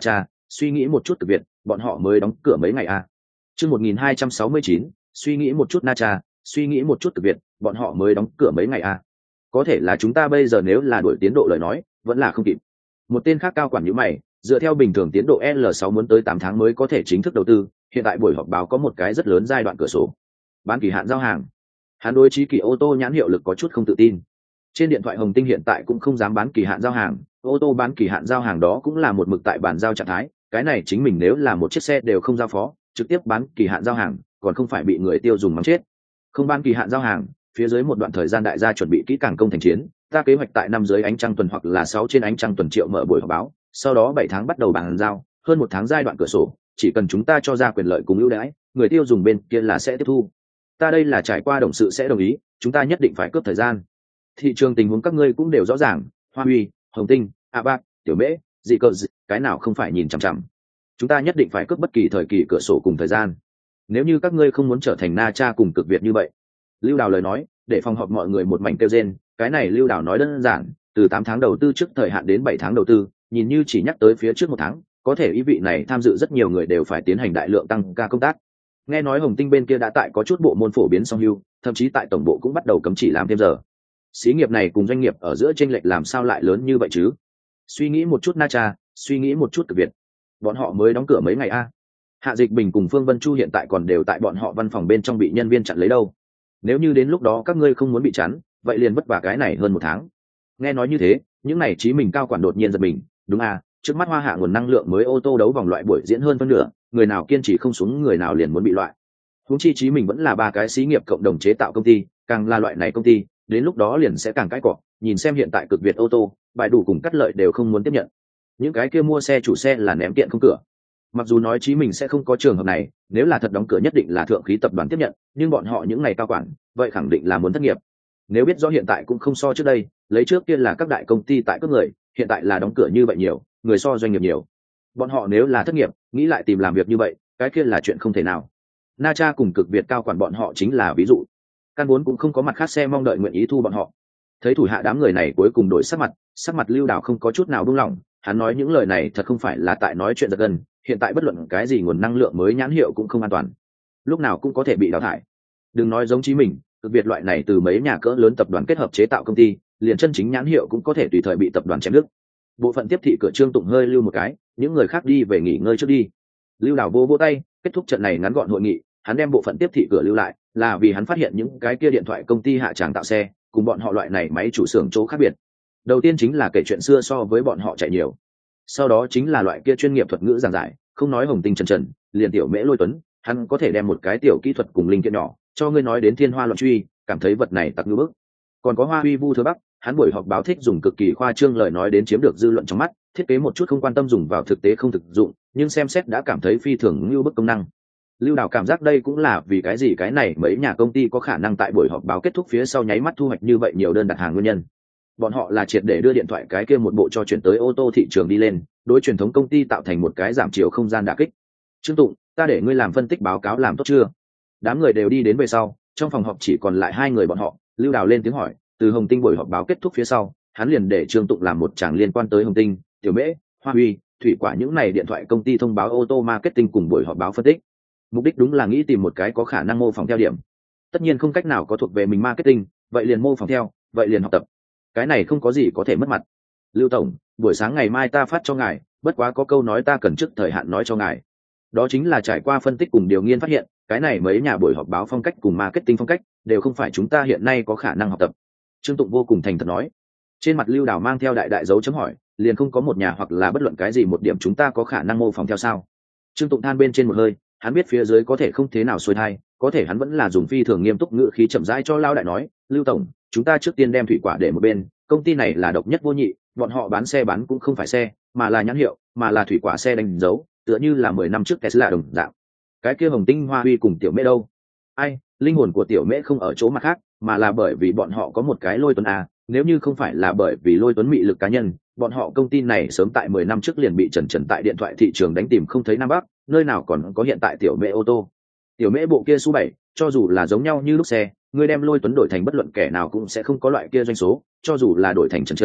suy nghĩ một chút cực Việt, bọn họ mới đóng cửa mấy ngày à. Chương một nghìn hai trăm sáu mươi chín, suy nghĩ một chút Na Cha, suy nghĩ một chút cực Việt, bọn họ mới đóng cửa mấy ngày à. Có thể là chúng ta bây giờ nếu là đuổi tiến độ lời nói, vẫn là không kịp. Một tên khác cao quản như mày, dựa theo bình thường tiến độ L sáu muốn tới tám tháng mới có thể chính thức đầu tư, hiện tại buổi họp báo có một cái rất lớn giai đoạn cửa sổ. Bán kỳ hạn giao hàng. Hắn đối trí kỳ ô tô nhãn hiệu lực có chút không tự tin. Trên điện thoại Hồng Tinh hiện tại cũng không dám bán kỳ hạn giao hàng, ô tô bán kỳ hạn giao hàng đó cũng là một mực tại bàn giao trạng thái, cái này chính mình nếu là một chiếc xe đều không giao phó, trực tiếp bán kỳ hạn giao hàng, còn không phải bị người tiêu dùng mắng chết. Không bán kỳ hạn giao hàng, phía dưới một đoạn thời gian đại gia chuẩn bị kỹ càng công thành chiến, ta kế hoạch tại năm dưới ánh trăng tuần hoặc là sáu trên ánh trăng tuần triệu mở buổi họp báo, sau đó bảy tháng bắt đầu bàn giao, hơn một tháng giai đoạn cửa sổ, chỉ cần chúng ta cho ra quyền lợi cùng ưu đãi, người tiêu dùng bên kia là sẽ tiếp thu. Ta đây là trải qua đồng sự sẽ đồng ý, chúng ta nhất định phải cướp thời gian. Thị trường tình huống các ngươi cũng đều rõ ràng, Hoa Huy, Hồng Tinh, A Bác, Tiểu Mễ, dị cờ dị, cái nào không phải nhìn chằm chằm. Chúng ta nhất định phải cướp bất kỳ thời kỳ cửa sổ cùng thời gian. Nếu như các ngươi không muốn trở thành Na Cha cùng cực Việt như vậy. Lưu Đào lời nói, để phòng họp mọi người một mảnh kêu rên, cái này Lưu Đào nói đơn giản, từ tám tháng đầu tư trước thời hạn đến bảy tháng đầu tư, nhìn như chỉ nhắc tới phía trước một tháng, có thể ý vị này tham dự rất nhiều người đều phải tiến hành đại lượng tăng ca công tác. Nghe nói Hồng Tinh bên kia đã tại có chút bộ môn phổ biến song hưu, thậm chí tại tổng bộ cũng bắt đầu cấm chỉ làm thêm giờ. Xí nghiệp này cùng doanh nghiệp ở giữa chênh lệch làm sao lại lớn như vậy chứ? Suy nghĩ một chút Na Cha, suy nghĩ một chút cực Việt. Bọn họ mới đóng cửa mấy ngày a? Hạ Dịch Bình cùng Phương Vân Chu hiện tại còn đều tại bọn họ văn phòng bên trong bị nhân viên chặn lấy đâu. Nếu như đến lúc đó các ngươi không muốn bị chắn, vậy liền vất vả cái này hơn một tháng. Nghe nói như thế, những này Chí Mình cao quản đột nhiên giật mình, đúng à, trước mắt Hoa Hạ nguồn năng lượng mới ô tô đấu vòng loại buổi diễn hơn phân nửa, người nào kiên trì không xuống người nào liền muốn bị loại. Huống chi Chí Mình vẫn là ba cái xí nghiệp cộng đồng chế tạo công ty, càng là loại này công ty, đến lúc đó liền sẽ càng cãi cọ, nhìn xem hiện tại cực Việt ô tô, bài đủ cùng cắt lợi đều không muốn tiếp nhận. Những cái kia mua xe chủ xe là ném kiện không cửa. Mặc dù nói Chí Mình sẽ không có trường hợp này, nếu là thật đóng cửa nhất định là thượng khí tập đoàn tiếp nhận, nhưng bọn họ những ngày cao quản, vậy khẳng định là muốn thất nghiệp. Nếu biết rõ hiện tại cũng không so trước đây, lấy trước kia là các đại công ty tại các người, hiện tại là đóng cửa như vậy nhiều, người so doanh nghiệp nhiều. Bọn họ nếu là thất nghiệp, nghĩ lại tìm làm việc như vậy, cái kia là chuyện không thể nào. Na Cha cùng cực Việt cao quản bọn họ chính là ví dụ. Căn vốn cũng không có mặt khác xe mong đợi nguyện ý thu bọn họ. Thấy thủ hạ đám người này cuối cùng đổi sắc mặt, sắc mặt Lưu Đào không có chút nào buông lỏng, hắn nói những lời này thật không phải là tại nói chuyện giật gân, hiện tại bất luận cái gì nguồn năng lượng mới nhãn hiệu cũng không an toàn, lúc nào cũng có thể bị đào thải. Đừng nói giống Chí Mình, cực Việt loại này từ mấy nhà cỡ lớn tập đoàn kết hợp chế tạo công ty, liền chân chính nhãn hiệu cũng có thể tùy thời bị tập đoàn chém đứt. Bộ phận tiếp thị cửa Trương Tụng hơi lưu một cái, những người khác đi về nghỉ ngơi trước đi. Lưu Đào vô vô tay, kết thúc trận này ngắn gọn hội nghị, hắn đem bộ phận tiếp thị cửa lưu lại, là vì hắn phát hiện những cái kia điện thoại công ty hạ tràng tạo xe, cùng bọn họ loại này máy chủ xưởng chỗ khác biệt. Đầu tiên chính là kể chuyện xưa so với bọn họ chạy nhiều. Sau đó chính là loại kia chuyên nghiệp thuật ngữ giảng giải, không nói Hồng Tinh trần trần, liền Tiểu Mễ Lôi Tuấn, hắn có thể đem một cái tiểu kỹ thuật cùng linh kiện nhỏ, cho ngươi nói đến thiên hoa loạn truy, cảm thấy vật này tặc ngữ bức. Còn có Hoa Huy Vu Thừa Bắc, hắn buổi họp báo thích dùng cực kỳ khoa trương lời nói đến chiếm được dư luận trong mắt, thiết kế một chút không quan tâm dùng vào thực tế không thực dụng, nhưng xem xét đã cảm thấy phi thường ngưu bức công năng. Lưu Đào cảm giác đây cũng là vì cái gì cái này mấy nhà công ty có khả năng tại buổi họp báo kết thúc phía sau nháy mắt thu hoạch như vậy nhiều đơn đặt hàng nguyên nhân. Bọn họ là triệt để đưa điện thoại cái kia một bộ cho chuyển tới ô tô thị trường đi lên, đối truyền thống công ty tạo thành một cái giảm chiều không gian đả kích. Trương Tụng, ta để ngươi làm phân tích báo cáo làm tốt chưa? Đám người đều đi đến về sau, trong phòng họp chỉ còn lại hai người bọn họ. Lưu Đào lên tiếng hỏi, từ Hồng Tinh buổi họp báo kết thúc phía sau, hắn liền để Trương Tụng làm một tràng liên quan tới Hồng Tinh, Tiểu Mễ, Hoa Huy, Thủy Quả những này điện thoại công ty thông báo ô tô marketing cùng buổi họp báo phân tích. Mục đích đúng là nghĩ tìm một cái có khả năng mô phỏng theo điểm. Tất nhiên không cách nào có thuộc về mình marketing, vậy liền mô phỏng theo, vậy liền học tập. Cái này không có gì có thể mất mặt. Lưu tổng, buổi sáng ngày mai ta phát cho ngài, bất quá có câu nói ta cần trước thời hạn nói cho ngài. Đó chính là trải qua phân tích cùng điều nghiên phát hiện, cái này mấy nhà buổi họp báo phong cách cùng marketing phong cách đều không phải chúng ta hiện nay có khả năng học tập. Trương Tụng vô cùng thành thật nói. Trên mặt Lưu Đào mang theo đại đại dấu chấm hỏi, liền không có một nhà hoặc là bất luận cái gì một điểm chúng ta có khả năng mô phỏng theo sao? Trương Tụng than bên trên một hơi, hắn biết phía dưới có thể không thế nào xuôi thai, có thể hắn vẫn là dùng phi thường nghiêm túc ngữ khí chậm rãi cho Lao đại nói, Lưu tổng, chúng ta trước tiên đem Thủy Quả để một bên, công ty này là độc nhất vô nhị, bọn họ bán xe bán cũng không phải xe, mà là nhãn hiệu, mà là Thủy Quả xe đánh dấu, tựa như là mười năm trước Tesla đồng dạng. Cái kia Hồng Tinh, Hoa Huy cùng Tiểu Mễ đâu? Ai, linh hồn của Tiểu Mễ không ở chỗ mặt khác, mà là bởi vì bọn họ có một cái Lôi Tuấn à, nếu như không phải là bởi vì Lôi Tuấn mị lực cá nhân, bọn họ công ty này sớm tại mười năm trước liền bị trần trần tại điện thoại thị trường đánh tìm không thấy nam bắc, nơi nào còn có hiện tại Tiểu Mễ ô tô. Tiểu Mễ bộ kia số bảy, cho dù là giống nhau như lúc xe, người đem Lôi Tuấn đổi thành bất luận kẻ nào cũng sẽ không có loại kia doanh số, cho dù là đổi thành trần trần,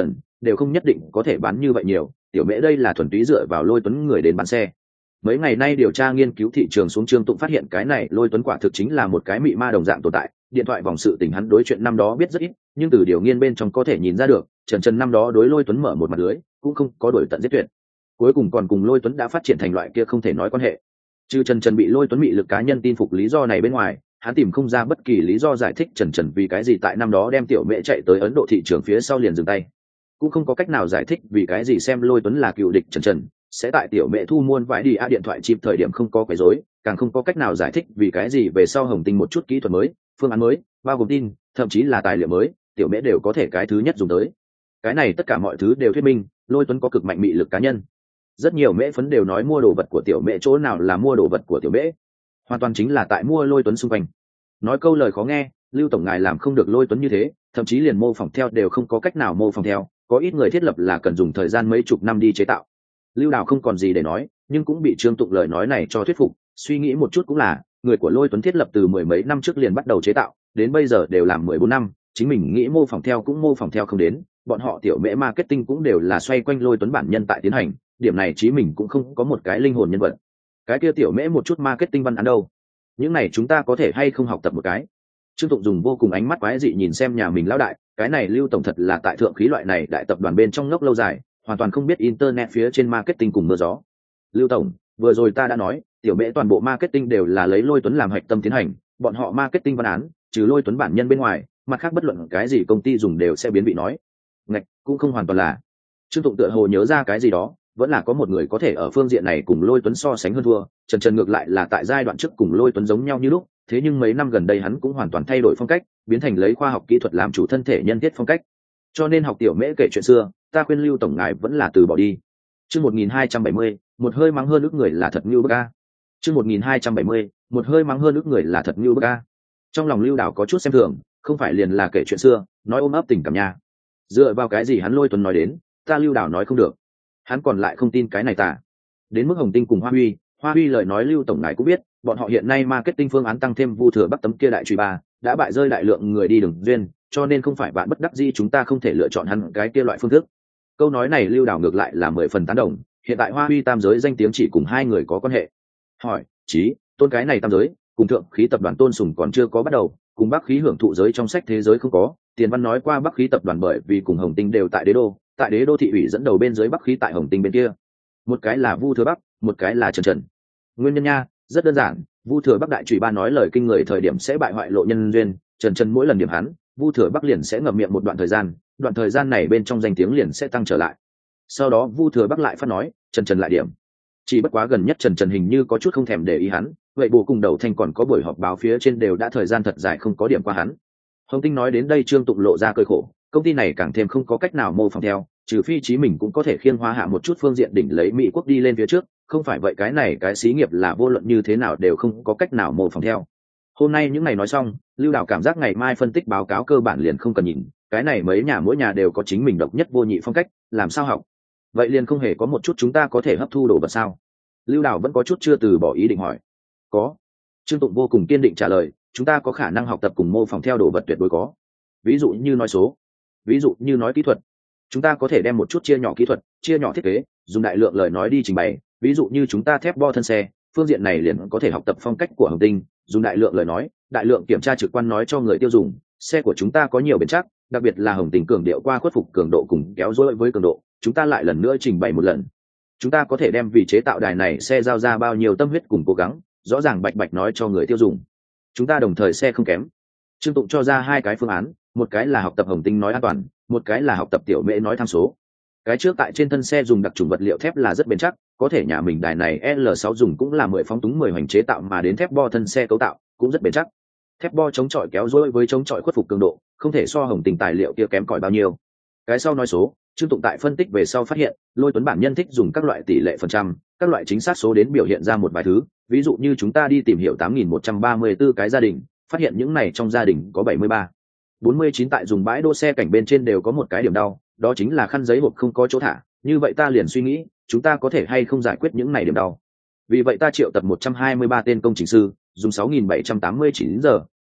đều không nhất định có thể bán như vậy nhiều, tiểu mễ đây là thuần túy dựa vào Lôi Tuấn người đến bán xe. Mấy ngày nay điều tra nghiên cứu thị trường xuống, Trương Tụng phát hiện cái này Lôi Tuấn quả thực chính là một cái mị ma đồng dạng tồn tại. Điện thoại vòng sự tình hắn đối chuyện năm đó biết rất ít, nhưng từ điều nghiên bên trong có thể nhìn ra được, Trần Trần năm đó đối Lôi Tuấn mở một mặt lưới, cũng không có đổi tận giết tuyệt. Cuối cùng còn cùng Lôi Tuấn đã phát triển thành loại kia không thể nói quan hệ. Trừ Trần Trần bị Lôi Tuấn mị lực cá nhân tin phục lý do này bên ngoài, hắn tìm không ra bất kỳ lý do giải thích Trần Trần vì cái gì tại năm đó đem tiểu mễ chạy tới Ấn Độ thị trường phía sau liền dừng tay, cũng không có cách nào giải thích vì cái gì xem Lôi Tuấn là cựu địch Trần Trần sẽ tại tiểu mễ thu muôn vải đi a điện thoại chip thời điểm không có quấy rối, càng không có cách nào giải thích vì cái gì về sau Hồng Tinh một chút kỹ thuật mới, phương án mới, bao gồm tin, thậm chí là tài liệu mới, tiểu mễ đều có thể cái thứ nhất dùng tới. Cái này tất cả mọi thứ đều thuyết minh Lôi Tuấn có cực mạnh mị lực cá nhân. Rất nhiều mễ phấn đều nói mua đồ vật của tiểu mễ chỗ nào là mua đồ vật của tiểu mễ, hoàn toàn chính là tại mua Lôi Tuấn xung quanh. Nói câu lời khó nghe, Lưu tổng ngài làm không được Lôi Tuấn như thế, thậm chí liền mô phỏng theo đều không có cách nào mô phỏng theo, có ít người thiết lập là cần dùng thời gian mấy chục năm đi chế tạo. Lưu Đào không còn gì để nói, nhưng cũng bị Trương Tụng lời nói này cho thuyết phục. Suy nghĩ một chút cũng là, người của Lôi Tuấn thiết lập từ mười mấy năm trước liền bắt đầu chế tạo, đến bây giờ đều làm mười bốn năm, chính mình nghĩ mô phỏng theo cũng mô phỏng theo không đến. Bọn họ tiểu mễ marketing cũng đều là xoay quanh Lôi Tuấn bản nhân tại tiến hành, điểm này chí mình cũng không có một cái linh hồn nhân vật. Cái kia tiểu mễ một chút marketing văn án đâu? Những này chúng ta có thể hay không học tập một cái? Trương Tụng dùng vô cùng ánh mắt quái dị nhìn xem nhà mình lão đại, cái này Lưu tổng thật là tại thượng khí loại này đại tập đoàn bên trong ngốc lâu dài, hoàn toàn không biết internet phía trên marketing cùng mưa gió. Lưu tổng, vừa rồi ta đã nói, tiểu mễ toàn bộ marketing đều là lấy Lôi Tuấn làm hạch tâm tiến hành, bọn họ marketing văn án, trừ Lôi Tuấn bản nhân bên ngoài, mặt khác bất luận cái gì công ty dùng đều sẽ biến vị nói. Ngạch, cũng không hoàn toàn là. Trương Tụng tựa hồ nhớ ra cái gì đó, vẫn là có một người có thể ở phương diện này cùng Lôi Tuấn so sánh hơn thua. Trần Trần ngược lại là tại giai đoạn trước cùng Lôi Tuấn giống nhau như lúc, thế nhưng mấy năm gần đây hắn cũng hoàn toàn thay đổi phong cách, biến thành lấy khoa học kỹ thuật làm chủ thân thể nhân thiết phong cách. Cho nên học tiểu mễ kể chuyện xưa, ta khuyên Lưu tổng ngài vẫn là từ bỏ đi. Chương một nghìn hai trăm bảy mươi, một hơi mắng hơn ức người là thật như bức a. Chương một nghìn hai trăm bảy mươi, một hơi mắng hơn ức người là thật như bức a. Trong lòng Lưu Đào có chút xem thường, không phải liền là kể chuyện xưa, nói ôm ấp tình cảm nha. Dựa vào cái gì hắn Lôi Tuấn nói đến, ta Lưu Đào nói không được. Hắn còn lại không tin cái này ta. Đến mức Hồng Tinh cùng Hoa Huy, Hoa Huy lời nói Lưu tổng ngài cũng biết, bọn họ hiện nay marketing phương án tăng thêm Vu Thừa Bắc tấm kia đại chùy ba, đã bại rơi đại lượng người đi đường duyên, cho nên không phải bạn bất đắc dĩ chúng ta không thể lựa chọn hắn cái kia loại phương thức. Câu nói này Lưu Đào ngược lại là mười phần tán đồng, hiện tại Hoa Huy tam giới danh tiếng chỉ cùng hai người có quan hệ. Hỏi, chí, tôn cái này tam giới, cùng thượng khí tập đoàn Tôn Sùng còn chưa có bắt đầu, cùng Bắc khí hưởng thụ giới trong sách thế giới không có, Tiền Văn nói qua Bắc khí tập đoàn bởi vì cùng Hồng Tinh đều tại đế đô, tại đế đô thị ủy dẫn đầu bên dưới Bắc khí tại Hồng Tinh bên kia. Một cái là Vu Thừa Bắc, một cái là Trần Trần. Nguyên nhân nha, rất đơn giản, Vu Thừa Bắc đại chùy ba nói lời kinh người thời điểm sẽ bại hoại lộ nhân duyên, Trần Trần mỗi lần điểm hắn, Vu Thừa Bắc liền sẽ ngậm miệng một đoạn thời gian, đoạn thời gian này bên trong danh tiếng liền sẽ tăng trở lại. Sau đó Vu Thừa Bắc lại phát nói, Trần Trần lại điểm. Chỉ bất quá gần nhất Trần Trần hình như có chút không thèm để ý hắn, vậy bù cùng đầu thanh còn có buổi họp báo phía trên đều đã thời gian thật dài không có điểm qua hắn. Hồng Tinh nói đến đây Trương Tụng lộ ra cơi khổ, công ty này càng thêm không có cách nào mô phỏng theo, trừ phi chí mình cũng có thể khiêng hóa hạ một chút phương diện đỉnh lấy Mỹ quốc đi lên phía trước, không phải vậy cái này cái xí nghiệp là vô luận như thế nào đều không có cách nào mô phỏng theo. Hôm nay những ngày nói xong, Lưu Đào cảm giác ngày mai phân tích báo cáo cơ bản liền không cần nhìn, cái này mấy nhà mỗi nhà đều có chính mình độc nhất vô nhị phong cách, làm sao học? Vậy liền không hề có một chút chúng ta có thể hấp thu đồ vật sao? Lưu Đào vẫn có chút chưa từ bỏ ý định hỏi. Có. Trương Tụng vô cùng kiên định trả lời, chúng ta có khả năng học tập cùng mô phỏng theo đồ vật tuyệt đối có. Ví dụ như nói số, ví dụ như nói kỹ thuật, chúng ta có thể đem một chút chia nhỏ kỹ thuật, chia nhỏ thiết kế, dùng đại lượng lời nói đi trình bày. Ví dụ như chúng ta thép bo thân xe, phương diện này liền có thể học tập phong cách của Hồng Tinh, dùng đại lượng lời nói, đại lượng kiểm tra trực quan nói cho người tiêu dùng, xe của chúng ta có nhiều bền chắc, đặc biệt là Hồng Tinh cường điệu qua khuất phục cường độ cùng kéo dối với cường độ, chúng ta lại lần nữa trình bày một lần. Chúng ta có thể đem vì chế tạo đài này xe giao ra bao nhiêu tâm huyết cùng cố gắng, rõ ràng bạch bạch nói cho người tiêu dùng. Chúng ta đồng thời xe không kém. Trương Tụng cho ra hai cái phương án, một cái là học tập Hồng Tinh nói an toàn, một cái là học tập tiểu mễ nói tham số. Cái trước tại trên thân xe dùng đặc trùng vật liệu thép là rất bền chắc, có thể nhà mình đài này L sáu dùng cũng là mười phóng túng mười hoành chế tạo mà đến thép bo thân xe cấu tạo cũng rất bền chắc. Thép bo chống chọi kéo dối với chống chọi khuất phục cường độ, không thể so Hồng Tinh tài liệu kia kém cỏi bao nhiêu. Cái sau nói số, Trương Tụng tại phân tích về sau phát hiện, Lôi Tuấn bản nhân thích dùng các loại tỷ lệ phần trăm, các loại chính xác số đến biểu hiện ra một vài thứ, ví dụ như chúng ta đi tìm hiểu tám nghìn một trăm ba mươi tư cái gia đình, phát hiện những này trong gia đình có bảy mươi ba, bốn mươi chín tại dùng bãi đỗ xe cảnh bên trên đều có một cái điểm đau, đó chính là khăn giấy hộp không có chỗ thả. Như vậy ta liền suy nghĩ, chúng ta có thể hay không giải quyết những này điểm đau. Vì vậy ta triệu tập một trăm hai mươi ba tên công trình sư, dùng sáu nghìn bảy trăm tám mươi chín giờ,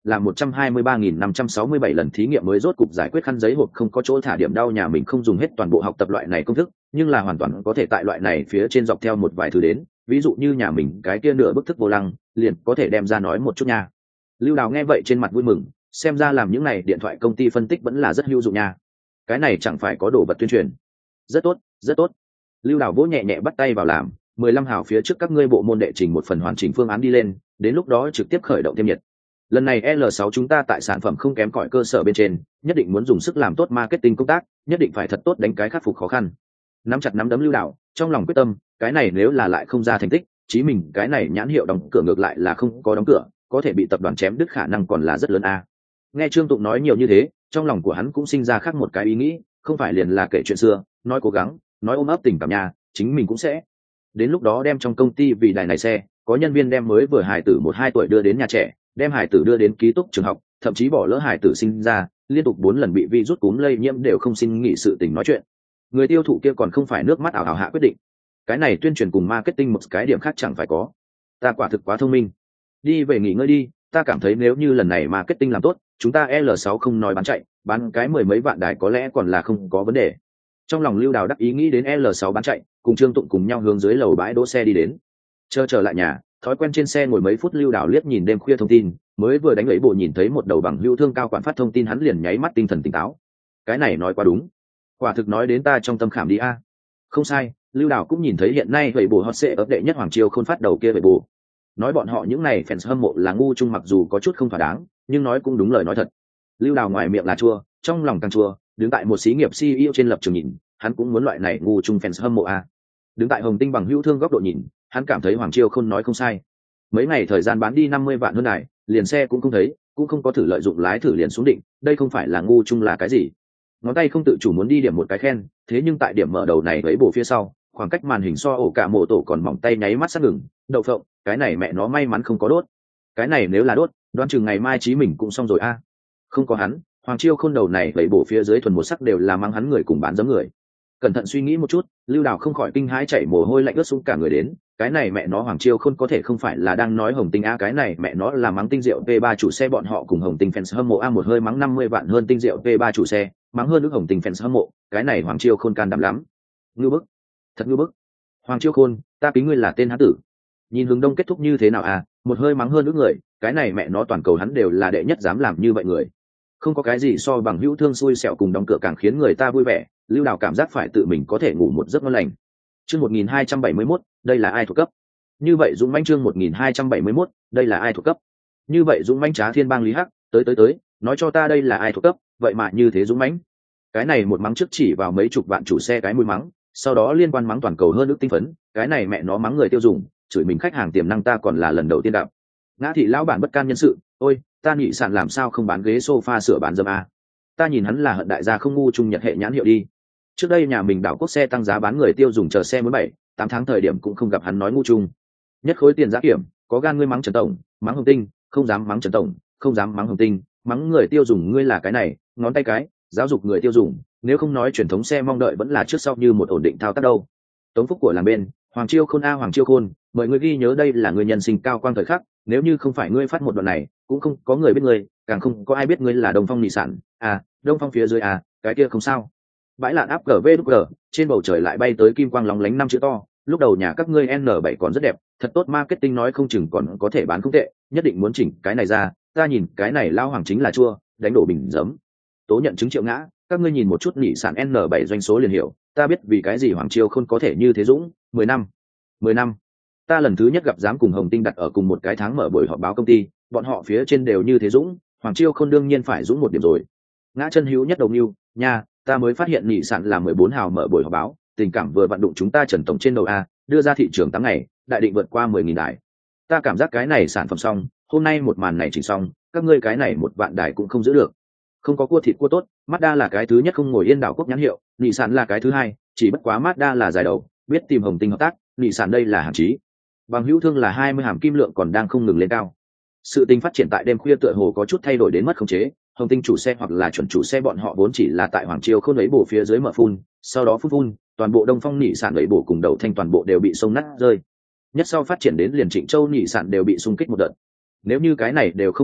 làm một trăm hai mươi ba nghìn năm trăm sáu mươi bảy lần thí nghiệm mới rốt cục giải quyết khăn giấy hộp không có chỗ thả điểm đau nhà mình không dùng hết toàn bộ học tập loại này công thức, nhưng là hoàn toàn có thể tại loại này phía trên dọc theo một vài thứ đến, ví dụ như nhà mình cái kia nửa bức thức vô lăng, liền có thể đem ra nói một chút nha. Lưu Đào nghe vậy trên mặt vui mừng, xem ra làm những này điện thoại công ty phân tích vẫn là rất hữu dụng nha. Cái này chẳng phải có đồ vật tuyên truyền. Rất tốt, rất tốt. Lưu Đào vỗ nhẹ nhẹ bắt tay vào làm, mười lăm hào phía trước các ngươi bộ môn đệ trình một phần hoàn chỉnh phương án đi lên, đến lúc đó trực tiếp khởi động thêm nhiệt. Lần này L sáu chúng ta tại sản phẩm không kém cỏi cơ sở bên trên, nhất định muốn dùng sức làm tốt marketing công tác, nhất định phải thật tốt đánh cái khắc phục khó khăn. Nắm chặt nắm đấm Lưu Đào, trong lòng quyết tâm, cái này nếu là lại không ra thành tích, chí mình cái này nhãn hiệu đóng cửa ngược lại là không có đóng cửa, có thể bị tập đoàn chém đứt khả năng còn là rất lớn a. Nghe Trương Tụng nói nhiều như thế, trong lòng của hắn cũng sinh ra khác một cái ý nghĩ, không phải liền là kể chuyện xưa, nói cố gắng, nói ôm ấp tình cảm nhà, chính mình cũng sẽ. Đến lúc đó đem trong công ty vì đài này xe, có nhân viên đem mới vừa hài tử một hai tuổi đưa đến nhà trẻ, đem hài tử đưa đến ký túc trường học, thậm chí bỏ lỡ hài tử sinh ra, liên tục bốn lần bị virus cúm lây nhiễm đều không xin nghỉ sự tình nói chuyện. Người tiêu thụ kia còn không phải nước mắt ảo ảo hạ quyết định. Cái này tuyên truyền cùng marketing một cái điểm khác chẳng phải có. Ta quả thực quá thông minh. Đi về nghỉ ngơi đi, ta cảm thấy nếu như lần này marketing làm tốt, chúng ta L sáu không nói bán chạy, bán cái mười mấy vạn đài có lẽ còn là không có vấn đề. Trong lòng Lưu Đào đắc ý nghĩ đến L sáu bán chạy, cùng Trương Tụng cùng nhau hướng dưới lầu bãi đỗ xe đi đến. Chờ trở lại nhà, thói quen trên xe ngồi mấy phút Lưu Đào liếc nhìn đêm khuya thông tin, mới vừa đánh ấy bộ nhìn thấy một đầu bằng hữu thương cao quản phát thông tin hắn liền nháy mắt tinh thần tỉnh táo. Cái này nói quá đúng, quả thực nói đến ta trong tâm khảm đi a. Không sai, Lưu Đào cũng nhìn thấy hiện nay vậy bộ hot sẽ ấp đệ nhất Hoàng Triều Khôn phát đầu kia vậy bộ. Nói bọn họ những này fans hâm mộ là ngu chung mặc dù có chút không thỏa đáng, nhưng nói cũng đúng lời nói thật. Lưu Đào ngoài miệng là chua, trong lòng càng chua, đứng tại một xí nghiệp xê e ô trên lập trường nhìn, hắn cũng muốn loại này ngu chung fans hâm mộ a. Đứng tại Hồng Tinh bằng hữu thương góc độ nhìn, hắn cảm thấy Hoàng Triều Khôn nói không sai. Mấy ngày thời gian bán đi năm mươi vạn hơn này, liền xe cũng không thấy, cũng không có thử lợi dụng lái thử liền xuống định, đây không phải là ngu chung là cái gì? Ngón tay không tự chủ muốn đi điểm một cái khen, thế nhưng tại điểm mở đầu này với bổ phía sau, khoảng cách màn hình so ổ cả mổ tổ còn mỏng tay nháy mắt sát ngừng, đậu phộng, cái này mẹ nó may mắn không có đốt. Cái này nếu là đốt, đoán chừng ngày mai chí mình cũng xong rồi a. Không có hắn, Hoàng Chiêu Khôn đầu này với bổ phía dưới thuần một sắc đều là mang hắn người cùng bán giống người. Cẩn thận suy nghĩ một chút, Lưu Đào không khỏi kinh hãi chảy mồ hôi lạnh ướt xuống cả người đến, cái này mẹ nó Hoàng Chiêu Khôn có thể không phải là đang nói Hồng Tinh a, cái này mẹ nó là mắng Tinh Diệu vê ba chủ xe bọn họ cùng Hồng Tinh fans hâm mộ a một hơi mắng năm mươi vạn hơn Tinh Diệu vê ba chủ xe, mắng hơn nước Hồng Tinh fans hâm mộ, cái này Hoàng Chiêu Khôn can đảm lắm. Ngưu bức, thật ngưu bức. Hoàng Chiêu Khôn, ta kính ngươi là tên hán tử. Nhìn hướng đông kết thúc như thế nào à, một hơi mắng hơn nước người, cái này mẹ nó toàn cầu hắn đều là đệ nhất dám làm như vậy người. Không có cái gì so bằng hữu thương xui xẻo cùng đóng cửa càng khiến người ta vui vẻ, Lưu Đào cảm giác phải tự mình có thể ngủ một giấc ngon lành. Chương một nghìn hai trăm bảy mươi mốt, đây là ai thuộc cấp? Như vậy Dũng mãnh chương một nghìn hai trăm bảy mươi mốt, đây là ai thuộc cấp? Như vậy Dũng mãnh trá thiên bang Lý Hắc, tới tới tới, nói cho ta đây là ai thuộc cấp, vậy mà như thế Dũng mãnh. Cái này một mắng trước chỉ vào mấy chục vạn chủ xe cái mũi mắng, sau đó liên quan mắng toàn cầu hơn ước tinh phấn, cái này mẹ nó mắng người tiêu dùng, chửi mình khách hàng tiềm năng ta còn là lần đầu tiên đạp. Ngã thị lão bản bất can nhân sự, ôi, ta nghĩ sạn làm sao không bán ghế sofa sửa bán dâm a. Ta nhìn hắn là hận đại gia không ngu chung nhật hệ nhãn hiệu đi. Trước đây nhà mình đảo quốc xe tăng giá bán người tiêu dùng chờ xe mới bảy, tám tháng thời điểm cũng không gặp hắn nói ngu chung. Nhất khối tiền giá kiểm, có gan ngươi mắng Trần tổng, mắng Hồng Tinh, không dám mắng Trần tổng, không dám mắng Hồng Tinh, mắng người tiêu dùng ngươi là cái này, ngón tay cái, giáo dục người tiêu dùng, nếu không nói truyền thống xe mong đợi vẫn là trước sau như một ổn định thao tác đâu. Tống phúc của làng bên, Hoàng Chiêu Khôn a Hoàng Chiêu Khôn, mời ngươi ghi nhớ đây là người nhân sinh cao quang thời khắc, nếu như không phải ngươi phát một đoạn này, cũng không có người biết ngươi, càng không có ai biết ngươi là Đông Phong Nị Sản, à, Đông Phong phía dưới à, cái kia không sao. Bãi lạn áp cờ vê đúc cờ, trên bầu trời lại bay tới kim quang lóng lánh năm chữ to, lúc đầu nhà các ngươi N bảy còn rất đẹp, thật tốt marketing nói không chừng còn có thể bán không tệ, nhất định muốn chỉnh cái này ra, ta nhìn cái này lao hoàng chính là chua, đánh đổ bình giấm. Tố nhận chứng Triệu Ngã, các ngươi nhìn một chút Nị Sản N bảy doanh số liền hiểu, ta biết vì cái gì Hoàng Chiêu Khôn có thể như thế dũng, mười năm. mười năm. Ta lần thứ nhất gặp dám cùng Hồng Tinh đặt ở cùng một cái tháng mở buổi họp báo công ty, bọn họ phía trên đều như thế dũng, Hoàng Chiêu Khôn đương nhiên phải dũng một điểm rồi. Ngã chân hữu nhất đồng yêu, nha, ta mới phát hiện Nị Sản là mười bốn hào mở buổi họp báo, tình cảm vừa vận động chúng ta Trần tổng trên đầu a, đưa ra thị trường tám ngày, đại định vượt qua mười nghìn đài. Ta cảm giác cái này sản phẩm xong, hôm nay một màn này chỉnh xong, các ngươi cái này một vạn đài cũng không giữ được. Không có cua thịt cua tốt, Mazda là cái thứ nhất không ngồi yên đảo quốc nhãn hiệu, Nị Sản là cái thứ hai, chỉ bất quá Mazda là dài đầu, biết tìm Hồng Tinh hợp tác, Nị Sản đây là hàng chí. Bằng hữu thương là hai mươi hàm kim lượng còn đang không ngừng lên cao. Sự tình phát triển tại đêm khuya tựa hồ có chút thay đổi đến mất khống chế, Hồng Tinh chủ xe hoặc là chuẩn chủ xe bọn họ vốn chỉ là tại Hoàng Chiêu Khôn ấy bổ phía dưới mở phun, sau đó phun phun, toàn bộ Đông Phong Nị Sản ấy bổ cùng đầu thanh toàn bộ đều bị sông nát rơi. Nhất sau phát triển đến liền Trịnh Châu Nị Sản đều bị xung kích một đợt. Nếu như cái này đều không tính thích,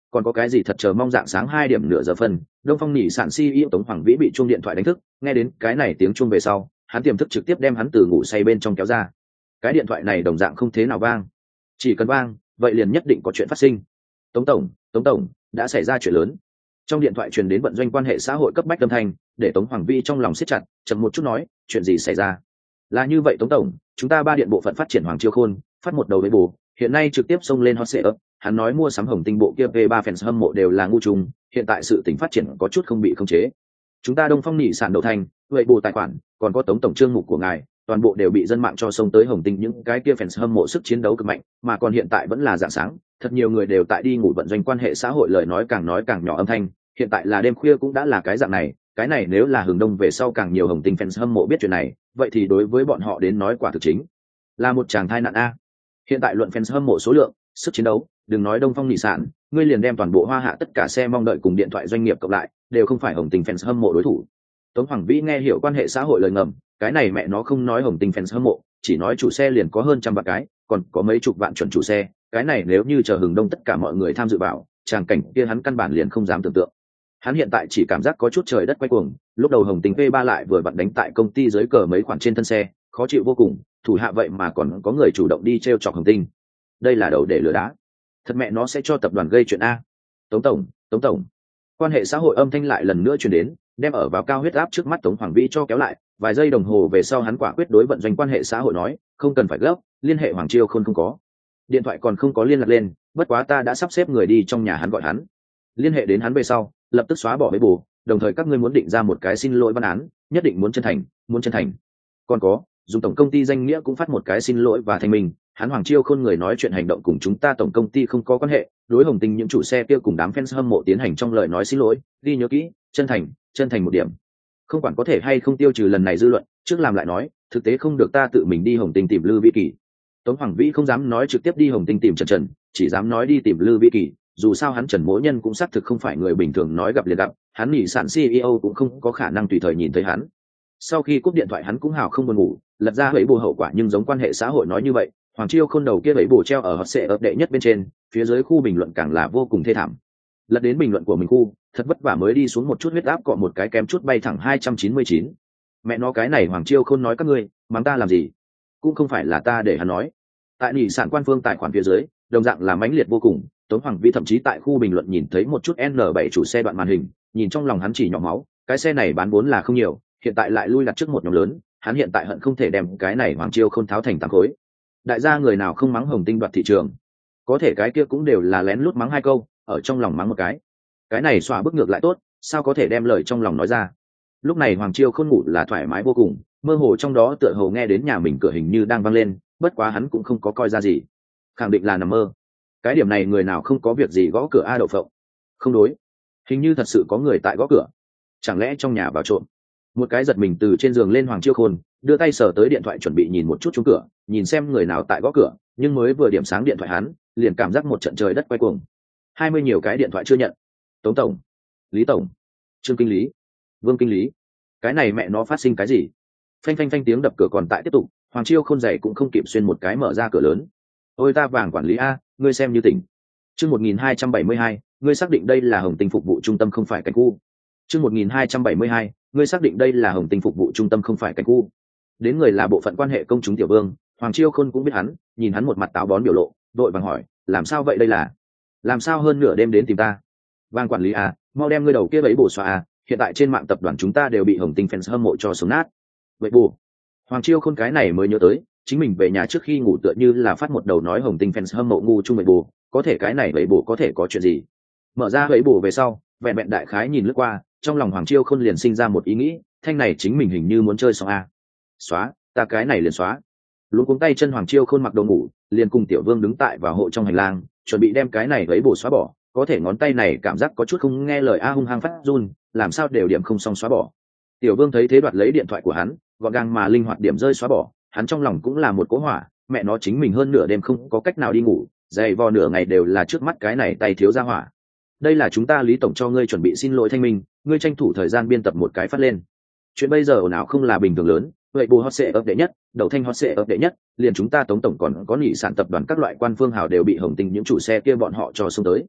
còn có cái gì thật chờ mong dạng sáng hai điểm nửa giờ phân, Đông Phong Nhị Sản xê e ô Tống Hoàng Vĩ bị chuông điện thoại đánh thức, nghe đến cái này tiếng chuông về sau, hắn tiềm thức trực tiếp đem hắn từ ngủ say bên trong kéo ra. Cái điện thoại này đồng dạng không thế nào vang, chỉ cần vang, vậy liền nhất định có chuyện phát sinh. Tống tổng, Tống tổng, đã xảy ra chuyện lớn. Trong điện thoại truyền đến vận doanh quan hệ xã hội cấp bách âm thanh, để Tống Hoàng Vĩ trong lòng siết chặt, chậm một chút nói, chuyện gì xảy ra? Là như vậy Tống tổng, chúng ta ba điện bộ phận phát triển Hoàng Chiêu Khôn, phát một đầu với bù, hiện nay trực tiếp xông lên hot search, hắn nói mua sắm Hồng Tinh bộ kia vê ba fans hâm mộ đều là ngu trùng, hiện tại sự tình phát triển có chút không bị khống chế. Chúng ta Đông Phong Nhị Sản đầu thành, vậy bù tài khoản, còn có Tống tổng chương mục của ngài, toàn bộ đều bị dân mạng cho xông tới Hồng Tinh những cái kia fans hâm mộ sức chiến đấu cực mạnh, mà còn hiện tại vẫn là rạng sáng, thật nhiều người đều tại đi ngủ vận doanh quan hệ xã hội lời nói càng nói càng nhỏ âm thanh, hiện tại là đêm khuya cũng đã là cái dạng này, cái này nếu là Hừng Đông về sau càng nhiều Hồng Tinh fans hâm mộ biết chuyện này, vậy thì đối với bọn họ đến nói quả thực chính là một tràng thai nạn a. Hiện tại luận fans hâm mộ số lượng, sức chiến đấu, đừng nói Đông Phong Nhị Sản, ngươi liền đem toàn bộ Hoa Hạ tất cả xe mong đợi cùng điện thoại doanh nghiệp cộng lại, đều không phải Hồng Tinh fans hâm mộ đối thủ. Tống Hoàng Vĩ nghe hiểu quan hệ xã hội lời ngầm, cái này mẹ nó không nói Hồng Tinh fans hâm mộ, chỉ nói chủ xe liền có hơn trăm vạn cái, còn có mấy chục vạn chuẩn chủ xe, cái này nếu như chờ Hừng Đông tất cả mọi người tham dự vào, tràng cảnh kia hắn căn bản liền không dám tưởng tượng. Hắn hiện tại chỉ cảm giác có chút trời đất quay cuồng, lúc đầu Hồng Tinh vê ba lại vừa vặn đánh tại công ty dưới cờ mấy khoản trên thân xe, khó chịu vô cùng, thủ hạ vậy mà còn có người chủ động đi trêu chọc Hồng Tinh. Đây là đầu để lừa đá. Thật mẹ nó sẽ cho tập đoàn gây chuyện a. Tống tổng, Tống tổng. Quan hệ xã hội âm thanh lại lần nữa truyền đến, đem ở vào cao huyết áp trước mắt Tống Hoàng Vĩ cho kéo lại, vài giây đồng hồ về sau hắn quả quyết đối vận doanh quan hệ xã hội nói, không cần phải gấp, liên hệ Hoàng Chiêu Khôn không có. Điện thoại còn không có liên lạc lên, bất quá ta đã sắp xếp người đi trong nhà hắn gọi hắn. Liên hệ đến hắn về sau, lập tức xóa bỏ với bù, đồng thời các ngươi muốn định ra một cái xin lỗi văn án, nhất định muốn chân thành, muốn chân thành. Còn có, dùng tổng công ty danh nghĩa cũng phát một cái xin lỗi và thanh minh, hắn Hoàng Chiêu Khôn người nói chuyện hành động cùng chúng ta tổng công ty không có quan hệ, đối Hồng Tinh những chủ xe kia cùng đám fans hâm mộ tiến hành trong lời nói xin lỗi, ghi nhớ kỹ, chân thành, chân thành một điểm. Không quản có thể hay không tiêu trừ lần này dư luận, trước làm lại nói, thực tế không được ta tự mình đi Hồng Tinh tìm Lư Vĩ Kỳ. Tống Hoàng Vĩ không dám nói trực tiếp đi Hồng Tinh tìm Trần Trần, chỉ dám nói đi tìm Lư Vĩ Kỳ, dù sao hắn Trần Mỗ Nhân cũng xác thực không phải người bình thường nói gặp liền gặp, hắn Nhị Sản xê e ô cũng không có khả năng tùy thời nhìn thấy hắn. Sau khi cúp điện thoại hắn cũng hào không buồn ngủ, lật ra hẫy bù hậu quả nhưng giống quan hệ xã hội nói như vậy, Hoàng Chiêu Khôn đầu kia hẫy bù treo ở hot sệ ấp đệ nhất bên trên, phía dưới khu bình luận càng là vô cùng thê thảm. Lật đến bình luận của mình khu, thật vất vả mới đi xuống một chút huyết áp cọ một cái kém chút bay thẳng hai trăm chín mươi chín. Mẹ nó cái này Hoàng Chiêu Khôn nói các ngươi, mắng ta làm gì? Cũng không phải là ta để hắn nói. Tại Nhị Sản quan phương tài khoản phía dưới, đồng dạng là mãnh liệt vô cùng, Tống Hoàng Vĩ thậm chí tại khu bình luận nhìn thấy một chút N bảy chủ xe đoạn màn hình, nhìn trong lòng hắn chỉ nhỏ máu, cái xe này bán vốn là không nhiều, hiện tại lại lui đặt trước một nhóm lớn, hắn hiện tại hận không thể đem cái này Hoàng Chiêu Khôn tháo thành tám khối. Đại gia người nào không mắng Hồng Tinh đoạt thị trường, có thể cái kia cũng đều là lén lút mắng hai câu, ở trong lòng mắng một cái. Cái này xóa bức ngược lại tốt, sao có thể đem lời trong lòng nói ra. Lúc này Hoàng Chiêu Khôn ngủ là thoải mái vô cùng, mơ hồ trong đó tựa hồ nghe đến nhà mình cửa hình như đang vang lên, bất quá hắn cũng không có coi ra gì, khẳng định là nằm mơ. Cái điểm này người nào không có việc gì gõ cửa a đậu phộng. Không đối, hình như thật sự có người tại gõ cửa, chẳng lẽ trong nhà vào trộm. Một cái giật mình từ trên giường lên Hoàng Chiêu Khôn, đưa tay sờ tới điện thoại chuẩn bị nhìn một chút chung cửa, nhìn xem người nào tại gõ cửa, nhưng mới vừa điểm sáng điện thoại hắn, liền cảm giác một trận trời đất quay cuồng. Hai mươi nhiều cái điện thoại chưa nhận. Tống tổng, Lý tổng, Trương kinh lý, Vương kinh lý, cái này mẹ nó phát sinh cái gì? Phanh phanh phanh tiếng đập cửa còn tại tiếp tục, Hoàng Chiêu Khôn giày cũng không kịp xuyên một cái mở ra cửa lớn. Ôi ta vàng quản lý a, ngươi xem như tỉnh. Chương một nghìn hai trăm bảy mươi hai, ngươi xác định đây là Hồng Tinh phục vụ trung tâm không phải cảnh khu. Chương một nghìn hai trăm bảy mươi hai, ngươi xác định đây là Hồng Tinh phục vụ trung tâm không phải cảnh khu. Đến người là bộ phận quan hệ công chúng tiểu vương, Hoàng Chiêu Khôn cũng biết hắn, nhìn hắn một mặt táo bón biểu lộ, đội vàng hỏi, làm sao vậy đây là? Làm sao hơn nửa đêm đến tìm ta? Vàng quản lý à, mau đem ngươi đầu kia bấy bổ xóa à, hiện tại trên mạng tập đoàn chúng ta đều bị Hồng Tinh fans hâm mộ cho sống nát. Vậy bù. Hoàng Chiêu Khôn cái này mới nhớ tới, chính mình về nhà trước khi ngủ tựa như là phát một đầu nói Hồng Tinh fans hâm mộ ngu chung vậy bù, có thể cái này vậy bù có thể có chuyện gì? Mở ra vậy bù về sau, vẹn vẹn đại khái nhìn lướt qua, trong lòng Hoàng Chiêu Khôn liền sinh ra một ý nghĩ, thanh này chính mình hình như muốn chơi xong a. Xóa, ta cái này liền xóa. Luôn cuống tay chân Hoàng Chiêu Khôn mặc đồ ngủ, liền cùng Tiểu Vương đứng tại và hộ trong hành lang, chuẩn bị đem cái này lấy bổ xóa bỏ, có thể ngón tay này cảm giác có chút không nghe lời a hung hăng phát run, làm sao đều điểm không xong xóa bỏ. Tiểu Vương thấy thế đoạt lấy điện thoại của hắn, gọn gàng mà linh hoạt điểm rơi xóa bỏ, hắn trong lòng cũng là một cỗ hỏa, mẹ nó chính mình hơn nửa đêm không có cách nào đi ngủ, dày vò nửa ngày đều là trước mắt cái này tay thiếu ra hỏa. Đây là chúng ta Lý tổng cho ngươi chuẩn bị xin lỗi thanh minh, ngươi tranh thủ thời gian biên tập một cái phát lên. Chuyện bây giờ ồn ào không là bình thường lớn, vậy bù hot sệ ấp đệ nhất, đầu thanh hot sệ ấp đệ nhất, liền chúng ta Tống tổng còn có Nhị Sản tập đoàn các loại quan phương hào đều bị Hồng Tinh những chủ xe kia bọn họ cho xông tới.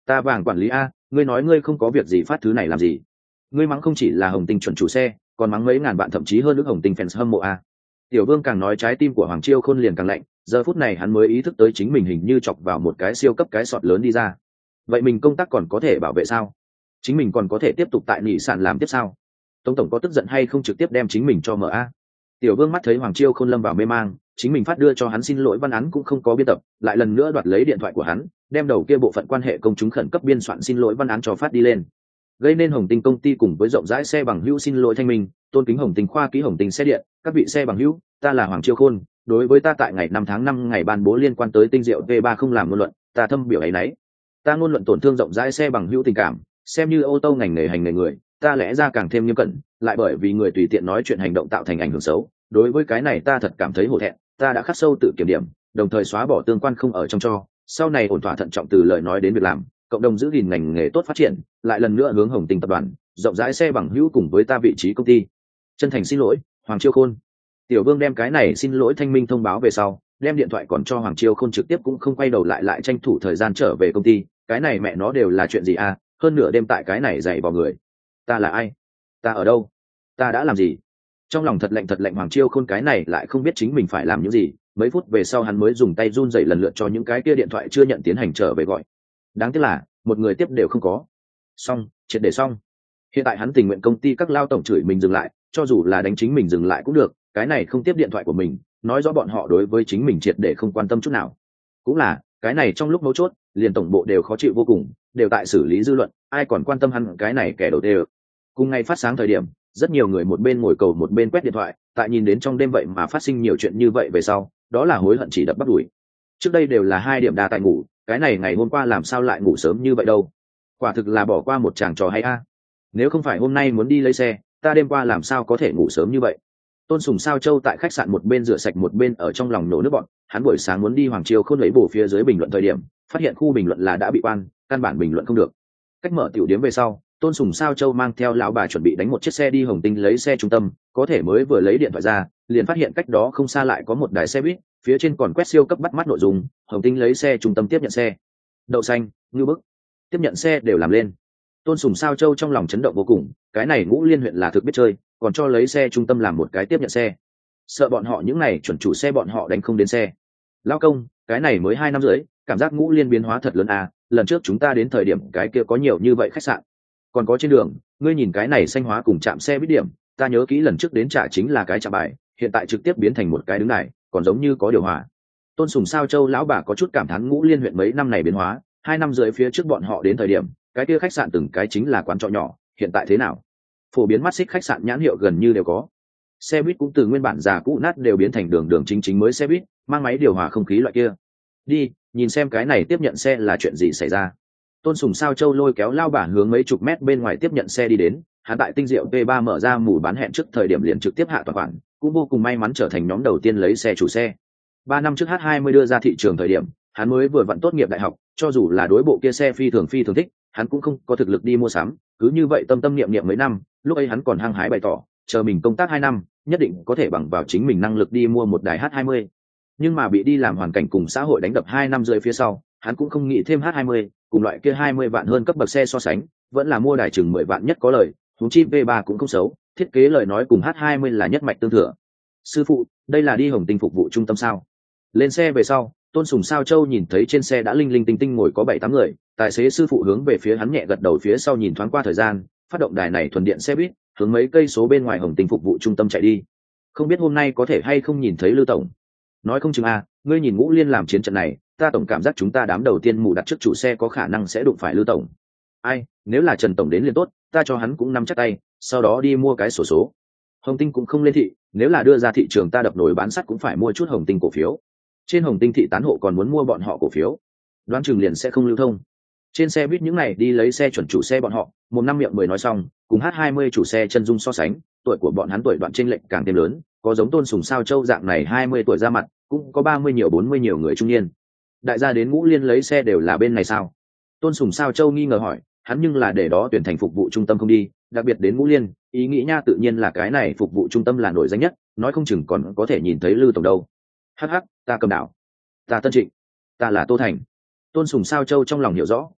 Ta vàng quản lý a, ngươi nói ngươi không có việc gì phát thứ này làm gì? Ngươi mắng không chỉ là Hồng Tinh chuẩn chủ xe, còn mắng mấy ngàn bạn thậm chí hơn nữa Hồng Tinh fans hâm mộ a. Tiểu Vương càng nói trái tim của Hoàng Chiêu Khôn liền càng lạnh, giờ phút này hắn mới ý thức tới chính mình hình như chọc vào một cái siêu cấp cái sọt lớn đi ra. Vậy mình công tác còn có thể bảo vệ sao? Chính mình còn có thể tiếp tục tại nỉ sản làm tiếp sao? Tống tổng có tức giận hay không trực tiếp đem chính mình cho mở a? Tiểu Vương mắt thấy Hoàng Chiêu Khôn lâm vào mê mang, chính mình phát đưa cho hắn xin lỗi văn án cũng không có biên tập, lại lần nữa đoạt lấy điện thoại của hắn, đem đầu kia bộ phận quan hệ công chúng khẩn cấp biên soạn xin lỗi văn án cho phát đi lên, gây nên Hồng Tinh công ty cùng với rộng rãi xe bằng hữu xin lỗi thanh minh, tôn kính Hồng Tinh khoa ký Hồng Tinh xe điện, các vị xe bằng hữu, ta là Hoàng Chiêu Khôn, đối với ta tại ngày năm tháng năm ngày ban bố liên quan tới tinh rượu V ba không làm ngôn luận, ta thâm biểu ấy nấy. Ta ngôn luận tổn thương rộng rãi xe bằng hữu tình cảm, xem như ô tô ngành nghề hành nghề người, ta lẽ ra càng thêm nghiêm cẩn, lại bởi vì người tùy tiện nói chuyện hành động tạo thành ảnh hưởng xấu, đối với cái này ta thật cảm thấy hổ thẹn, ta đã khắc sâu tự kiểm điểm, đồng thời xóa bỏ tương quan không ở trong cho, sau này ổn thỏa thận trọng từ lời nói đến việc làm, cộng đồng giữ gìn ngành nghề tốt phát triển, lại lần nữa hướng Hồng Tinh tập đoàn rộng rãi xe bằng hữu cùng với ta vị trí công ty chân thành xin lỗi. Hoàng Chiêu Khôn. Tiểu Vương đem cái này xin lỗi thanh minh thông báo về sau, đem điện thoại còn cho Hoàng Chiêu Khôn trực tiếp cũng không quay đầu lại lại tranh thủ thời gian trở về công ty. Cái này mẹ nó đều là chuyện gì à? Hơn nửa đêm tại cái này dạy vào người. Ta là ai? Ta ở đâu? Ta đã làm gì? Trong lòng thật lạnh thật lạnh, Hoàng Chiêu Khôn cái này lại không biết chính mình phải làm những gì. Mấy phút về sau hắn mới dùng tay run rẩy lần lượt cho những cái kia điện thoại chưa nhận tiến hành trở về gọi. Đáng tiếc là một người tiếp đều không có. Xong, triệt để xong. Hiện tại hắn tình nguyện công ty các lao tổng chửi mình dừng lại, cho dù là đánh chính mình dừng lại cũng được, cái này không tiếp điện thoại của mình, nói rõ bọn họ đối với chính mình triệt để không quan tâm chút nào. Cũng là, cái này trong lúc mấu chốt, liền tổng bộ đều khó chịu vô cùng, đều tại xử lý dư luận, ai còn quan tâm hắn cái này kẻ đầu tê. Cùng ngày phát sáng thời điểm, rất nhiều người một bên ngồi cầu một bên quét điện thoại, tại nhìn đến trong đêm vậy mà phát sinh nhiều chuyện như vậy về sau, đó là hối hận chỉ đập bắt đuổi. Trước đây đều là hai điểm đa tại ngủ, cái này ngày hôm qua làm sao lại ngủ sớm như vậy đâu? Quả thực là bỏ qua một chàng trò hay a. Nếu không phải hôm nay muốn đi lấy xe, ta đêm qua làm sao có thể ngủ sớm như vậy? Tôn Sùng Sao Châu tại khách sạn một bên rửa sạch một bên ở trong lòng nổ nước bọn, hắn buổi sáng muốn đi Hoàng Chiêu Khôn lấy bổ phía dưới bình luận thời điểm, phát hiện khu bình luận là đã bị quan, căn bản bình luận không được. Cách mở tiểu điểm về sau, Tôn Sùng Sao Châu mang theo lão bà chuẩn bị đánh một chiếc xe đi Hồng Tinh lấy xe trung tâm, có thể mới vừa lấy điện thoại ra, liền phát hiện cách đó không xa lại có một đài xe buýt, phía trên còn quét siêu cấp bắt mắt nội dung, Hồng Tinh lấy xe trung tâm tiếp nhận xe. Đậu xanh, ngư bức, tiếp nhận xe đều làm lên. Tôn Sùng Sao Châu trong lòng chấn động vô cùng, cái này Ngũ Liên huyện là thực biết chơi, còn cho lấy xe trung tâm làm một cái tiếp nhận xe. Sợ bọn họ những này chuẩn chủ xe bọn họ đánh không đến xe. Lao công, cái này mới hai năm rưỡi, cảm giác Ngũ Liên biến hóa thật lớn à, lần trước chúng ta đến thời điểm cái kia có nhiều như vậy khách sạn. Còn có trên đường, ngươi nhìn cái này xanh hóa cùng trạm xe buýt điểm, ta nhớ kỹ lần trước đến trả chính là cái trạm bài, hiện tại trực tiếp biến thành một cái đứng này, còn giống như có điều hòa. Tôn Sùng Sao Châu lão bà có chút cảm thán Ngũ Liên huyện mấy năm này biến hóa, hai năm rưỡi phía trước bọn họ đến thời điểm, cái kia khách sạn từng cái chính là quán trọ nhỏ, hiện tại thế nào? Phổ biến mắt xích khách sạn nhãn hiệu gần như đều có. Xe buýt cũng từ nguyên bản già cũ nát đều biến thành đường đường chính chính mới xe buýt, mang máy điều hòa không khí loại kia. Đi, nhìn xem cái này tiếp nhận xe là chuyện gì xảy ra. Tôn Sùng Sao Châu lôi kéo lao bà hướng mấy chục mét bên ngoài tiếp nhận xe đi đến, hắn tại tinh diệu V ba mở ra mù bán hẹn trước thời điểm liền trực tiếp hạ toàn khoản, cũng vô cùng may mắn trở thành nhóm đầu tiên lấy xe chủ xe. Ba năm trước H hai mươi đưa ra thị trường thời điểm, hắn mới vừa vặn tốt nghiệp đại học, cho dù là đối bộ kia xe phi thường phi thường thích, hắn cũng không có thực lực đi mua sắm, cứ như vậy tâm tâm niệm niệm mấy năm, lúc ấy hắn còn hăng hái bày tỏ, chờ mình công tác hai năm, nhất định có thể bằng vào chính mình năng lực đi mua một đài H hai mươi. Nhưng mà bị đi làm hoàn cảnh cùng xã hội đánh đập hai năm rưỡi phía sau, hắn cũng không nghĩ thêm H hai mươi, cùng loại kia hai mươi vạn hơn cấp bậc xe so sánh, vẫn là mua đài chừng mười vạn nhất có lời, huống chi V ba cũng không xấu, thiết kế lời nói cùng H hai mươi là nhất mạch tương thừa. Sư phụ, đây là đi Hồng Tinh phục vụ trung tâm sao? Lên xe về sau, Tôn Sùng Sao Châu nhìn thấy trên xe đã linh linh tinh tinh ngồi có bảy tám người, tài xế sư phụ hướng về phía hắn nhẹ gật đầu, phía sau nhìn thoáng qua thời gian, phát động đài này thuần điện xe buýt, hướng mấy cây số bên ngoài Hồng Tinh phục vụ trung tâm chạy đi. Không biết hôm nay có thể hay không nhìn thấy Lư tổng. Nói không chừng à, ngươi nhìn Ngũ Liên làm chiến trận này, ta tổng cảm giác chúng ta đám đầu tiên mù đặt trước chủ xe có khả năng sẽ đụng phải Lư tổng. Ai, nếu là Trần tổng đến liền tốt, ta cho hắn cũng nắm chắc tay, sau đó đi mua cái sổ số. Hồng Tinh cũng không lên thị, nếu là đưa ra thị trường ta đập nồi bán sắt cũng phải mua chút Hồng Tinh cổ phiếu. Trên Hồng Tinh thị tán hộ còn muốn mua bọn họ cổ phiếu, đoán chừng liền sẽ không lưu thông. Trên xe buýt những này đi lấy xe chuẩn chủ xe bọn họ, một năm miệng mười nói xong, cùng H hai mươi chủ xe chân dung so sánh, tuổi của bọn hắn tuổi đoạn chênh lệch càng thêm lớn, có giống Tôn Sùng Sao Châu dạng này hai mươi tuổi ra mặt, cũng có ba mươi nhiều bốn mươi nhiều người trung niên. Đại gia đến Ngũ Liên lấy xe đều là bên này sao? Tôn Sùng Sao Châu nghi ngờ hỏi, hắn nhưng là để đó tuyển thành phục vụ trung tâm không đi, đặc biệt đến Ngũ Liên, ý nghĩ nha tự nhiên là cái này phục vụ trung tâm là nổi danh nhất, nói không chừng còn có thể nhìn thấy Lư tổng đâu. Hắc hắc, ta Cầm Đảo, ta Tân Trịnh, ta là Tô Thành. Tôn Sùng Sao Châu trong lòng hiểu rõ,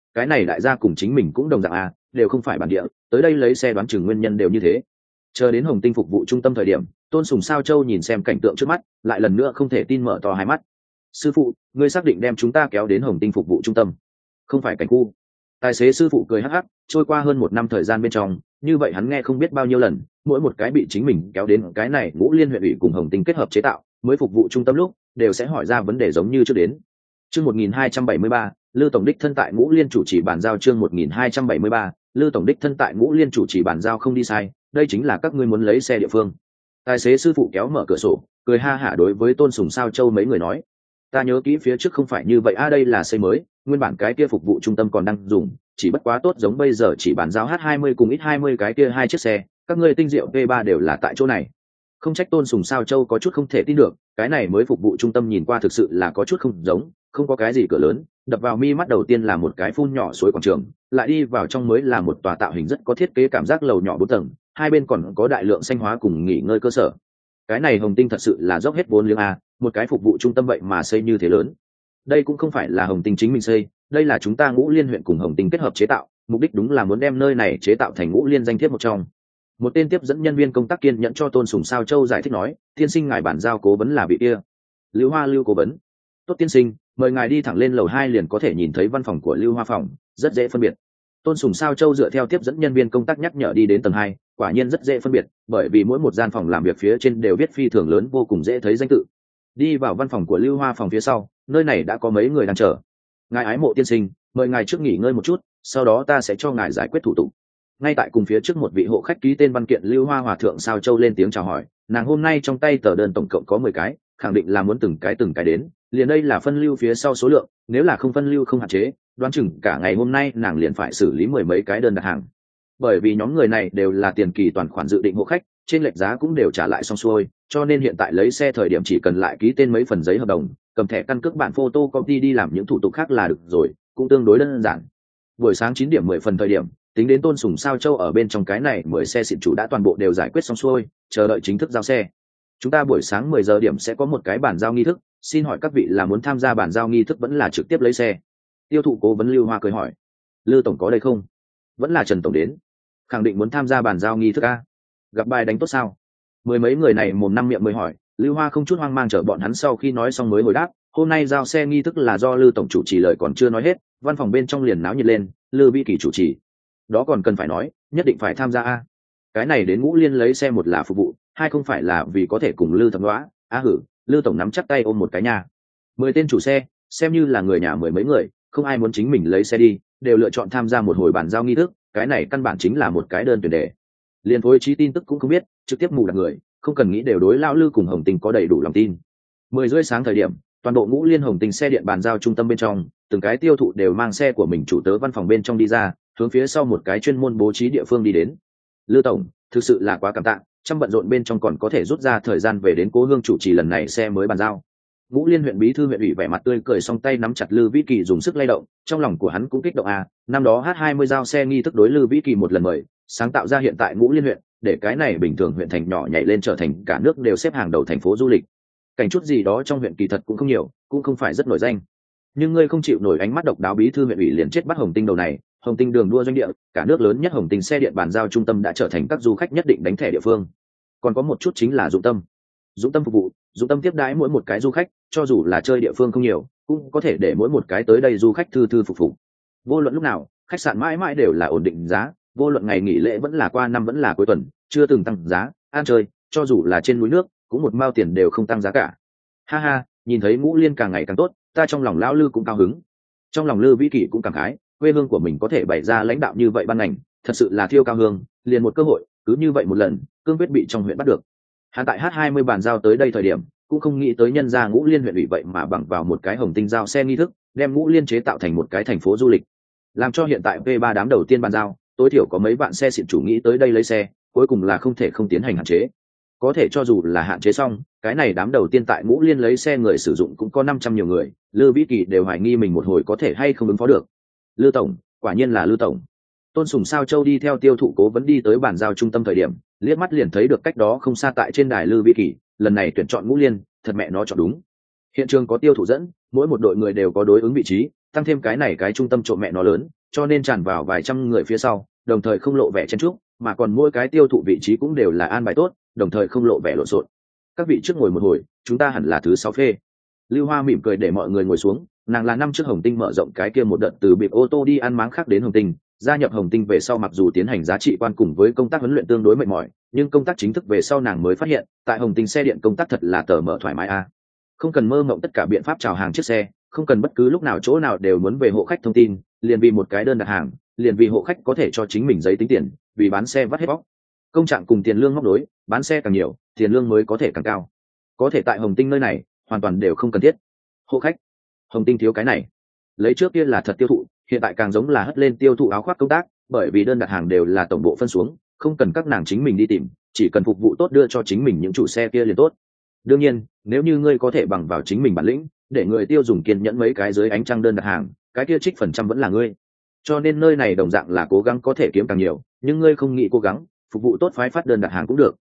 cái này đại gia cùng chính mình cũng đồng dạng à, đều không phải bản địa, tới đây lấy xe đoán chừng nguyên nhân đều như thế. Chờ đến Hồng Tinh phục vụ trung tâm thời điểm, Tôn Sùng Sao Châu nhìn xem cảnh tượng trước mắt, lại lần nữa không thể tin mở to hai mắt. Sư phụ, ngươi xác định đem chúng ta kéo đến Hồng Tinh phục vụ trung tâm, không phải cảnh khu? Tài xế sư phụ cười hắc hắc, trôi qua hơn một năm thời gian bên trong, như vậy hắn nghe không biết bao nhiêu lần, mỗi một cái bị chính mình kéo đến cái này Ngũ Liên huyện ủy cùng Hồng Tinh kết hợp chế tạo, mới phục vụ trung tâm lúc, đều sẽ hỏi ra vấn đề giống như trước đến. Chương một nghìn hai trăm bảy mươi ba, Lư tổng đích thân tại Ngũ Liên chủ trì bàn giao. Chương một nghìn hai trăm bảy mươi ba, Lư tổng đích thân tại Ngũ Liên chủ trì bàn giao không đi sai, đây chính là các ngươi muốn lấy xe địa phương. Tài xế sư phụ kéo mở cửa sổ, cười ha hả đối với Tôn Sùng Sao Châu mấy người nói: ta nhớ kỹ phía trước không phải như vậy a, à, đây là xây mới, nguyên bản cái kia phục vụ trung tâm còn đang dùng, chỉ bất quá tốt giống bây giờ chỉ bàn giao H hai mươi cùng X hai mươi cái kia hai chiếc xe, các ngươi tinh diệu V ba đều là tại chỗ này. Không trách Tôn Sùng Sao Châu có chút không thể tin được, cái này mới phục vụ trung tâm nhìn qua thực sự là có chút không giống, không có cái gì cửa lớn, đập vào mi mắt đầu tiên là một cái phun nhỏ suối quảng trường, lại đi vào trong mới là một tòa tạo hình rất có thiết kế cảm giác lầu nhỏ bốn tầng, hai bên còn có đại lượng xanh hóa cùng nghỉ ngơi cơ sở. Cái này Hồng Tinh thật sự là dốc hết vốn liếng a, một cái phục vụ trung tâm vậy mà xây như thế lớn. Đây cũng không phải là Hồng Tinh chính mình xây, đây là chúng ta Ngũ Liên huyện cùng Hồng Tinh kết hợp chế tạo, mục đích đúng là muốn đem nơi này chế tạo thành Ngũ Liên danh thiếp một trong. Một tên tiếp dẫn nhân viên công tác kiên nhẫn cho Tôn Sùng Sao Châu giải thích nói: tiên sinh ngài bản giao cố vấn là vị kia, Lưu Hoa Lưu cố vấn. Tốt tiên sinh, mời ngài đi thẳng lên lầu hai liền có thể nhìn thấy văn phòng của Lưu Hoa phòng, rất dễ phân biệt. Tôn Sùng Sao Châu dựa theo tiếp dẫn nhân viên công tác nhắc nhở đi đến tầng hai, quả nhiên rất dễ phân biệt, bởi vì mỗi một gian phòng làm việc phía trên đều viết phi thường lớn vô cùng dễ thấy danh tự. Đi vào văn phòng của Lưu Hoa phòng phía sau, nơi này đã có mấy người đang chờ. Ngài ái mộ tiên sinh, mời ngài trước nghỉ ngơi một chút, sau đó ta sẽ cho ngài giải quyết thủ tục. Ngay tại cùng phía trước một vị hộ khách ký tên văn kiện Lưu Hoa hòa thượng Sao Châu lên tiếng chào hỏi, nàng hôm nay trong tay tờ đơn tổng cộng có mười cái, khẳng định là muốn từng cái từng cái đến, liền đây là phân lưu phía sau số lượng, nếu là không phân lưu không hạn chế, đoán chừng cả ngày hôm nay nàng liền phải xử lý mười mấy cái đơn đặt hàng. Bởi vì nhóm người này đều là tiền kỳ toàn khoản dự định hộ khách, trên lệch giá cũng đều trả lại xong xuôi, cho nên hiện tại lấy xe thời điểm chỉ cần lại ký tên mấy phần giấy hợp đồng, cầm thẻ căn cước bản photocopy đi làm những thủ tục khác là được rồi, cũng tương đối đơn giản. Buổi sáng chín điểm mười phần thời điểm, tính đến Tôn Sùng Sao Châu ở bên trong cái này mười xe xịn chủ đã toàn bộ đều giải quyết xong xuôi, chờ đợi chính thức giao xe. Chúng ta buổi sáng mười giờ điểm sẽ có một cái bản giao nghi thức, xin hỏi các vị là muốn tham gia bản giao nghi thức vẫn là trực tiếp lấy xe? Tiêu thụ cố vấn Lưu Hoa cười hỏi. Lư tổng có đây không? Vẫn là Trần tổng đến? Khẳng định muốn tham gia bản giao nghi thức a? Gặp bài đánh tốt sao? Mười mấy người này mồm năm miệng mới hỏi, Lưu Hoa không chút hoang mang chở bọn hắn sau khi nói xong mới hồi đáp, hôm nay giao xe nghi thức là do Lư tổng chủ trì, lời còn chưa nói hết, văn phòng bên trong liền náo nhiệt lên, Lư Vĩ Kỳ chủ trì. Đó còn cần phải nói, nhất định phải tham gia a. Cái này đến Ngũ Liên lấy xe một là phục vụ, hai không phải là vì có thể cùng Lư thẩm đoá, a hử, Lư tổng nắm chắc tay ôm một cái nhà. Mười tên chủ xe, xem như là người nhà mười mấy người, không ai muốn chính mình lấy xe đi, đều lựa chọn tham gia một hồi bàn giao nghi thức, cái này căn bản chính là một cái đơn tuyển đề. Liên phối trí tin tức cũng không biết, trực tiếp mù đặt người, không cần nghĩ đều đối lão Lư cùng Hồng Tinh có đầy đủ lòng tin. Mười rưỡi sáng thời điểm, toàn bộ Ngũ Liên Hồng Tinh xe điện bàn giao trung tâm bên trong, từng cái tiêu thụ đều mang xe của mình chủ tớ văn phòng bên trong đi ra, hướng phía sau một cái chuyên môn bố trí địa phương đi đến. Lư tổng, thực sự là quá cảm tạ, trăm bận rộn bên trong còn có thể rút ra thời gian về đến Cố Hương chủ trì lần này xe mới bàn giao. Ngũ Liên huyện bí thư huyện ủy vẻ mặt tươi cười, song tay nắm chặt Lư Vĩ Kỳ dùng sức lay động, trong lòng của hắn cũng kích động à, năm đó H hai mươi giao xe nghi thức đối Lư Vĩ Kỳ một lần mời, sáng tạo ra hiện tại Ngũ Liên huyện, để cái này bình thường huyện thành nhỏ nhảy lên trở thành cả nước đều xếp hàng đầu thành phố du lịch. Cảnh chút gì đó trong huyện kỳ thật cũng không nhiều, cũng không phải rất nổi danh. Nhưng ngươi không chịu nổi ánh mắt độc đáo bí thư huyện ủy liền chết bắt Hồng Tinh đầu này, Hồng Tinh đường đua doanh địa, cả nước lớn nhất Hồng Tinh xe điện bàn giao trung tâm đã trở thành các du khách nhất định đánh thẻ địa phương. Còn có một chút chính là Dũng Tâm. Dũng Tâm phục vụ, Dũng Tâm tiếp đãi mỗi một cái du khách, cho dù là chơi địa phương không nhiều, cũng có thể để mỗi một cái tới đây du khách thư thư phục vụ. Vô luận lúc nào, khách sạn mãi mãi đều là ổn định giá, vô luận ngày nghỉ lễ vẫn là qua năm vẫn là cuối tuần, chưa từng tăng giá, ăn chơi, cho dù là trên núi nước, cũng một mao tiền đều không tăng giá cả. Ha ha, nhìn thấy Ngũ Liên càng ngày càng tốt, ta trong lòng lão Lư cũng cao hứng. Trong lòng Lư Vĩ Kỳ cũng cảm khái, quê hương của mình có thể bày ra lãnh đạo như vậy ban ngành, thật sự là thiêu cao hương, liền một cơ hội, cứ như vậy một lần, cương quyết bị trong huyện bắt được. Hắn tại H hai mươi bàn giao tới đây thời điểm, cũng không nghĩ tới nhân ra Ngũ Liên huyện ủy vậy mà bằng vào một cái Hồng Tinh giao xe nghi thức, đem Ngũ Liên chế tạo thành một cái thành phố du lịch. Làm cho hiện tại V ba đám đầu tiên bàn giao, tối thiểu có mấy bạn xe xịn chủ nghĩ tới đây lấy xe, cuối cùng là không thể không tiến hành hạn chế. Có thể cho dù là hạn chế xong, cái này đám đầu tiên tại Ngũ Liên lấy xe người sử dụng cũng có năm trăm nhiều người, Lư Vĩ Kỳ đều hoài nghi mình một hồi có thể hay không ứng phó được. Lư tổng, quả nhiên là Lư tổng. Tôn Sùng Sao Châu đi theo tiêu thụ cố vấn đi tới bàn giao trung tâm thời điểm, liếc mắt liền thấy được cách đó không xa tại trên đài Lư Vĩ Kỳ, lần này tuyển chọn Ngũ Liên, thật mẹ nó chọn đúng. Hiện trường có tiêu thụ dẫn, mỗi một đội người đều có đối ứng vị trí, tăng thêm cái này cái trung tâm trộm mẹ nó lớn, cho nên tràn vào vài trăm người phía sau, đồng thời không lộ vẻ chen chúc, mà còn mỗi cái tiêu thụ vị trí cũng đều là an bài tốt, đồng thời không lộ vẻ lộn xộn. Các vị trước ngồi một hồi, chúng ta hẳn là thứ sáu phê. Lưu Hoa mỉm cười để mọi người ngồi xuống, nàng là năm trước Hồng Tinh mở rộng cái kia một đợt từ biệt ô tô đi ăn máng khác đến Hồng Tinh, gia nhập Hồng Tinh về sau mặc dù tiến hành giá trị quan cùng với công tác huấn luyện tương đối mệt mỏi, nhưng công tác chính thức về sau nàng mới phát hiện, tại Hồng Tinh xe điện công tác thật là tờ mở thoải mái a. Không cần mơ mộng tất cả biện pháp chào hàng chiếc xe, không cần bất cứ lúc nào chỗ nào đều muốn về hộ khách thông tin, liền vì một cái đơn đặt hàng, liền vì hộ khách có thể cho chính mình giấy tính tiền, vì bán xe vắt hết bóc. Công trạng cùng tiền lương móc đối, bán xe càng nhiều, tiền lương mới có thể càng cao. Có thể tại Hồng Tinh nơi này, hoàn toàn đều không cần thiết. Hộ khách, Hồng Tinh thiếu cái này. Lấy trước kia là thật tiêu thụ, hiện tại càng giống là hất lên tiêu thụ áo khoác công tác, bởi vì đơn đặt hàng đều là tổng bộ phân xuống, không cần các nàng chính mình đi tìm, chỉ cần phục vụ tốt đưa cho chính mình những chủ xe kia liền tốt. Đương nhiên, nếu như ngươi có thể bằng vào chính mình bản lĩnh, để người tiêu dùng kiên nhẫn mấy cái dưới ánh trăng đơn đặt hàng, cái kia trích phần trăm vẫn là ngươi. Cho nên nơi này đồng dạng là cố gắng có thể kiếm càng nhiều, nhưng ngươi không nghĩ cố gắng, phục vụ tốt phái phát đơn đặt hàng cũng được,